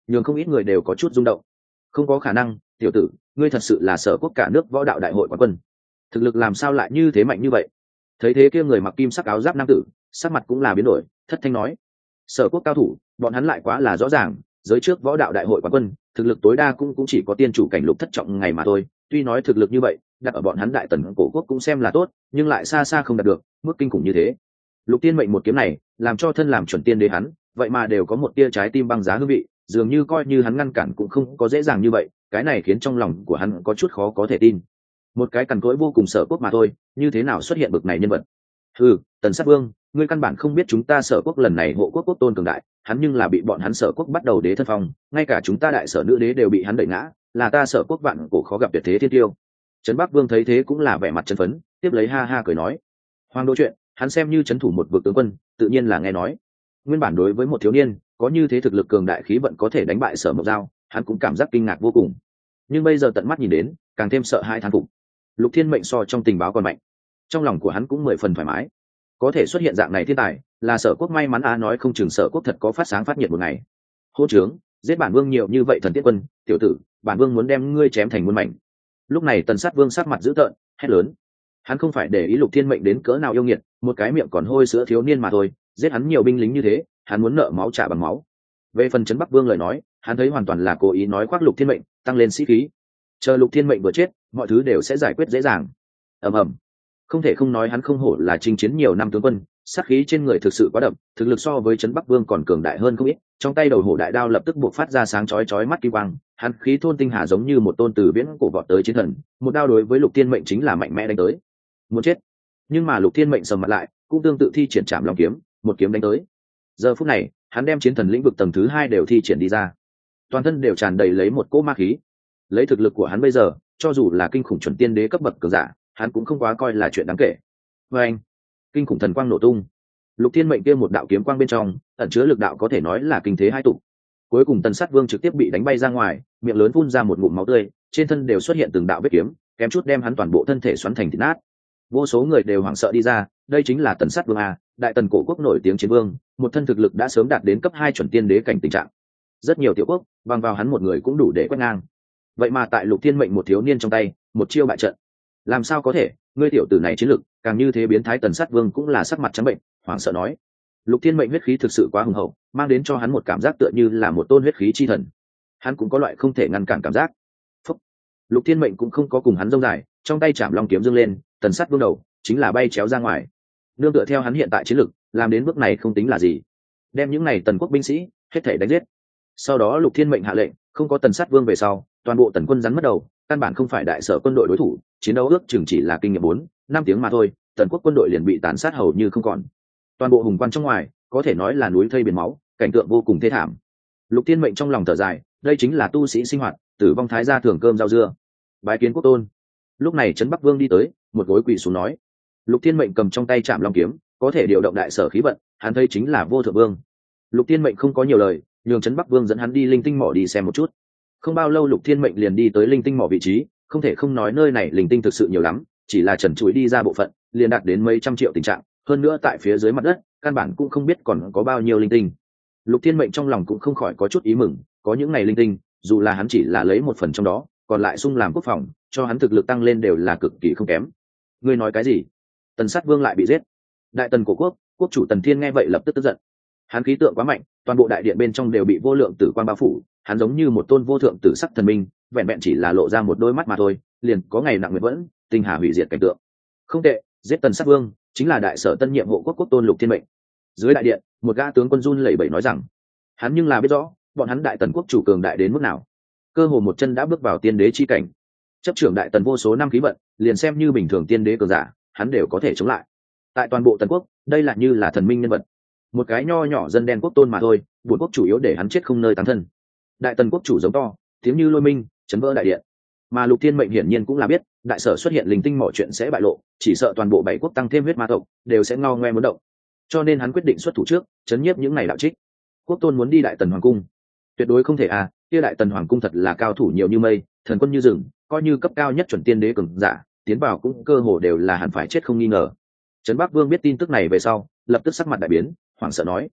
nhường không ít người đều có chút rung động. Không có khả năng, tiểu tử, ngươi thật sự là Sở Quốc cả nước võ đạo đại hội quán quân, thực lực làm sao lại như thế mạnh như vậy? Thấy thế kia người mặc kim sắc áo giáp nam tử, sắc mặt cũng là biến đổi, thất thanh nói: Sở Quốc cao thủ, bọn hắn lại quá là rõ ràng, giới trước võ đạo đại hội quán quân, thực lực tối đa cũng cũng chỉ có tiên chủ cảnh lục thất trọng ngày mà thôi. Tuy nói thực lực như vậy, đặt ở bọn hắn đại tần cổ quốc cũng xem là tốt, nhưng lại xa xa không đạt được mức kinh khủng như thế. Lục Tiên mệnh một kiếm này, làm cho thân làm chuẩn tiên đế hắn, vậy mà đều có một tia trái tim băng giá hương vị, dường như coi như hắn ngăn cản cũng không có dễ dàng như vậy, cái này khiến trong lòng của hắn có chút khó có thể tin. Một cái cằn cỗi vô cùng Sở Quốc mà thôi, như thế nào xuất hiện bực này nhân vật? Ừ, Tần Sát Vương, ngươi căn bản không biết chúng ta Sở Quốc lần này hộ quốc quốc tôn cường đại, hắn nhưng là bị bọn hắn Sở Quốc bắt đầu đế thân phong, ngay cả chúng ta đại sở nữ đế đều bị hắn đẩy ngã, là ta Sở Quốc vạn cổ khó gặp tuyệt thế thiên tiêu. Trấn Bắc Vương thấy thế cũng là vẻ mặt chân phấn, tiếp lấy ha ha cười nói: Hoàng đô chuyện, hắn xem như trấn thủ một vực tướng quân, tự nhiên là nghe nói. Nguyên bản đối với một thiếu niên có như thế thực lực cường đại khí vận có thể đánh bại Sở Mộc Giao, hắn cũng cảm giác kinh ngạc vô cùng. Nhưng bây giờ tận mắt nhìn đến, càng thêm sợ hai thán phục. Lục Thiên mệnh so trong tình báo còn mạnh, trong lòng của hắn cũng mười phần thoải mái. Có thể xuất hiện dạng này thiên tài, là Sở Quốc may mắn a, nói không chừng Sở Quốc thật có phát sáng phát nhiệt một ngày. Hô trướng, giết bản vương nhiều như vậy thần tiết quân, tiểu tử, bản vương muốn đem ngươi chém thành muôn mảnh. Lúc này Tần Sát Vương sắc mặt dữ tợn, hét lớn. Hắn không phải để ý Lục Thiên mệnh đến cỡ nào yêu nghiệt, một cái miệng còn hôi sữa thiếu niên mà thôi, giết hắn nhiều binh lính như thế, hắn muốn nợ máu trả bằng máu. Về phần Trấn Bắc Vương lời nói, hắn thấy hoàn toàn là cố ý nói khoác Lục Thiên mệnh, tăng lên sĩ khí. Chờ Lục Thiên mệnh vừa chết, mọi thứ đều sẽ giải quyết dễ dàng. Ầm ầm. Không thể không nói hắn không hổ là chinh chiến nhiều năm tướng quân, sát khí trên người thực sự quá đậm, thực lực so với Trấn Bắc Vương còn cường đại hơn không ít. Trong tay đầu hổ đại đao lập tức buộc phát ra sáng chói chói mắt kim quang, hắn khí thôn tinh hà giống như một tôn từ viễn cổ vọt tới chiến thần, một đao đối với Lục Thiên mệnh chính là mạnh mẽ đánh tới. Muốn chết. Nhưng mà Lục Thiên mệnh sầm mặt lại, cũng tương tự thi triển Trảm Long kiếm, một kiếm đánh tới. Giờ phút này, hắn đem chiến thần lĩnh vực tầng thứ hai đều thi triển đi ra, toàn thân đều tràn đầy lấy một cỗ ma khí. Lấy thực lực của hắn bây giờ, cho dù là kinh khủng chuẩn tiên đế cấp bậc cường giả, hắn cũng không quá coi là chuyện đáng kể. Và anh, kinh khủng thần quang nổ tung, Lục Thiên mệnh kia một đạo kiếm quang bên trong ẩn chứa lực đạo có thể nói là kinh thế hai tụ. Cuối cùng Tần Sát Vương trực tiếp bị đánh bay ra ngoài, miệng lớn phun ra một ngụm máu tươi, trên thân đều xuất hiện từng đạo vết kiếm, kém chút đem hắn toàn bộ thân thể xoắn thành thịt nát. Vô số người đều hoảng sợ đi ra, đây chính là Tần Sát Vương a, đại tần cổ quốc nổi tiếng chiến vương, một thân thực lực đã sớm đạt đến cấp hai chuẩn tiên đế cảnh tình trạng. Rất nhiều tiểu quốc bằng vào hắn một người cũng đủ để quét ngang. Vậy mà tại Lục Thiên mệnh một thiếu niên trong tay, một chiêu bại trận. Làm sao có thể, ngươi tiểu tử này chiến lực càng như thế biến thái. Tần Sát Vương cũng là sắc mặt trắng bệnh, hoảng sợ nói: Lục Thiên mệnh huyết khí thực sự quá hùng hậu, mang đến cho hắn một cảm giác tựa như là một tôn huyết khí chi thần. Hắn cũng có loại không thể ngăn cản cảm giác. Phúc. Lục Thiên mệnh cũng không có cùng hắn rông dài, trong tay Trảm Long kiếm dương lên, Tần Sát Vương đầu chính là bay chéo ra ngoài. Nương tựa theo hắn hiện tại chiến lực, làm đến bước này không tính là gì. Đem những này tần quốc binh sĩ hết thảy đánh giết. Sau đó Lục Thiên mệnh hạ lệnh, không có Tần Sát Vương về sau, toàn bộ tần quân rắn mất đầu, căn bản không phải đại sở quân đội đối thủ, chiến đấu ước chừng chỉ là kinh nghiệm bốn năm tiếng mà thôi, tần quốc quân đội liền bị tàn sát hầu như không còn. Toàn bộ hùng quan trong ngoài có thể nói là núi thây biển máu, cảnh tượng vô cùng thê thảm. Lục Thiên mệnh trong lòng thở dài, đây chính là tu sĩ sinh hoạt, tử vong thái gia thường cơm rau dưa. Bái kiến quốc tôn. Lúc này Trấn Bắc Vương đi tới, một gối quỳ xuống nói. Lục Thiên mệnh cầm trong tay Trảm Long kiếm, có thể điều động đại sở khí vận, hắn thấy chính là vô thượng vương. Lục Thiên mệnh không có nhiều lời, nhường Trấn Bắc Vương dẫn hắn đi linh tinh mỏ đi xem một chút. Không bao lâu Lục Thiên mệnh liền đi tới linh tinh mỏ vị trí, không thể không nói nơi này linh tinh thực sự nhiều lắm, chỉ là trần trụi đi ra bộ phận liền đạt đến mấy trăm triệu tình trạng, hơn nữa tại phía dưới mặt đất căn bản cũng không biết còn có bao nhiêu linh tinh. Lục Thiên mệnh trong lòng cũng không khỏi có chút ý mừng, có những này linh tinh, dù là hắn chỉ là lấy một phần trong đó, còn lại sung làm quốc phòng, cho hắn thực lực tăng lên đều là cực kỳ không kém. Ngươi nói cái gì? Tần Sát Vương lại bị giết? Đại tần của quốc, quốc chủ Tần Thiên nghe vậy lập tức tức giận. Hắn khí tượng quá mạnh, toàn bộ đại điện bên trong đều bị vô lượng tử quang bao phủ, hắn giống như một tôn vô thượng tử sắc thần minh, vẹn vẹn chỉ là lộ ra một đôi mắt mà thôi, liền có ngày nặng nguyệt vẫn, tinh hà hủy diệt cảnh tượng. Không tệ, giết Tần Sát Vương chính là đại sở tân nhiệm hộ quốc quốc tôn Lục Thiên mệnh. Dưới đại điện, một gã tướng quân run lẩy bẩy nói rằng, hắn nhưng là biết rõ, bọn hắn đại tần quốc chủ cường đại đến mức nào, cơ hồ một chân đã bước vào tiên đế chi cảnh, chấp trưởng đại tần vô số năm khí vận, liền xem như bình thường tiên đế cường giả, hắn đều có thể chống lại. Tại toàn bộ tần quốc, đây là như là thần minh nhân vật. Một cái nho nhỏ dân đen quốc tôn mà thôi, buồn quốc chủ yếu để hắn chết không nơi táng thân. Đại tần quốc chủ giống to, tiếng như lôi minh, chấn vỡ đại điện. Mà Lục Thiên mệnh hiển nhiên cũng là biết, đại sở xuất hiện linh tinh mọi chuyện sẽ bại lộ, chỉ sợ toàn bộ bảy quốc tăng thêm huyết ma tộc đều sẽ ngao ngoe muốn động. Cho nên hắn quyết định xuất thủ trước, chấn nhiếp những này đạo trích. Quốc tôn muốn đi đại tần hoàng cung, tuyệt đối không thể à, kia đại tần hoàng cung thật là cao thủ nhiều như mây, thần quân như rừng, coi như cấp cao nhất chuẩn tiên đế cường giả, tiến vào cũng cơ hồ đều là hẳn phải chết không nghi ngờ. Trấn Bắc Vương biết tin tức này về sau, lập tức sắc mặt đại biến, hoảng sợ nói: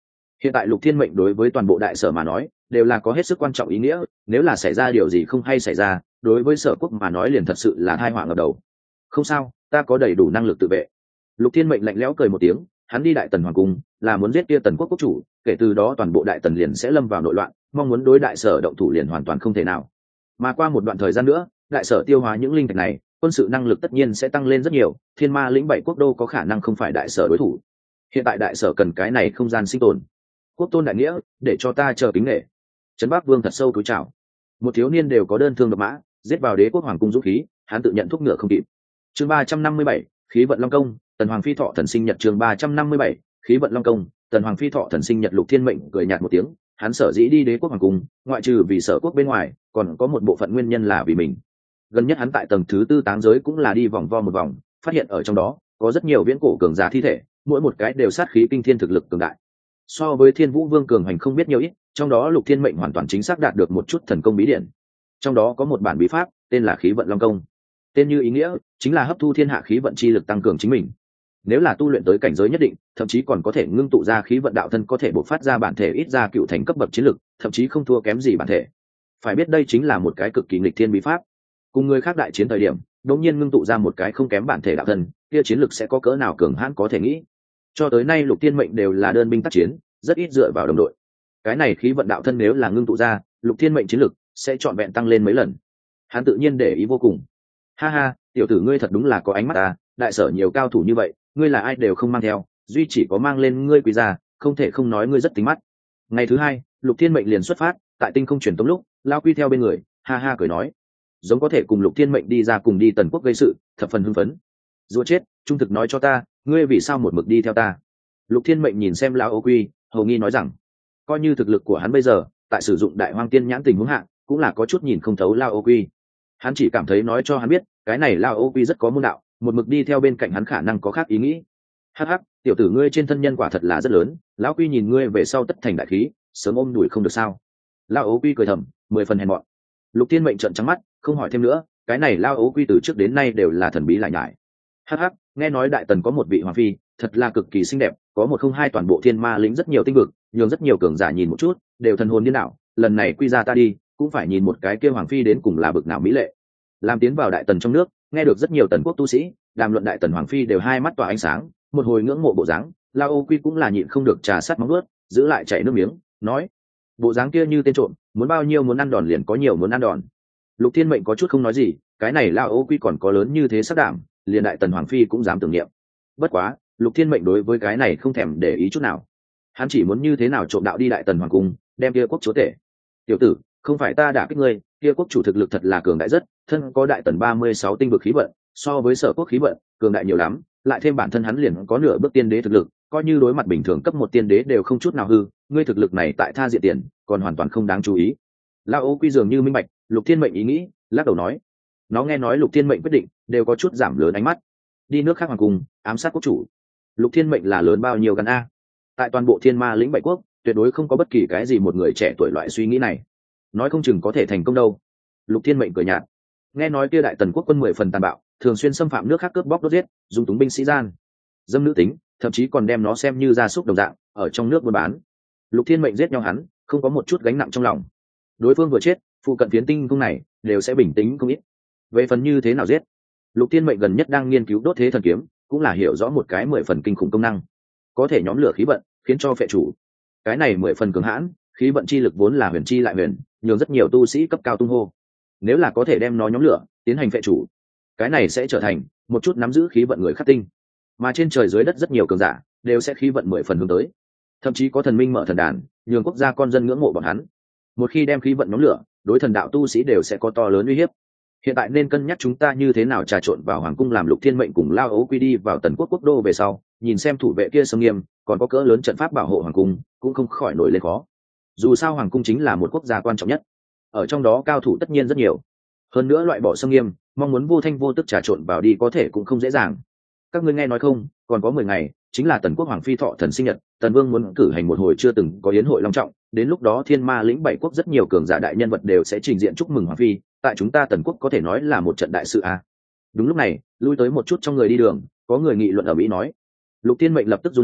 Hiện tại Lục Thiên Mệnh đối với toàn bộ đại sở mà nói đều là có hết sức quan trọng ý nghĩa, nếu là xảy ra điều gì không hay xảy ra, đối với sở quốc mà nói liền thật sự là tai họa ngập đầu. Không sao, ta có đầy đủ năng lực tự vệ. Lục Thiên Mệnh lạnh lẽo cười một tiếng, hắn đi đại tần hoàng cung là muốn giết kia tần quốc quốc chủ, kể từ đó toàn bộ đại tần liền sẽ lâm vào nội loạn, mong muốn đối đại sở động thủ liền hoàn toàn không thể nào. Mà qua một đoạn thời gian nữa, đại sở tiêu hóa những linh thạch này, quân sự năng lực tất nhiên sẽ tăng lên rất nhiều, thiên ma lĩnh bảy quốc đô có khả năng không phải đại sở đối thủ. Hiện tại đại sở cần cái này không gian sinh tồn. Quốc tôn đại nghĩa, để cho ta chờ kính nể. Trấn Bắc Vương thật sâu cúi chào. Một thiếu niên đều có đơn thương độc mã, giết vào đế quốc hoàng cung dũng khí, hắn tự nhận thúc ngựa không kịp. Chương ba trăm năm mươi bảy, khí vận long công, tần hoàng phi thọ thần sinh nhật. Chương ba trăm năm mươi bảy, khí vận long công, tần hoàng phi thọ thần sinh nhật. Lục Thiên Mệnh cười nhạt một tiếng, hắn sở dĩ đi đế quốc hoàng cung, ngoại trừ vì sở quốc bên ngoài, còn có một bộ phận nguyên nhân là vì mình. Gần nhất hắn tại tầng thứ tư táng giới cũng là đi vòng vo một vòng, phát hiện ở trong đó có rất nhiều viễn cổ cường giả thi thể, mỗi một cái đều sát khí kinh thiên, thực lực cường đại. So với Thiên Vũ Vương cường hành không biết nhiều ít, trong đó Lục Thiên Mệnh hoàn toàn chính xác đạt được một chút thần công bí điển. Trong đó có một bản bí pháp tên là khí vận long công, tên như ý nghĩa chính là hấp thu thiên hạ khí vận chi lực tăng cường chính mình. Nếu là tu luyện tới cảnh giới nhất định, thậm chí còn có thể ngưng tụ ra khí vận đạo thân, có thể bộc phát ra bản thể ít ra cựu thành cấp bậc chiến lực, thậm chí không thua kém gì bản thể. Phải biết đây chính là một cái cực kỳ nghịch thiên bí pháp. Cùng người khác đại chiến thời điểm, đột nhiên ngưng tụ ra một cái không kém bản thể đạo thân, kia chiến lực sẽ có cỡ nào cường hãn có thể nghĩ. Cho tới nay Lục Thiên Mệnh đều là đơn binh tác chiến, rất ít dựa vào đồng đội. Cái này khí vận đạo thân nếu là ngưng tụ ra, Lục Thiên Mệnh chiến lực sẽ trọn vẹn tăng lên mấy lần. Hắn tự nhiên để ý vô cùng. Ha ha, tiểu tử ngươi thật đúng là có ánh mắt à, đại sở nhiều cao thủ như vậy, ngươi là ai đều không mang theo, duy chỉ có mang lên ngươi quý gia, không thể không nói ngươi rất tính mắt. Ngày thứ hai, Lục Thiên Mệnh liền xuất phát, tại tinh không truyền tống lúc, Lao Quy theo bên người, ha ha cười nói, giống có thể cùng Lục Thiên Mệnh đi ra cùng đi tần quốc gây sự, thập phần hưng phấn. Rùa chết, trung thực nói cho ta, ngươi vì sao một mực đi theo ta? Lục Thiên Mệnh nhìn xem Lão Ô Quy, hầu nghi nói rằng, coi như thực lực của hắn bây giờ, tại sử dụng đại hoang tiên nhãn tình huống hạ, cũng là có chút nhìn không thấu Lão Ô Quy. Hắn chỉ cảm thấy nói cho hắn biết, cái này Lão Ô Quy rất có môn đạo, một mực đi theo bên cạnh hắn khả năng có khác ý nghĩ. Hắc hắc, tiểu tử ngươi trên thân nhân quả thật là rất lớn, Lão Quy nhìn ngươi về sau tất thành đại khí, sớm ôm đuổi không được sao? Lão Ô Quy cười thầm, mười phần hèn mọn. Lục Thiên Mệnh trợn trắng mắt, không hỏi thêm nữa, cái này Lão Ô Quy từ trước đến nay đều là thần bí lại nhải. Hắc hắc, nghe nói đại tần có một vị hoàng phi, thật là cực kỳ xinh đẹp, có một không hai toàn bộ thiên ma lĩnh rất nhiều tinh vực, nhường rất nhiều cường giả nhìn một chút, đều thần hồn điên đảo, lần này quy ra ta đi, cũng phải nhìn một cái kia hoàng phi đến cùng là bực nào mỹ lệ. Làm tiến vào đại tần trong nước, nghe được rất nhiều tần quốc tu sĩ đàm luận đại tần hoàng phi đều hai mắt tỏa ánh sáng, một hồi ngưỡng mộ bộ dáng, Lao Ô Quy cũng là nhịn không được trà sát móng ướt, giữ lại chảy nước miếng, nói, bộ dáng kia như tên trộm, muốn bao nhiêu muốn ăn đòn liền có nhiều muốn ăn đòn. Lục Thiên Mệnh có chút không nói gì, cái này Lao Ô Quy còn có lớn như thế sắc đảm, liền đại tần hoàng phi cũng dám tưởng niệm. Bất quá Lục Thiên Mệnh đối với cái này không thèm để ý chút nào, hắn chỉ muốn như thế nào trộm đạo đi đại tần hoàng cung, đem kia quốc chúa tể. Tiểu tử, không phải ta đả kích ngươi, kia quốc chủ thực lực thật là cường đại rất, thân có đại tần ba mươi sáu tinh vực khí vận, so với sở quốc khí vận cường đại nhiều lắm, lại thêm bản thân hắn liền có nửa bước tiên đế thực lực, coi như đối mặt bình thường cấp một tiên đế đều không chút nào hư, ngươi thực lực này tại tha diện tiền, còn hoàn toàn không đáng chú ý. Lao Ô Quy dường như minh bạch Lục Thiên Mệnh ý nghĩ, lắc đầu nói, nó nghe nói Lục Thiên Mệnh quyết định, đều có chút giảm lớn ánh mắt. Đi nước khác hoàng cung, ám sát quốc chủ. Lục Thiên Mệnh là lớn bao nhiêu gan a? Tại toàn bộ thiên ma lĩnh bảy quốc, tuyệt đối không có bất kỳ cái gì một người trẻ tuổi loại suy nghĩ này. Nói không chừng có thể thành công đâu. Lục Thiên Mệnh cười nhạt. Nghe nói kia đại tần quốc quân mười phần tàn bạo, thường xuyên xâm phạm nước khác, cướp bóc đốt giết, dùng túng binh sĩ gian, dâm nữ tính, thậm chí còn đem nó xem như gia súc đồng dạng, ở trong nước buôn bán. Lục Thiên Mệnh giết nhau hắn, không có một chút gánh nặng trong lòng. Đối phương vừa chết, phụ cận phiến tinh cung này đều sẽ bình tĩnh không ít. Về phần như thế nào giết, Lục Thiên Mệnh gần nhất đang nghiên cứu đốt thế thần kiếm, cũng là hiểu rõ một cái mười phần kinh khủng công năng, có thể nhóm lửa khí vận, khiến cho phệ chủ. Cái này mười phần cường hãn, khí vận chi lực vốn là huyền chi lại huyền, nhường rất nhiều tu sĩ cấp cao tung hô. Nếu là có thể đem nó nhóm lửa, tiến hành phệ chủ, cái này sẽ trở thành một chút nắm giữ khí vận người khắc tinh, mà trên trời dưới đất rất nhiều cường giả đều sẽ khí vận mười phần hướng tới, thậm chí có thần minh mở thần đàn, nhường quốc gia con dân ngưỡng mộ bọn hắn. Một khi đem khí vận nhóm lửa, đối thần đạo tu sĩ đều sẽ có to lớn uy hiếp. Hiện tại nên cân nhắc chúng ta như thế nào trà trộn vào hoàng cung, làm Lục Thiên Mệnh cùng Lao Ấu Quy đi vào tần quốc quốc đô về sau, nhìn xem thủ vệ kia sông nghiêm, còn có cỡ lớn trận pháp bảo hộ hoàng cung, cũng không khỏi nổi lên khó. Dù sao hoàng cung chính là một quốc gia quan trọng nhất, ở trong đó cao thủ tất nhiên rất nhiều, hơn nữa loại bỏ sông nghiêm, mong muốn vô thanh vô tức trà trộn vào đi có thể cũng không dễ dàng. Các ngươi nghe nói không, còn có mười ngày chính là tần quốc hoàng phi thọ thần sinh nhật, tần vương muốn cử hành một hồi chưa từng có yến hội long trọng, đến lúc đó thiên ma lĩnh bảy quốc rất nhiều cường giả đại nhân vật đều sẽ trình diện chúc mừng hoàng phi, tại chúng ta tần quốc có thể nói là một trận đại sự a. Đúng lúc này, lui tới một chút trong người đi đường, có người nghị luận ở mỹ nói. Lục Thiên Mệnh lập tức run lên,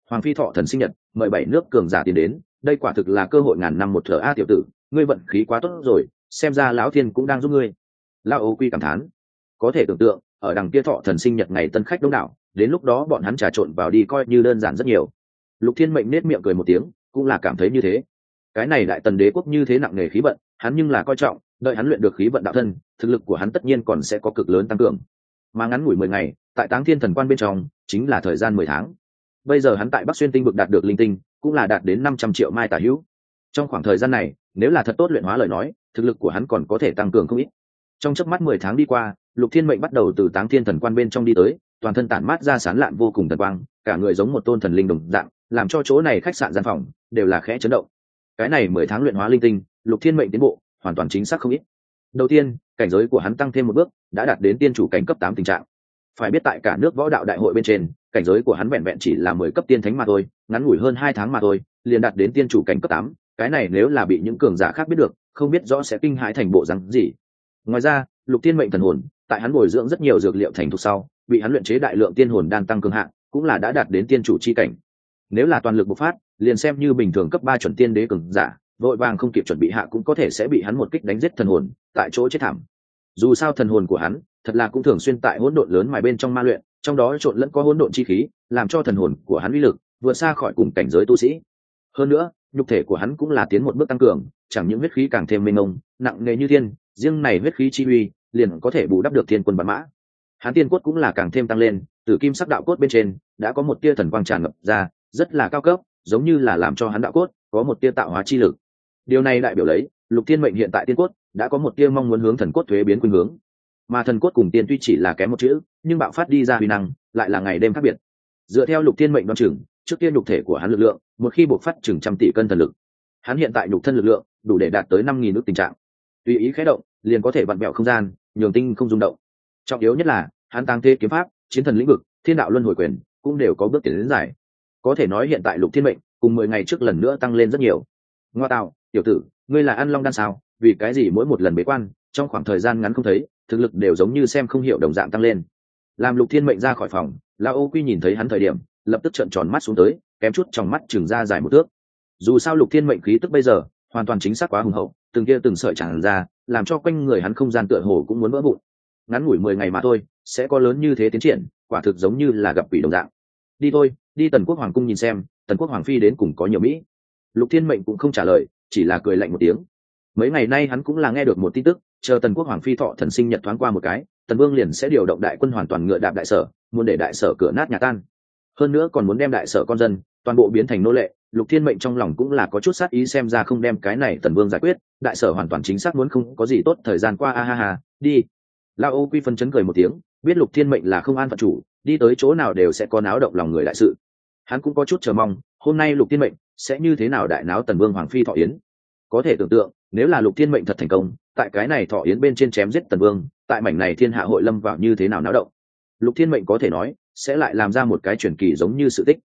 Hoàng phi thọ thần sinh nhật, mời bảy nước cường giả tiến đến, đây quả thực là cơ hội ngàn năm một thở a tiểu tử, ngươi vận khí quá tốt rồi, xem ra lão thiên cũng đang giúp ngươi. Lão Âu Quy cảm thán. Có thể tưởng tượng, ở đằng kia thọ thần sinh nhật ngày tân khách đông đảo, đến lúc đó bọn hắn trà trộn vào đi coi như đơn giản rất nhiều. Lục Thiên Mệnh nết miệng cười một tiếng, cũng là cảm thấy như thế. Cái này đại tần đế quốc như thế nặng nề khí vận, hắn nhưng là coi trọng, đợi hắn luyện được khí vận đạo thân, thực lực của hắn tất nhiên còn sẽ có cực lớn tăng cường. Mà ngắn ngủi mười ngày, tại Táng Thiên Thần Quan bên trong, chính là thời gian mười tháng. Bây giờ hắn tại Bắc Xuyên tinh vực đạt được linh tinh, cũng là đạt đến năm trăm triệu mai tả hữu. Trong khoảng thời gian này, nếu là thật tốt luyện hóa lời nói, thực lực của hắn còn có thể tăng cường không ít. Trong chớp mắt mười tháng đi qua, Lục Thiên Mệnh bắt đầu từ Táng Thiên Thần Quan bên trong đi tới, toàn thân tản mát ra sáng lạn vô cùng thần quang, cả người giống một tôn thần linh đồng dạng, làm cho chỗ này khách sạn gian phòng đều là khẽ chấn động. Cái này mười tháng luyện hóa linh tinh, Lục Thiên Mệnh tiến bộ hoàn toàn chính xác không ít. Đầu tiên, cảnh giới của hắn tăng thêm một bước, đã đạt đến tiên chủ cảnh cấp tám tình trạng. Phải biết tại cả nước võ đạo đại hội bên trên, cảnh giới của hắn vẹn vẹn chỉ là mười cấp tiên thánh mà thôi, ngắn ngủi hơn hai tháng mà thôi, liền đạt đến tiên chủ cảnh cấp tám, cái này nếu là bị những cường giả khác biết được, không biết rõ sẽ kinh hãi thành bộ rắn gì. Ngoài ra, Lục Thiên Mệnh thần hồn, tại hắn bồi dưỡng rất nhiều dược liệu thành thục sau, bị hắn luyện chế đại lượng tiên hồn đan tăng cường hạng, cũng là đã đạt đến tiên chủ chi cảnh. Nếu là toàn lực bộc phát, liền xem như bình thường cấp ba chuẩn tiên đế cường giả, vội vàng không kịp chuẩn bị hạ cũng có thể sẽ bị hắn một kích đánh giết thần hồn, tại chỗ chết thảm. Dù sao thần hồn của hắn, thật là cũng thường xuyên tại hỗn độn lớn mài bên trong ma luyện, trong đó trộn lẫn có hỗn độn chi khí, làm cho thần hồn của hắn uy lực vượt xa khỏi cùng cảnh giới tu sĩ. Hơn nữa, nhục thể của hắn cũng là tiến một bước tăng cường, chẳng những huyết khí càng thêm mênh mông, nặng nề như thiên, riêng này huyết khí chi uy, liền có thể bù đắp được thiên quân bản mã. Hắn tiên cốt cũng là càng thêm tăng lên, từ kim sắc đạo cốt bên trên đã có một tia thần quang tràn ngập ra, rất là cao cấp, giống như là làm cho hắn đạo cốt có một tia tạo hóa chi lực. Điều này đại biểu lấy Lục Thiên Mệnh hiện tại tiên cốt đã có một tia mong muốn hướng thần cốt thuế biến khuynh hướng, mà thần cốt cùng tiên tuy chỉ là kém một chữ, nhưng bạo phát đi ra huy năng lại là ngày đêm khác biệt. Dựa theo Lục Thiên Mệnh đoán chừng, trước tiên nhục thể của hắn lực lượng, một khi bộc phát chừng trăm tỷ cân thần lực, hắn hiện tại nhục thân lực lượng đủ để đạt tới năm nghìn ức tình trạng, tùy ý khẽ động liền có thể vặn vẹo không gian, nhường tinh không rung động. Trọng yếu nhất là hắn tăng thế kiếm pháp, chiến thần lĩnh vực, thiên đạo luân hồi quyền cũng đều có bước tiến đến giải. Có thể nói hiện tại Lục Thiên Mệnh cùng mười ngày trước lần nữa tăng lên rất nhiều. Ngoa tạo, tiểu tử, ngươi là ăn long đan sao? Vì cái gì mỗi một lần bế quan, trong khoảng thời gian ngắn không thấy, thực lực đều giống như xem không hiểu đồng dạng tăng lên. Làm Lục Thiên Mệnh ra khỏi phòng, La Ô Quy nhìn thấy hắn thời điểm, lập tức trợn tròn mắt xuống tới, kém chút trong mắt chừng ra dài một thước. Dù sao Lục Thiên Mệnh khí tức bây giờ hoàn toàn chính xác quá hùng hậu, từng kia từng sợi tràn ra, làm cho quanh người hắn không gian tựa hồ cũng muốn vỡ vụn. Ngắn ngủi mười ngày mà thôi, sẽ có lớn như thế tiến triển, quả thực giống như là gặp quỷ đồng dạng. Đi thôi, đi Tần Quốc hoàng cung nhìn xem, Tần Quốc hoàng phi đến cùng có nhiều mỹ. Lục Thiên Mệnh cũng không trả lời, chỉ là cười lạnh một tiếng. Mấy ngày nay hắn cũng là nghe được một tin tức, chờ Tần Quốc hoàng phi thọ thần sinh nhật thoáng qua một cái, Tần Vương liền sẽ điều động đại quân hoàn toàn ngựa đạp đại sở, muốn để đại sở cửa nát nhà tan. Hơn nữa còn muốn đem đại sở con dân toàn bộ biến thành nô lệ. Lục Thiên Mệnh trong lòng cũng là có chút sát ý, xem ra không đem cái này Tần Vương giải quyết, đại sở hoàn toàn chính xác muốn không có gì tốt thời gian qua. A ha ha, đi. La Ô Quy phân chấn cười một tiếng, biết Lục Thiên Mệnh là không an phận chủ, đi tới chỗ nào đều sẽ có náo động lòng người đại sự. Hắn cũng có chút chờ mong, hôm nay Lục Thiên Mệnh sẽ như thế nào đại náo Tần Vương hoàng phi thọ yến. Có thể tưởng tượng, nếu là Lục Thiên Mệnh thật thành công, tại cái này thọ yến bên trên chém giết Tần Vương, tại mảnh này thiên hạ hội lâm vào như thế nào náo động. Lục Thiên Mệnh có thể nói sẽ lại làm ra một cái truyền kỳ giống như sự tích.